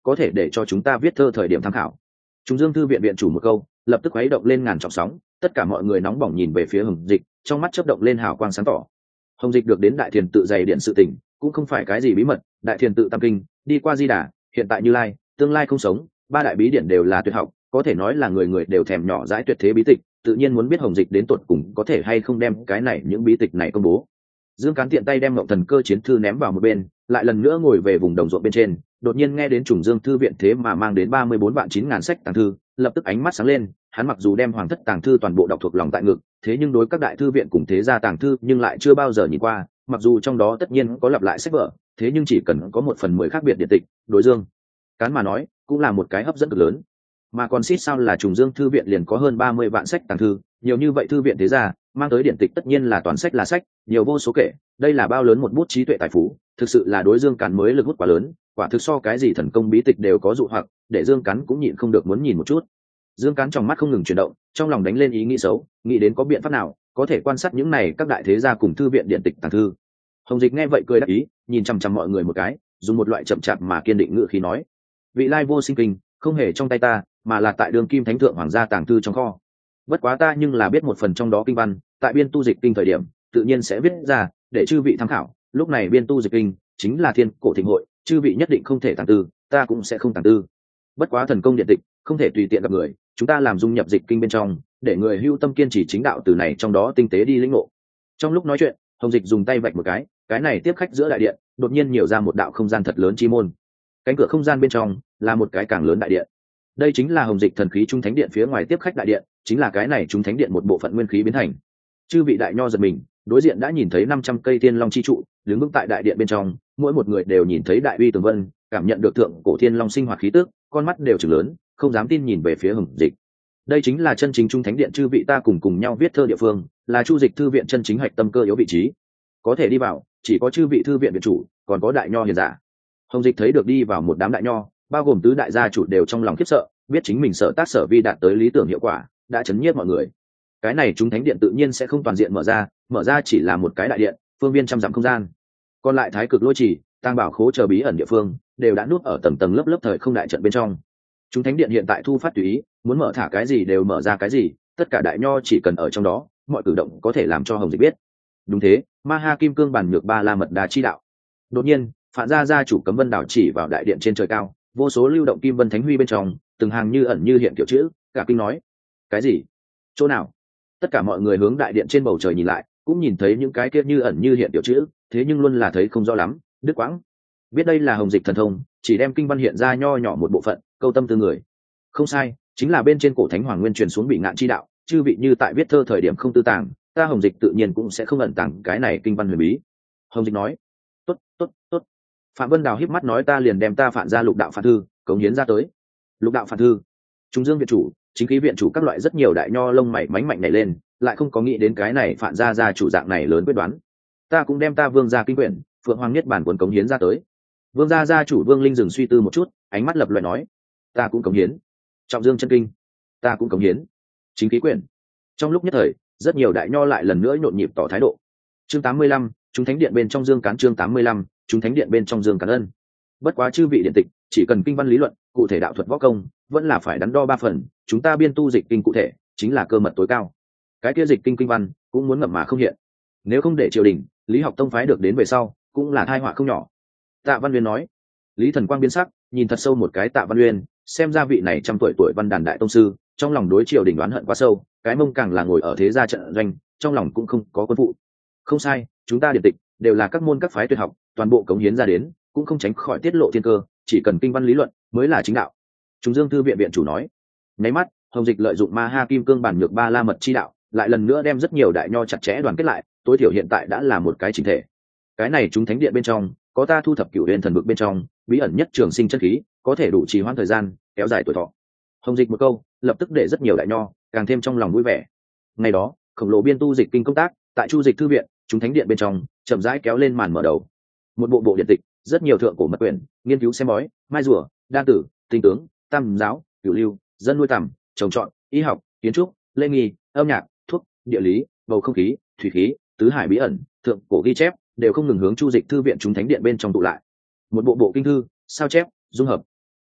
có thể để cho chúng ta viết thơ thời điểm tham khảo. Trung Dương thư viện viện chủ một câu, lập tức khuấy động lên ngàn trọng sóng, tất cả mọi người nóng bỏng nhìn về phía Hồng Dịch, trong mắt chớp động lên hào quang sáng tỏ. Hồng Dịch được đến Đại Thiền tự dày điện sự tình, cũng không phải cái gì bí mật, Đại Thiền tự tam kinh, đi qua Di Đà, hiện tại Như Lai, tương lai không sống, ba đại bí điển đều là tuyệt học, có thể nói là người người đều thèm nhỏ dãi tuyệt thế bí tịch, tự nhiên muốn biết Hồng Dịch đến tột cùng có thể hay không đem cái này những bí tịch này công bố. Dương Cán tiện tay đem Ngộng Thần Cơ chiến thư ném vào một bên, lại lần nữa ngồi về vùng đồng ruộng bên trên, đột nhiên nghe đến Trùng Dương thư viện thế mà mang đến 34 vạn 9.000 sách tàng thư, lập tức ánh mắt sáng lên, hắn mặc dù đem Hoàng thất tàng thư toàn bộ đọc thuộc lòng tại ngực, thế nhưng đối các đại thư viện cùng thế gia tàng thư nhưng lại chưa bao giờ nhìn qua, mặc dù trong đó tất nhiên có lặp lại sách vở, thế nhưng chỉ cần có 1/10 khác biệt điện tịch, đối Dương Cán mà nói, cũng là một cái hấp dẫn cực lớn. Mà còn xít sao là Trùng Dương thư viện liền có hơn 30 vạn sách tàng thư, nhiều như vậy thư viện thế gia, mang tới điện tịch tất nhiên là toàn sách là sách, nhiều vô số kể, đây là bao lớn một bút trí tuệ tài phú, thực sự là đối Dương Cán mới lực hút quá lớn, quả thực so cái gì thần công bí tịch đều có dụ hoặc, để Dương Cán cũng nhịn không được muốn nhìn một chút. Dương Cán trong mắt không ngừng chuyển động, trong lòng đánh lên ý nghĩ xấu, nghĩ đến có biện pháp nào có thể quan sát những này các đại thế gia cùng thư viện điện tịch tàng thư. Hồng Dịch nghe vậy cười đáp ý, nhìn chăm chăm mọi người một cái, dùng một loại chậm chạp mà kiên định ngữ khí nói: vị lai vô sinh kinh không hề trong tay ta, mà là tại Đường Kim Thánh thượng hoàng gia tàng thư trong kho. Bất quá ta nhưng là biết một phần trong đó kinh văn, tại biên tu dịch kinh thời điểm tự nhiên sẽ viết ra để chư vị tham khảo, lúc này biên tu dịch kinh chính là thiên cổ thịnh hội, chư vị nhất định không thể tàng tư, ta cũng sẽ không tàng tư. Bất quá thần công điện tịch không thể tùy tiện gặp người, chúng ta làm dung nhập dịch kinh bên trong, để người hưu tâm kiên trì chính đạo từ này trong đó tinh tế đi lĩnh ngộ. Trong lúc nói chuyện, Hồng Dịch dùng tay vạch một cái này tiếp khách giữa đại điện đột nhiên nhiều ra một đạo không gian thật lớn chi môn, cánh cửa không gian bên trong là một cái càng lớn đại điện. Đây chính là Hồng Dịch thần khí trung thánh điện phía ngoài tiếp khách đại điện, chính là cái này trung thánh điện một bộ phận nguyên khí biến thành. Chư vị đại nho giật mình, đối diện đã nhìn thấy 500 cây thiên long chi trụ đứng vững tại đại điện bên trong, mỗi một người đều nhìn thấy đại uy tường vân, cảm nhận được thượng cổ thiên long sinh hoạt khí tức, con mắt đều trừng lớn, không dám tin nhìn về phía Hồng Dịch. Đây chính là chân chính trung thánh điện chư vị ta cùng nhau viết thơ địa phương, là Chu Dịch thư viện chân chính hạch tâm cơ yếu vị trí, có thể đi vào chỉ có chư vị thư viện viện chủ, còn có đại nho hiền giả. Hồng Dịch thấy được đi vào một đám đại nho, bao gồm tứ đại gia chủ đều trong lòng khiếp sợ, biết chính mình sở tác sở vi đạt tới lý tưởng hiệu quả, đã chấn nhiếp mọi người. Cái này chúng thánh điện tự nhiên sẽ không toàn diện mở ra chỉ là một cái đại điện, phương viên trăm dặm không gian. Còn lại Thái Cực Lôi Trì, Tàng Bảo Khố chờ bí ẩn địa phương, đều đã nuốt ở tầng tầng lớp lớp thời không đại trận bên trong. Chúng thánh điện hiện tại thu phát tùy ý, muốn mở thả cái gì đều mở ra cái gì, tất cả đại nho chỉ cần ở trong đó, mọi cử động có thể làm cho Hồng Dịch biết. Đúng thế, Ma Ha Kim Cương Bản Nhược Ba La Mật Đà chi đạo. Đột nhiên, Phạn gia gia chủ Cấm Vân đảo chỉ vào đại điện trên trời cao, vô số lưu động kim vân thánh huy bên trong, từng hàng như ẩn như hiện kiểu chữ, cả kinh nói: cái gì? Chỗ nào? Tất cả mọi người hướng đại điện trên bầu trời nhìn lại, cũng nhìn thấy những cái kia như ẩn như hiện kiểu chữ, thế nhưng luôn là thấy không rõ lắm, đứt quãng. Biết đây là Hồng Dịch thần thông, chỉ đem kinh văn hiện ra nho nhỏ một bộ phận, câu tâm tư người. Không sai, chính là bên trên cổ thánh hoàng nguyên truyền xuống Bị Ngạn chi đạo, chư vị như tại viết thơ thời điểm không tư tàng, ta Hồng Dịch tự nhiên cũng sẽ không ẩn tàng cái này kinh văn huyền bí. Hồng Dịch nói: tốt tốt tốt. Phạm Vân Đào híp mắt nói: ta liền đem ta Phạn gia lục đạo phản thư cống hiến ra tới. Lục đạo phản thư. Trung Dương viện chủ, chính khí viện chủ các loại rất nhiều đại nho lông mày mánh mạnh nhảy lên, lại không có nghĩ đến cái này Phạn gia gia chủ dạng này lớn quyết đoán. Ta cũng đem ta Vương gia kinh quyển Phượng Hoàng Niết Bàn cuốn cống hiến ra tới. Vương gia gia chủ Vương Linh dừng suy tư một chút, ánh mắt lập loè nói: ta cũng cống hiến. Trọng Dương chân kinh, ta cũng cống hiến. Chính khí quyển. Trong lúc nhất thời, rất nhiều đại nho lại lần nữa nhộn nhịp tỏ thái độ. Chương 85, chúng thánh điện bên trong Dương Cán. Chương 85, chúng thánh điện bên trong Dương Cán ân. Bất quá chư vị điện tịch, chỉ cần kinh văn lý luận, cụ thể đạo thuật võ công, vẫn là phải đắn đo 3 phần, chúng ta biên tu dịch kinh cụ thể, chính là cơ mật tối cao. Cái kia dịch kinh kinh văn, cũng muốn ngậm mà không hiện. Nếu không để triều đình, Lý Học Tông phái được đến về sau, cũng là tai họa không nhỏ. Tạ Văn Uyên nói. Lý Thần Quang biến sắc, nhìn thật sâu một cái Tạ Văn Uyên, xem ra vị này trăm tuổi văn đàn đại tông sư, trong lòng đối triều đình oán hận quá sâu, cái mông càng là ngồi ở thế gia trận doanh, trong lòng cũng không có quân phụ. Không sai, chúng ta điện tịch đều là các môn các phái tuyệt học, toàn bộ cống hiến ra đến, cũng không tránh khỏi tiết lộ thiên cơ, chỉ cần kinh văn lý luận mới là chính đạo. Trung Dương thư viện viện chủ nói. Nháy mắt, Hồng Dịch lợi dụng Ma Ha Kim Cương Bản Nhược Ba La Mật chi đạo, lại lần nữa đem rất nhiều đại nho chặt chẽ đoàn kết lại, tối thiểu hiện tại đã là một cái chỉnh thể. Cái này chúng thánh điện bên trong, có ta thu thập Cửu Huyền thần vực bên trong bí ẩn nhất trường sinh chân khí, có thể đủ trì hoãn thời gian, kéo dài tuổi thọ. Hồng Dịch một câu, lập tức để rất nhiều đại nho càng thêm trong lòng vui vẻ. Ngày đó, khổng lồ biên tu dịch kinh công tác, tại Chu Dịch thư viện, chúng thánh điện bên trong, chậm rãi kéo lên màn mở đầu. Một bộ điện tịch, rất nhiều thượng cổ mật quyển, nghiên cứu xem bói, mai rùa, đan tử, tinh tướng, tam giáo, cửu lưu, dân nuôi tầm, trồng trọt, y học, kiến trúc, lễ nghi, âm nhạc, thuốc, địa lý, bầu không khí, thủy khí, tứ hải bí ẩn, thượng cổ ghi chép, đều không ngừng hướng Chu Dịch thư viện chúng thánh điện bên trong tụ lại. Một bộ kinh thư, sao chép, dung hợp.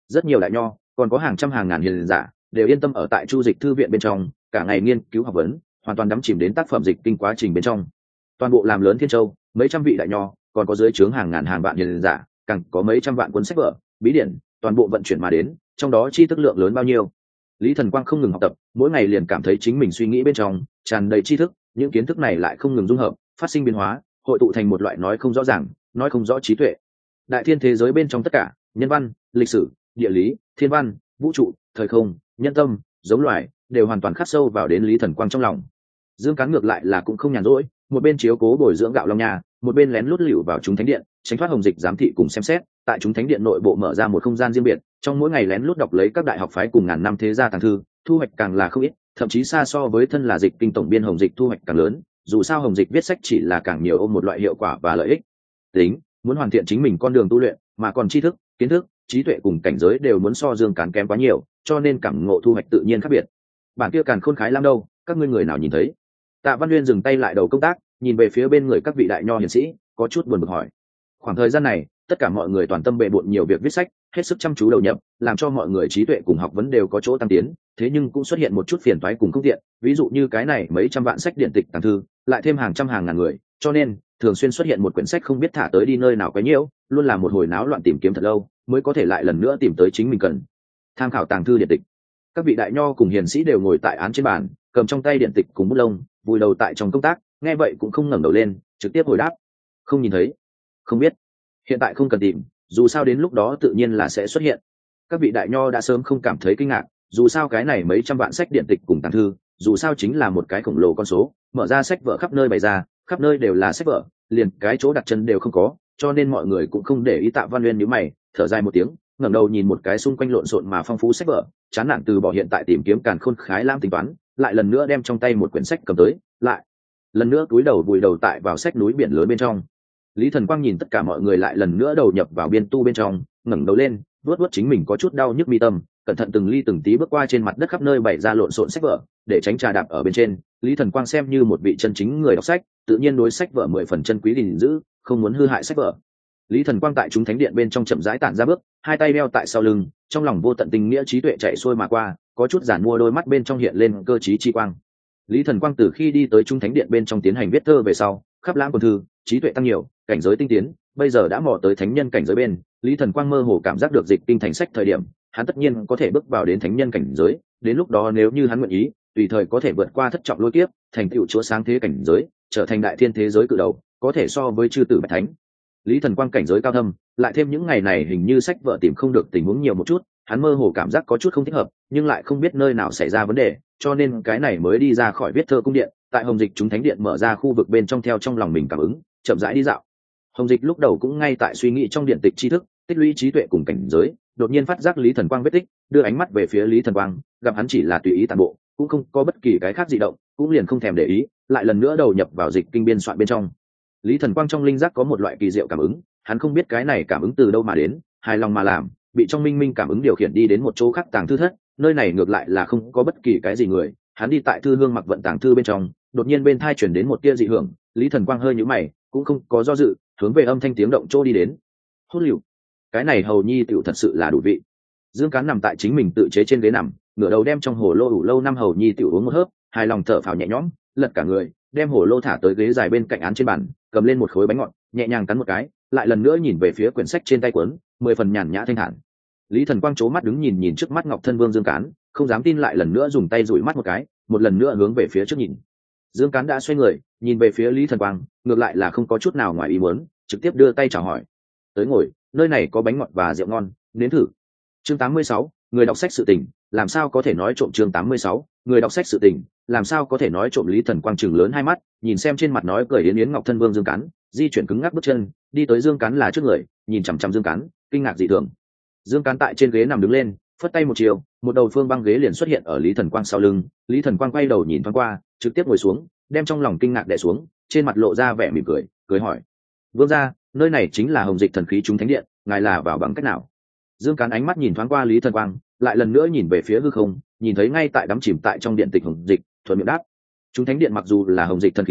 rất nhiều đại nho còn có hàng trăm hàng ngàn hiền giả đều yên tâm ở tại Chu Dịch thư viện bên trong, cả ngày nghiên cứu học vấn, hoàn toàn đắm chìm đến tác phẩm dịch kinh quá trình bên trong. Toàn bộ làm lớn Thiên Châu, mấy trăm vị đại nho, còn có dưới trướng hàng ngàn hàng vạn hiền giả, càng có mấy trăm vạn cuốn sách vở, bí điển, toàn bộ vận chuyển mà đến, trong đó chi thức lượng lớn bao nhiêu. Lý Thần Quang không ngừng học tập, mỗi ngày liền cảm thấy chính mình suy nghĩ bên trong tràn đầy tri thức, những kiến thức này lại không ngừng dung hợp, phát sinh biến hóa, hội tụ thành một loại nói không rõ ràng, nói không rõ trí tuệ. Đại thiên thế giới bên trong tất cả, nhân văn, lịch sử, địa lý, thiên văn, vũ trụ, thời không, nhân tâm, giống loài, đều hoàn toàn khắc sâu vào đến Lý Thần Quang trong lòng. Dương Cán ngược lại là cũng không nhàn rỗi, một bên chiếu cố bồi dưỡng gạo long nhà, một bên lén lút lựu vào chúng thánh điện, tránh thoát Hồng Dịch giám thị cùng xem xét, tại chúng thánh điện nội bộ mở ra một không gian riêng biệt, trong mỗi ngày lén lút đọc lấy các đại học phái cùng ngàn năm thế gia tàng thư, thu hoạch càng là không ít, thậm chí xa so với thân là dịch kinh tổng biên Hồng Dịch thu hoạch càng lớn. Dù sao Hồng Dịch viết sách chỉ là càng nhiều ôm một loại hiệu quả và lợi ích. Tính, muốn hoàn thiện chính mình con đường tu luyện, mà còn tri thức, kiến thức, trí tuệ cùng cảnh giới đều muốn so Dương Cán kém quá nhiều, cho nên cảm ngộ thu hoạch tự nhiên khác biệt. Bản kia Càn Khôn Khái Lam đâu, các ngươi người nào nhìn thấy? Tạ Văn Nguyên dừng tay lại đầu công tác, nhìn về phía bên người các vị đại nho hiền sĩ, có chút buồn bực hỏi. Khoảng thời gian này, tất cả mọi người toàn tâm bệ bội nhiều việc viết sách, hết sức chăm chú đầu nhập, làm cho mọi người trí tuệ cùng học vấn đều có chỗ tăng tiến, thế nhưng cũng xuất hiện một chút phiền toái cùng không tiện, ví dụ như cái này mấy trăm vạn sách điện tịch tàng thư, lại thêm hàng trăm hàng ngàn người, cho nên thường xuyên xuất hiện một quyển sách không biết thả tới đi nơi nào quấy nhiễu, luôn là một hồi náo loạn tìm kiếm thật lâu, mới có thể lại lần nữa tìm tới chính mình cần tham khảo tàng thư điện tịch. Các vị đại nho cùng hiền sĩ đều ngồi tại án trên bàn, cầm trong tay điện tịch cùng bút lông, vùi đầu tại trong công tác, nghe vậy cũng không ngẩng đầu lên, trực tiếp hồi đáp: không nhìn thấy, không biết, hiện tại không cần tìm, dù sao đến lúc đó tự nhiên là sẽ xuất hiện. Các vị đại nho đã sớm không cảm thấy kinh ngạc, dù sao cái này mấy trăm vạn sách điện tịch cùng tàng thư, dù sao chính là một cái khổng lồ con số, mở ra sách vở khắp nơi bày ra, khắp nơi đều là sách vở, liền cái chỗ đặt chân đều không có, cho nên mọi người cũng không để ý. Tạ Văn Nguyên nhíu mày, thở dài một tiếng, ngẩng đầu nhìn một cái xung quanh lộn xộn mà phong phú sách vở, chán nản từ bỏ hiện tại tìm kiếm Càn Khôn Khái Lam tính toán, lại lần nữa đem trong tay một quyển sách cầm tới, lại lần nữa cúi đầu vùi đầu tại vào sách núi biển lớn bên trong. Lý Thần Quang nhìn tất cả mọi người lại lần nữa đầu nhập vào biên tu bên trong, ngẩng đầu lên, vuốt vuốt chính mình có chút đau nhức mi tâm, cẩn thận từng ly từng tí bước qua trên mặt đất khắp nơi bày ra lộn xộn sách vở, để tránh trà đạp ở bên trên. Lý Thần Quang xem như một vị chân chính người đọc sách, tự nhiên đối sách vở 10 phần chân quý gìn giữ, không muốn hư hại sách vở. Lý Thần Quang tại chúng thánh điện bên trong chậm rãi tản ra bước, hai tay đeo tại sau lưng, trong lòng vô tận tình nghĩa trí tuệ chạy xuôi mà qua, có chút giản mua đôi mắt bên trong hiện lên cơ trí chi quang. Lý Thần Quang từ khi đi tới trung thánh điện bên trong tiến hành viết thơ về sau, khắp lãng quân thư, trí tuệ tăng nhiều, cảnh giới tinh tiến, bây giờ đã mò tới thánh nhân cảnh giới bên. Lý Thần Quang mơ hồ cảm giác được dịch kinh thành sách thời điểm, hắn tất nhiên có thể bước vào đến thánh nhân cảnh giới, đến lúc đó nếu như hắn nguyện ý, tùy thời có thể vượt qua thất trọng lôi kiếp, thành tựu chúa sáng thế cảnh giới, trở thành đại thiên thế giới cự đầu, có thể so với chư tử bạch thánh. Lý Thần Quang cảnh giới cao thâm, lại thêm những ngày này hình như sách vở tìm không được tình huống nhiều một chút, hắn mơ hồ cảm giác có chút không thích hợp, nhưng lại không biết nơi nào xảy ra vấn đề, cho nên cái này mới đi ra khỏi viết thơ cung điện, tại Hồng Dịch chúng thánh điện mở ra khu vực bên trong theo trong lòng mình cảm ứng, chậm rãi đi dạo. Hồng Dịch lúc đầu cũng ngay tại suy nghĩ trong điện tịch tri thức, tích lũy trí tuệ cùng cảnh giới, đột nhiên phát giác Lý Thần Quang vết tích, đưa ánh mắt về phía Lý Thần Quang, gặp hắn chỉ là tùy ý tàn bộ, cũng không có bất kỳ cái khác dị động, cũng liền không thèm để ý, lại lần nữa đầu nhập vào dịch kinh biên soạn bên trong. Lý Thần Quang trong linh giác có một loại kỳ diệu cảm ứng, hắn không biết cái này cảm ứng từ đâu mà đến, hài lòng mà làm, bị trong minh minh cảm ứng điều khiển đi đến một chỗ khác tàng thư thất, nơi này ngược lại là không có bất kỳ cái gì người, hắn đi tại thư hương mặc vận tàng thư bên trong, đột nhiên bên thai chuyển đến một tia dị hưởng, Lý Thần Quang hơi nhíu mày, cũng không có do dự, hướng về âm thanh tiếng động chỗ đi đến. Hốt liệu, cái này hầu nhi tiểu thật sự là đủ vị. Dương Cán nằm tại chính mình tự chế trên ghế nằm, ngửa đầu đem trong hồ lô ủ lâu năm hầu nhi tiểu uống một hớp, hài lòng thở phào nhẹ nhõm, lật cả người, đem hồ lô thả tới ghế dài bên cạnh án trên bàn, cầm lên một khối bánh ngọt, nhẹ nhàng cắn một cái, lại lần nữa nhìn về phía quyển sách trên tay cuốn, 10 phần nhàn nhã thanh thản. Lý Thần Quang chố mắt đứng nhìn trước mắt Ngọc Thân Vương Dương Cán, không dám tin, lại lần nữa dùng tay dụi mắt một cái, một lần nữa hướng về phía trước nhìn. Dương Cán đã xoay người, nhìn về phía Lý Thần Quang, ngược lại là không có chút nào ngoài ý muốn, trực tiếp đưa tay chào hỏi. Tới ngồi, nơi này có bánh ngọt và rượu ngon, nếm thử. Chương 86, người đọc sách sự tình, làm sao có thể nói trộm. Chương 86, người đọc sách sự tình, làm sao có thể nói trộm. Lý Thần Quang trừng lớn hai mắt, nhìn xem trên mặt nói cười yến yến Ngọc Thân Vương Dương Cán, di chuyển cứng ngắc bước chân, đi tới Dương Cán là trước người, nhìn chằm chằm Dương Cán, kinh ngạc dị thường. Dương Cán tại trên ghế nằm đứng lên, phất tay một chiều, một đầu phương băng ghế liền xuất hiện ở Lý Thần Quang sau lưng. Lý Thần Quang quay đầu nhìn thoáng qua, trực tiếp ngồi xuống, đem trong lòng kinh ngạc đè xuống, trên mặt lộ ra vẻ mỉm cười, cười hỏi: Vương gia, nơi này chính là Hồng Dịch thần khí chúng thánh điện, ngài là vào bằng cách nào? Dương Cán ánh mắt nhìn thoáng qua Lý Thần Quang, lại lần nữa nhìn về phía hư không, nhìn thấy ngay tại đắm chìm tại trong điện tịch Hồng Dịch, thuận miệng đáp: chúng thánh điện mặc dù là Hồng Dịch thần khí,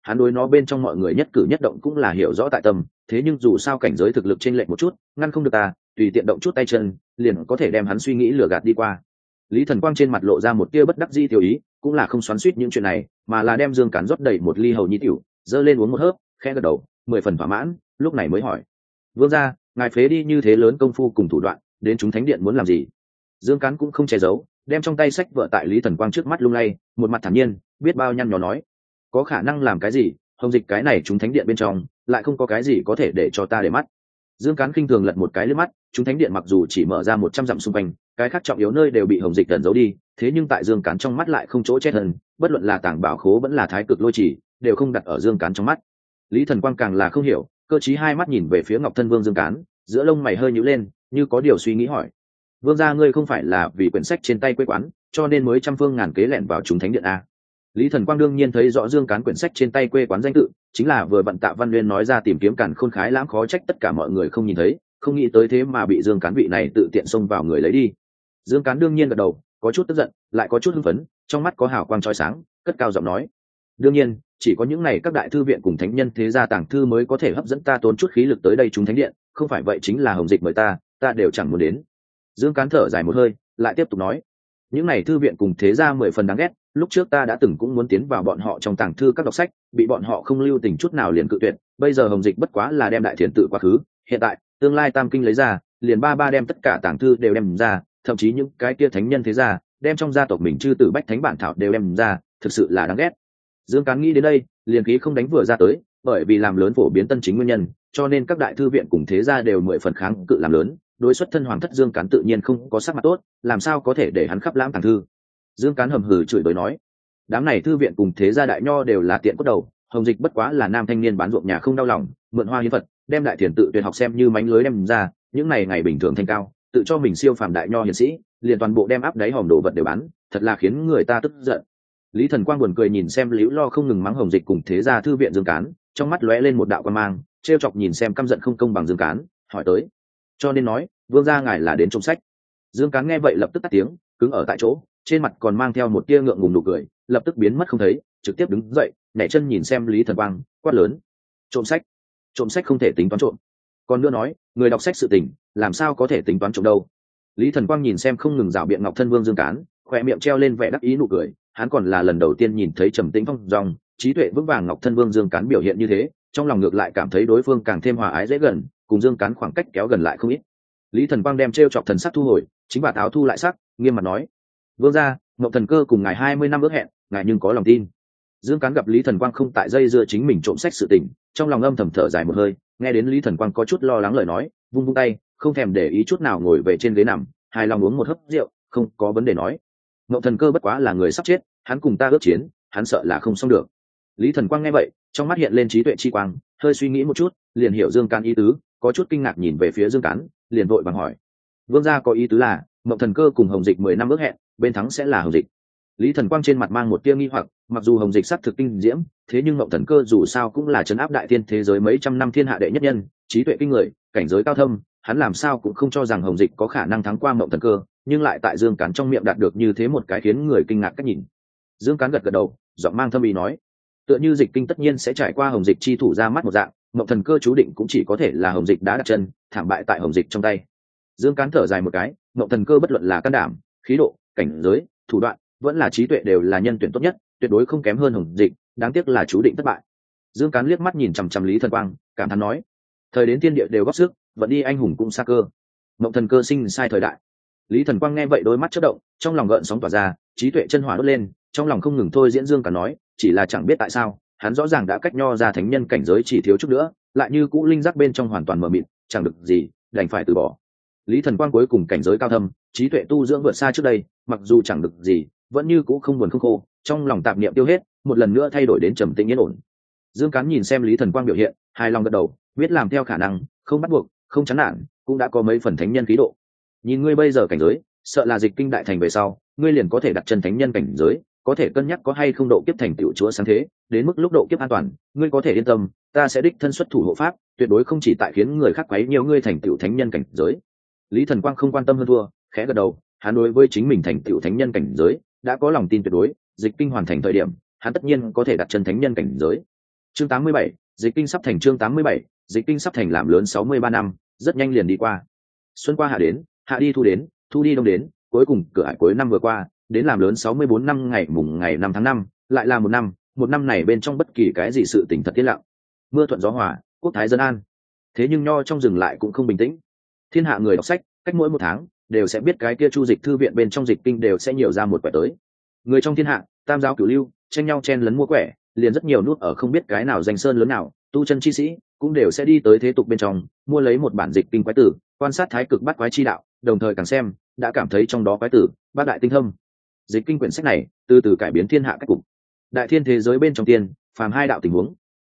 hắn đối nó bên trong mọi người nhất cử nhất động cũng là hiểu rõ tại tâm, thế nhưng dù sao cảnh giới thực lực chênh lệch một chút, ngăn không được ta, tùy tiện động chút tay chân, liền có thể đem hắn suy nghĩ lừa gạt đi qua. Lý Thần Quang trên mặt lộ ra một tia bất đắc dĩ tiểu ý, cũng là không xoắn xuýt những chuyện này, mà là đem Dương Cán rót đầy một ly hầu nhi tiểu, dơ lên uống một hớp, khẽ gật đầu, 10 phần thỏa mãn, lúc này mới hỏi: "Vương gia, ngài phế đi như thế lớn công phu cùng thủ đoạn, đến chúng thánh điện muốn làm gì?" Dương Cán cũng không che giấu, đem trong tay sách vợ tại Lý Thần Quang trước mắt lung lay, một mặt thản nhiên, biết bao nhăn nhó nói: "Có khả năng làm cái gì, Hồng Dịch cái này chúng thánh điện bên trong, lại không có cái gì có thể để cho ta để mắt." Dương Cán khinh thường lật một cái liếc mắt, chúng thánh điện mặc dù chỉ mở ra 100 dặm xung quanh, cái khác trọng yếu nơi đều bị Hồng Dịch ẩn giấu đi, thế nhưng tại Dương Cán trong mắt lại không chỗ che thân, bất luận là tàng bảo khố vẫn là thái cực lôi chỉ, đều không đặt ở Dương Cán trong mắt. Lý Thần Quang càng là không hiểu, cơ trí hai mắt nhìn về phía Ngọc Thân Vương Dương Cán, giữa lông mày hơi nhíu lên, như có điều suy nghĩ hỏi: "Vương gia ngươi không phải là vì quyển sách trên tay quê quán, cho nên mới trăm phương ngàn kế lẻn vào chúng thánh điện a?" Lý Thần Quang đương nhiên thấy rõ Dương Cán quyển sách trên tay quê quán danh tự, chính là vừa bận Tạ Văn Nguyên nói ra tìm kiếm càn khôn khái lãm khó trách tất cả mọi người không nhìn thấy, không nghĩ tới thế mà bị Dương Cán vị này tự tiện xông vào người lấy đi. Dương Cán đương nhiên gật đầu, có chút tức giận, lại có chút hưng phấn, trong mắt có hào quang chói sáng, cất cao giọng nói: "Đương nhiên, chỉ có những này các đại thư viện cùng thánh nhân thế gia tàng thư mới có thể hấp dẫn ta tốn chút khí lực tới đây chúng thánh điện, không phải vậy chính là Hồng Dịch mời ta đều chẳng muốn đến." Dương Cán thở dài một hơi, lại tiếp tục nói: "Những này thư viện cùng thế gia 10 phần đáng ghét, lúc trước ta đã từng cũng muốn tiến vào bọn họ trong tàng thư các đọc sách, bị bọn họ không lưu tình chút nào liền cự tuyệt, bây giờ Hồng Dịch bất quá là đem đại thiền tự quá khứ, hiện tại tương lai tam kinh lấy ra, liền ba đem tất cả tàng thư đều đem ra, thậm chí những cái kia thánh nhân thế gia, đem trong gia tộc mình chư tử bách thánh bản thảo đều đem ra, thực sự là đáng ghét." Dương Cán nghĩ đến đây, liền khí không đánh vừa ra tới, bởi vì làm lớn phổ biến tân chính nguyên nhân, cho nên các đại thư viện cùng thế gia đều 10 phần kháng cự làm lớn, đối xuất thân hoàng thất Dương Cán tự nhiên không có sắc mặt tốt, làm sao có thể để hắn khắp lãm tàng thư. Dương Cán hầm hừ chửi bới nói: "Đám này thư viện cùng thế gia đại nho đều là tiện cốt đầu, Hồng Dịch bất quá là nam thanh niên bán ruộng nhà không đau lòng, mượn hoa hiến vật, đem đại thiền tự tuyệt học xem như mánh lưới đem ra, những này ngày bình thường thanh cao, tự cho mình siêu phàm đại nho hiền sĩ, liền toàn bộ đem áp đáy hòm đồ vật đều bán, thật là khiến người ta tức giận." Lý Thần Quang buồn cười nhìn xem Liễu Lo không ngừng mắng Hồng Dịch cùng thế gia thư viện Dương Cán, trong mắt lóe lên một đạo quan mang, trêu chọc nhìn xem căm giận không công bằng Dương Cán, hỏi tới: "Cho nên nói, vương gia ngài là đến trông sách?" Dương Cán nghe vậy lập tức tắt tiếng, cứng ở tại chỗ, trên mặt còn mang theo một tia ngượng ngùng nụ cười, lập tức biến mất không thấy, trực tiếp đứng dậy, nhảy chân nhìn xem Lý Thần Quang, quát lớn: "Trộm sách? Trộm sách không thể tính toán trộm. Còn nữa nói, người đọc sách sự tình, làm sao có thể tính toán trộm đâu?" Lý Thần Quang nhìn xem không ngừng rảo biện Ngọc Thân Vương Dương Cán, khóe miệng treo lên vẻ đắc ý nụ cười, hắn còn là lần đầu tiên nhìn thấy trầm tĩnh phong dong, trí tuệ vững vàng Ngọc Thân Vương Dương Cán biểu hiện như thế, trong lòng ngược lại cảm thấy đối phương càng thêm hòa ái dễ gần, cùng Dương Cán khoảng cách kéo gần lại không ít. Lý Thần Quang đem trêu chọc thần sắc thu hồi, chính bà áo thu lại sắc, nghiêm mặt nói: "Vương gia, Ngọc Thần Cơ cùng ngài 20 năm ước hẹn, ngài nhưng có lòng tin?" Dương Cán gặp Lý Thần Quang không tại dây dưa chính mình trộm sách sự tình, trong lòng âm thầm thở dài một hơi, nghe đến Lý Thần Quang có chút lo lắng lời nói, vung vung tay, không thèm để ý chút nào ngồi về trên ghế nằm, hài lòng uống một hớp rượu, không có vấn đề nói: "Ngọc Thần Cơ bất quá là người sắp chết, hắn cùng ta ước chiến, hắn sợ là không xong được." Lý Thần Quang nghe vậy, trong mắt hiện lên trí tuệ chi quang, hơi suy nghĩ một chút, liền hiểu Dương Cán ý tứ, có chút kinh ngạc nhìn về phía Dương Cán, liền vội vàng hỏi: "Vương gia có ý tứ là, Ngọc Thần Cơ cùng Hồng Dịch 10 năm ước hẹn, bên thắng sẽ là Hồng Dịch?" Lý Thần Quang trên mặt mang một tia nghi hoặc, mặc dù Hồng Dịch sắc thực kinh diễm, thế nhưng Ngọc Thần Cơ dù sao cũng là trấn áp đại thiên thế giới mấy trăm năm thiên hạ đệ nhất nhân, trí tuệ kinh người, cảnh giới cao thâm, hắn làm sao cũng không cho rằng Hồng Dịch có khả năng thắng qua Ngọc Thần Cơ, nhưng lại tại Dương Cán trong miệng đạt được như thế một cái khiến người kinh ngạc cách nhìn. Dương Cán gật gật đầu, giọng mang thâm ý nói: "Tựa như Dịch Kinh tất nhiên sẽ trải qua Hồng Dịch chi thủ ra mắt một dạng, Ngọc Thần Cơ chú định cũng chỉ có thể là Hồng Dịch đã đặt chân, thảm bại tại Hồng Dịch trong tay." Dương Cán thở dài một cái, Ngọc Thần Cơ bất luận là can đảm, khí độ, cảnh giới, thủ đoạn, vẫn là trí tuệ đều là nhân tuyển tốt nhất, tuyệt đối không kém hơn Hồng Dịch, đáng tiếc là chú định thất bại. Dương Cán liếc mắt nhìn chằm chằm Lý Thần Quang, cảm thán nói: "Thời đến thiên địa đều góp sức, vận đi anh hùng cũng xa cơ. Ngọc Thần Cơ sinh sai thời đại." Lý Thần Quang nghe vậy đôi mắt chớp động, trong lòng gợn sóng tỏa ra, trí tuệ chân hỏa đốt lên, trong lòng không ngừng thôi diễn Dương Cán nói, chỉ là chẳng biết tại sao, hắn rõ ràng đã cách nho ra thánh nhân cảnh giới chỉ thiếu chút nữa, lại như cũ linh giác bên trong hoàn toàn mờ mịt, chẳng được gì, đành phải từ bỏ. Lý Thần Quang cuối cùng cảnh giới cao thâm, trí tuệ tu dưỡng vượt xa trước đây, mặc dù chẳng được gì, vẫn như cũ không buồn không khô, trong lòng tạp niệm tiêu hết, một lần nữa thay đổi đến trầm tĩnh yên ổn. Dương Cán nhìn xem Lý Thần Quang biểu hiện, hài lòng gật đầu, biết làm theo khả năng, không bắt buộc, không chán nản, cũng đã có mấy phần thánh nhân khí độ. Nhìn ngươi bây giờ cảnh giới, sợ là Dịch Kinh đại thành về sau, ngươi liền có thể đặt chân thánh nhân cảnh giới, có thể cân nhắc có hay không độ kiếp thành tiểu chúa sáng thế, đến mức lúc độ kiếp an toàn, ngươi có thể yên tâm, ta sẽ đích thân xuất thủ hộ pháp, tuyệt đối không chỉ tại khiến người khác quấy nhiều ngươi thành tiểu thánh nhân cảnh giới. Lý Thần Quang không quan tâm hơn thua, khẽ gật đầu, hắn đối với chính mình thành tiểu thánh nhân cảnh giới đã có lòng tin tuyệt đối, Dịch Kinh hoàn thành thời điểm, hắn tất nhiên có thể đặt chân thánh nhân cảnh giới. Chương 87, dịch kinh sắp thành. Chương 87, dịch kinh sắp thành. Làm lớn 63 năm rất nhanh liền đi qua. Xuân qua hạ đến, hạ đi thu đến, thu đi đông đến, cuối cùng cửa ải cuối năm vừa qua, đến làm lớn 64 năm ngày mùng ngày 5 tháng 5, lại là một năm này bên trong bất kỳ cái gì sự tình thật tiết lặng. Mưa thuận gió hòa, quốc thái dân an. Thế nhưng nho trong rừng lại cũng không bình tĩnh. Thiên hạ người đọc sách, cách mỗi 1 tháng đều sẽ biết cái kia chu dịch thư viện bên trong dịch kinh đều sẽ nhiều ra một quẻ tới. Người trong thiên hạ, tam giáo cửu lưu, tranh nhau chen lấn mua quẻ, liền rất nhiều nút ở không biết cái nào danh sơn lớn nào, tu chân chi sĩ cũng đều sẽ đi tới thế tục bên trong, mua lấy một bản dịch kinh quái tử, quan sát thái cực bát quái chi đạo, đồng thời càng xem, đã cảm thấy trong đó quái tử, bát đại tinh thâm. Dịch kinh quyển sách này, từ từ cải biến thiên hạ cách cục. Đại thiên thế giới bên trong tiên, phàm hai đạo tình huống.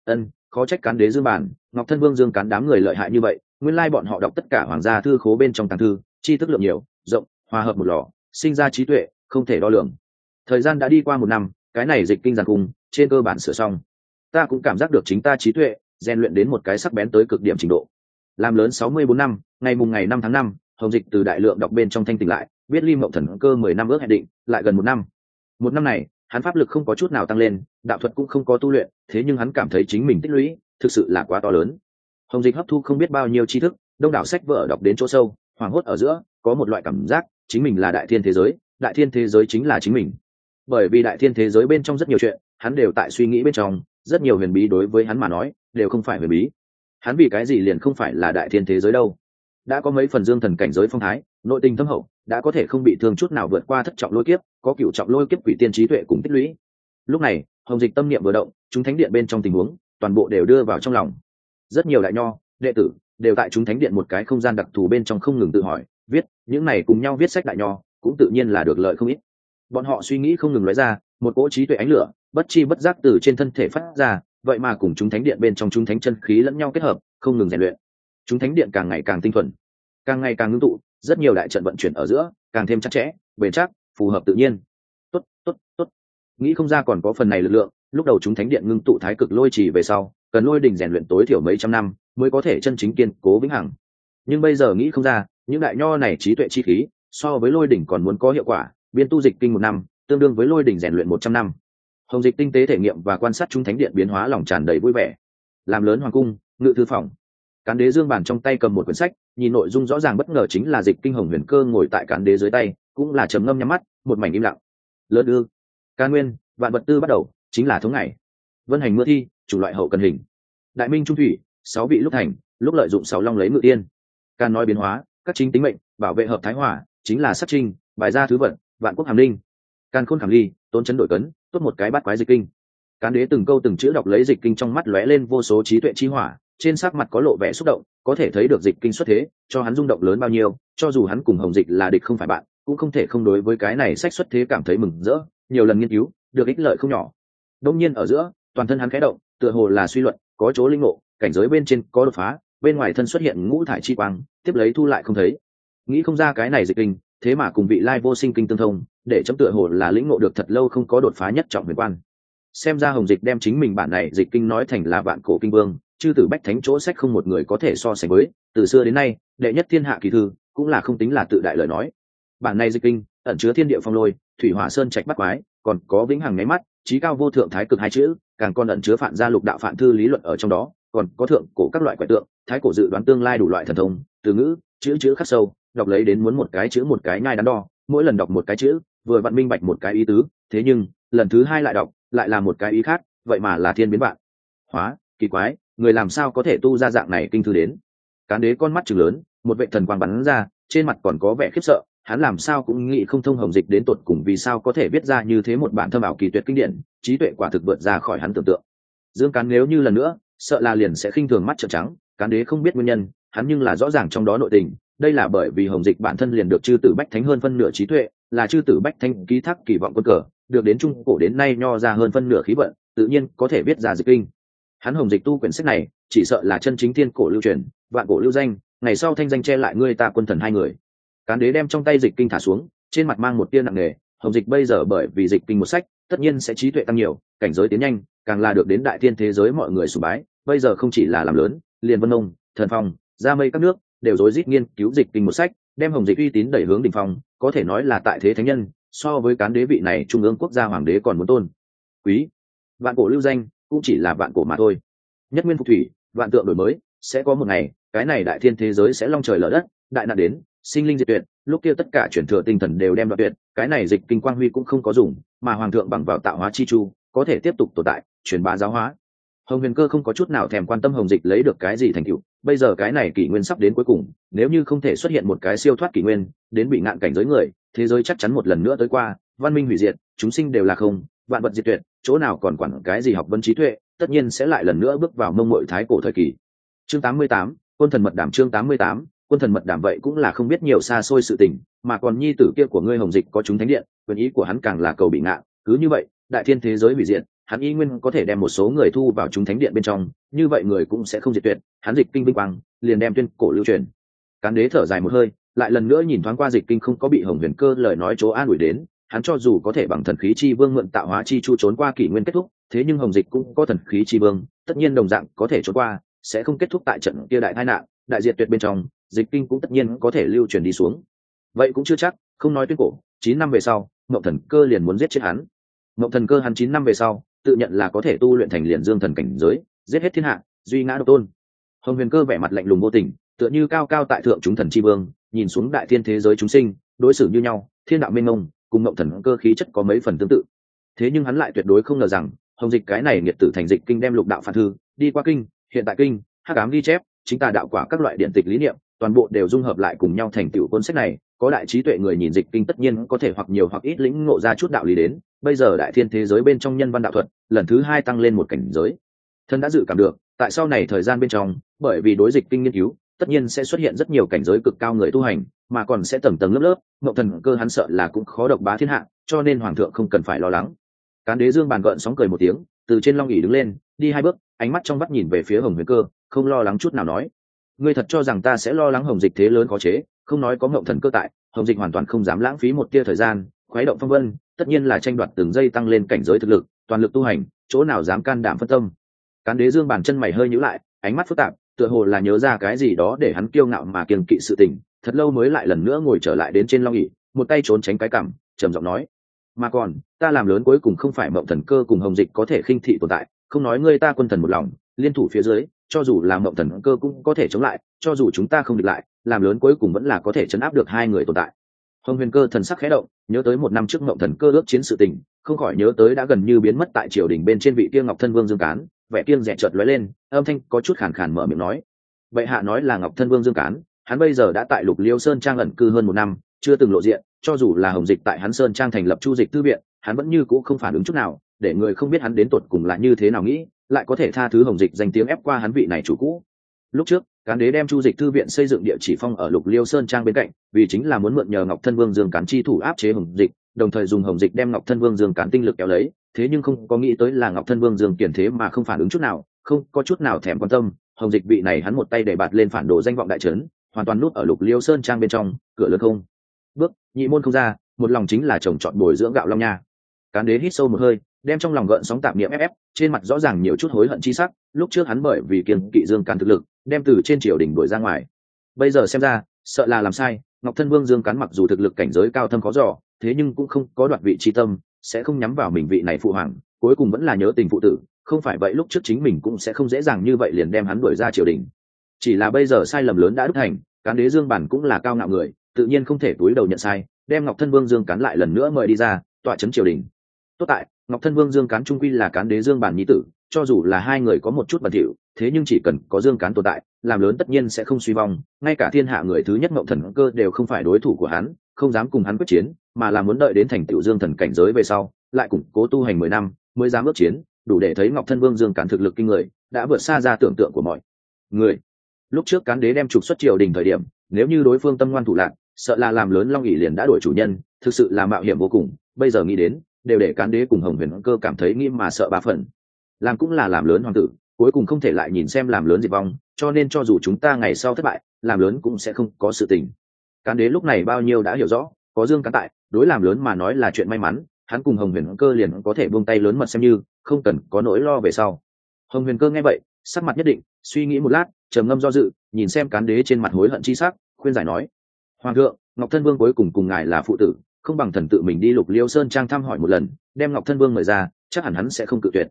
Khó trách Cán Đế Dương Bản, Ngọc Thân Vương Dương Cán đám người lợi hại như vậy, nguyên lai bọn họ đọc tất cả hoàng gia thư khố bên trong tàng thư, tri thức lượng nhiều, rộng, hòa hợp một lò, sinh ra trí tuệ, không thể đo lường. Thời gian đã đi qua 1 năm, cái này dịch kinh giàn cung, trên cơ bản sửa xong. Ta cũng cảm giác được chính ta trí tuệ, rèn luyện đến một cái sắc bén tới cực điểm trình độ. Làm lớn 64 năm, ngày mùng ngày 5 tháng 5, Hồng Dịch từ đại lượng đọc bên trong thanh tỉnh lại, biết Ly Mộng Thần Cơ 10 năm ước hẹn định, lại gần 1 năm. 1 năm này, hắn pháp lực không có chút nào tăng lên, đạo thuật cũng không có tu luyện, thế nhưng hắn cảm thấy chính mình tích lũy thực sự là quá to lớn. Hồng Dịch hấp thu không biết bao nhiêu tri thức, đông đảo sách vở đọc đến chỗ sâu, hoảng hốt ở giữa, có một loại cảm giác, chính mình là đại thiên thế giới, đại thiên thế giới chính là chính mình. Bởi vì đại thiên thế giới bên trong rất nhiều chuyện, hắn đều tại suy nghĩ bên trong, rất nhiều huyền bí đối với hắn mà nói, đều không phải huyền bí. Hắn vì cái gì liền không phải là đại thiên thế giới đâu? Đã có mấy phần dương thần cảnh giới phong thái, nội tình thâm hậu, đã có thể không bị thương chút nào vượt qua thất trọng lôi kiếp, có cửu trọng lôi kiếp quỷ tiên trí tuệ cùng tích lũy. Lúc này, Hồng Dịch tâm niệm vừa động, chúng thánh điện bên trong tình huống, toàn bộ đều đưa vào trong lòng. Rất nhiều đại nho, đệ tử đều tại chúng thánh điện một cái không gian đặc thù bên trong không ngừng tự hỏi, viết, những này cùng nhau viết sách đại nho, cũng tự nhiên là được lợi không ít. Bọn họ suy nghĩ không ngừng lóe ra, một cỗ trí tuệ ánh lửa, bất chi bất giác từ trên thân thể phát ra, vậy mà cùng chúng thánh điện bên trong chúng thánh chân khí lẫn nhau kết hợp, không ngừng rèn luyện. Chúng thánh điện càng ngày càng tinh thuần, càng ngày càng ngưng tụ, rất nhiều đại trận vận chuyển ở giữa, càng thêm chặt chẽ, bền chắc, phù hợp tự nhiên. Tốt, tốt, tốt. Nghĩ không ra còn có phần này lực lượng, lúc đầu chúng thánh điện ngưng tụ thái cực lôi trì về sau, cần lôi đỉnh rèn luyện tối thiểu mấy trăm năm mới có thể chân chính kiên cố vĩnh hằng. Nhưng bây giờ nghĩ không ra, những đại nho này trí tuệ chi khí, so với lôi đỉnh còn muốn có hiệu quả, biên tu dịch kinh 1 năm, tương đương với lôi đỉnh rèn luyện 100 năm. Hồng Dịch tinh tế thể nghiệm và quan sát chúng thánh điện biến hóa, lòng tràn đầy vui vẻ. Làm lớn hoàng cung, ngự thư phòng. Cán Đế Dương Bản trong tay cầm một quyển sách, nhìn nội dung rõ ràng bất ngờ chính là dịch kinh Hồng Huyền Cơ ngồi tại Cán Đế dưới tay, cũng là trầm ngâm nhắm mắt, một mảnh im lặng. Lớn ư? Can nguyên, vạn vật tư bắt đầu, chính là thống ngày. Vân hành mưa thi, chủ loại hậu cần hình. Đại minh trung thủy, 6 vị lúc thành, lúc lợi dụng 6 long lấy ngự tiên. Can nói biến hóa, các chính tính mệnh, bảo vệ hợp thái hòa, chính là sát trinh, bài gia thứ vận, vạn quốc hàm linh. Can khôn khảm ly, tôn chấn đổi cấn, tốt một cái bát quái dịch kinh. Cán Đế từng câu từng chữ đọc lấy dịch kinh, trong mắt lóe lên vô số trí tuệ chi hỏa, trên sắc mặt có lộ vẻ xúc động, có thể thấy được dịch kinh xuất thế, cho hắn rung động lớn bao nhiêu, cho dù hắn cùng Hồng Dịch là địch không phải bạn, cũng không thể không đối với cái này sách xuất thế cảm thấy mừng rỡ, nhiều lần nghiên cứu, được ích lợi không nhỏ. Đông nhiên ở giữa, toàn thân hắn khẽ động, tựa hồ là suy luận, có chỗ linh ngộ, cảnh giới bên trên có đột phá, bên ngoài thân xuất hiện ngũ thải chi quang, tiếp lấy thu lại không thấy. Nghĩ không ra cái này dịch kinh, thế mà cùng vị lai vô sinh kinh tương thông, để chấm tựa hồ là lĩnh ngộ được thật lâu không có đột phá nhất trọng huyền quan. Xem ra Hồng Dịch đem chính mình bản này dịch kinh nói thành là vạn cổ kinh vương, chư tử bách thánh chỗ sách không một người có thể so sánh với, từ xưa đến nay, đệ nhất thiên hạ kỳ thư, cũng là không tính là tự đại lời nói. Bản này dịch kinh, ẩn chứa thiên địa phong lôi, thủy hỏa sơn trạch bắt quái, còn có vĩnh hằng nháy mắt, chí cao vô thượng thái cực 2 chữ, càng còn ẩn chứa phản gia lục đạo phản thư lý luận ở trong đó, còn có thượng cổ các loại quẻ tượng, thái cổ dự đoán tương lai đủ loại thần thông, từ ngữ, chữ khắc sâu, đọc lấy đến muốn một cái chữ một cái nhai đắn đo, mỗi lần đọc một cái chữ, vừa vặn minh bạch một cái ý tứ, thế nhưng, lần thứ 2 lại đọc, lại là một cái ý khác, vậy mà là thiên biến vạn hóa, kỳ quái, người làm sao có thể tu ra dạng này kinh thư đến. Cán Đế con mắt trừng lớn, một vệ thần quang bắn ra, trên mặt còn có vẻ khiếp sợ, hắn làm sao cũng nghĩ không thông Hồng Dịch đến tột cùng vì sao có thể viết ra như thế một bản thâm ảo kỳ tuyệt kinh điển, trí tuệ quả thực vượt ra khỏi hắn tưởng tượng. Dương Cán nếu như lần nữa, sợ là liền sẽ khinh thường mắt trợn trắng. Cán Đế không biết nguyên nhân, hắn nhưng là rõ ràng trong đó nội tình, đây là bởi vì Hồng Dịch bản thân liền được chư tử bách thánh hơn phân nửa trí tuệ, là chư tử bách thánh ký thác kỳ vọng quân cờ, được đến trung cổ đến nay nho ra hơn phân nửa khí vận, tự nhiên có thể viết ra dịch kinh. Hắn Hồng Dịch tu quyển sách này, chỉ sợ là chân chính thiên cổ lưu truyền, vạn cổ lưu danh, ngày sau thanh danh che lại ngươi ta quân thần 2 người. Cán Đế đem trong tay dịch kinh thả xuống, trên mặt mang một tia nặng nề. Hồng Dịch bây giờ bởi vì dịch kinh một sách, tất nhiên sẽ trí tuệ tăng nhiều, cảnh giới tiến nhanh, càng là được đến đại thiên thế giới mọi người sùng bái. Bây giờ không chỉ là làm lớn, liền Vân Ông, Thần Phong, Gia Mây các nước đều rối rít nghiên cứu dịch kinh một sách, đem Hồng Dịch uy tín đẩy hướng đỉnh phong, có thể nói là tại thế thánh nhân, so với Cán Đế vị này trung ương quốc gia hoàng đế còn muốn tôn quý. Vạn cổ lưu danh, cũng chỉ là vạn cổ mà thôi. Nhất nguyên phục thủy, vạn tượng đổi mới, sẽ có một ngày cái này đại thiên thế giới sẽ long trời lở đất, đại nạn đến, sinh linh diệt tuyệt, lúc kia tất cả chuyển thừa tinh thần đều đem đoạt tuyệt, cái này dịch kinh quang huy cũng không có dùng, mà hoàng thượng bằng vào tạo hóa chi chu có thể tiếp tục tồn tại, truyền bá giáo hóa. Hồng Huyền Cơ không có chút nào thèm quan tâm Hồng Dịch lấy được cái gì thành tựu, bây giờ cái này kỷ nguyên sắp đến cuối cùng, nếu như không thể xuất hiện một cái siêu thoát kỷ nguyên, đến bị ngạn cảnh giới người, thế giới chắc chắn một lần nữa tới qua, văn minh hủy diệt, chúng sinh đều là không, vạn vật diệt tuyệt, chỗ nào còn quản cái gì học vấn trí tuệ, tất nhiên sẽ lại lần nữa bước vào mông muội thái cổ thời kỳ. Chương 88, Quân thần mật đảm. Chương 88, Quân thần mật đảm. Vậy cũng là không biết nhiều xa xôi sự tình, mà còn nhi tử kia của ngươi Hồng Dịch có chúng thánh điện, quyền ý của hắn càng là cầu bị ngạn, cứ như vậy, đại thiên thế giới hủy diệt, hắn y nguyên có thể đem một số người thu vào chúng thánh điện bên trong, như vậy người cũng sẽ không diệt tuyệt, hắn dịch kinh vinh quang liền đem tuyên cổ lưu truyền. Cán đế thở dài một hơi, lại lần nữa nhìn thoáng qua dịch kinh không có bị Hồng Huyền Cơ lời nói chỗ an ủi đến, hắn cho dù có thể bằng thần khí chi vương mượn tạo hóa chi chu trốn qua kỷ nguyên kết thúc, thế nhưng Hồng Dịch cũng có thần khí chi vương, tất nhiên đồng dạng có thể trốn qua, sẽ không kết thúc tại trận kia đại tai nạn, đại diệt tuyệt bên trong, dịch kinh cũng tất nhiên có thể lưu truyền đi xuống. Vậy cũng chưa chắc, không nói tuyên cổ, 9 năm về sau, Mộng Thần Cơ liền muốn giết chết hắn. Mộng Thần Cơ hắn 9 năm về sau, tự nhận là có thể tu luyện thành liền dương thần cảnh giới, giết hết thiên hạ, duy ngã độc tôn. Hồng Huyền Cơ vẻ mặt lạnh lùng vô tình, tựa như cao cao tại thượng chúng thần chi vương, nhìn xuống đại thiên thế giới chúng sinh, đối xử như nhau, thiên đạo mênh mông, cùng Mộng Thần Cơ khí chất có mấy phần tương tự. Thế nhưng hắn lại tuyệt đối không ngờ rằng, Hồng Dịch cái này nghiệt tử thành dịch kinh đem lục đạo phản thư, đi qua kinh, hiện tại kinh, hắc ám ghi chép, chính tà đạo quả các loại điện tịch lý niệm, toàn bộ đều dung hợp lại cùng nhau thành tựu cuốn sách này, có đại trí tuệ người nhìn dịch kinh tất nhiên có thể hoặc nhiều hoặc ít lĩnh ngộ ra chút đạo lý đến. Bây giờ đại thiên thế giới bên trong nhân văn đạo thuật lần thứ 2 tăng lên một cảnh giới. Thân đã dự cảm được tại sau này thời gian bên trong, bởi vì đối dịch kinh nghiên cứu tất nhiên sẽ xuất hiện rất nhiều cảnh giới cực cao người tu hành, mà còn sẽ tầng tầng lớp lớp. Ngộ Thần Cơ hắn sợ là cũng khó độc bá thiên hạ, cho nên hoàng thượng không cần phải lo lắng. Cán đế dương bàn gợn sóng cười một tiếng, từ trên long ỷ đứng lên, đi 2 bước, ánh mắt trong vắt nhìn về phía Hồng Huyền Cơ, không lo lắng chút nào nói: ngươi thật cho rằng ta sẽ lo lắng Hồng Dịch thế lớn khó chế? Không nói có Ngộ Thần Cơ tại, Hồng Dịch hoàn toàn không dám lãng phí một tia thời gian khuấy động phong vân, tất nhiên là tranh đoạt từng giây tăng lên cảnh giới thực lực, toàn lực tu hành, chỗ nào dám can đảm phân tâm. Cán đế dương bàn chân mày hơi nhíu lại, ánh mắt phức tạp, tựa hồ là nhớ ra cái gì đó để hắn kiêu ngạo mà kiêng kỵ sự tình, thật lâu mới lại lần nữa ngồi trở lại đến trên long ỷ, một tay trốn tránh cái cằm, trầm giọng nói: mà còn ta làm lớn cuối cùng không phải Mộng Thần Cơ cùng Hồng Dịch có thể khinh thị tồn tại, không nói ngươi ta quân thần một lòng liên thủ phía dưới, cho dù là Mộng Thần Cơ cũng có thể chống lại, cho dù chúng ta không địch lại, làm lớn cuối cùng vẫn là có thể chấn áp được 2 người tồn tại. Hồng Huyền Cơ thần sắc khẽ động, nhớ tới 1 năm trước Mộng Thần Cơ ước chiến sự tình, không khỏi nhớ tới đã gần như biến mất tại triều đình bên trên vị kia Ngọc Thân Vương Dương Cán, vẻ kiêng dè chợt lóe lên, âm thanh có chút khàn khàn mở miệng nói: vậy hạ nói là Ngọc Thân Vương Dương Cán, hắn bây giờ đã tại Lục Liêu Sơn Trang ẩn cư hơn 1 năm, chưa từng lộ diện, cho dù là Hồng Dịch tại hắn Sơn Trang thành lập Chu Dịch thư viện, hắn vẫn như cũ không phản ứng chút nào, để người không biết hắn đến tột cùng là như thế nào nghĩ, lại có thể tha thứ Hồng Dịch danh tiếng ép qua hắn vị này chủ cũ. Lúc trước Cán đế đem Chu Dịch thư viện xây dựng địa chỉ phong ở Lục Liêu Sơn Trang bên cạnh, vì chính là muốn mượn nhờ Ngọc Thân Vương Dương Cán chi thủ áp chế Hồng Dịch, đồng thời dùng Hồng Dịch đem Ngọc Thân Vương Dương Cán tinh lực kéo lấy, thế nhưng không có nghĩ tới là Ngọc Thân Vương Dương Kiền thế mà không phản ứng chút nào, không có chút nào thèm quan tâm. Hồng Dịch vị này hắn một tay để bạt lên phản đồ danh vọng đại trấn, hoàn toàn núp ở Lục Liêu Sơn Trang bên trong, cửa lớn không bước, nhị môn không ra, một lòng chính là trồng trọt bồi dưỡng gạo long nha. Cán đế hít sâu một hơi, đem trong lòng gợn sóng tạp niệm ép, trên mặt rõ ràng nhiều chút hối hận chi sắc. Lúc trước hắn bởi vì kiêng kỵ Dương Cán thực lực, đem từ trên triều đình đuổi ra ngoài, bây giờ xem ra sợ là làm sai. Ngọc Thân Vương Dương Cán mặc dù thực lực cảnh giới cao thâm khó dò, thế nhưng cũng không có đoạt vị chi tâm, sẽ không nhắm vào mình vị này phụ hoàng, cuối cùng vẫn là nhớ tình phụ tử, không phải vậy lúc trước chính mình cũng sẽ không dễ dàng như vậy liền đem hắn đuổi ra triều đình. Chỉ là bây giờ sai lầm lớn đã đúc thành, Cán đế Dương Bản cũng là cao ngạo người, tự nhiên không thể túi đầu nhận sai, đem Ngọc Thân Vương Dương Cán lại lần nữa mời đi ra tọa trấn triều đình. Tốt tại Ngọc Thân Vương Dương Cán trung quy là Cán đế Dương Bản nhi tử, cho dù là 2 người có một chút bẩn thỉu, thế nhưng chỉ cần có Dương Cán tồn tại, làm lớn tất nhiên sẽ không suy vong, ngay cả thiên hạ người thứ nhất Ngộng Thần Cơ đều không phải đối thủ của hắn, không dám cùng hắn quyết chiến, mà là muốn đợi đến thành tựu Dương thần cảnh giới về sau, lại củng cố tu hành 10 năm mới dám ước chiến, đủ để thấy Ngọc Thân Vương Dương Cán thực lực kinh người, đã vượt xa ra tưởng tượng của mọi người. Lúc trước Cán đế đem trục xuất triều đình thời điểm, nếu như đối phương tâm ngoan thủ lạn, sợ là làm lớn long ỷ liền đã đổi chủ nhân, thực sự là mạo hiểm vô cùng. Bây giờ nghĩ đến, đều để Cán đế cùng Hồng Huyền Cơ cảm thấy nghĩ mà sợ 3 phần. Làm cũng là làm lớn hoàng tử, cuối cùng không thể lại nhìn xem làm lớn diệt vong, cho nên cho dù chúng ta ngày sau thất bại, làm lớn cũng sẽ không có sự tình. Cán đế lúc này bao nhiêu đã hiểu rõ, có Dương Cán tại, đối làm lớn mà nói là chuyện may mắn, hắn cùng Hồng Huyền Cơ liền có thể buông tay lớn mật xem như không cần có nỗi lo về sau. Hồng Huyền Cơ nghe vậy, sắc mặt nhất định, suy nghĩ một lát, trầm ngâm do dự, nhìn xem Cán đế trên mặt hối hận chi sắc, khuyên giải nói: hoàng thượng, Ngọc Thân Vương cuối cùng cùng ngài là phụ tử, không bằng thần tự mình đi Lục Liêu Sơn Trang thăm hỏi một lần, đem Ngọc Thân Vương mời ra, chắc hẳn hắn sẽ không cự tuyệt.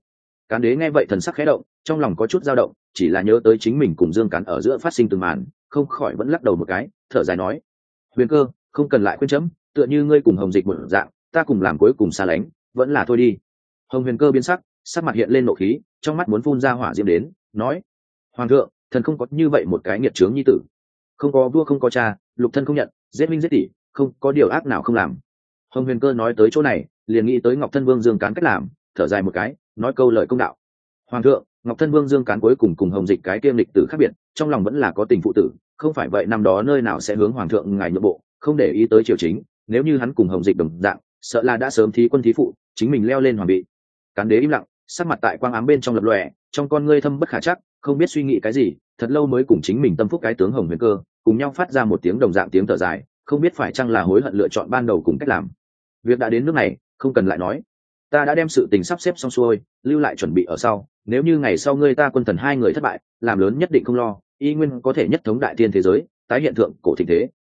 Cán đế nghe vậy thần sắc khẽ động, trong lòng có chút dao động, chỉ là nhớ tới chính mình cùng Dương Cán ở giữa phát sinh từng màn, không khỏi vẫn lắc đầu một cái, thở dài nói: Huyền Cơ, không cần lại khuyên chấm, tựa như ngươi cùng Hồng Dịch một dạng, ta cùng làm cuối cùng xa lánh, vẫn là thôi đi. Hồng Huyền Cơ biến sắc, sắc mặt hiện lên nộ khí, trong mắt muốn phun ra hỏa diễm đến, nói: Hoàng thượng, thần không có như vậy một cái nghiệt chướng nhi tử, không có vua không có cha, lục thân không nhận, giết minh giết tỷ, không có điều ác nào không làm. Hồng Huyền Cơ nói tới chỗ này, liền nghĩ tới Ngọc Thân Vương Dương Cán cách làm, thở dài một cái, nói câu lời công đạo: Hoàng thượng, Ngọc Thân Vương Dương Cán cuối cùng Hồng Dịch cái kiêm lịch tử khác biệt, trong lòng vẫn là có tình phụ tử, không phải vậy năm đó nơi nào sẽ hướng Hoàng thượng ngài nhượng bộ, không để ý tới triều chính. Nếu như hắn cùng Hồng Dịch đồng dạng, sợ là đã sớm thí quân thí phụ, chính mình leo lên hoàng vị. Cán đế im lặng, sắc mặt tại quang ám bên trong lập lòe, trong con ngươi thâm bất khả chắc, không biết suy nghĩ cái gì, thật lâu mới cùng chính mình tâm phúc cái tướng Hồng Huyền Cơ cùng nhau phát ra một tiếng đồng dạng tiếng thở dài, không biết phải chăng là hối hận lựa chọn ban đầu cùng cách làm. Việc đã đến nước này, không cần lại nói, ta đã đem sự tình sắp xếp xong xuôi, lưu lại chuẩn bị ở sau. Nếu như ngày sau ngươi ta quân thần hai người thất bại, làm lớn nhất định không lo, y nguyên có thể nhất thống đại thiên thế giới, tái hiện thượng cổ thịnh thế.